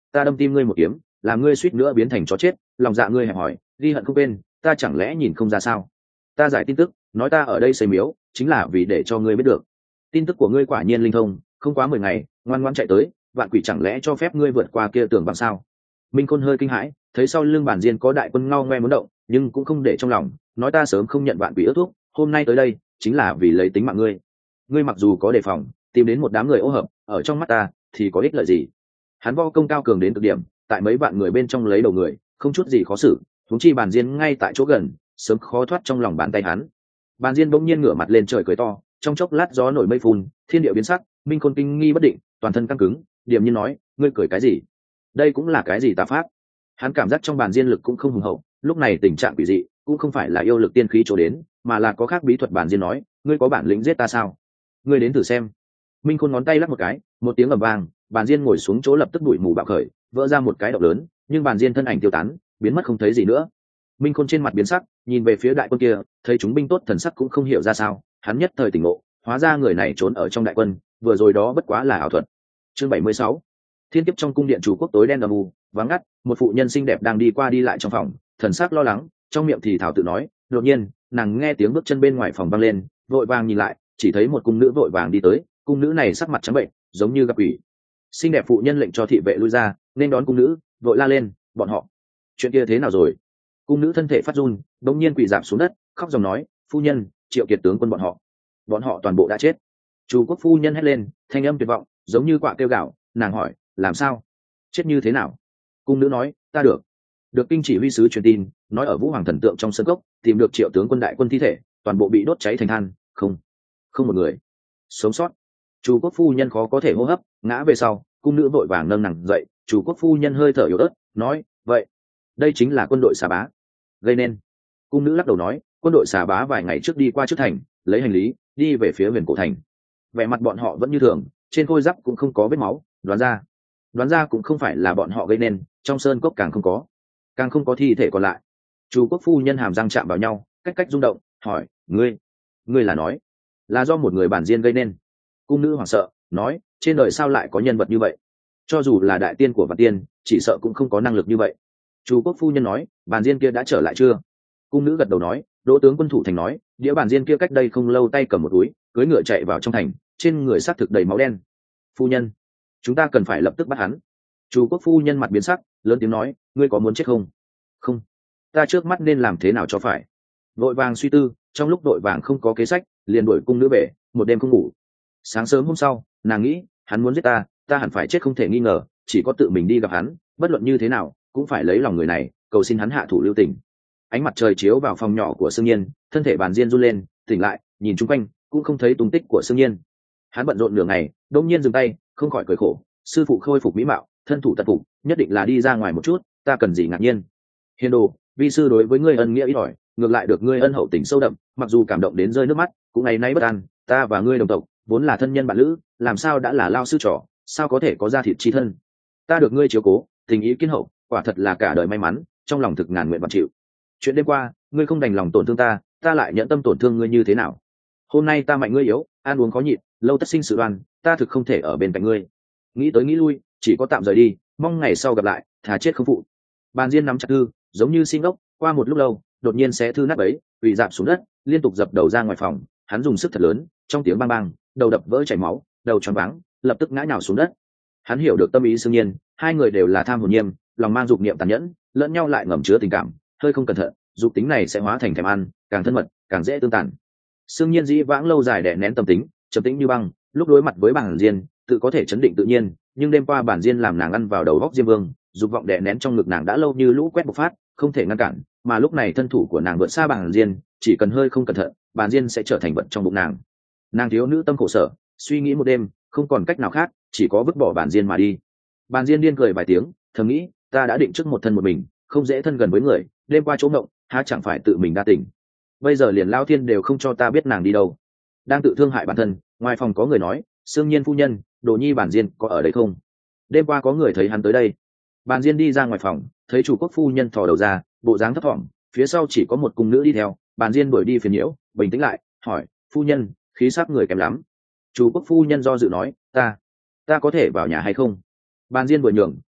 S1: ta đâm tim ngươi một kiếm, làm ngươi suýt nữa biến thành chó chết, lòng dạ ngươi hẹp hỏi, ghi hận không quên, ta chẳng lẽ nhìn không ra sao? Ta giải tin tức, nói ta ở đây xây miếu, chính là vì để cho ngươi biết được. Tin tức của ngươi quả nhiên linh thông, không quá mười ngày, ngoan ngoãn chạy tới, vạn quỷ chẳng lẽ cho phép ngươi vượt qua kia tường bằng sao? Minh Khôn hơi kinh hãi, thấy sau lưng bản diên có đại quân ngao ngoe muốn động, nhưng cũng không để trong lòng, nói ta sớm không nhận vạn quỷ ước thúc, hôm nay tới đây chính là vì lấy tính mạng ngươi. Ngươi mặc dù có đề phòng, tìm đến một đám người ô hợp, ở trong mắt ta thì có ích lợi gì? Hắn võ công cao cường đến cực điểm, tại mấy vạn người bên trong lấy đầu người, không chút gì khó xử, huống chi bản diên ngay tại chỗ gần, sớm khó thoát trong lòng bàn tay hắn. Bản diên bỗng nhiên ngửa mặt lên trời cười to, trong chốc lát gió nổi mây phun, thiên địa biến sắc, Minh Khôn kinh nghi bất định, toàn thân căng cứng, điềm nhiên nói, ngươi cười cái gì? Đây cũng là cái gì tà pháp? Hắn cảm giác trong bàn diên lực cũng không hùng hậu, lúc này tình trạng quỷ dị cũng không phải là yêu lực tiên khí chỗ đến, mà là có khác bí thuật. Bàn diên nói, ngươi có bản lĩnh giết ta sao? Ngươi đến thử xem. Minh Khôn ngón tay lắc một cái, một tiếng ầm vang, bàn diên ngồi xuống chỗ lập tức bụi mù bạo khởi, vỡ ra một cái động lớn, nhưng bàn diên thân ảnh tiêu tán, biến mất không thấy gì nữa. Minh Khôn trên mặt biến sắc, nhìn về phía đại quân kia, thấy chúng binh tốt thần sắc cũng không hiểu ra sao, hắn nhất thời tỉnh ngộ, hóa ra người này trốn ở trong đại quân, vừa rồi đó bất quá là ảo thuật. Chương bảy mươi sáu. Thiên kiếp. Trong cung điện chủ quốc tối đen âm u, vắng ngắt, một phụ nhân xinh đẹp đang đi qua đi lại trong phòng, thần sắc lo lắng, trong miệng thì thảo tự nói. Đột nhiên, nàng nghe tiếng bước chân bên ngoài phòng vang lên, vội vàng nhìn lại, chỉ thấy một cung nữ vội vàng đi tới, cung nữ này sắc mặt trắng bệnh, giống như gặp quỷ. Xinh đẹp phụ nhân lệnh cho thị vệ lui ra, nên đón cung nữ, vội la lên, bọn họ, chuyện kia thế nào rồi? Cung nữ thân thể phát run, đột nhiên quỳ rạp xuống đất, khóc dòng nói, phu nhân, Triệu Kiệt tướng quân bọn họ, bọn họ toàn bộ đã chết. Chủ quốc phu nhân hét lên, thanh âm tuyệt vọng, giống như quạ kêu gào. Nàng hỏi, làm sao? Chết như thế nào? Cung nữ nói, ta được được kinh chỉ huy sứ truyền tin, nói ở Vũ Hoàng thần tượng trong sân cốc tìm được Triệu tướng quân đại quân thi thể, toàn bộ bị đốt cháy thành than, không không một người sống sót. Chủ quốc phu nhân khó có thể hô hấp, ngã về sau. Cung nữ vội vàng nâng nàng dậy. Chủ quốc phu nhân hơi thở yếu ớt, nói, vậy đây chính là quân đội Xà Bá gây nên. Cung nữ lắc đầu nói, quân đội Xà Bá vài ngày trước đi qua trước thành, lấy hành lý đi về phía huyền cổ thành. Vẻ mặt bọn họ vẫn như thường, trên khôi giáp cũng không có vết máu, đoán ra đoán ra cũng không phải là bọn họ gây nên. Trong sơn cốc càng không có càng không có thi thể còn lại. Chủ quốc phu nhân hàm răng chạm vào nhau, cách cách rung động, hỏi, ngươi ngươi là nói là do một người bản diên gây nên? Cung nữ hoảng sợ nói, trên đời sao lại có nhân vật như vậy? Cho dù là đại tiên của vạn tiên, chỉ sợ cũng không có năng lực như vậy. Chủ quốc phu nhân nói, bản diên kia đã trở lại chưa? Cung nữ gật đầu nói, đỗ tướng quân thủ thành nói, đĩa bản diên kia cách đây không lâu tay cầm một túi, cưỡi ngựa chạy vào trong thành, trên người xác thực đầy máu đen. Phu nhân, chúng ta cần phải lập tức bắt hắn. Chủ quốc phu nhân mặt biến sắc, lớn tiếng nói, ngươi có muốn chết không? Không, ta trước mắt nên làm thế nào cho phải? Vội vàng suy tư, trong lúc vội vàng không có kế sách, liền đuổi cung nữ về, một đêm không ngủ. Sáng sớm hôm sau, nàng nghĩ, hắn muốn giết ta, ta hẳn phải chết không thể nghi ngờ, chỉ có tự mình đi gặp hắn, bất luận như thế nào cũng phải lấy lòng người này, cầu xin hắn hạ thủ lưu tình. Ánh mặt trời chiếu vào phòng nhỏ của Sương Nhiên, thân thể Bàn Diên run lên, tỉnh lại, nhìn chung quanh, cũng không thấy tung tích của Sương Nhiên. Hắn bận rộn nửa ngày, đột nhiên dừng tay, không khỏi cười khổ, sư phụ khôi phục mỹ mạo, thân thủ tật phục, nhất định là đi ra ngoài một chút, ta cần gì ngạc nhiên. Hiền đồ, vi sư đối với ngươi ân nghĩa ít ỏi, ngược lại được ngươi ân hậu tình sâu đậm, mặc dù cảm động đến rơi nước mắt, cũng ngày nay bất an. Ta và ngươi đồng tộc, vốn là thân nhân bạn lữ, làm sao đã là lao sư trò, sao có thể có gia thịt chi thân? Ta được ngươi chiếu cố, tình ý kiên hậu, quả thật là cả đời may mắn, trong lòng thực ngàn nguyện vạn chịu. Chuyện đêm qua, ngươi không đành lòng tổn thương ta, ta lại nhẫn tâm tổn thương ngươi như thế nào? Hôm nay ta mạnh ngươi yếu, ăn uống khó nhịn, lâu tất sinh sự đoan, ta thực không thể ở bên cạnh ngươi. Nghĩ tới nghĩ lui, chỉ có tạm rời đi, mong ngày sau gặp lại, thà chết không phụ. Bàn Diên nắm chặt thư, giống như xin ốc, qua một lúc lâu, đột nhiên xé thư nát bấy, quỳ rạp xuống đất, liên tục dập đầu ra ngoài phòng. Hắn dùng sức thật lớn, trong tiếng bang bang, đầu đập vỡ chảy máu, đầu tròn váng, lập tức ngã nhào xuống đất. Hắn hiểu được tâm ý Sương Nhiên, hai người đều là tham hồn nhiêm, lòng mang dục niệm tàn nhẫn, lẫn nhau lại ngầm chứa tình cảm, hơi không cẩn thận, dục tính này sẽ hóa thành thèm ăn, càng thân mật, càng dễ tương tàn. Sương Nhiên dĩ vãng lâu dài đè nén tâm tính, trầm tĩnh như băng, lúc đối mặt với Bàn Diên, tự có thể chấn định tự nhiên, nhưng đêm qua Bàn Diên làm nàng ăn vào đầu góc Diêm Vương, dục vọng đè nén trong ngực nàng đã lâu như lũ quét bộc phát, không thể ngăn cản, mà lúc này thân thủ của nàng vượt xa Bàn Diên, chỉ cần hơi không cẩn thận, Bàn Diên sẽ trở thành vật trong bụng nàng. Nàng thiếu nữ tâm khổ sở, suy nghĩ một đêm, không còn cách nào khác, chỉ có vứt bỏ Bàn Diên mà đi. Bàn Diên điên cười vài tiếng, thầm nghĩ, ta đã định trước một thân một mình, không dễ thân gần với người, đêm qua chỗ ngộng, há chẳng phải tự mình đa tình. Bây giờ liền Lao Thiên đều không cho ta biết nàng đi đâu, đang tự thương hại bản thân. Ngoài phòng có người nói, Sương Nhiên phu nhân, Đồ Nhi Bàn Diên có ở đây không? Đêm qua có người thấy hắn tới đây. Bàn Diên đi ra ngoài phòng, thấy chủ quốc phu nhân thò đầu ra, bộ dáng thấp thỏm, phía sau chỉ có một cung nữ đi theo. Bàn Diên đuổi đi phiền nhiễu, bình tĩnh lại, hỏi, phu nhân, khí sắc người kém lắm. Chủ quốc phu nhân do dự nói, ta ta có thể vào nhà hay không? Bàn Diên vừa nhường,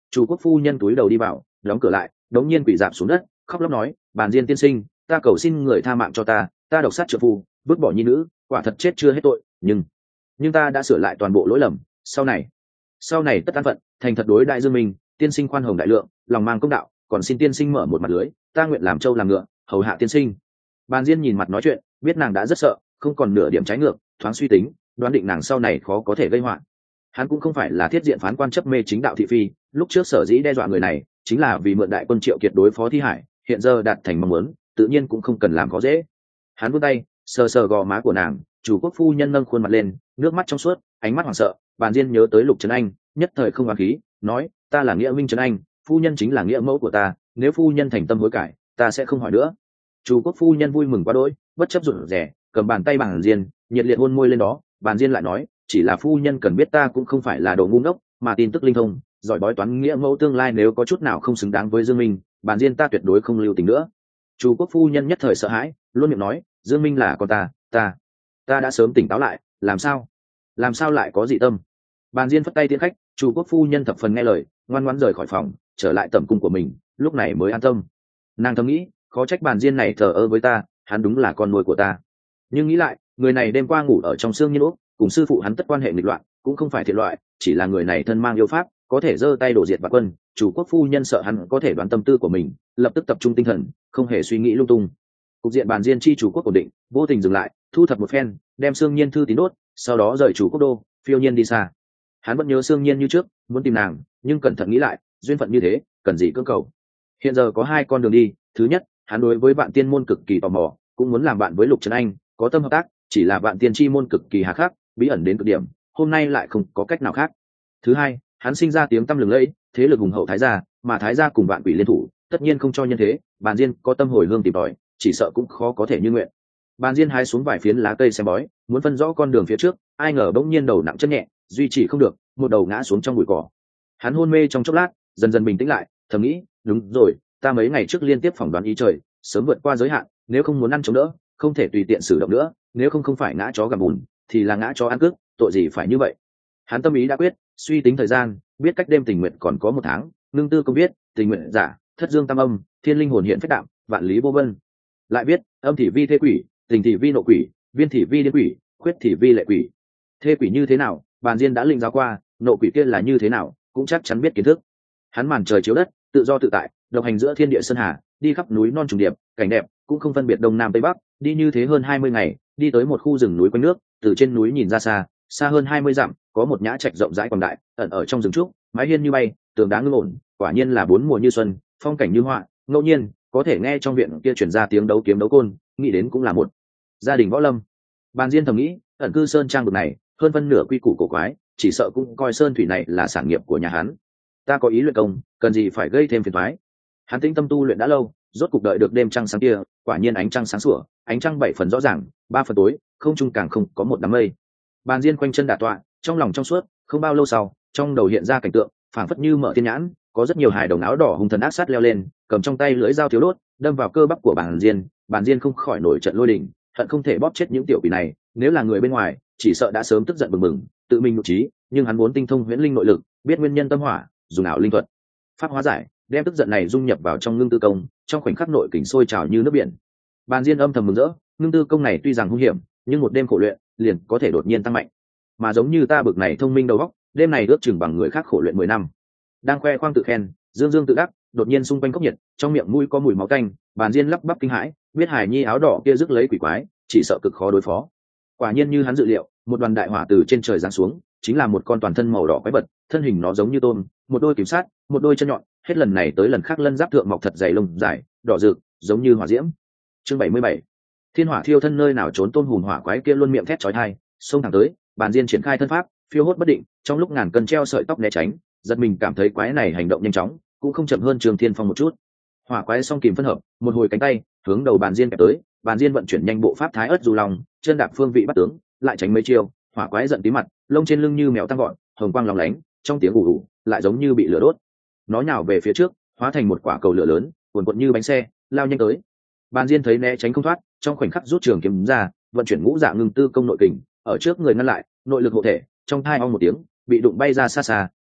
S1: Chủ quốc phu nhân túi đầu đi vào, đóng cửa lại, đống nhiên quỳ dạp xuống đất, khóc lóc nói, Bàn Diên tiên sinh, ta cầu xin người tha mạng cho ta, ta độc sát trợ phu, vứt bỏ nhi nữ, quả thật chết chưa hết tội, nhưng nhưng ta đã sửa lại toàn bộ lỗi lầm, sau này sau này tất an phận, thành thật đối đại Dương Minh, tiên sinh khoan hồng đại lượng, lòng mang công đạo, còn xin tiên sinh mở một mặt lưới, ta nguyện làm trâu làm ngựa, hầu hạ tiên sinh. Bàn Diên nhìn mặt nói chuyện, biết nàng đã rất sợ, không còn nửa điểm trái ngược, thoáng suy tính, đoán định nàng sau này khó có thể gây họa. Hắn cũng không phải là thiết diện phán quan chấp mê chính đạo thị phi, lúc trước sở dĩ đe dọa người này chính là vì mượn đại quân Triệu Kiệt đối phó Thi Hải, hiện giờ đạt thành mong muốn, tự nhiên cũng không cần làm khó dễ. Hắn vươn tay sờ sờ gò má của nàng, chủ quốc phu nhân nâng khuôn mặt lên, nước mắt trong suốt, ánh mắt hoảng sợ. Bàn Diên nhớ tới Lục Trấn Anh, nhất thời không oán khí, nói, ta là nghĩa minh Trấn Anh, phu nhân chính là nghĩa mẫu của ta, nếu phu nhân thành tâm hối cải, ta sẽ không hỏi nữa. Chủ quốc phu nhân vui mừng quá đỗi, bất chấp rụt rè, cầm bàn tay Bàn Diên, nhiệt liệt hôn môi lên đó. Bàn Diên lại nói, chỉ là phu nhân cần biết ta cũng không phải là đồ ngu ngốc, mà tin tức linh thông, giỏi bói toán nghĩa mẫu tương lai nếu có chút nào không xứng đáng với Dương Minh, Bàn Diên ta tuyệt đối không lưu tình nữa. Chủ quốc phu nhân nhất thời sợ hãi, luôn miệng nói, Dương Minh là con ta, ta, ta đã sớm tỉnh táo lại, làm sao, làm sao lại có dị tâm. Bàn Diên phất tay tiễn khách, chủ quốc phu nhân thập phần nghe lời, ngoan ngoãn rời khỏi phòng, trở lại tẩm cung của mình, lúc này mới an tâm. Nàng thầm nghĩ, khó trách Bàn Diên này thờ ơ với ta, hắn đúng là con nuôi của ta. Nhưng nghĩ lại, người này đêm qua ngủ ở trong xương như ốc, cùng sư phụ hắn tất quan hệ nghịch loạn, cũng không phải thiện loại, chỉ là người này thân mang yêu pháp, có thể giơ tay đổ diệt vạn quân. Chủ quốc phu nhân sợ hắn có thể đoán tâm tư của mình, lập tức tập trung tinh thần, không hề suy nghĩ lung tung. Cục diện Bàn Diên chi chủ quốc ổn định, vô tình dừng lại, thu thập một phen, đem Sương Nhiên thư tín đốt, sau đó rời chủ quốc đô, phiêu nhiên đi xa. Hắn vẫn nhớ Sương Nhiên như trước, muốn tìm nàng, nhưng cẩn thận nghĩ lại, duyên phận như thế, cần gì cưỡng cầu. Hiện giờ có hai con đường đi, thứ nhất, hắn đối với Vạn Tiên môn cực kỳ tò mò, cũng muốn làm bạn với Lục Trấn Anh, có tâm hợp tác, chỉ là Vạn Tiên chi môn cực kỳ hà khắc, bí ẩn đến cực điểm, hôm nay lại không có cách nào khác. Thứ hai, hắn sinh ra tiếng tăm lừng lẫy, thế lực hùng hậu Thái gia, mà Thái gia cùng Vạn Quỷ liên thủ, tất nhiên không cho nhân thế. Bàn Diên có tâm hồi hương tìm tòi, chỉ sợ cũng khó có thể như nguyện. Bàn Diên hái xuống vài phiến lá cây xem bói, muốn phân rõ con đường phía trước, ai ngờ bỗng nhiên đầu nặng chân nhẹ, duy trì không được, một đầu ngã xuống trong bụi cỏ. Hắn hôn mê trong chốc lát, dần dần bình tĩnh lại, thầm nghĩ, đúng rồi, ta mấy ngày trước liên tiếp phỏng đoán ý trời, sớm vượt qua giới hạn, nếu không muốn ăn chống đỡ, không thể tùy tiện sử động nữa, nếu không không phải ngã chó gặm bùn, thì là ngã chó ăn cướp, tội gì phải như vậy. Hắn tâm ý đã quyết, suy tính thời gian, biết cách đêm tình nguyện còn có một tháng, ngưng tư công biết, tình nguyện giả, thất dương tam âm, thiên linh hồn hiện phách đạm, vạn lý vô vân. Lại biết, âm thị vi thế quỷ, tình thị vi nộ quỷ, viên thị vi điên quỷ, khuyết thị vi lệ quỷ. Thế quỷ như thế nào, Bàn Diên đã linh giáo qua, nộ quỷ kia là như thế nào, cũng chắc chắn biết kiến thức. Hắn màn trời chiếu đất, tự do tự tại, độc hành giữa thiên địa sơn hà, đi khắp núi non trùng điệp, cảnh đẹp, cũng không phân biệt đông nam tây bắc, đi như thế hơn hai mươi ngày, đi tới một khu rừng núi quanh nước, từ trên núi nhìn ra xa, xa hơn hai mươi dặm, có một nhã trạch rộng rãi quảng đại, ẩn ở trong rừng trúc, mái hiên như bay, tường đá ngưng ổn, quả nhiên là bốn mùa như xuân, phong cảnh như họa. Ngẫu nhiên có thể nghe trong viện kia truyền ra tiếng đấu kiếm đấu côn, nghĩ đến cũng là một gia đình võ lâm. Bàn Diên thầm nghĩ, ẩn cư sơn trang vực này, hơn phân nửa quy củ cổ quái, chỉ sợ cũng coi sơn thủy này là sản nghiệp của nhà hắn. Ta có ý luyện công, cần gì phải gây thêm phiền toái. Hắn tĩnh tâm tu luyện đã lâu, rốt cục đợi được đêm trăng sáng kia, quả nhiên ánh trăng sáng sủa, ánh trăng bảy phần rõ ràng, ba phần tối, không trung càng không có một đám mây. Bàn Diên quanh chân đả tọa, trong lòng trong suốt, không bao lâu sau, trong đầu hiện ra cảnh tượng, phảng phất như mở thiên nhãn, có rất nhiều hài đồng áo đỏ hung thần ác sát leo lên, cầm trong tay lưỡi dao thiếu đốt, đâm vào cơ bắp của Bàn Diên. Bàn Diên không khỏi nổi trận lôi đình, hận không thể bóp chết những tiểu quỷ này, nếu là người bên ngoài, chỉ sợ đã sớm tức giận bừng bừng, tự mình nội trí, nhưng hắn muốn tinh thông huyễn linh nội lực, biết nguyên nhân tâm hỏa, dùng ảo linh thuật, pháp hóa giải, đem tức giận này dung nhập vào trong ngưng tư công, trong khoảnh khắc nội kình sôi trào như nước biển. Bàn Diên âm thầm mừng rỡ, ngưng tư công này tuy rằng hung hiểm, nhưng một đêm khổ luyện, liền có thể đột nhiên tăng mạnh. Mà giống như ta bực này thông minh đầu óc, đêm này ước chừng bằng người khác khổ luyện mười năm. Đang khoe khoang tự khen, dương dương tự đắc, đột nhiên xung quanh cốc nhiệt, trong miệng mũi có mùi máu tanh. Bàn Diên lắp bắp kinh hãi, biết Hải Nhi áo đỏ kia rước lấy quỷ quái, chỉ sợ cực khó đối phó. Quả nhiên như hắn dự liệu, một đoàn đại hỏa từ trên trời giáng xuống, chính là một con toàn thân màu đỏ quái vật, thân hình nó giống như tôm, một đôi kiểm sát, một đôi chân nhọn, hết lần này tới lần khác lân giáp thượng mọc thật dày lông dài, đỏ rực, giống như hỏa diễm. Chương bảy mươi bảy. Thiên hỏa thiêu thân, nơi nào trốn tôn hùn hỏa quái kia luôn miệng thét chói tai, xông thẳng tới. Bàn Diên triển khai thân pháp, phiêu hốt bất định, trong lúc ngàn cân treo sợi tóc né tránh, giật mình cảm thấy quái này hành động nhanh chóng, cũng không chậm hơn Trường Thiên Phong một chút. Hỏa quái song kìm phân hợp, một hồi cánh tay hướng đầu Bàn Diên kẹp tới. Bàn Diên vận chuyển nhanh bộ pháp thái ớt dù lòng, chân đạp phương vị bắt tướng, lại tránh mấy chiêu. Hỏa quái giận tí mặt, lông trên lưng như mèo tăng gọn, hồng quang lóng lánh, trong tiếng ù ù, lại giống như bị lửa đốt. Nó nhào về phía trước, hóa thành một quả cầu lửa lớn, cuồn cuộn như bánh xe, lao nhanh tới. Bàn Diên thấy né tránh không thoát, trong khoảnh khắc rút trường kiếm ra, vận chuyển ngũ dạ ngưng tư công nội kình, ở trước người ngăn lại, nội lực hộ thể, trong thai ong một tiếng, bị đụng bay ra xa xa,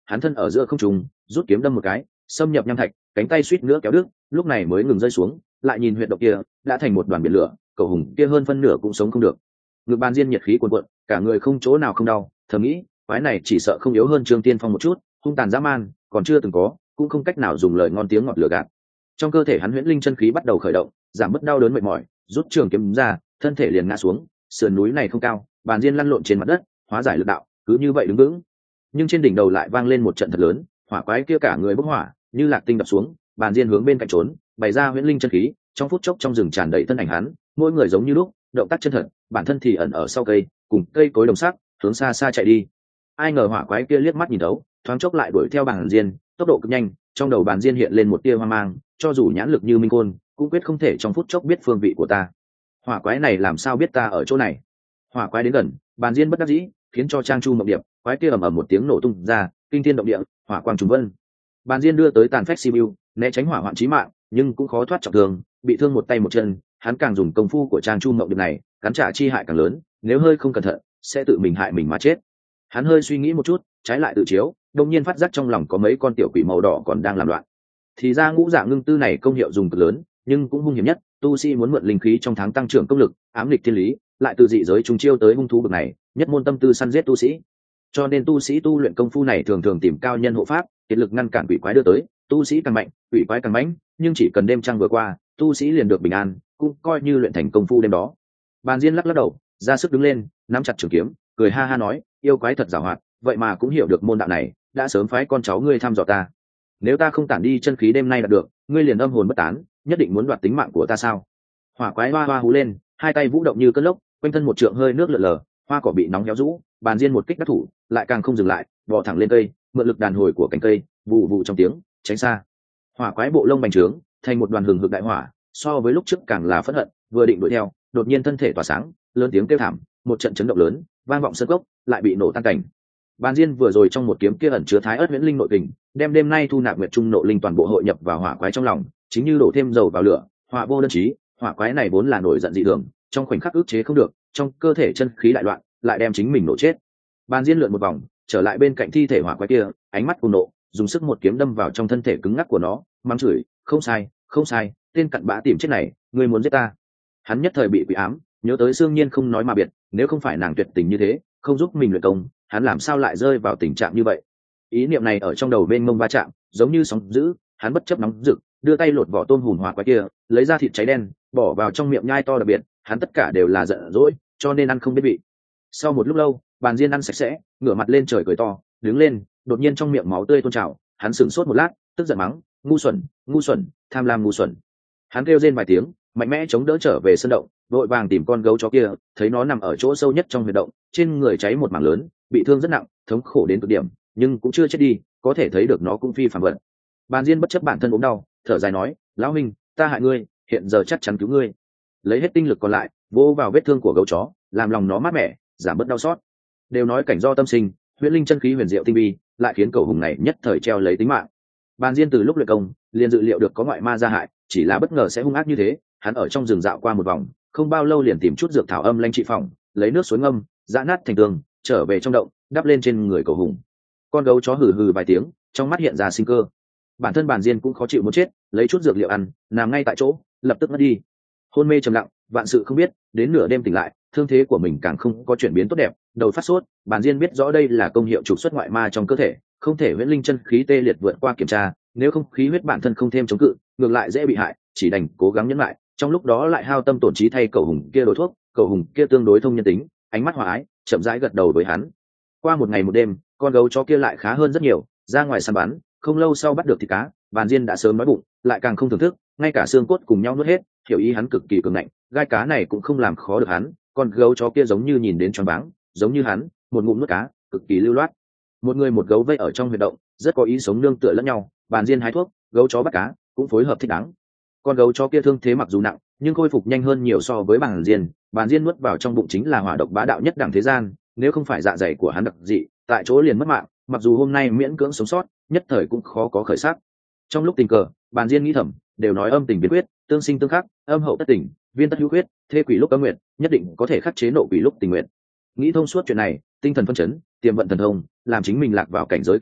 S1: hắn thân ở giữa không trung, rút kiếm đâm một cái, xâm nhập nham thạch, cánh tay suýt nữa kéo đứt, lúc này mới ngừng rơi xuống, lại nhìn huyệt động kia đã thành một đoàn biển lửa, cầu hùng kia hơn phân nửa cũng sống không được. Ngực Bàn Diên nhiệt khí cuồn cuộn, cả người không chỗ nào không đau, thầm nghĩ quái này chỉ sợ không yếu hơn Trương Tiên Phong một chút, hung tàn dã man, còn chưa từng có, cũng không cách nào dùng lời ngon tiếng ngọt lừa gạt. Trong cơ thể hắn huyễn linh chân khí bắt đầu khởi động, giảm bớt đau đớn mệt mỏi, rút trường kiếm ra, thân thể liền ngã xuống. Sườn núi này không cao, Bàn Diên lăn lộn trên mặt đất, hóa giải lực đạo, cứ như vậy đứng vững. Nhưng trên đỉnh đầu lại vang lên một trận thật lớn, hỏa quái kia cả người bốc hỏa, như lạc tinh đập xuống. Bàn Diên hướng bên cạnh trốn, bày ra huyễn linh chân khí, trong phút chốc trong rừng tràn đầy thân ảnh hắn, mỗi người giống như lúc, động tác chân thật, bản thân thì ẩn ở sau cây, cùng cây cối đồng sắc, hướng xa xa chạy đi. Ai ngờ hỏa quái kia liếc mắt nhìn thấu, thoáng chốc lại đuổi theo Bàn Diên, tốc độ cực nhanh, trong đầu Bàn Diên hiện lên một tia hoang mang, cho dù nhãn lực như minh côn, cũng quyết không thể trong phút chốc biết phương vị của ta. Hỏa quái này làm sao biết ta ở chỗ này? Hỏa quái đến gần, Bàn Diên bất đắc dĩ, khiến cho Trang Chu Mộng Điệp, quái kia ầm ầm một tiếng nổ tung ra, kinh thiên động địa, hỏa quang trùng vân. Bàn Diên đưa tới tàn phách siêu, né tránh hỏa hoạn chí mạng, nhưng cũng khó thoát trọng thương, bị thương một tay một chân, hắn càng dùng công phu của Trang Chu Mộng Điệp này, cắn trả chi hại càng lớn, nếu hơi không cẩn thận, sẽ tự mình hại mình mà chết. Hắn hơi suy nghĩ một chút, trái lại tự chiếu, đột nhiên phát giác trong lòng có mấy con tiểu quỷ màu đỏ còn đang làm loạn. Thì ra ngũ dạ ngưng tư này công hiệu dùng cực lớn, nhưng cũng hung hiểm nhất, tu sĩ muốn mượn linh khí trong tháng tăng trưởng công lực, ám lịch thiên lý, lại từ dị giới trùng chiêu tới hung thú bậc này, nhất môn tâm tư săn giết tu sĩ. Cho nên tu sĩ tu luyện công phu này thường thường tìm cao nhân hộ pháp, kiệt lực ngăn cản quỷ quái đưa tới, tu sĩ càng mạnh, quỷ quái càng mãnh, nhưng chỉ cần đêm trăng vừa qua, tu sĩ liền được bình an, cũng coi như luyện thành công phu đêm đó. Bàn Diên lắc lắc đầu, ra sức đứng lên, nắm chặt trường kiếm, cười ha ha nói, yêu quái thật giàu hoạt, vậy mà cũng hiểu được môn đạo này, đã sớm phái con cháu ngươi thăm dò ta. Nếu ta không tản đi chân khí đêm nay là được, ngươi liền âm hồn bất tán, nhất định muốn đoạt tính mạng của ta sao? Hỏa quái hoa hoa hú lên, hai tay vũ động như cơn lốc, quanh thân một trượng hơi nước lượn lờ, hoa cỏ bị nóng héo rũ. Bàn Diên một kích đắc thủ, lại càng không dừng lại, bò thẳng lên cây, mượn lực đàn hồi của cành cây, vụ vụ trong tiếng, tránh xa. Hỏa quái bộ lông bành trướng, thành một đoàn hừng hực đại hỏa, so với lúc trước càng là phẫn hận, vừa định đuổi theo, đột nhiên thân thể tỏa sáng, lớn tiếng kêu thảm, một trận chấn động lớn, vang vọng sơn cốc, lại bị nổ tan cảnh. Bàn Diên vừa rồi trong một kiếm kia ẩn chứa thái ớt huyễn linh nội kình, đem đêm nay thu nạp nguyệt trung nộ linh toàn bộ hội nhập vào hỏa quái trong lòng, chính như đổ thêm dầu vào lửa, hỏa vô đơn chí, hỏa quái này vốn là nổi giận dị thường, trong khoảnh khắc ức chế không được, trong cơ thể chân khí đại loạn, lại đem chính mình nổ chết. Bàn Diên lượn một vòng, trở lại bên cạnh thi thể hỏa quái kia, ánh mắt cuồng nộ, dùng sức một kiếm đâm vào trong thân thể cứng ngắc của nó, mắng chửi, không sai, không sai, tên cặn bã tìm chết này, ngươi muốn giết ta. Hắn nhất thời bị quỷ ám, nhớ tới Sương Nhiên không nói mà biệt, nếu không phải nàng tuyệt tình như thế, không giúp mình luyện công, hắn làm sao lại rơi vào tình trạng như vậy? Ý niệm này ở trong đầu bên mông va chạm, giống như sóng dữ, hắn bất chấp nóng rực, đưa tay lột vỏ tôm hùm hỏa quái kia, lấy ra thịt cháy đen, bỏ vào trong miệng nhai to đặc biệt, hắn tất cả đều là giận dỗi, cho nên ăn không biết vị. Sau một lúc lâu, Bàn Diên ăn sạch sẽ, ngửa mặt lên trời cười to, đứng lên, đột nhiên trong miệng máu tươi tuôn trào, hắn sửng sốt một lát, tức giận mắng, ngu xuẩn, ngu xuẩn, tham lam ngu xuẩn. Hắn kêu rên vài tiếng, mạnh mẽ chống đỡ trở về sân động, vội vàng tìm con gấu chó kia, thấy nó nằm ở chỗ sâu nhất trong huyệt động, trên người cháy một mảng lớn, bị thương rất nặng, thống khổ đến cực điểm, nhưng cũng chưa chết đi, có thể thấy được nó cũng phi phàm vật. Bàn Diên bất chấp bản thân ốm đau, thở dài nói, lão huynh, ta hại ngươi, hiện giờ chắc chắn cứu ngươi. Lấy hết tinh lực còn lại, vỗ vào vết thương của gấu chó, làm lòng nó mát mẻ, giảm bớt đau xót. Đều nói cảnh do tâm sinh, huyễn linh chân khí huyền diệu tinh vi, lại khiến cầu hùng này nhất thời treo lấy tính mạng. Bàn Diên từ lúc luyện công, liền dự liệu được có ngoại ma gia hại, chỉ là bất ngờ sẽ hung ác như thế, hắn ở trong rừng dạo qua một vòng, không bao lâu liền tìm chút dược thảo âm lanh trị phòng, lấy nước suối ngâm, giã nát thành tường, trở về trong động, đắp lên trên người cầu hùng. Con gấu chó hừ hừ vài tiếng, trong mắt hiện ra sinh cơ. Bản thân Bàn Diên cũng khó chịu muốn chết, lấy chút dược liệu ăn, nằm ngay tại chỗ, lập tức mất đi. Hôn mê trầm lặng, vạn sự không biết, đến nửa đêm tỉnh lại, thương thế của mình càng không có chuyển biến tốt đẹp, đầu phát sốt. Bàn Diên biết rõ đây là công hiệu trục xuất ngoại ma trong cơ thể, không thể huyễn linh chân khí tê liệt vượt qua kiểm tra, nếu không khí huyết bản thân không thêm chống cự, ngược lại dễ bị hại, chỉ đành cố gắng nhẫn lại. Trong lúc đó lại hao tâm tổn trí thay cầu hùng kia đổi thuốc, cầu hùng kia tương đối thông nhân tính, ánh mắt hòa ái, chậm rãi gật đầu với hắn. Qua một ngày một đêm, con gấu chó kia lại khá hơn rất nhiều, ra ngoài săn bắn, không lâu sau bắt được thịt cá. Bàn Diên đã sớm nói bụng, lại càng không thưởng thức, ngay cả xương cốt cùng nhau nuốt hết, hiểu ý hắn cực kỳ cường ngạnh, gai cá này cũng không làm khó được hắn. Con gấu chó kia giống như nhìn đến choáng váng, giống như hắn, một ngụm nuốt cá, cực kỳ lưu loát. Một người một gấu vây ở trong huyệt động, rất có ý sống nương tựa lẫn nhau. Bàn Diên hái thuốc, gấu chó bắt cá, cũng phối hợp thích đáng. Con gấu chó kia thương thế mặc dù nặng, nhưng khôi phục nhanh hơn nhiều so với Bàn Diên. Bàn Diên nuốt vào trong bụng chính là hỏa độc bá đạo nhất đẳng thế gian, nếu không phải dạ dày của hắn đặc dị, tại chỗ liền mất mạng. Mặc dù hôm nay miễn cưỡng sống sót, nhất thời cũng khó có khởi sắc. Trong lúc tình cờ, Bàn Diên nghĩ thầm, đều nói âm tình biến quyết, tương sinh tương khắc, âm hậu tất tình, viên tất hữu quyết, thê quỷ lúc âm nguyện, nhất định có thể khắc chế nộ quỷ lúc tình nguyện. Nghĩ thông suốt chuyện này, tinh thần phân chấn, tiềm vận thần thông, làm chính mình lạc vào cảnh giới kỳ lạ,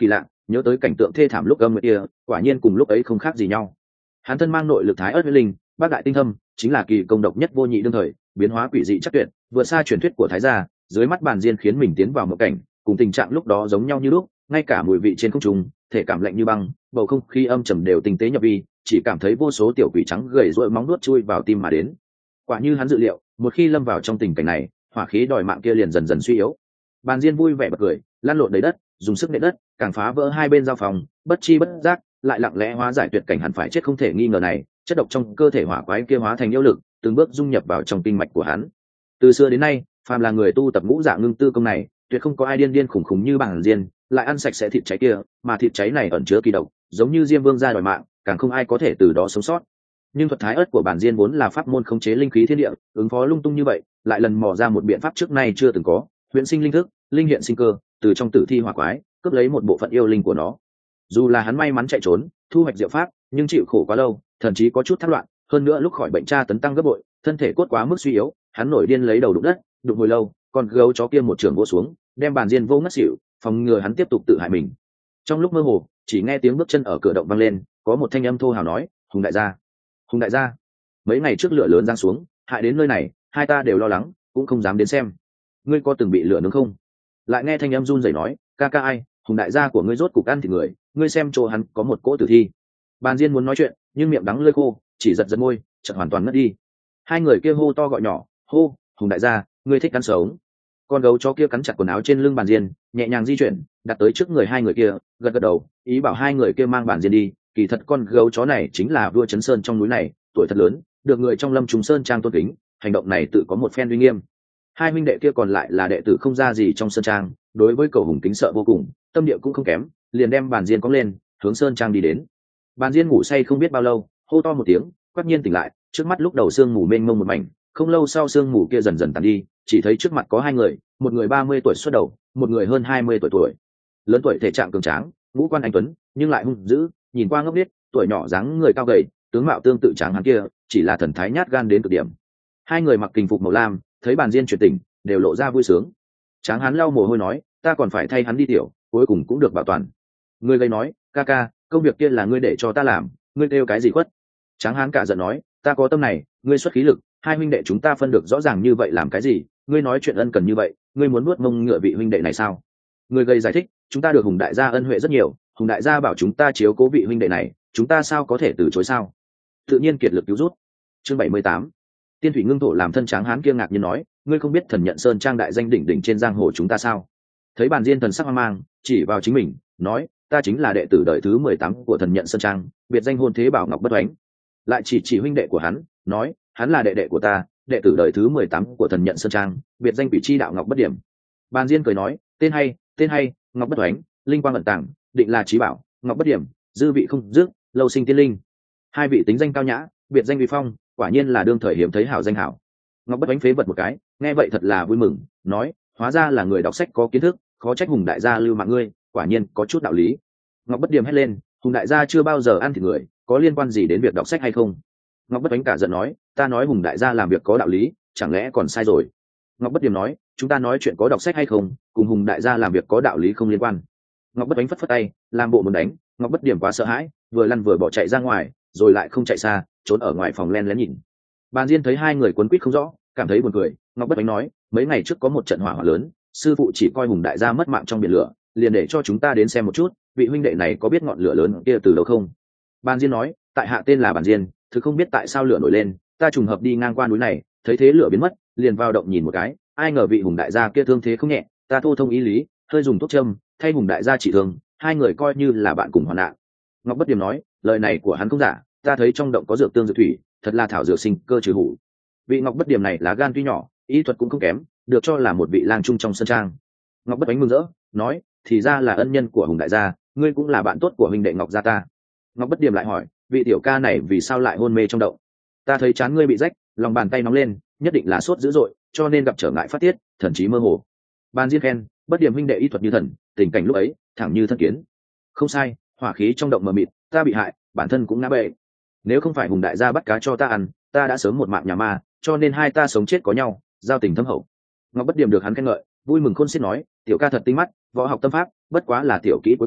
S1: nhớ tới cảnh tượng thê thảm lúc âm kia, quả nhiên cùng lúc ấy không khác gì nhau. Hắn thân mang nội lực thái ớt huyết linh, bác đại tinh thâm, chính là kỳ công độc nhất vô nhị đương thời, biến hóa quỷ dị chắc tuyệt, vượt xa truyền thuyết của thái gia. Dưới mắt Bàn Diên khiến mình tiến vào một cảnh, cùng tình trạng lúc đó giống nhau như lúc, ngay cả mùi vị trên không trung, thể cảm lạnh như băng, bầu không khí âm trầm đều tinh tế nhập vi, chỉ cảm thấy vô số tiểu quỷ trắng gầy rỗi móng nuốt chui vào tim mà đến. Quả như hắn dự liệu, một khi lâm vào trong tình cảnh này, hỏa khí đòi mạng kia liền dần dần suy yếu. Bàn Diên vui vẻ bật cười, lăn lộn đầy đất, dùng sức nện đất, càng phá vỡ hai bên giao phòng, bất chi bất giác, lại lặng lẽ hóa giải tuyệt cảnh hẳn phải chết không thể nghi ngờ này, chất độc trong cơ thể hỏa quái kia hóa thành yêu lực, từng bước dung nhập vào trong kinh mạch của hắn. Từ xưa đến nay, phàm là người tu tập ngũ dạ ngưng tư công này, tuyệt không có ai điên điên khủng khủng như Bàn Diên, lại ăn sạch sẽ thịt cháy kia, mà thịt cháy này ẩn chứa kỳ độc, giống như Diêm Vương gia đòi mạng, càng không ai có thể từ đó sống sót. Nhưng thuật thái ớt của Bàn Diên vốn là pháp môn khống chế linh khí thiên địa, ứng phó lung tung như vậy, lại lần mò ra một biện pháp trước nay chưa từng có, huyễn sinh linh thức, linh hiện sinh cơ, từ trong tử thi hỏa quái, cướp lấy một bộ phận yêu linh của nó. Dù là hắn may mắn chạy trốn, thu hoạch diệu pháp, nhưng chịu khổ quá lâu, thậm chí có chút thất loạn, hơn nữa lúc khỏi bệnh tra tấn tăng gấp bội, thân thể cốt quá mức suy yếu, hắn nổi điên lấy đầu đụng đất, đụng hồi lâu, còn gấu chó kia một trường vỗ xuống, đem Bàn Diên vô ngất xỉu, phòng ngừa hắn tiếp tục tự hại mình. Trong lúc mơ hồ, chỉ nghe tiếng bước chân ở cửa động vang lên, có một thanh âm thô hào nói: "Hùng đại gia, Hùng đại gia, mấy ngày trước lửa lớn giáng xuống, hại đến nơi này, hai ta đều lo lắng, cũng không dám đến xem. Ngươi có từng bị lửa nướng không?" Lại nghe thanh âm run rẩy nói: "Ca ca ai, Hùng đại gia của ngươi rốt cục ăn thịt người, ngươi xem chỗ hắn có một cỗ tử thi." Bàn Diên muốn nói chuyện, nhưng miệng đắng lưỡi khô, chỉ giật giật môi, chợt hoàn toàn mất đi. Hai người kia hô to gọi nhỏ: "Hô, Hùng đại gia, ngươi thích ăn sống." Con gấu chó kia cắn chặt quần áo trên lưng Bàn Diên, nhẹ nhàng di chuyển, đặt tới trước người hai người kia, gật gật đầu, ý bảo hai người kia mang Bàn Diên đi. Kỳ thật con gấu chó này chính là vua Chấn Sơn trong núi này, tuổi thật lớn, được người trong Lâm Trùng Sơn trang tôn kính, hành động này tự có một phen uy nghiêm. Hai huynh đệ kia còn lại là đệ tử không ra gì trong sơn trang, đối với cầu Hùng kính sợ vô cùng, tâm địa cũng không kém, liền đem Bàn Diên cõng lên, hướng sơn trang đi đến. Bàn Diên ngủ say không biết bao lâu, hô to một tiếng, quát nhiên tỉnh lại, trước mắt lúc đầu sương mù mênh mông một mảnh, không lâu sau sương mù kia dần dần tàn đi, chỉ thấy trước mặt có hai người, một người ba mươi tuổi xuất đầu, một người hơn hai mươi tuổi tuổi. Lớn tuổi thể trạng cường tráng, ngũ quan anh tuấn, nhưng lại hung dữ, nhìn qua ngốc nghếch, tuổi nhỏ dáng người cao gầy, tướng mạo tương tự tráng hắn kia, chỉ là thần thái nhát gan đến cực điểm. Hai người mặc kình phục màu lam, thấy Bàn Diên chuyển tỉnh, đều lộ ra vui sướng. Tráng hắn lau mồ hôi nói: "Ta còn phải thay hắn đi tiểu, cuối cùng cũng được bảo toàn." Người gầy nói: "Ca ca, công việc kia là ngươi để cho ta làm, ngươi kêu cái gì khuất?" Tráng hán cả giận nói: "Ta có tâm này, ngươi xuất khí lực, hai huynh đệ chúng ta phân được rõ ràng như vậy làm cái gì? Ngươi nói chuyện ân cần như vậy, ngươi muốn nuốt mông ngựa vị huynh đệ này sao?" Người gầy giải thích: "Chúng ta được Hùng đại gia ân huệ rất nhiều, Hùng đại gia bảo chúng ta chiếu cố vị huynh đệ này, chúng ta sao có thể từ chối sao? Tự nhiên kiệt lực cứu rút." Chương bảy mươi tám. Tiên thủy ngưng thổ làm thân Tráng hán kia ngạc nhiên nói: "Ngươi không biết Thần Nhận Sơn trang đại danh đỉnh đỉnh trên giang hồ chúng ta sao?" Thấy Bàn Diên thần sắc hoang mang, chỉ vào chính mình, nói: "Ta chính là đệ tử đời thứ mười tám của Thần Nhận Sơn trang, biệt danh hôn thế bảo ngọc bất oánh." Lại chỉ chỉ huynh đệ của hắn, nói: "Hắn là đệ đệ của ta, đệ tử đời thứ mười tám của Thần Nhận Sơn trang, biệt danh Vị Chi đạo ngọc bất điểm." Bàn Diên cười nói: "Tên hay, tên hay, ngọc bất oánh, linh quang ẩn tàng, định là trí bảo, ngọc bất điểm, dư vị không dứt, lâu sinh tiên linh. Hai vị tính danh cao nhã, biệt danh uy phong, quả nhiên là đương thời hiếm thấy hảo danh hảo." Ngọc bất oánh phế vật một cái, nghe vậy thật là vui mừng, nói: "Hóa ra là người đọc sách có kiến thức, khó trách Hùng đại gia lưu mạng ngươi, quả nhiên có chút đạo lý." Ngọc bất điểm hét lên: "Hùng đại gia chưa bao giờ ăn thịt người, có liên quan gì đến việc đọc sách hay không?" Ngọc bất oánh cả giận nói: "Ta nói Hùng đại gia làm việc có đạo lý, chẳng lẽ còn sai rồi?" Ngọc bất điểm nói: "Chúng ta nói chuyện có đọc sách hay không, cùng Hùng đại gia làm việc có đạo lý không liên quan." Ngọc bất oánh phất phất tay, làm bộ muốn đánh. Ngọc bất điểm quá sợ hãi, vừa lăn vừa bỏ chạy ra ngoài, rồi lại không chạy xa, trốn ở ngoài phòng len lén nhìn. Bàn Diên thấy hai người quấn quýt không rõ, cảm thấy buồn cười. Ngọc bất oánh nói: "Mấy ngày trước có một trận hỏa hoạn lớn, sư phụ chỉ coi Hùng đại gia mất mạng trong biển lửa, liền để cho chúng ta đến xem một chút, vị huynh đệ này có biết ngọn lửa lớn kia từ đâu không?" Bàn Diên nói: "Tại hạ tên là Bàn Diên, thực không biết tại sao lửa nổi lên, ta trùng hợp đi ngang qua núi này, thấy thế lửa biến mất, liền vào động nhìn một cái, ai ngờ vị Hùng đại gia kia thương thế không nhẹ, ta thô thông ý lý, hơi dùng thuốc châm, thay Hùng đại gia trị thương, hai người coi như là bạn cùng hoạn nạn." Ngọc bất điểm nói: "Lời này của hắn không giả, ta thấy trong động có dược tương dược thủy, thật là thảo dược sinh cơ trừ hủ." Vị Ngọc bất điểm này lá gan tuy nhỏ, ý thuật cũng không kém, được cho là một vị lang trung trong sân trang. Ngọc bất oánh mừng rỡ, nói: "Thì ra là ân nhân của Hùng đại gia, ngươi cũng là bạn tốt của huynh đệ Ngọc gia ta." Ngọc bất điểm lại hỏi: "Vị tiểu ca này vì sao lại hôn mê trong động?" "Ta thấy trán ngươi bị rách, lòng bàn tay nóng lên, nhất định là sốt dữ dội, cho nên gặp trở ngại phát tiết, thần trí mơ hồ." Bàn Diên khen: "Bất điểm huynh đệ y thuật như thần, tình cảnh lúc ấy thẳng như thân kiến." "Không sai, hỏa khí trong động mờ mịt, ta bị hại, bản thân cũng ngã bệ. Nếu không phải Hùng đại gia bắt cá cho ta ăn, ta đã sớm một mạng nhà ma, cho nên hai ta sống chết có nhau, giao tình thâm hậu." Ngọc bất điểm được hắn khen ngợi, vui mừng khôn xiết nói: "Tiểu ca thật tinh mắt, võ học tâm pháp, bất quá là tiểu kỹ cuối cùng,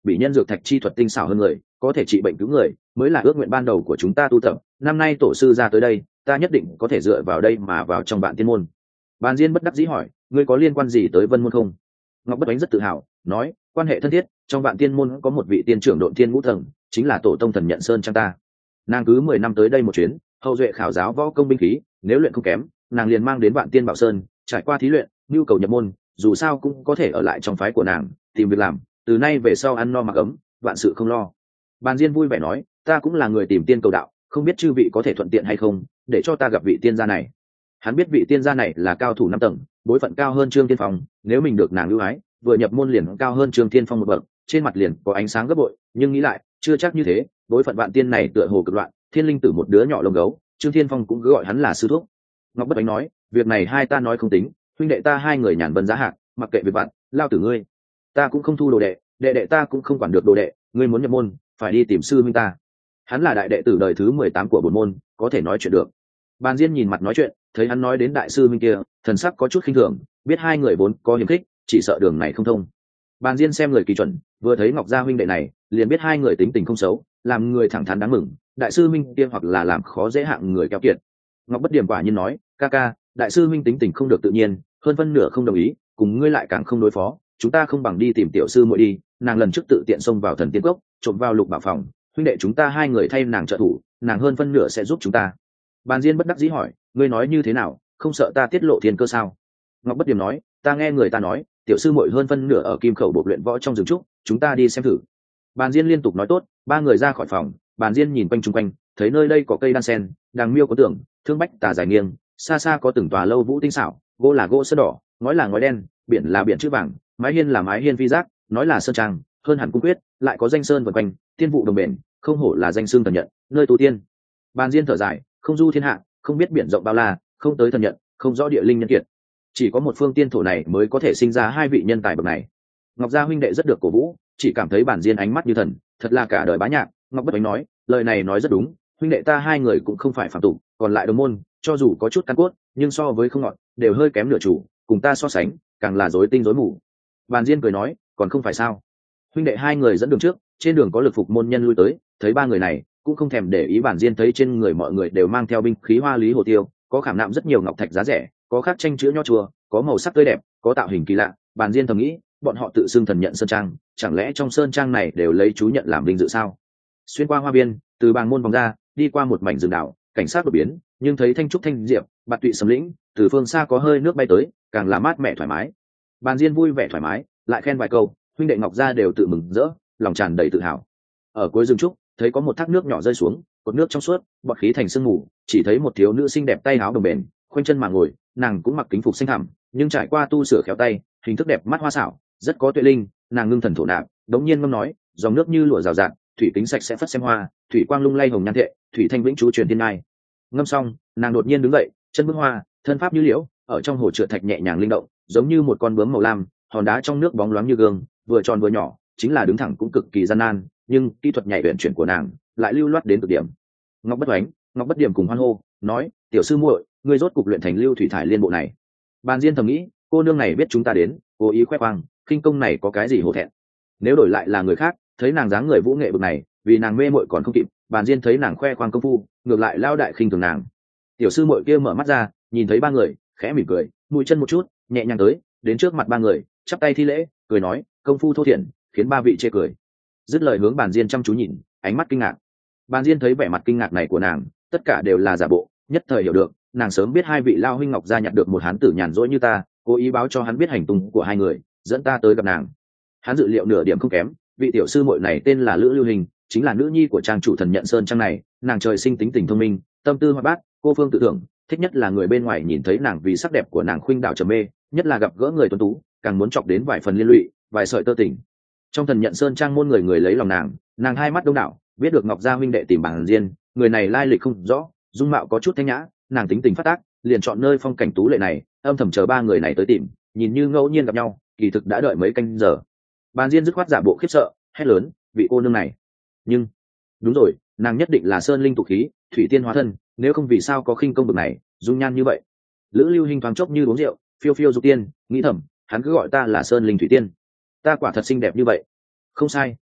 S1: bị nhân dược thạch chi thuật tinh xảo hơn người, có thể trị bệnh cứu người, mới là ước nguyện ban đầu của chúng ta tu tập. Năm nay tổ sư ra tới đây, ta nhất định có thể dựa vào đây mà vào trong vạn tiên môn. Bàn Diên bất đắc dĩ hỏi, ngươi có liên quan gì tới Vân môn không? Ngọc Bất Oánh rất tự hào nói, quan hệ thân thiết, trong vạn tiên môn có một vị tiên trưởng độn thiên ngũ tầng, chính là tổ tông Thần Nhận Sơn trang ta. Nàng cứ mười năm tới đây một chuyến, hậu duệ khảo giáo võ công binh khí, nếu luyện không kém, nàng liền mang đến vạn tiên bảo sơn, trải qua thí luyện, nhu cầu nhập môn, dù sao cũng có thể ở lại trong phái của nàng, tìm việc làm, từ nay về sau ăn no mặc ấm, vạn sự không lo. Bàn Diên vui vẻ nói, ta cũng là người tìm tiên cầu đạo, không biết chư vị có thể thuận tiện hay không, để cho ta gặp vị tiên gia này. Hắn biết vị tiên gia này là cao thủ năm tầng, bối phận cao hơn Trương Tiên Phong, nếu mình được nàng lưu ái, vừa nhập môn liền cao hơn Trương Tiên Phong một bậc, trên mặt liền có ánh sáng gấp bội, nhưng nghĩ lại, chưa chắc như thế, bối phận vạn tiên này tựa hồ cực loạn, thiên linh tử một đứa nhỏ lông gấu, Trương Tiên Phong cũng cứ gọi hắn là sư thúc. Ngọc Bất Oánh nói, việc này hai ta nói không tính, huynh đệ ta hai người nhàn vân giá hạc, mặc kệ việc vặt, lao tử ngươi, ta cũng không thu đồ đệ, đệ đệ ta cũng không quản được đồ đệ, ngươi muốn nhập môn, phải đi tìm sư huynh ta. Hắn là đại đệ tử đời thứ mười tám của bổn môn, có thể nói chuyện được. Bàn Diên nhìn mặt nói chuyện, thấy hắn nói đến đại sư huynh kia, thần sắc có chút khinh thường, biết hai người vốn có hiềm khích, chỉ sợ đường này không thông. Bàn Diên xem người kỳ chuẩn, vừa thấy Ngọc gia huynh đệ này, liền biết hai người tính tình không xấu, làm người thẳng thắn đáng mừng. Đại sư huynh kia hoặc là làm khó dễ hạng người keo kiệt. Ngọc Bất Điểm quả nhiên nói, ca ca, đại sư huynh tính tình không được tự nhiên, hơn phân nửa không đồng ý, cùng ngươi lại càng không đối phó, chúng ta không bằng đi tìm tiểu sư muội đi. Nàng lần trước tự tiện xông vào thần tiên cốc, trộm vào lục bảo phòng, huynh đệ chúng ta hai người thay nàng trợ thủ, nàng hơn phân nửa sẽ giúp chúng ta. Bàn Diên bất đắc dĩ hỏi, ngươi nói như thế nào, không sợ ta tiết lộ thiên cơ sao? Ngọc Bất Điểm nói, ta nghe người ta nói, tiểu sư muội hơn phân nửa ở kim khẩu bộ luyện võ trong rừng trúc, chúng ta đi xem thử. Bàn Diên liên tục nói tốt, ba người ra khỏi phòng. Bàn Diên nhìn quanh chung quanh, thấy nơi đây có cây đan sen, đằng miêu có tưởng, thương bách tà dài nghiêng, xa xa có từng tòa lâu vũ tinh xảo, gỗ là gỗ sơn đỏ, ngói là ngói đen, biển là biển chữ vàng, mái hiên là mái hiên phi giác, nói là sơn trang, hơn hẳn cung quyết, lại có danh sơn vần quanh, tiên vụ đồng bền, không hổ là danh xương Thần Nhận, nơi tu tiên. Bàn Diên thở dài, không du thiên hạ, không biết biển rộng bao la, không tới Thần Nhận, không rõ địa linh nhân kiệt, chỉ có một phương tiên thổ này mới có thể sinh ra hai vị nhân tài bậc này. Ngọc gia huynh đệ rất được cổ vũ, chỉ cảm thấy Bàn Diên ánh mắt như thần, thật là cả đời bá nhạc. Ngọc Bất Oánh nói, lời này nói rất đúng, huynh đệ ta hai người cũng không phải phàm tục, còn lại đồng môn, cho dù có chút căn cốt, nhưng so với không ngọn, đều hơi kém nửa chủ, cùng ta so sánh, càng là rối tinh rối mù. Bàn Diên cười nói, còn không phải sao? Huynh đệ hai người dẫn đường trước, trên đường có lực phục môn nhân lui tới, thấy ba người này, cũng không thèm để ý. Bàn Diên thấy trên người mọi người đều mang theo binh khí hoa lý hồ tiêu, có khảm nạm rất nhiều ngọc thạch giá rẻ, có khắc tranh chữ nho chùa, có màu sắc tươi đẹp, có tạo hình kỳ lạ. Bàn Diên thầm nghĩ, bọn họ tự xưng Thần Nhận sơn trang, chẳng lẽ trong sơn trang này đều lấy chú nhận làm vinh dự sao? Xuyên qua hoa biên, từ bàng môn vòng ra, đi qua một mảnh rừng đảo, cảnh sát đột biến, nhưng thấy thanh trúc thanh diệp, bạt tụy sầm lĩnh, từ phương xa có hơi nước bay tới, càng là mát mẻ thoải mái. Bàn Diên vui vẻ thoải mái, lại khen vài câu, huynh đệ Ngọc gia đều tự mừng rỡ, lòng tràn đầy tự hào. Ở cuối rừng trúc, thấy có một thác nước nhỏ rơi xuống, cột nước trong suốt, bọt khí thành sương mù, chỉ thấy một thiếu nữ xinh đẹp tay áo đồng bền, khoanh chân mà ngồi, nàng cũng mặc kính phục xanh thẳm, nhưng trải qua tu sửa khéo tay, hình thức đẹp mắt hoa xảo, rất có tuệ linh. Nàng ngưng thần thổ nạp, đống nhiên ngâm nói, dòng nước như lụa rào rạt, thủy kính sạch sẽ phất xem hoa, thủy quang lung lay hồng nhan thệ, thủy thanh vĩnh chú truyền thiên ngai. Ngâm xong, nàng đột nhiên đứng dậy, chân bước hoa, thân pháp như liễu, ở trong hồ trượt thạch nhẹ nhàng linh động, giống như một con bướm màu lam, hòn đá trong nước bóng loáng như gương, vừa tròn vừa nhỏ, chính là đứng thẳng cũng cực kỳ gian nan, nhưng kỹ thuật nhảy uyển chuyển của nàng lại lưu loát đến cực điểm. Ngọc Bất Oánh, Ngọc Bất Điểm cùng hoan hô, nói, tiểu sư muội, ngươi rốt cục luyện thành lưu thủy thải liên bộ này. Bàn Diên thầm nghĩ, cô nương này biết chúng ta đến, cố ý khoe khoang, khinh công này có cái gì hổ thẹn. Nếu đổi lại là người khác, thấy nàng dáng người vũ nghệ bậc này, vì nàng mê muội còn không kịp. Bàn Diên thấy nàng khoe khoang công phu, ngược lại lao đại khinh thường nàng. Tiểu sư muội kia mở mắt ra, nhìn thấy ba người, khẽ mỉm cười, mũi chân một chút, nhẹ nhàng tới, đến trước mặt ba người, chắp tay thi lễ, cười nói, công phu thô thiển, khiến ba vị chê cười. Dứt lời hướng Bàn Diên chăm chú nhìn, ánh mắt kinh ngạc. Bàn Diên thấy vẻ mặt kinh ngạc này của nàng, tất cả đều là giả bộ, nhất thời hiểu được, nàng sớm biết hai vị lao huynh Ngọc gia nhặt được một hán tử nhàn rỗi như ta, cố ý báo cho hắn biết hành tung của hai người, dẫn ta tới gặp nàng. Hắn dự liệu nửa điểm không kém, vị tiểu sư muội này tên là Lữ Lưu Hình, chính là nữ nhi của trang chủ Thần Nhận sơn trang này. Nàng trời sinh tính tình thông minh, tâm tư hoạt bát, cô phương tự tưởng, thích nhất là người bên ngoài nhìn thấy nàng vì sắc đẹp của nàng khuynh đảo trầm mê, nhất là gặp gỡ người tuấn tú, càng muốn chọc đến vài phần liên lụy, vài sợi tơ tình. Trong Thần Nhận sơn trang môn người người lấy lòng nàng, nàng hai mắt đông đảo, biết được Ngọc gia huynh đệ tìm Bàn Diên, người này lai lịch không rõ, dung mạo có chút thanh nhã, nàng tính tình phát tác, liền chọn nơi phong cảnh tú lệ này, âm thầm chờ ba người này tới tìm, nhìn như ngẫu nhiên gặp nhau, kỳ thực đã đợi mấy canh giờ. Bàn Diên dứt khoát giả bộ khiếp sợ, hét lớn, vị cô nương này, nhưng đúng rồi, nàng nhất định là sơn linh tụ khí, thủy tiên hóa thân, nếu không vì sao có khinh công bậc này, dung nhan như vậy. Lữ Lưu Hình thoáng chốc như uống rượu, phiêu phiêu dục tiên, nghĩ thầm, hắn cứ gọi ta là sơn linh thủy tiên, ta quả thật xinh đẹp như vậy. Không sai,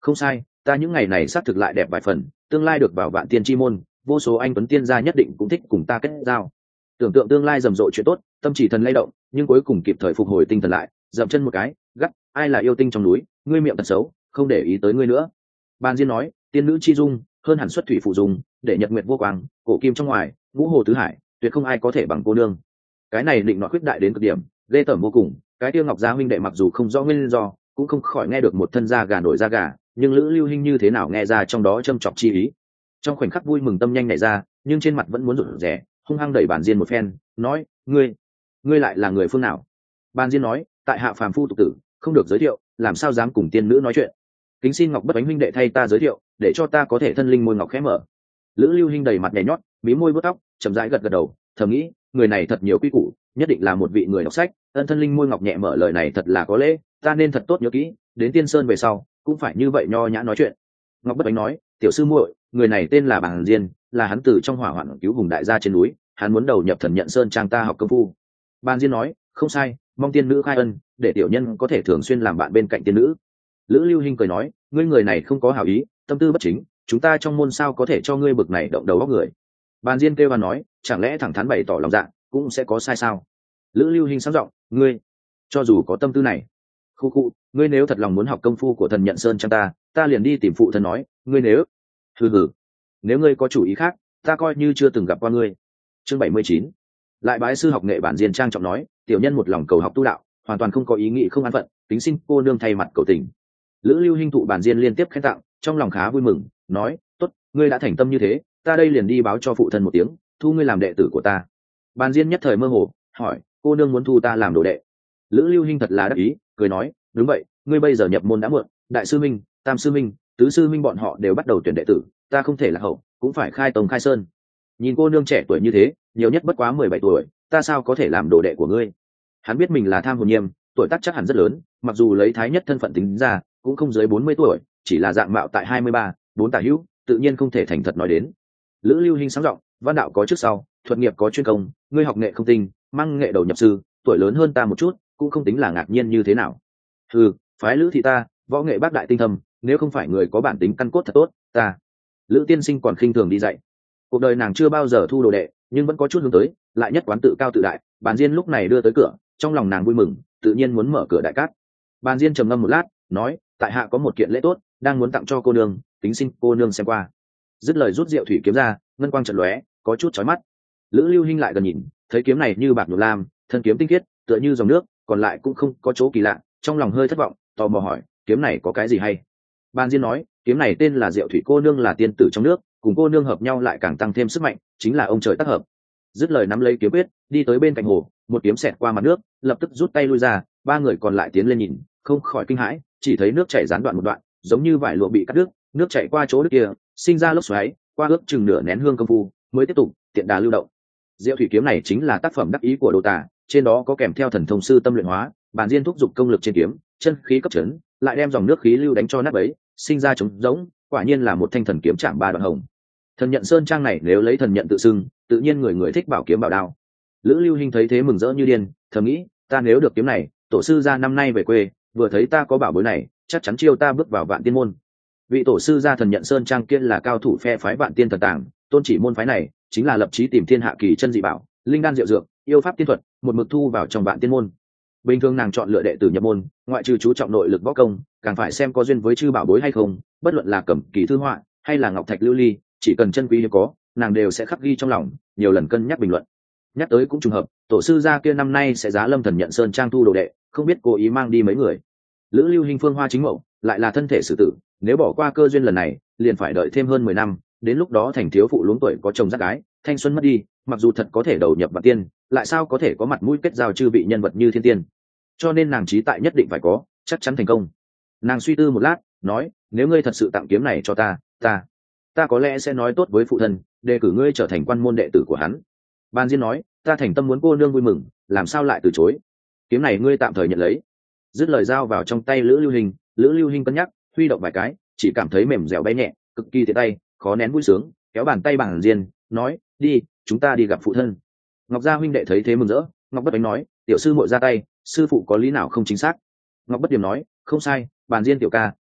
S1: Không sai, ta những ngày này xác thực lại đẹp vài phần, tương lai được vào vạn tiên chi môn, vô số anh tuấn tiên gia nhất định cũng thích cùng ta kết giao. Tưởng tượng tương lai rầm rộ chuyện tốt, tâm chỉ thần lay động, nhưng cuối cùng kịp thời phục hồi tinh thần lại, dậm chân một cái, gắt, ai là yêu tinh trong núi, ngươi miệng tật xấu, không để ý tới ngươi nữa. Ban Diên nói, tiên nữ chi dung, hơn hẳn xuất thủy phụ dung, để nhật nguyệt vô quang, cổ kim trong ngoài, ngũ hồ tứ hải, tuyệt không ai có thể bằng cô nương. Cái này định nọ khuyết đại đến cực điểm, ghê tởm vô cùng. Cái tiêu Ngọc Gia huynh đệ mặc dù không rõ nguyên do, cũng không khỏi nghe được một thân da gà nổi da gà, nhưng Lữ Lưu Hinh như thế nào nghe ra trong đó châm chọc chi ý. Trong khoảnh khắc vui mừng tâm nhanh nảy ra, nhưng trên mặt vẫn muốn rụt rè, hung hăng đẩy Bàn Diên một phen, nói, ngươi, ngươi lại là người phương nào? Bàn Diên nói, tại hạ phàm phu tục tử, không được giới thiệu, làm sao dám cùng tiên nữ nói chuyện? Kính xin Ngọc Bất Ánh huynh đệ thay ta giới thiệu, để cho ta có thể thân linh môi ngọc khẽ mở. Lữ Lưu Hinh đầy mặt nhảy nhót, mí môi vuốt tóc, chậm rãi gật gật đầu, thầm nghĩ, người này thật nhiều quy củ, nhất định là một vị người đọc sách. Ân thân linh môi ngọc nhẹ mở lời này thật là có lễ, ta nên thật tốt nhớ kỹ, đến Tiên Sơn về sau cũng phải như vậy nho nhã nói chuyện. Ngọc Bất Ánh nói, tiểu sư muội, người này tên là Bàn Diên, là hắn từ trong hỏa hoạn cứu hùng đại gia trên núi, hắn muốn đầu nhập Thần Nhận Sơn trang ta học công phu. Bàn Diên nói, không sai, mong tiên nữ khai ân, để tiểu nhân có thể thường xuyên làm bạn bên cạnh tiên nữ. Lữ Lưu Hinh cười nói, ngươi người này không có hảo ý, tâm tư bất chính, chúng ta trong môn sao có thể cho ngươi bực này động đầu óc người. Bàn Diên kêu và nói, chẳng lẽ thẳng thắn bày tỏ lòng dạ cũng sẽ có sai sao? Lữ Lưu Hinh sáng giọng, ngươi cho dù có tâm tư này, khu khu, ngươi nếu thật lòng muốn học công phu của Thần Nhận Sơn trang ta, ta liền đi tìm phụ thân nói, ngươi nếu hừ hừ, nếu ngươi có chủ ý khác, ta coi như chưa từng gặp qua ngươi. Chương bảy mươi chín, lại bái sư học nghệ. Bản Diên trang trọng nói, tiểu nhân một lòng cầu học tu đạo, hoàn toàn không có ý nghĩ không an phận, tính xin cô nương thay mặt cầu tình. Lữ Lưu Hinh thụ Bản Diên liên tiếp khen tặng, trong lòng khá vui mừng, nói, tốt, ngươi đã thành tâm như thế, ta đây liền đi báo cho phụ thân một tiếng, thu ngươi làm đệ tử của ta. Bản Diên nhất thời mơ hồ, hỏi, cô nương muốn thu ta làm đồ đệ? Lữ Lưu Hinh thật là đắc ý, cười nói, đúng vậy, ngươi bây giờ nhập môn đã muộn, đại sư minh, tam sư minh, tứ sư minh bọn họ đều bắt đầu tuyển đệ tử, ta không thể là hậu, cũng phải khai tông khai sơn. Nhìn cô nương trẻ tuổi như thế, nhiều nhất bất quá mười bảy tuổi, ta sao có thể làm đồ đệ của ngươi? Hắn biết mình là tham hồn nhiêm, tuổi tác chắc hẳn rất lớn, mặc dù lấy thái nhất thân phận tính ra, cũng không dưới bốn mươi tuổi, chỉ là dạng mạo tại hai mươi ba, bốn tả hữu, tự nhiên không thể thành thật nói đến. Lữ Lưu Hinh sáng giọng, văn đạo có trước sau, thuật nghiệp có chuyên công, ngươi học nghệ không tinh, mang nghệ đầu nhập sư, tuổi lớn hơn ta một chút, cũng không tính là ngạc nhiên như thế nào. Ừ, phái Lữ thị ta, võ nghệ bác đại tinh thâm, nếu không phải người có bản tính căn cốt thật tốt, ta. Lữ tiên sinh còn khinh thường đi dạy. Cuộc đời nàng chưa bao giờ thu đồ đệ, nhưng vẫn có chút hướng tới, lại nhất quán tự cao tự đại. Bàn Diên lúc này đưa tới cửa, trong lòng nàng vui mừng, tự nhiên muốn mở cửa đại cát. Bàn Diên trầm ngâm một lát, nói, tại hạ có một kiện lễ tốt, đang muốn tặng cho cô nương, tính xin cô nương xem qua. Dứt lời rút rượu thủy kiếm ra, ngân quang chợt lóe, có chút chói mắt. Lữ Lưu Hinh lại gần nhìn, thấy kiếm này như bạc nhũ lam, thân kiếm tinh khiết, tựa như dòng nước, còn lại cũng không có chỗ kỳ lạ, trong lòng hơi thất vọng, tò mò hỏi, kiếm này có cái gì hay? Bàn Diên nói, kiếm này tên là Diệu Thủy, cô nương là tiên tử trong nước, cùng cô nương hợp nhau lại càng tăng thêm sức mạnh, chính là ông trời tác hợp. Dứt lời nắm lấy kiếm quyết, đi tới bên cạnh hồ, một kiếm xẹt qua mặt nước, lập tức rút tay lui ra, ba người còn lại tiến lên nhìn, không khỏi kinh hãi, chỉ thấy nước chảy gián đoạn một đoạn, giống như vải lụa bị cắt đứt, nước chảy qua chỗ nước kia, sinh ra lốc xoáy, qua ước chừng nửa nén hương công phu, mới tiếp tục tiện đà lưu động. Diệu Thủy kiếm này chính là tác phẩm đắc ý của Đồ Tả, trên đó có kèm theo thần thông sư tâm luyện hóa, Bàn Diên thúc giục công lực trên kiếm, chân khí cấp chấn, lại đem dòng nước khí lưu đánh cho nát bấy, sinh ra trống rỗng, quả nhiên là một thanh thần kiếm chạm ba đoạn hồng. Thần Nhận Sơn trang này nếu lấy thần nhận tự xưng, tự nhiên người người thích bảo kiếm bảo đao. Lữ Lưu Hinh thấy thế mừng rỡ như điên, thầm nghĩ, ta nếu được kiếm này, tổ sư gia năm nay về quê, vừa thấy ta có bảo bối này, chắc chắn chiêu ta bước vào Vạn Tiên môn. Vị tổ sư gia Thần Nhận Sơn trang kia là cao thủ phe phái Vạn Tiên thần tàng, tôn chỉ môn phái này chính là lập chí tìm thiên hạ kỳ chân dị bảo, linh đan diệu dược, yêu pháp tiên thuật, một mực thu vào trong Vạn Tiên môn. Bình thường nàng chọn lựa đệ tử nhập môn, ngoại trừ chú trọng nội lực võ công, càng phải xem có duyên với chư bảo bối hay không, bất luận là cẩm kỳ thư họa hay là ngọc thạch lưu ly, chỉ cần chân quý hiếm có, nàng đều sẽ khắc ghi trong lòng, nhiều lần cân nhắc bình luận. Nhắc tới cũng trùng hợp, tổ sư gia kia năm nay sẽ giá lâm Thần Nhận Sơn trang thu đồ đệ, không biết cố ý mang đi mấy người. Lữ Lưu Hinh phương hoa chính mẫu, lại là thân thể xử tử, nếu bỏ qua cơ duyên lần này, liền phải đợi thêm hơn mười năm, đến lúc đó thành thiếu phụ luống tuổi có chồng dắt gái, thanh xuân mất đi, mặc dù thật có thể đầu nhập Vạn Tiên, lại sao có thể có mặt mũi kết giao chư vị nhân vật như thiên tiên. Cho nên nàng chí tại nhất định phải có, chắc chắn thành công. Nàng suy tư một lát, nói, nếu ngươi thật sự tặng kiếm này cho ta, ta, ta có lẽ sẽ nói tốt với phụ thân, đề cử ngươi trở thành quan môn đệ tử của hắn. Ban Diên nói, ta thành tâm muốn cô nương vui mừng, làm sao lại từ chối? Kiếm này ngươi tạm thời nhận lấy. Dứt lời giao vào trong tay Lữ Lưu Hinh, Lữ Lưu Hinh cân nhắc, huy động vài cái, chỉ cảm thấy mềm dẻo bay nhẹ, cực kỳ tiện tay, khó nén vui sướng, kéo bàn tay Ban Diên, nói, đi, chúng ta đi gặp phụ thân. Ngọc Gia huynh đệ thấy thế mừng rỡ, Ngọc Bất Ánh nói, tiểu sư muội ra tay, sư phụ có lý nào không chính xác? Ngọc Bất Điểm nói, không sai, Bàn Diên tiểu ca,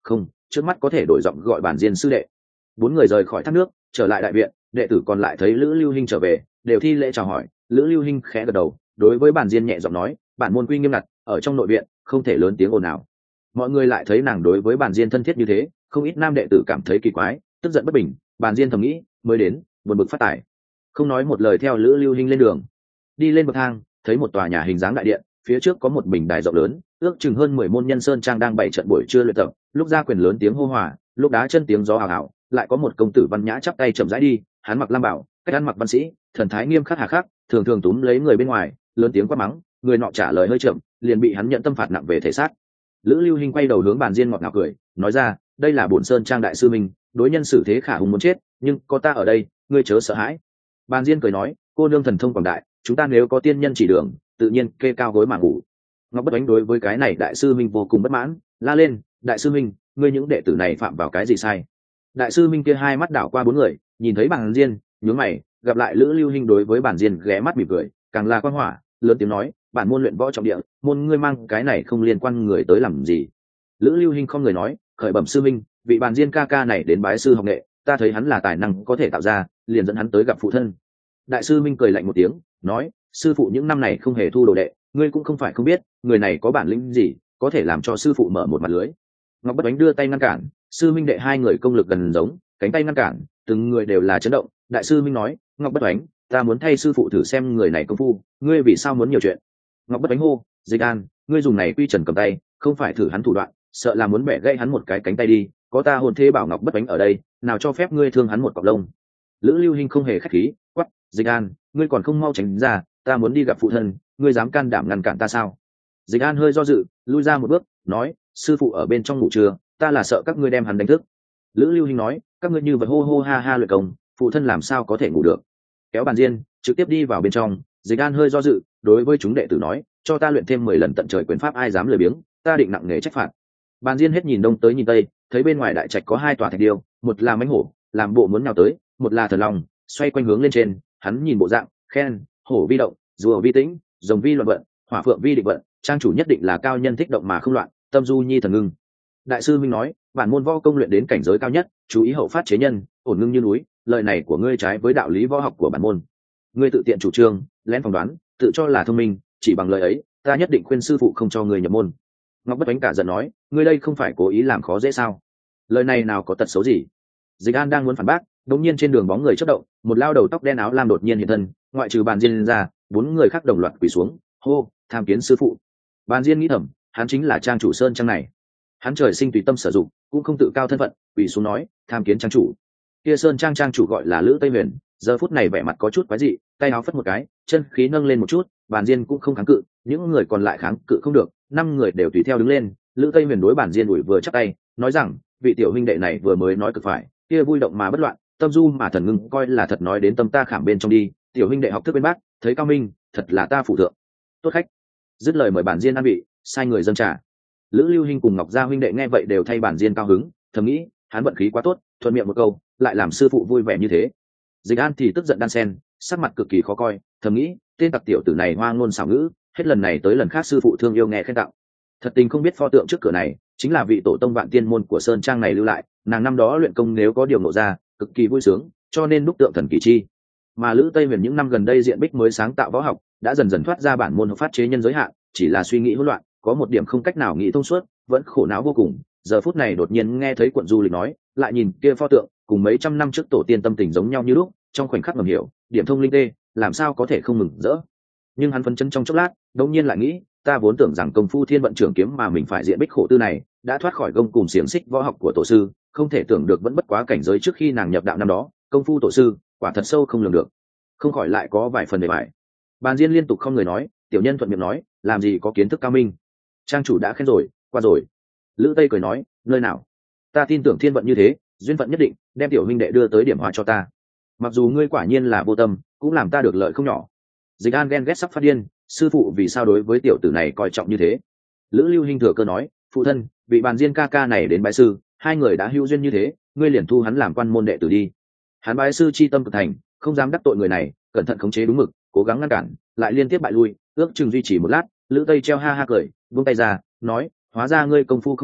S1: không, trước mắt có thể đổi giọng gọi bản diên sư đệ. Bốn người rời khỏi thác nước trở lại đại viện, đệ tử còn lại thấy lữ lưu hinh trở về đều thi lễ chào hỏi. Lữ lưu hinh khẽ gật đầu, đối với bản diên nhẹ giọng nói, bản môn quy nghiêm ngặt, ở trong nội viện không thể lớn tiếng ồn ào. Mọi người lại thấy nàng đối với bản diên thân thiết như thế, không ít nam đệ tử cảm thấy kỳ quái, tức giận bất bình. Bản diên thầm nghĩ, mới đến buồn bực phát tải, không nói một lời theo lữ lưu hinh lên đường. Đi lên bậc thang, thấy một tòa nhà hình dáng đại điện, phía trước có một bình đài rộng lớn, ước chừng hơn mười môn nhân sơn trang đang bày trận buổi trưa luyện tập. Lúc ra quyền lớn tiếng hô hòa, lúc đá chân tiếng gió ảo ảo, lại có một công tử văn nhã chắp tay chậm rãi đi, hắn mặc lam bảo, cách ăn mặc văn sĩ, thần thái nghiêm khắc hà khắc, thường thường túm lấy người bên ngoài, lớn tiếng quát mắng, người nọ trả lời hơi chậm, liền bị hắn nhận tâm phạt nặng về thể xác. Lữ lưu hinh quay đầu hướng bàn diên ngọt ngào cười, nói ra, đây là bổn sơn trang đại sư minh, đối nhân xử thế khả hùng muốn chết, nhưng có ta ở đây, ngươi chớ sợ hãi. Bàn diên cười nói, cô nương thần thông quảng đại, chúng ta nếu có tiên nhân chỉ đường, tự nhiên kê cao gối mà ngủ. Ngọc Bất Ánh đối với cái này đại sư minh vô cùng bất mãn, la lên, đại sư minh, ngươi những đệ tử này phạm vào cái gì sai? Đại sư minh kia hai mắt đảo qua bốn người, nhìn thấy Bàn Diên, nhướng mày, gặp lại Lữ Lưu Hinh đối với Bàn Diên ghé mắt mỉm cười, càng là quan hỏa, lớn tiếng nói, bản môn luyện võ trọng địa, môn ngươi mang cái này không liên quan người tới làm gì? Lữ Lưu Hinh không người nói, khởi bẩm sư minh, vị Bàn Diên ca ca này đến bái sư học nghệ, ta thấy hắn là tài năng có thể tạo ra, liền dẫn hắn tới gặp phụ thân. Đại sư minh cười lạnh một tiếng, nói, sư phụ những năm này không hề thu đồ đệ, ngươi cũng không phải không biết, người này có bản lĩnh gì, có thể làm cho sư phụ mở một mặt lưới. Ngọc Bất Ánh đưa tay ngăn cản, sư minh đệ hai người công lực gần giống, cánh tay ngăn cản, từng người đều là chấn động. Đại sư minh nói, Ngọc Bất Ánh, ta muốn thay sư phụ thử xem người này công phu, ngươi vì sao muốn nhiều chuyện? Ngọc Bất Ánh hô, Dịch An, ngươi dùng này quy trần cầm tay, không phải thử hắn thủ đoạn, sợ là muốn bẻ gãy hắn một cái cánh tay đi, có ta hồn thế bảo Ngọc Bất Ánh ở đây, nào cho phép ngươi thương hắn một cọng lông. Lữ Lưu Hinh không hề khách khí, quát, Dịch An, ngươi còn không mau tránh ra, ta muốn đi gặp phụ thân, ngươi dám can đảm ngăn cản ta sao? Dịch An hơi do dự, lui ra một bước, nói, sư phụ ở bên trong ngủ trưa, ta là sợ các ngươi đem hắn đánh thức. Lữ Lưu Hinh nói, các ngươi như vậy hô hô ha ha luyện công, phụ thân làm sao có thể ngủ được? Kéo Bàn Diên trực tiếp đi vào bên trong. Dịch An hơi do dự, đối với chúng đệ tử nói, cho ta luyện thêm mười lần tận trời quyền pháp, ai dám lười biếng, ta định nặng nề trách phạt. Bàn Diên hết nhìn đông tới nhìn tây, thấy bên ngoài đại trạch có hai tòa thạch điêu, một là mãnh hổ, làm bộ muốn nhào tới, một là thần long, xoay quanh hướng lên trên. Hắn nhìn bộ dạng, khen, hổ vi động, rùa vi tĩnh, rồng vi loạn vận, hỏa phượng vi định vận, trang chủ nhất định là cao nhân thích động mà không loạn, tâm du nhi thần ngưng. Đại sư minh nói, bản môn võ công luyện đến cảnh giới cao nhất, chú ý hậu phát chế nhân, ổn ngưng như núi, lời này của ngươi trái với đạo lý võ học của bản môn. Ngươi tự tiện chủ trương, lén phỏng đoán, tự cho là thông minh, chỉ bằng lời ấy, ta nhất định khuyên sư phụ không cho ngươi nhập môn. Ngọc Bất Ánh cả giận nói, ngươi đây không phải cố ý làm khó dễ sao? Lời này nào có tật xấu gì? Dịch An đang muốn phản bác, đột nhiên trên đường bóng người chớp động, một lao đầu tóc đen áo lam đột nhiên hiện thân, ngoại trừ Bàn Diên ra, bốn người khác đồng loạt quỳ xuống, hô, tham kiến sư phụ. Bàn Diên nghĩ thầm, hắn chính là trang chủ sơn trang này, hắn trời sinh tùy tâm sử dụng, cũng không tự cao thân phận, quỳ xuống nói, tham kiến trang chủ. Kia sơn trang trang chủ gọi là Lữ Tây Huyền, giờ phút này vẻ mặt có chút quái dị, tay áo phất một cái, chân khí nâng lên một chút, Bàn Diên cũng không kháng cự, những người còn lại kháng cự không được, năm người đều tùy theo đứng lên. Lữ Tây Huyền đối Bàn Diên ủi vừa chắp tay, nói rằng, vị tiểu huynh đệ này vừa mới nói cực phải, kia vui động mà bất loạn, tâm du mà thần ngưng, coi là thật nói đến tâm ta khảm bên trong đi. Tiểu huynh đệ học thức bên bác, thấy cao minh, thật là ta phụ thượng. Tốt khách. Dứt lời mời Bàn Diên ăn vị, sai người dâng trà. Lữ Lưu Hinh cùng Ngọc Gia huynh đệ nghe vậy đều thay Bàn Diên cao hứng, thầm nghĩ, hắn vận khí quá tốt, thuận miệng một câu, lại làm sư phụ vui vẻ như thế. Dịch An thì tức giận đan sen, sắc mặt cực kỳ khó coi, thầm nghĩ, tên tặc tiểu tử này hoa ngôn xảo ngữ, hết lần này tới lần khác sư phụ thương yêu nghe khen tặng. Thật tình không biết pho tượng trước cửa này chính là vị tổ tông vạn tiên môn của sơn trang này lưu lại, nàng năm đó luyện công nếu có điều ngộ ra, cực kỳ vui sướng, cho nên đúc tượng thần kỳ chi. Mà Lữ Tây Huyền những năm gần đây diện bích mới sáng tạo võ học, đã dần dần thoát ra bản môn phát chế nhân giới hạn, chỉ là suy nghĩ hỗn loạn, có một điểm không cách nào nghĩ thông suốt, vẫn khổ não vô cùng. Giờ phút này đột nhiên nghe thấy quận du lịch nói, lại nhìn kia pho tượng, cùng mấy trăm năm trước tổ tiên tâm tình giống nhau như lúc, trong khoảnh khắc ngầm hiểu, điểm thông linh tê, làm sao có thể không mừng rỡ. Nhưng hắn phấn chấn trong chốc lát, đột nhiên lại nghĩ, ta vốn tưởng rằng công phu thiên vận trưởng kiếm mà mình phải diện bích khổ tư này, đã thoát khỏi gông cùng xiềng xích võ học của tổ sư, không thể tưởng được vẫn bất quá cảnh giới trước khi nàng nhập đạo năm đó, công phu tổ sư quả thật sâu không lường được, không khỏi lại có vài phần bề bại. Bàn Diên liên tục không người nói, tiểu nhân thuận miệng nói, làm gì có kiến thức cao minh, trang chủ đã khen rồi, qua rồi. Lữ Tây cười nói, nơi nào, ta tin tưởng thiên vận như thế, duyên phận nhất định, đem tiểu huynh đệ đưa tới điểm hòa cho ta. Mặc dù ngươi quả nhiên là vô tâm, cũng làm ta được lợi không nhỏ. Dịch An ghen ghét sắp phát điên, sư phụ vì sao đối với tiểu tử này coi trọng như thế? Lữ Lưu Hinh thừa cơ nói, phụ thân, vị Bàn Diên ca ca này đến bái sư, hai người đã hữu duyên như thế, ngươi liền thu hắn làm quan môn đệ tử đi. Hắn bái sư chi tâm cực thành, không dám đắc tội người này, cẩn thận khống chế đúng mực, cố gắng ngăn cản, lại liên tiếp bại lui, ước chừng duy trì một lát, Lữ Tây treo ha ha cười, buông tay ra, nói, hóa ra ngươi công phu không kém,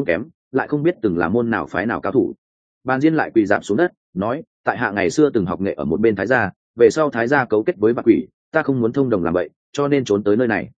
S1: lại không biết từng là môn nào phái nào cao thủ. Bàn Diên lại quỳ dạp xuống đất nói, tại hạ ngày xưa từng học nghệ ở một bên thái gia, về sau thái gia cấu kết với vạn quỷ, ta không muốn thông đồng làm vậy cho nên trốn tới nơi này.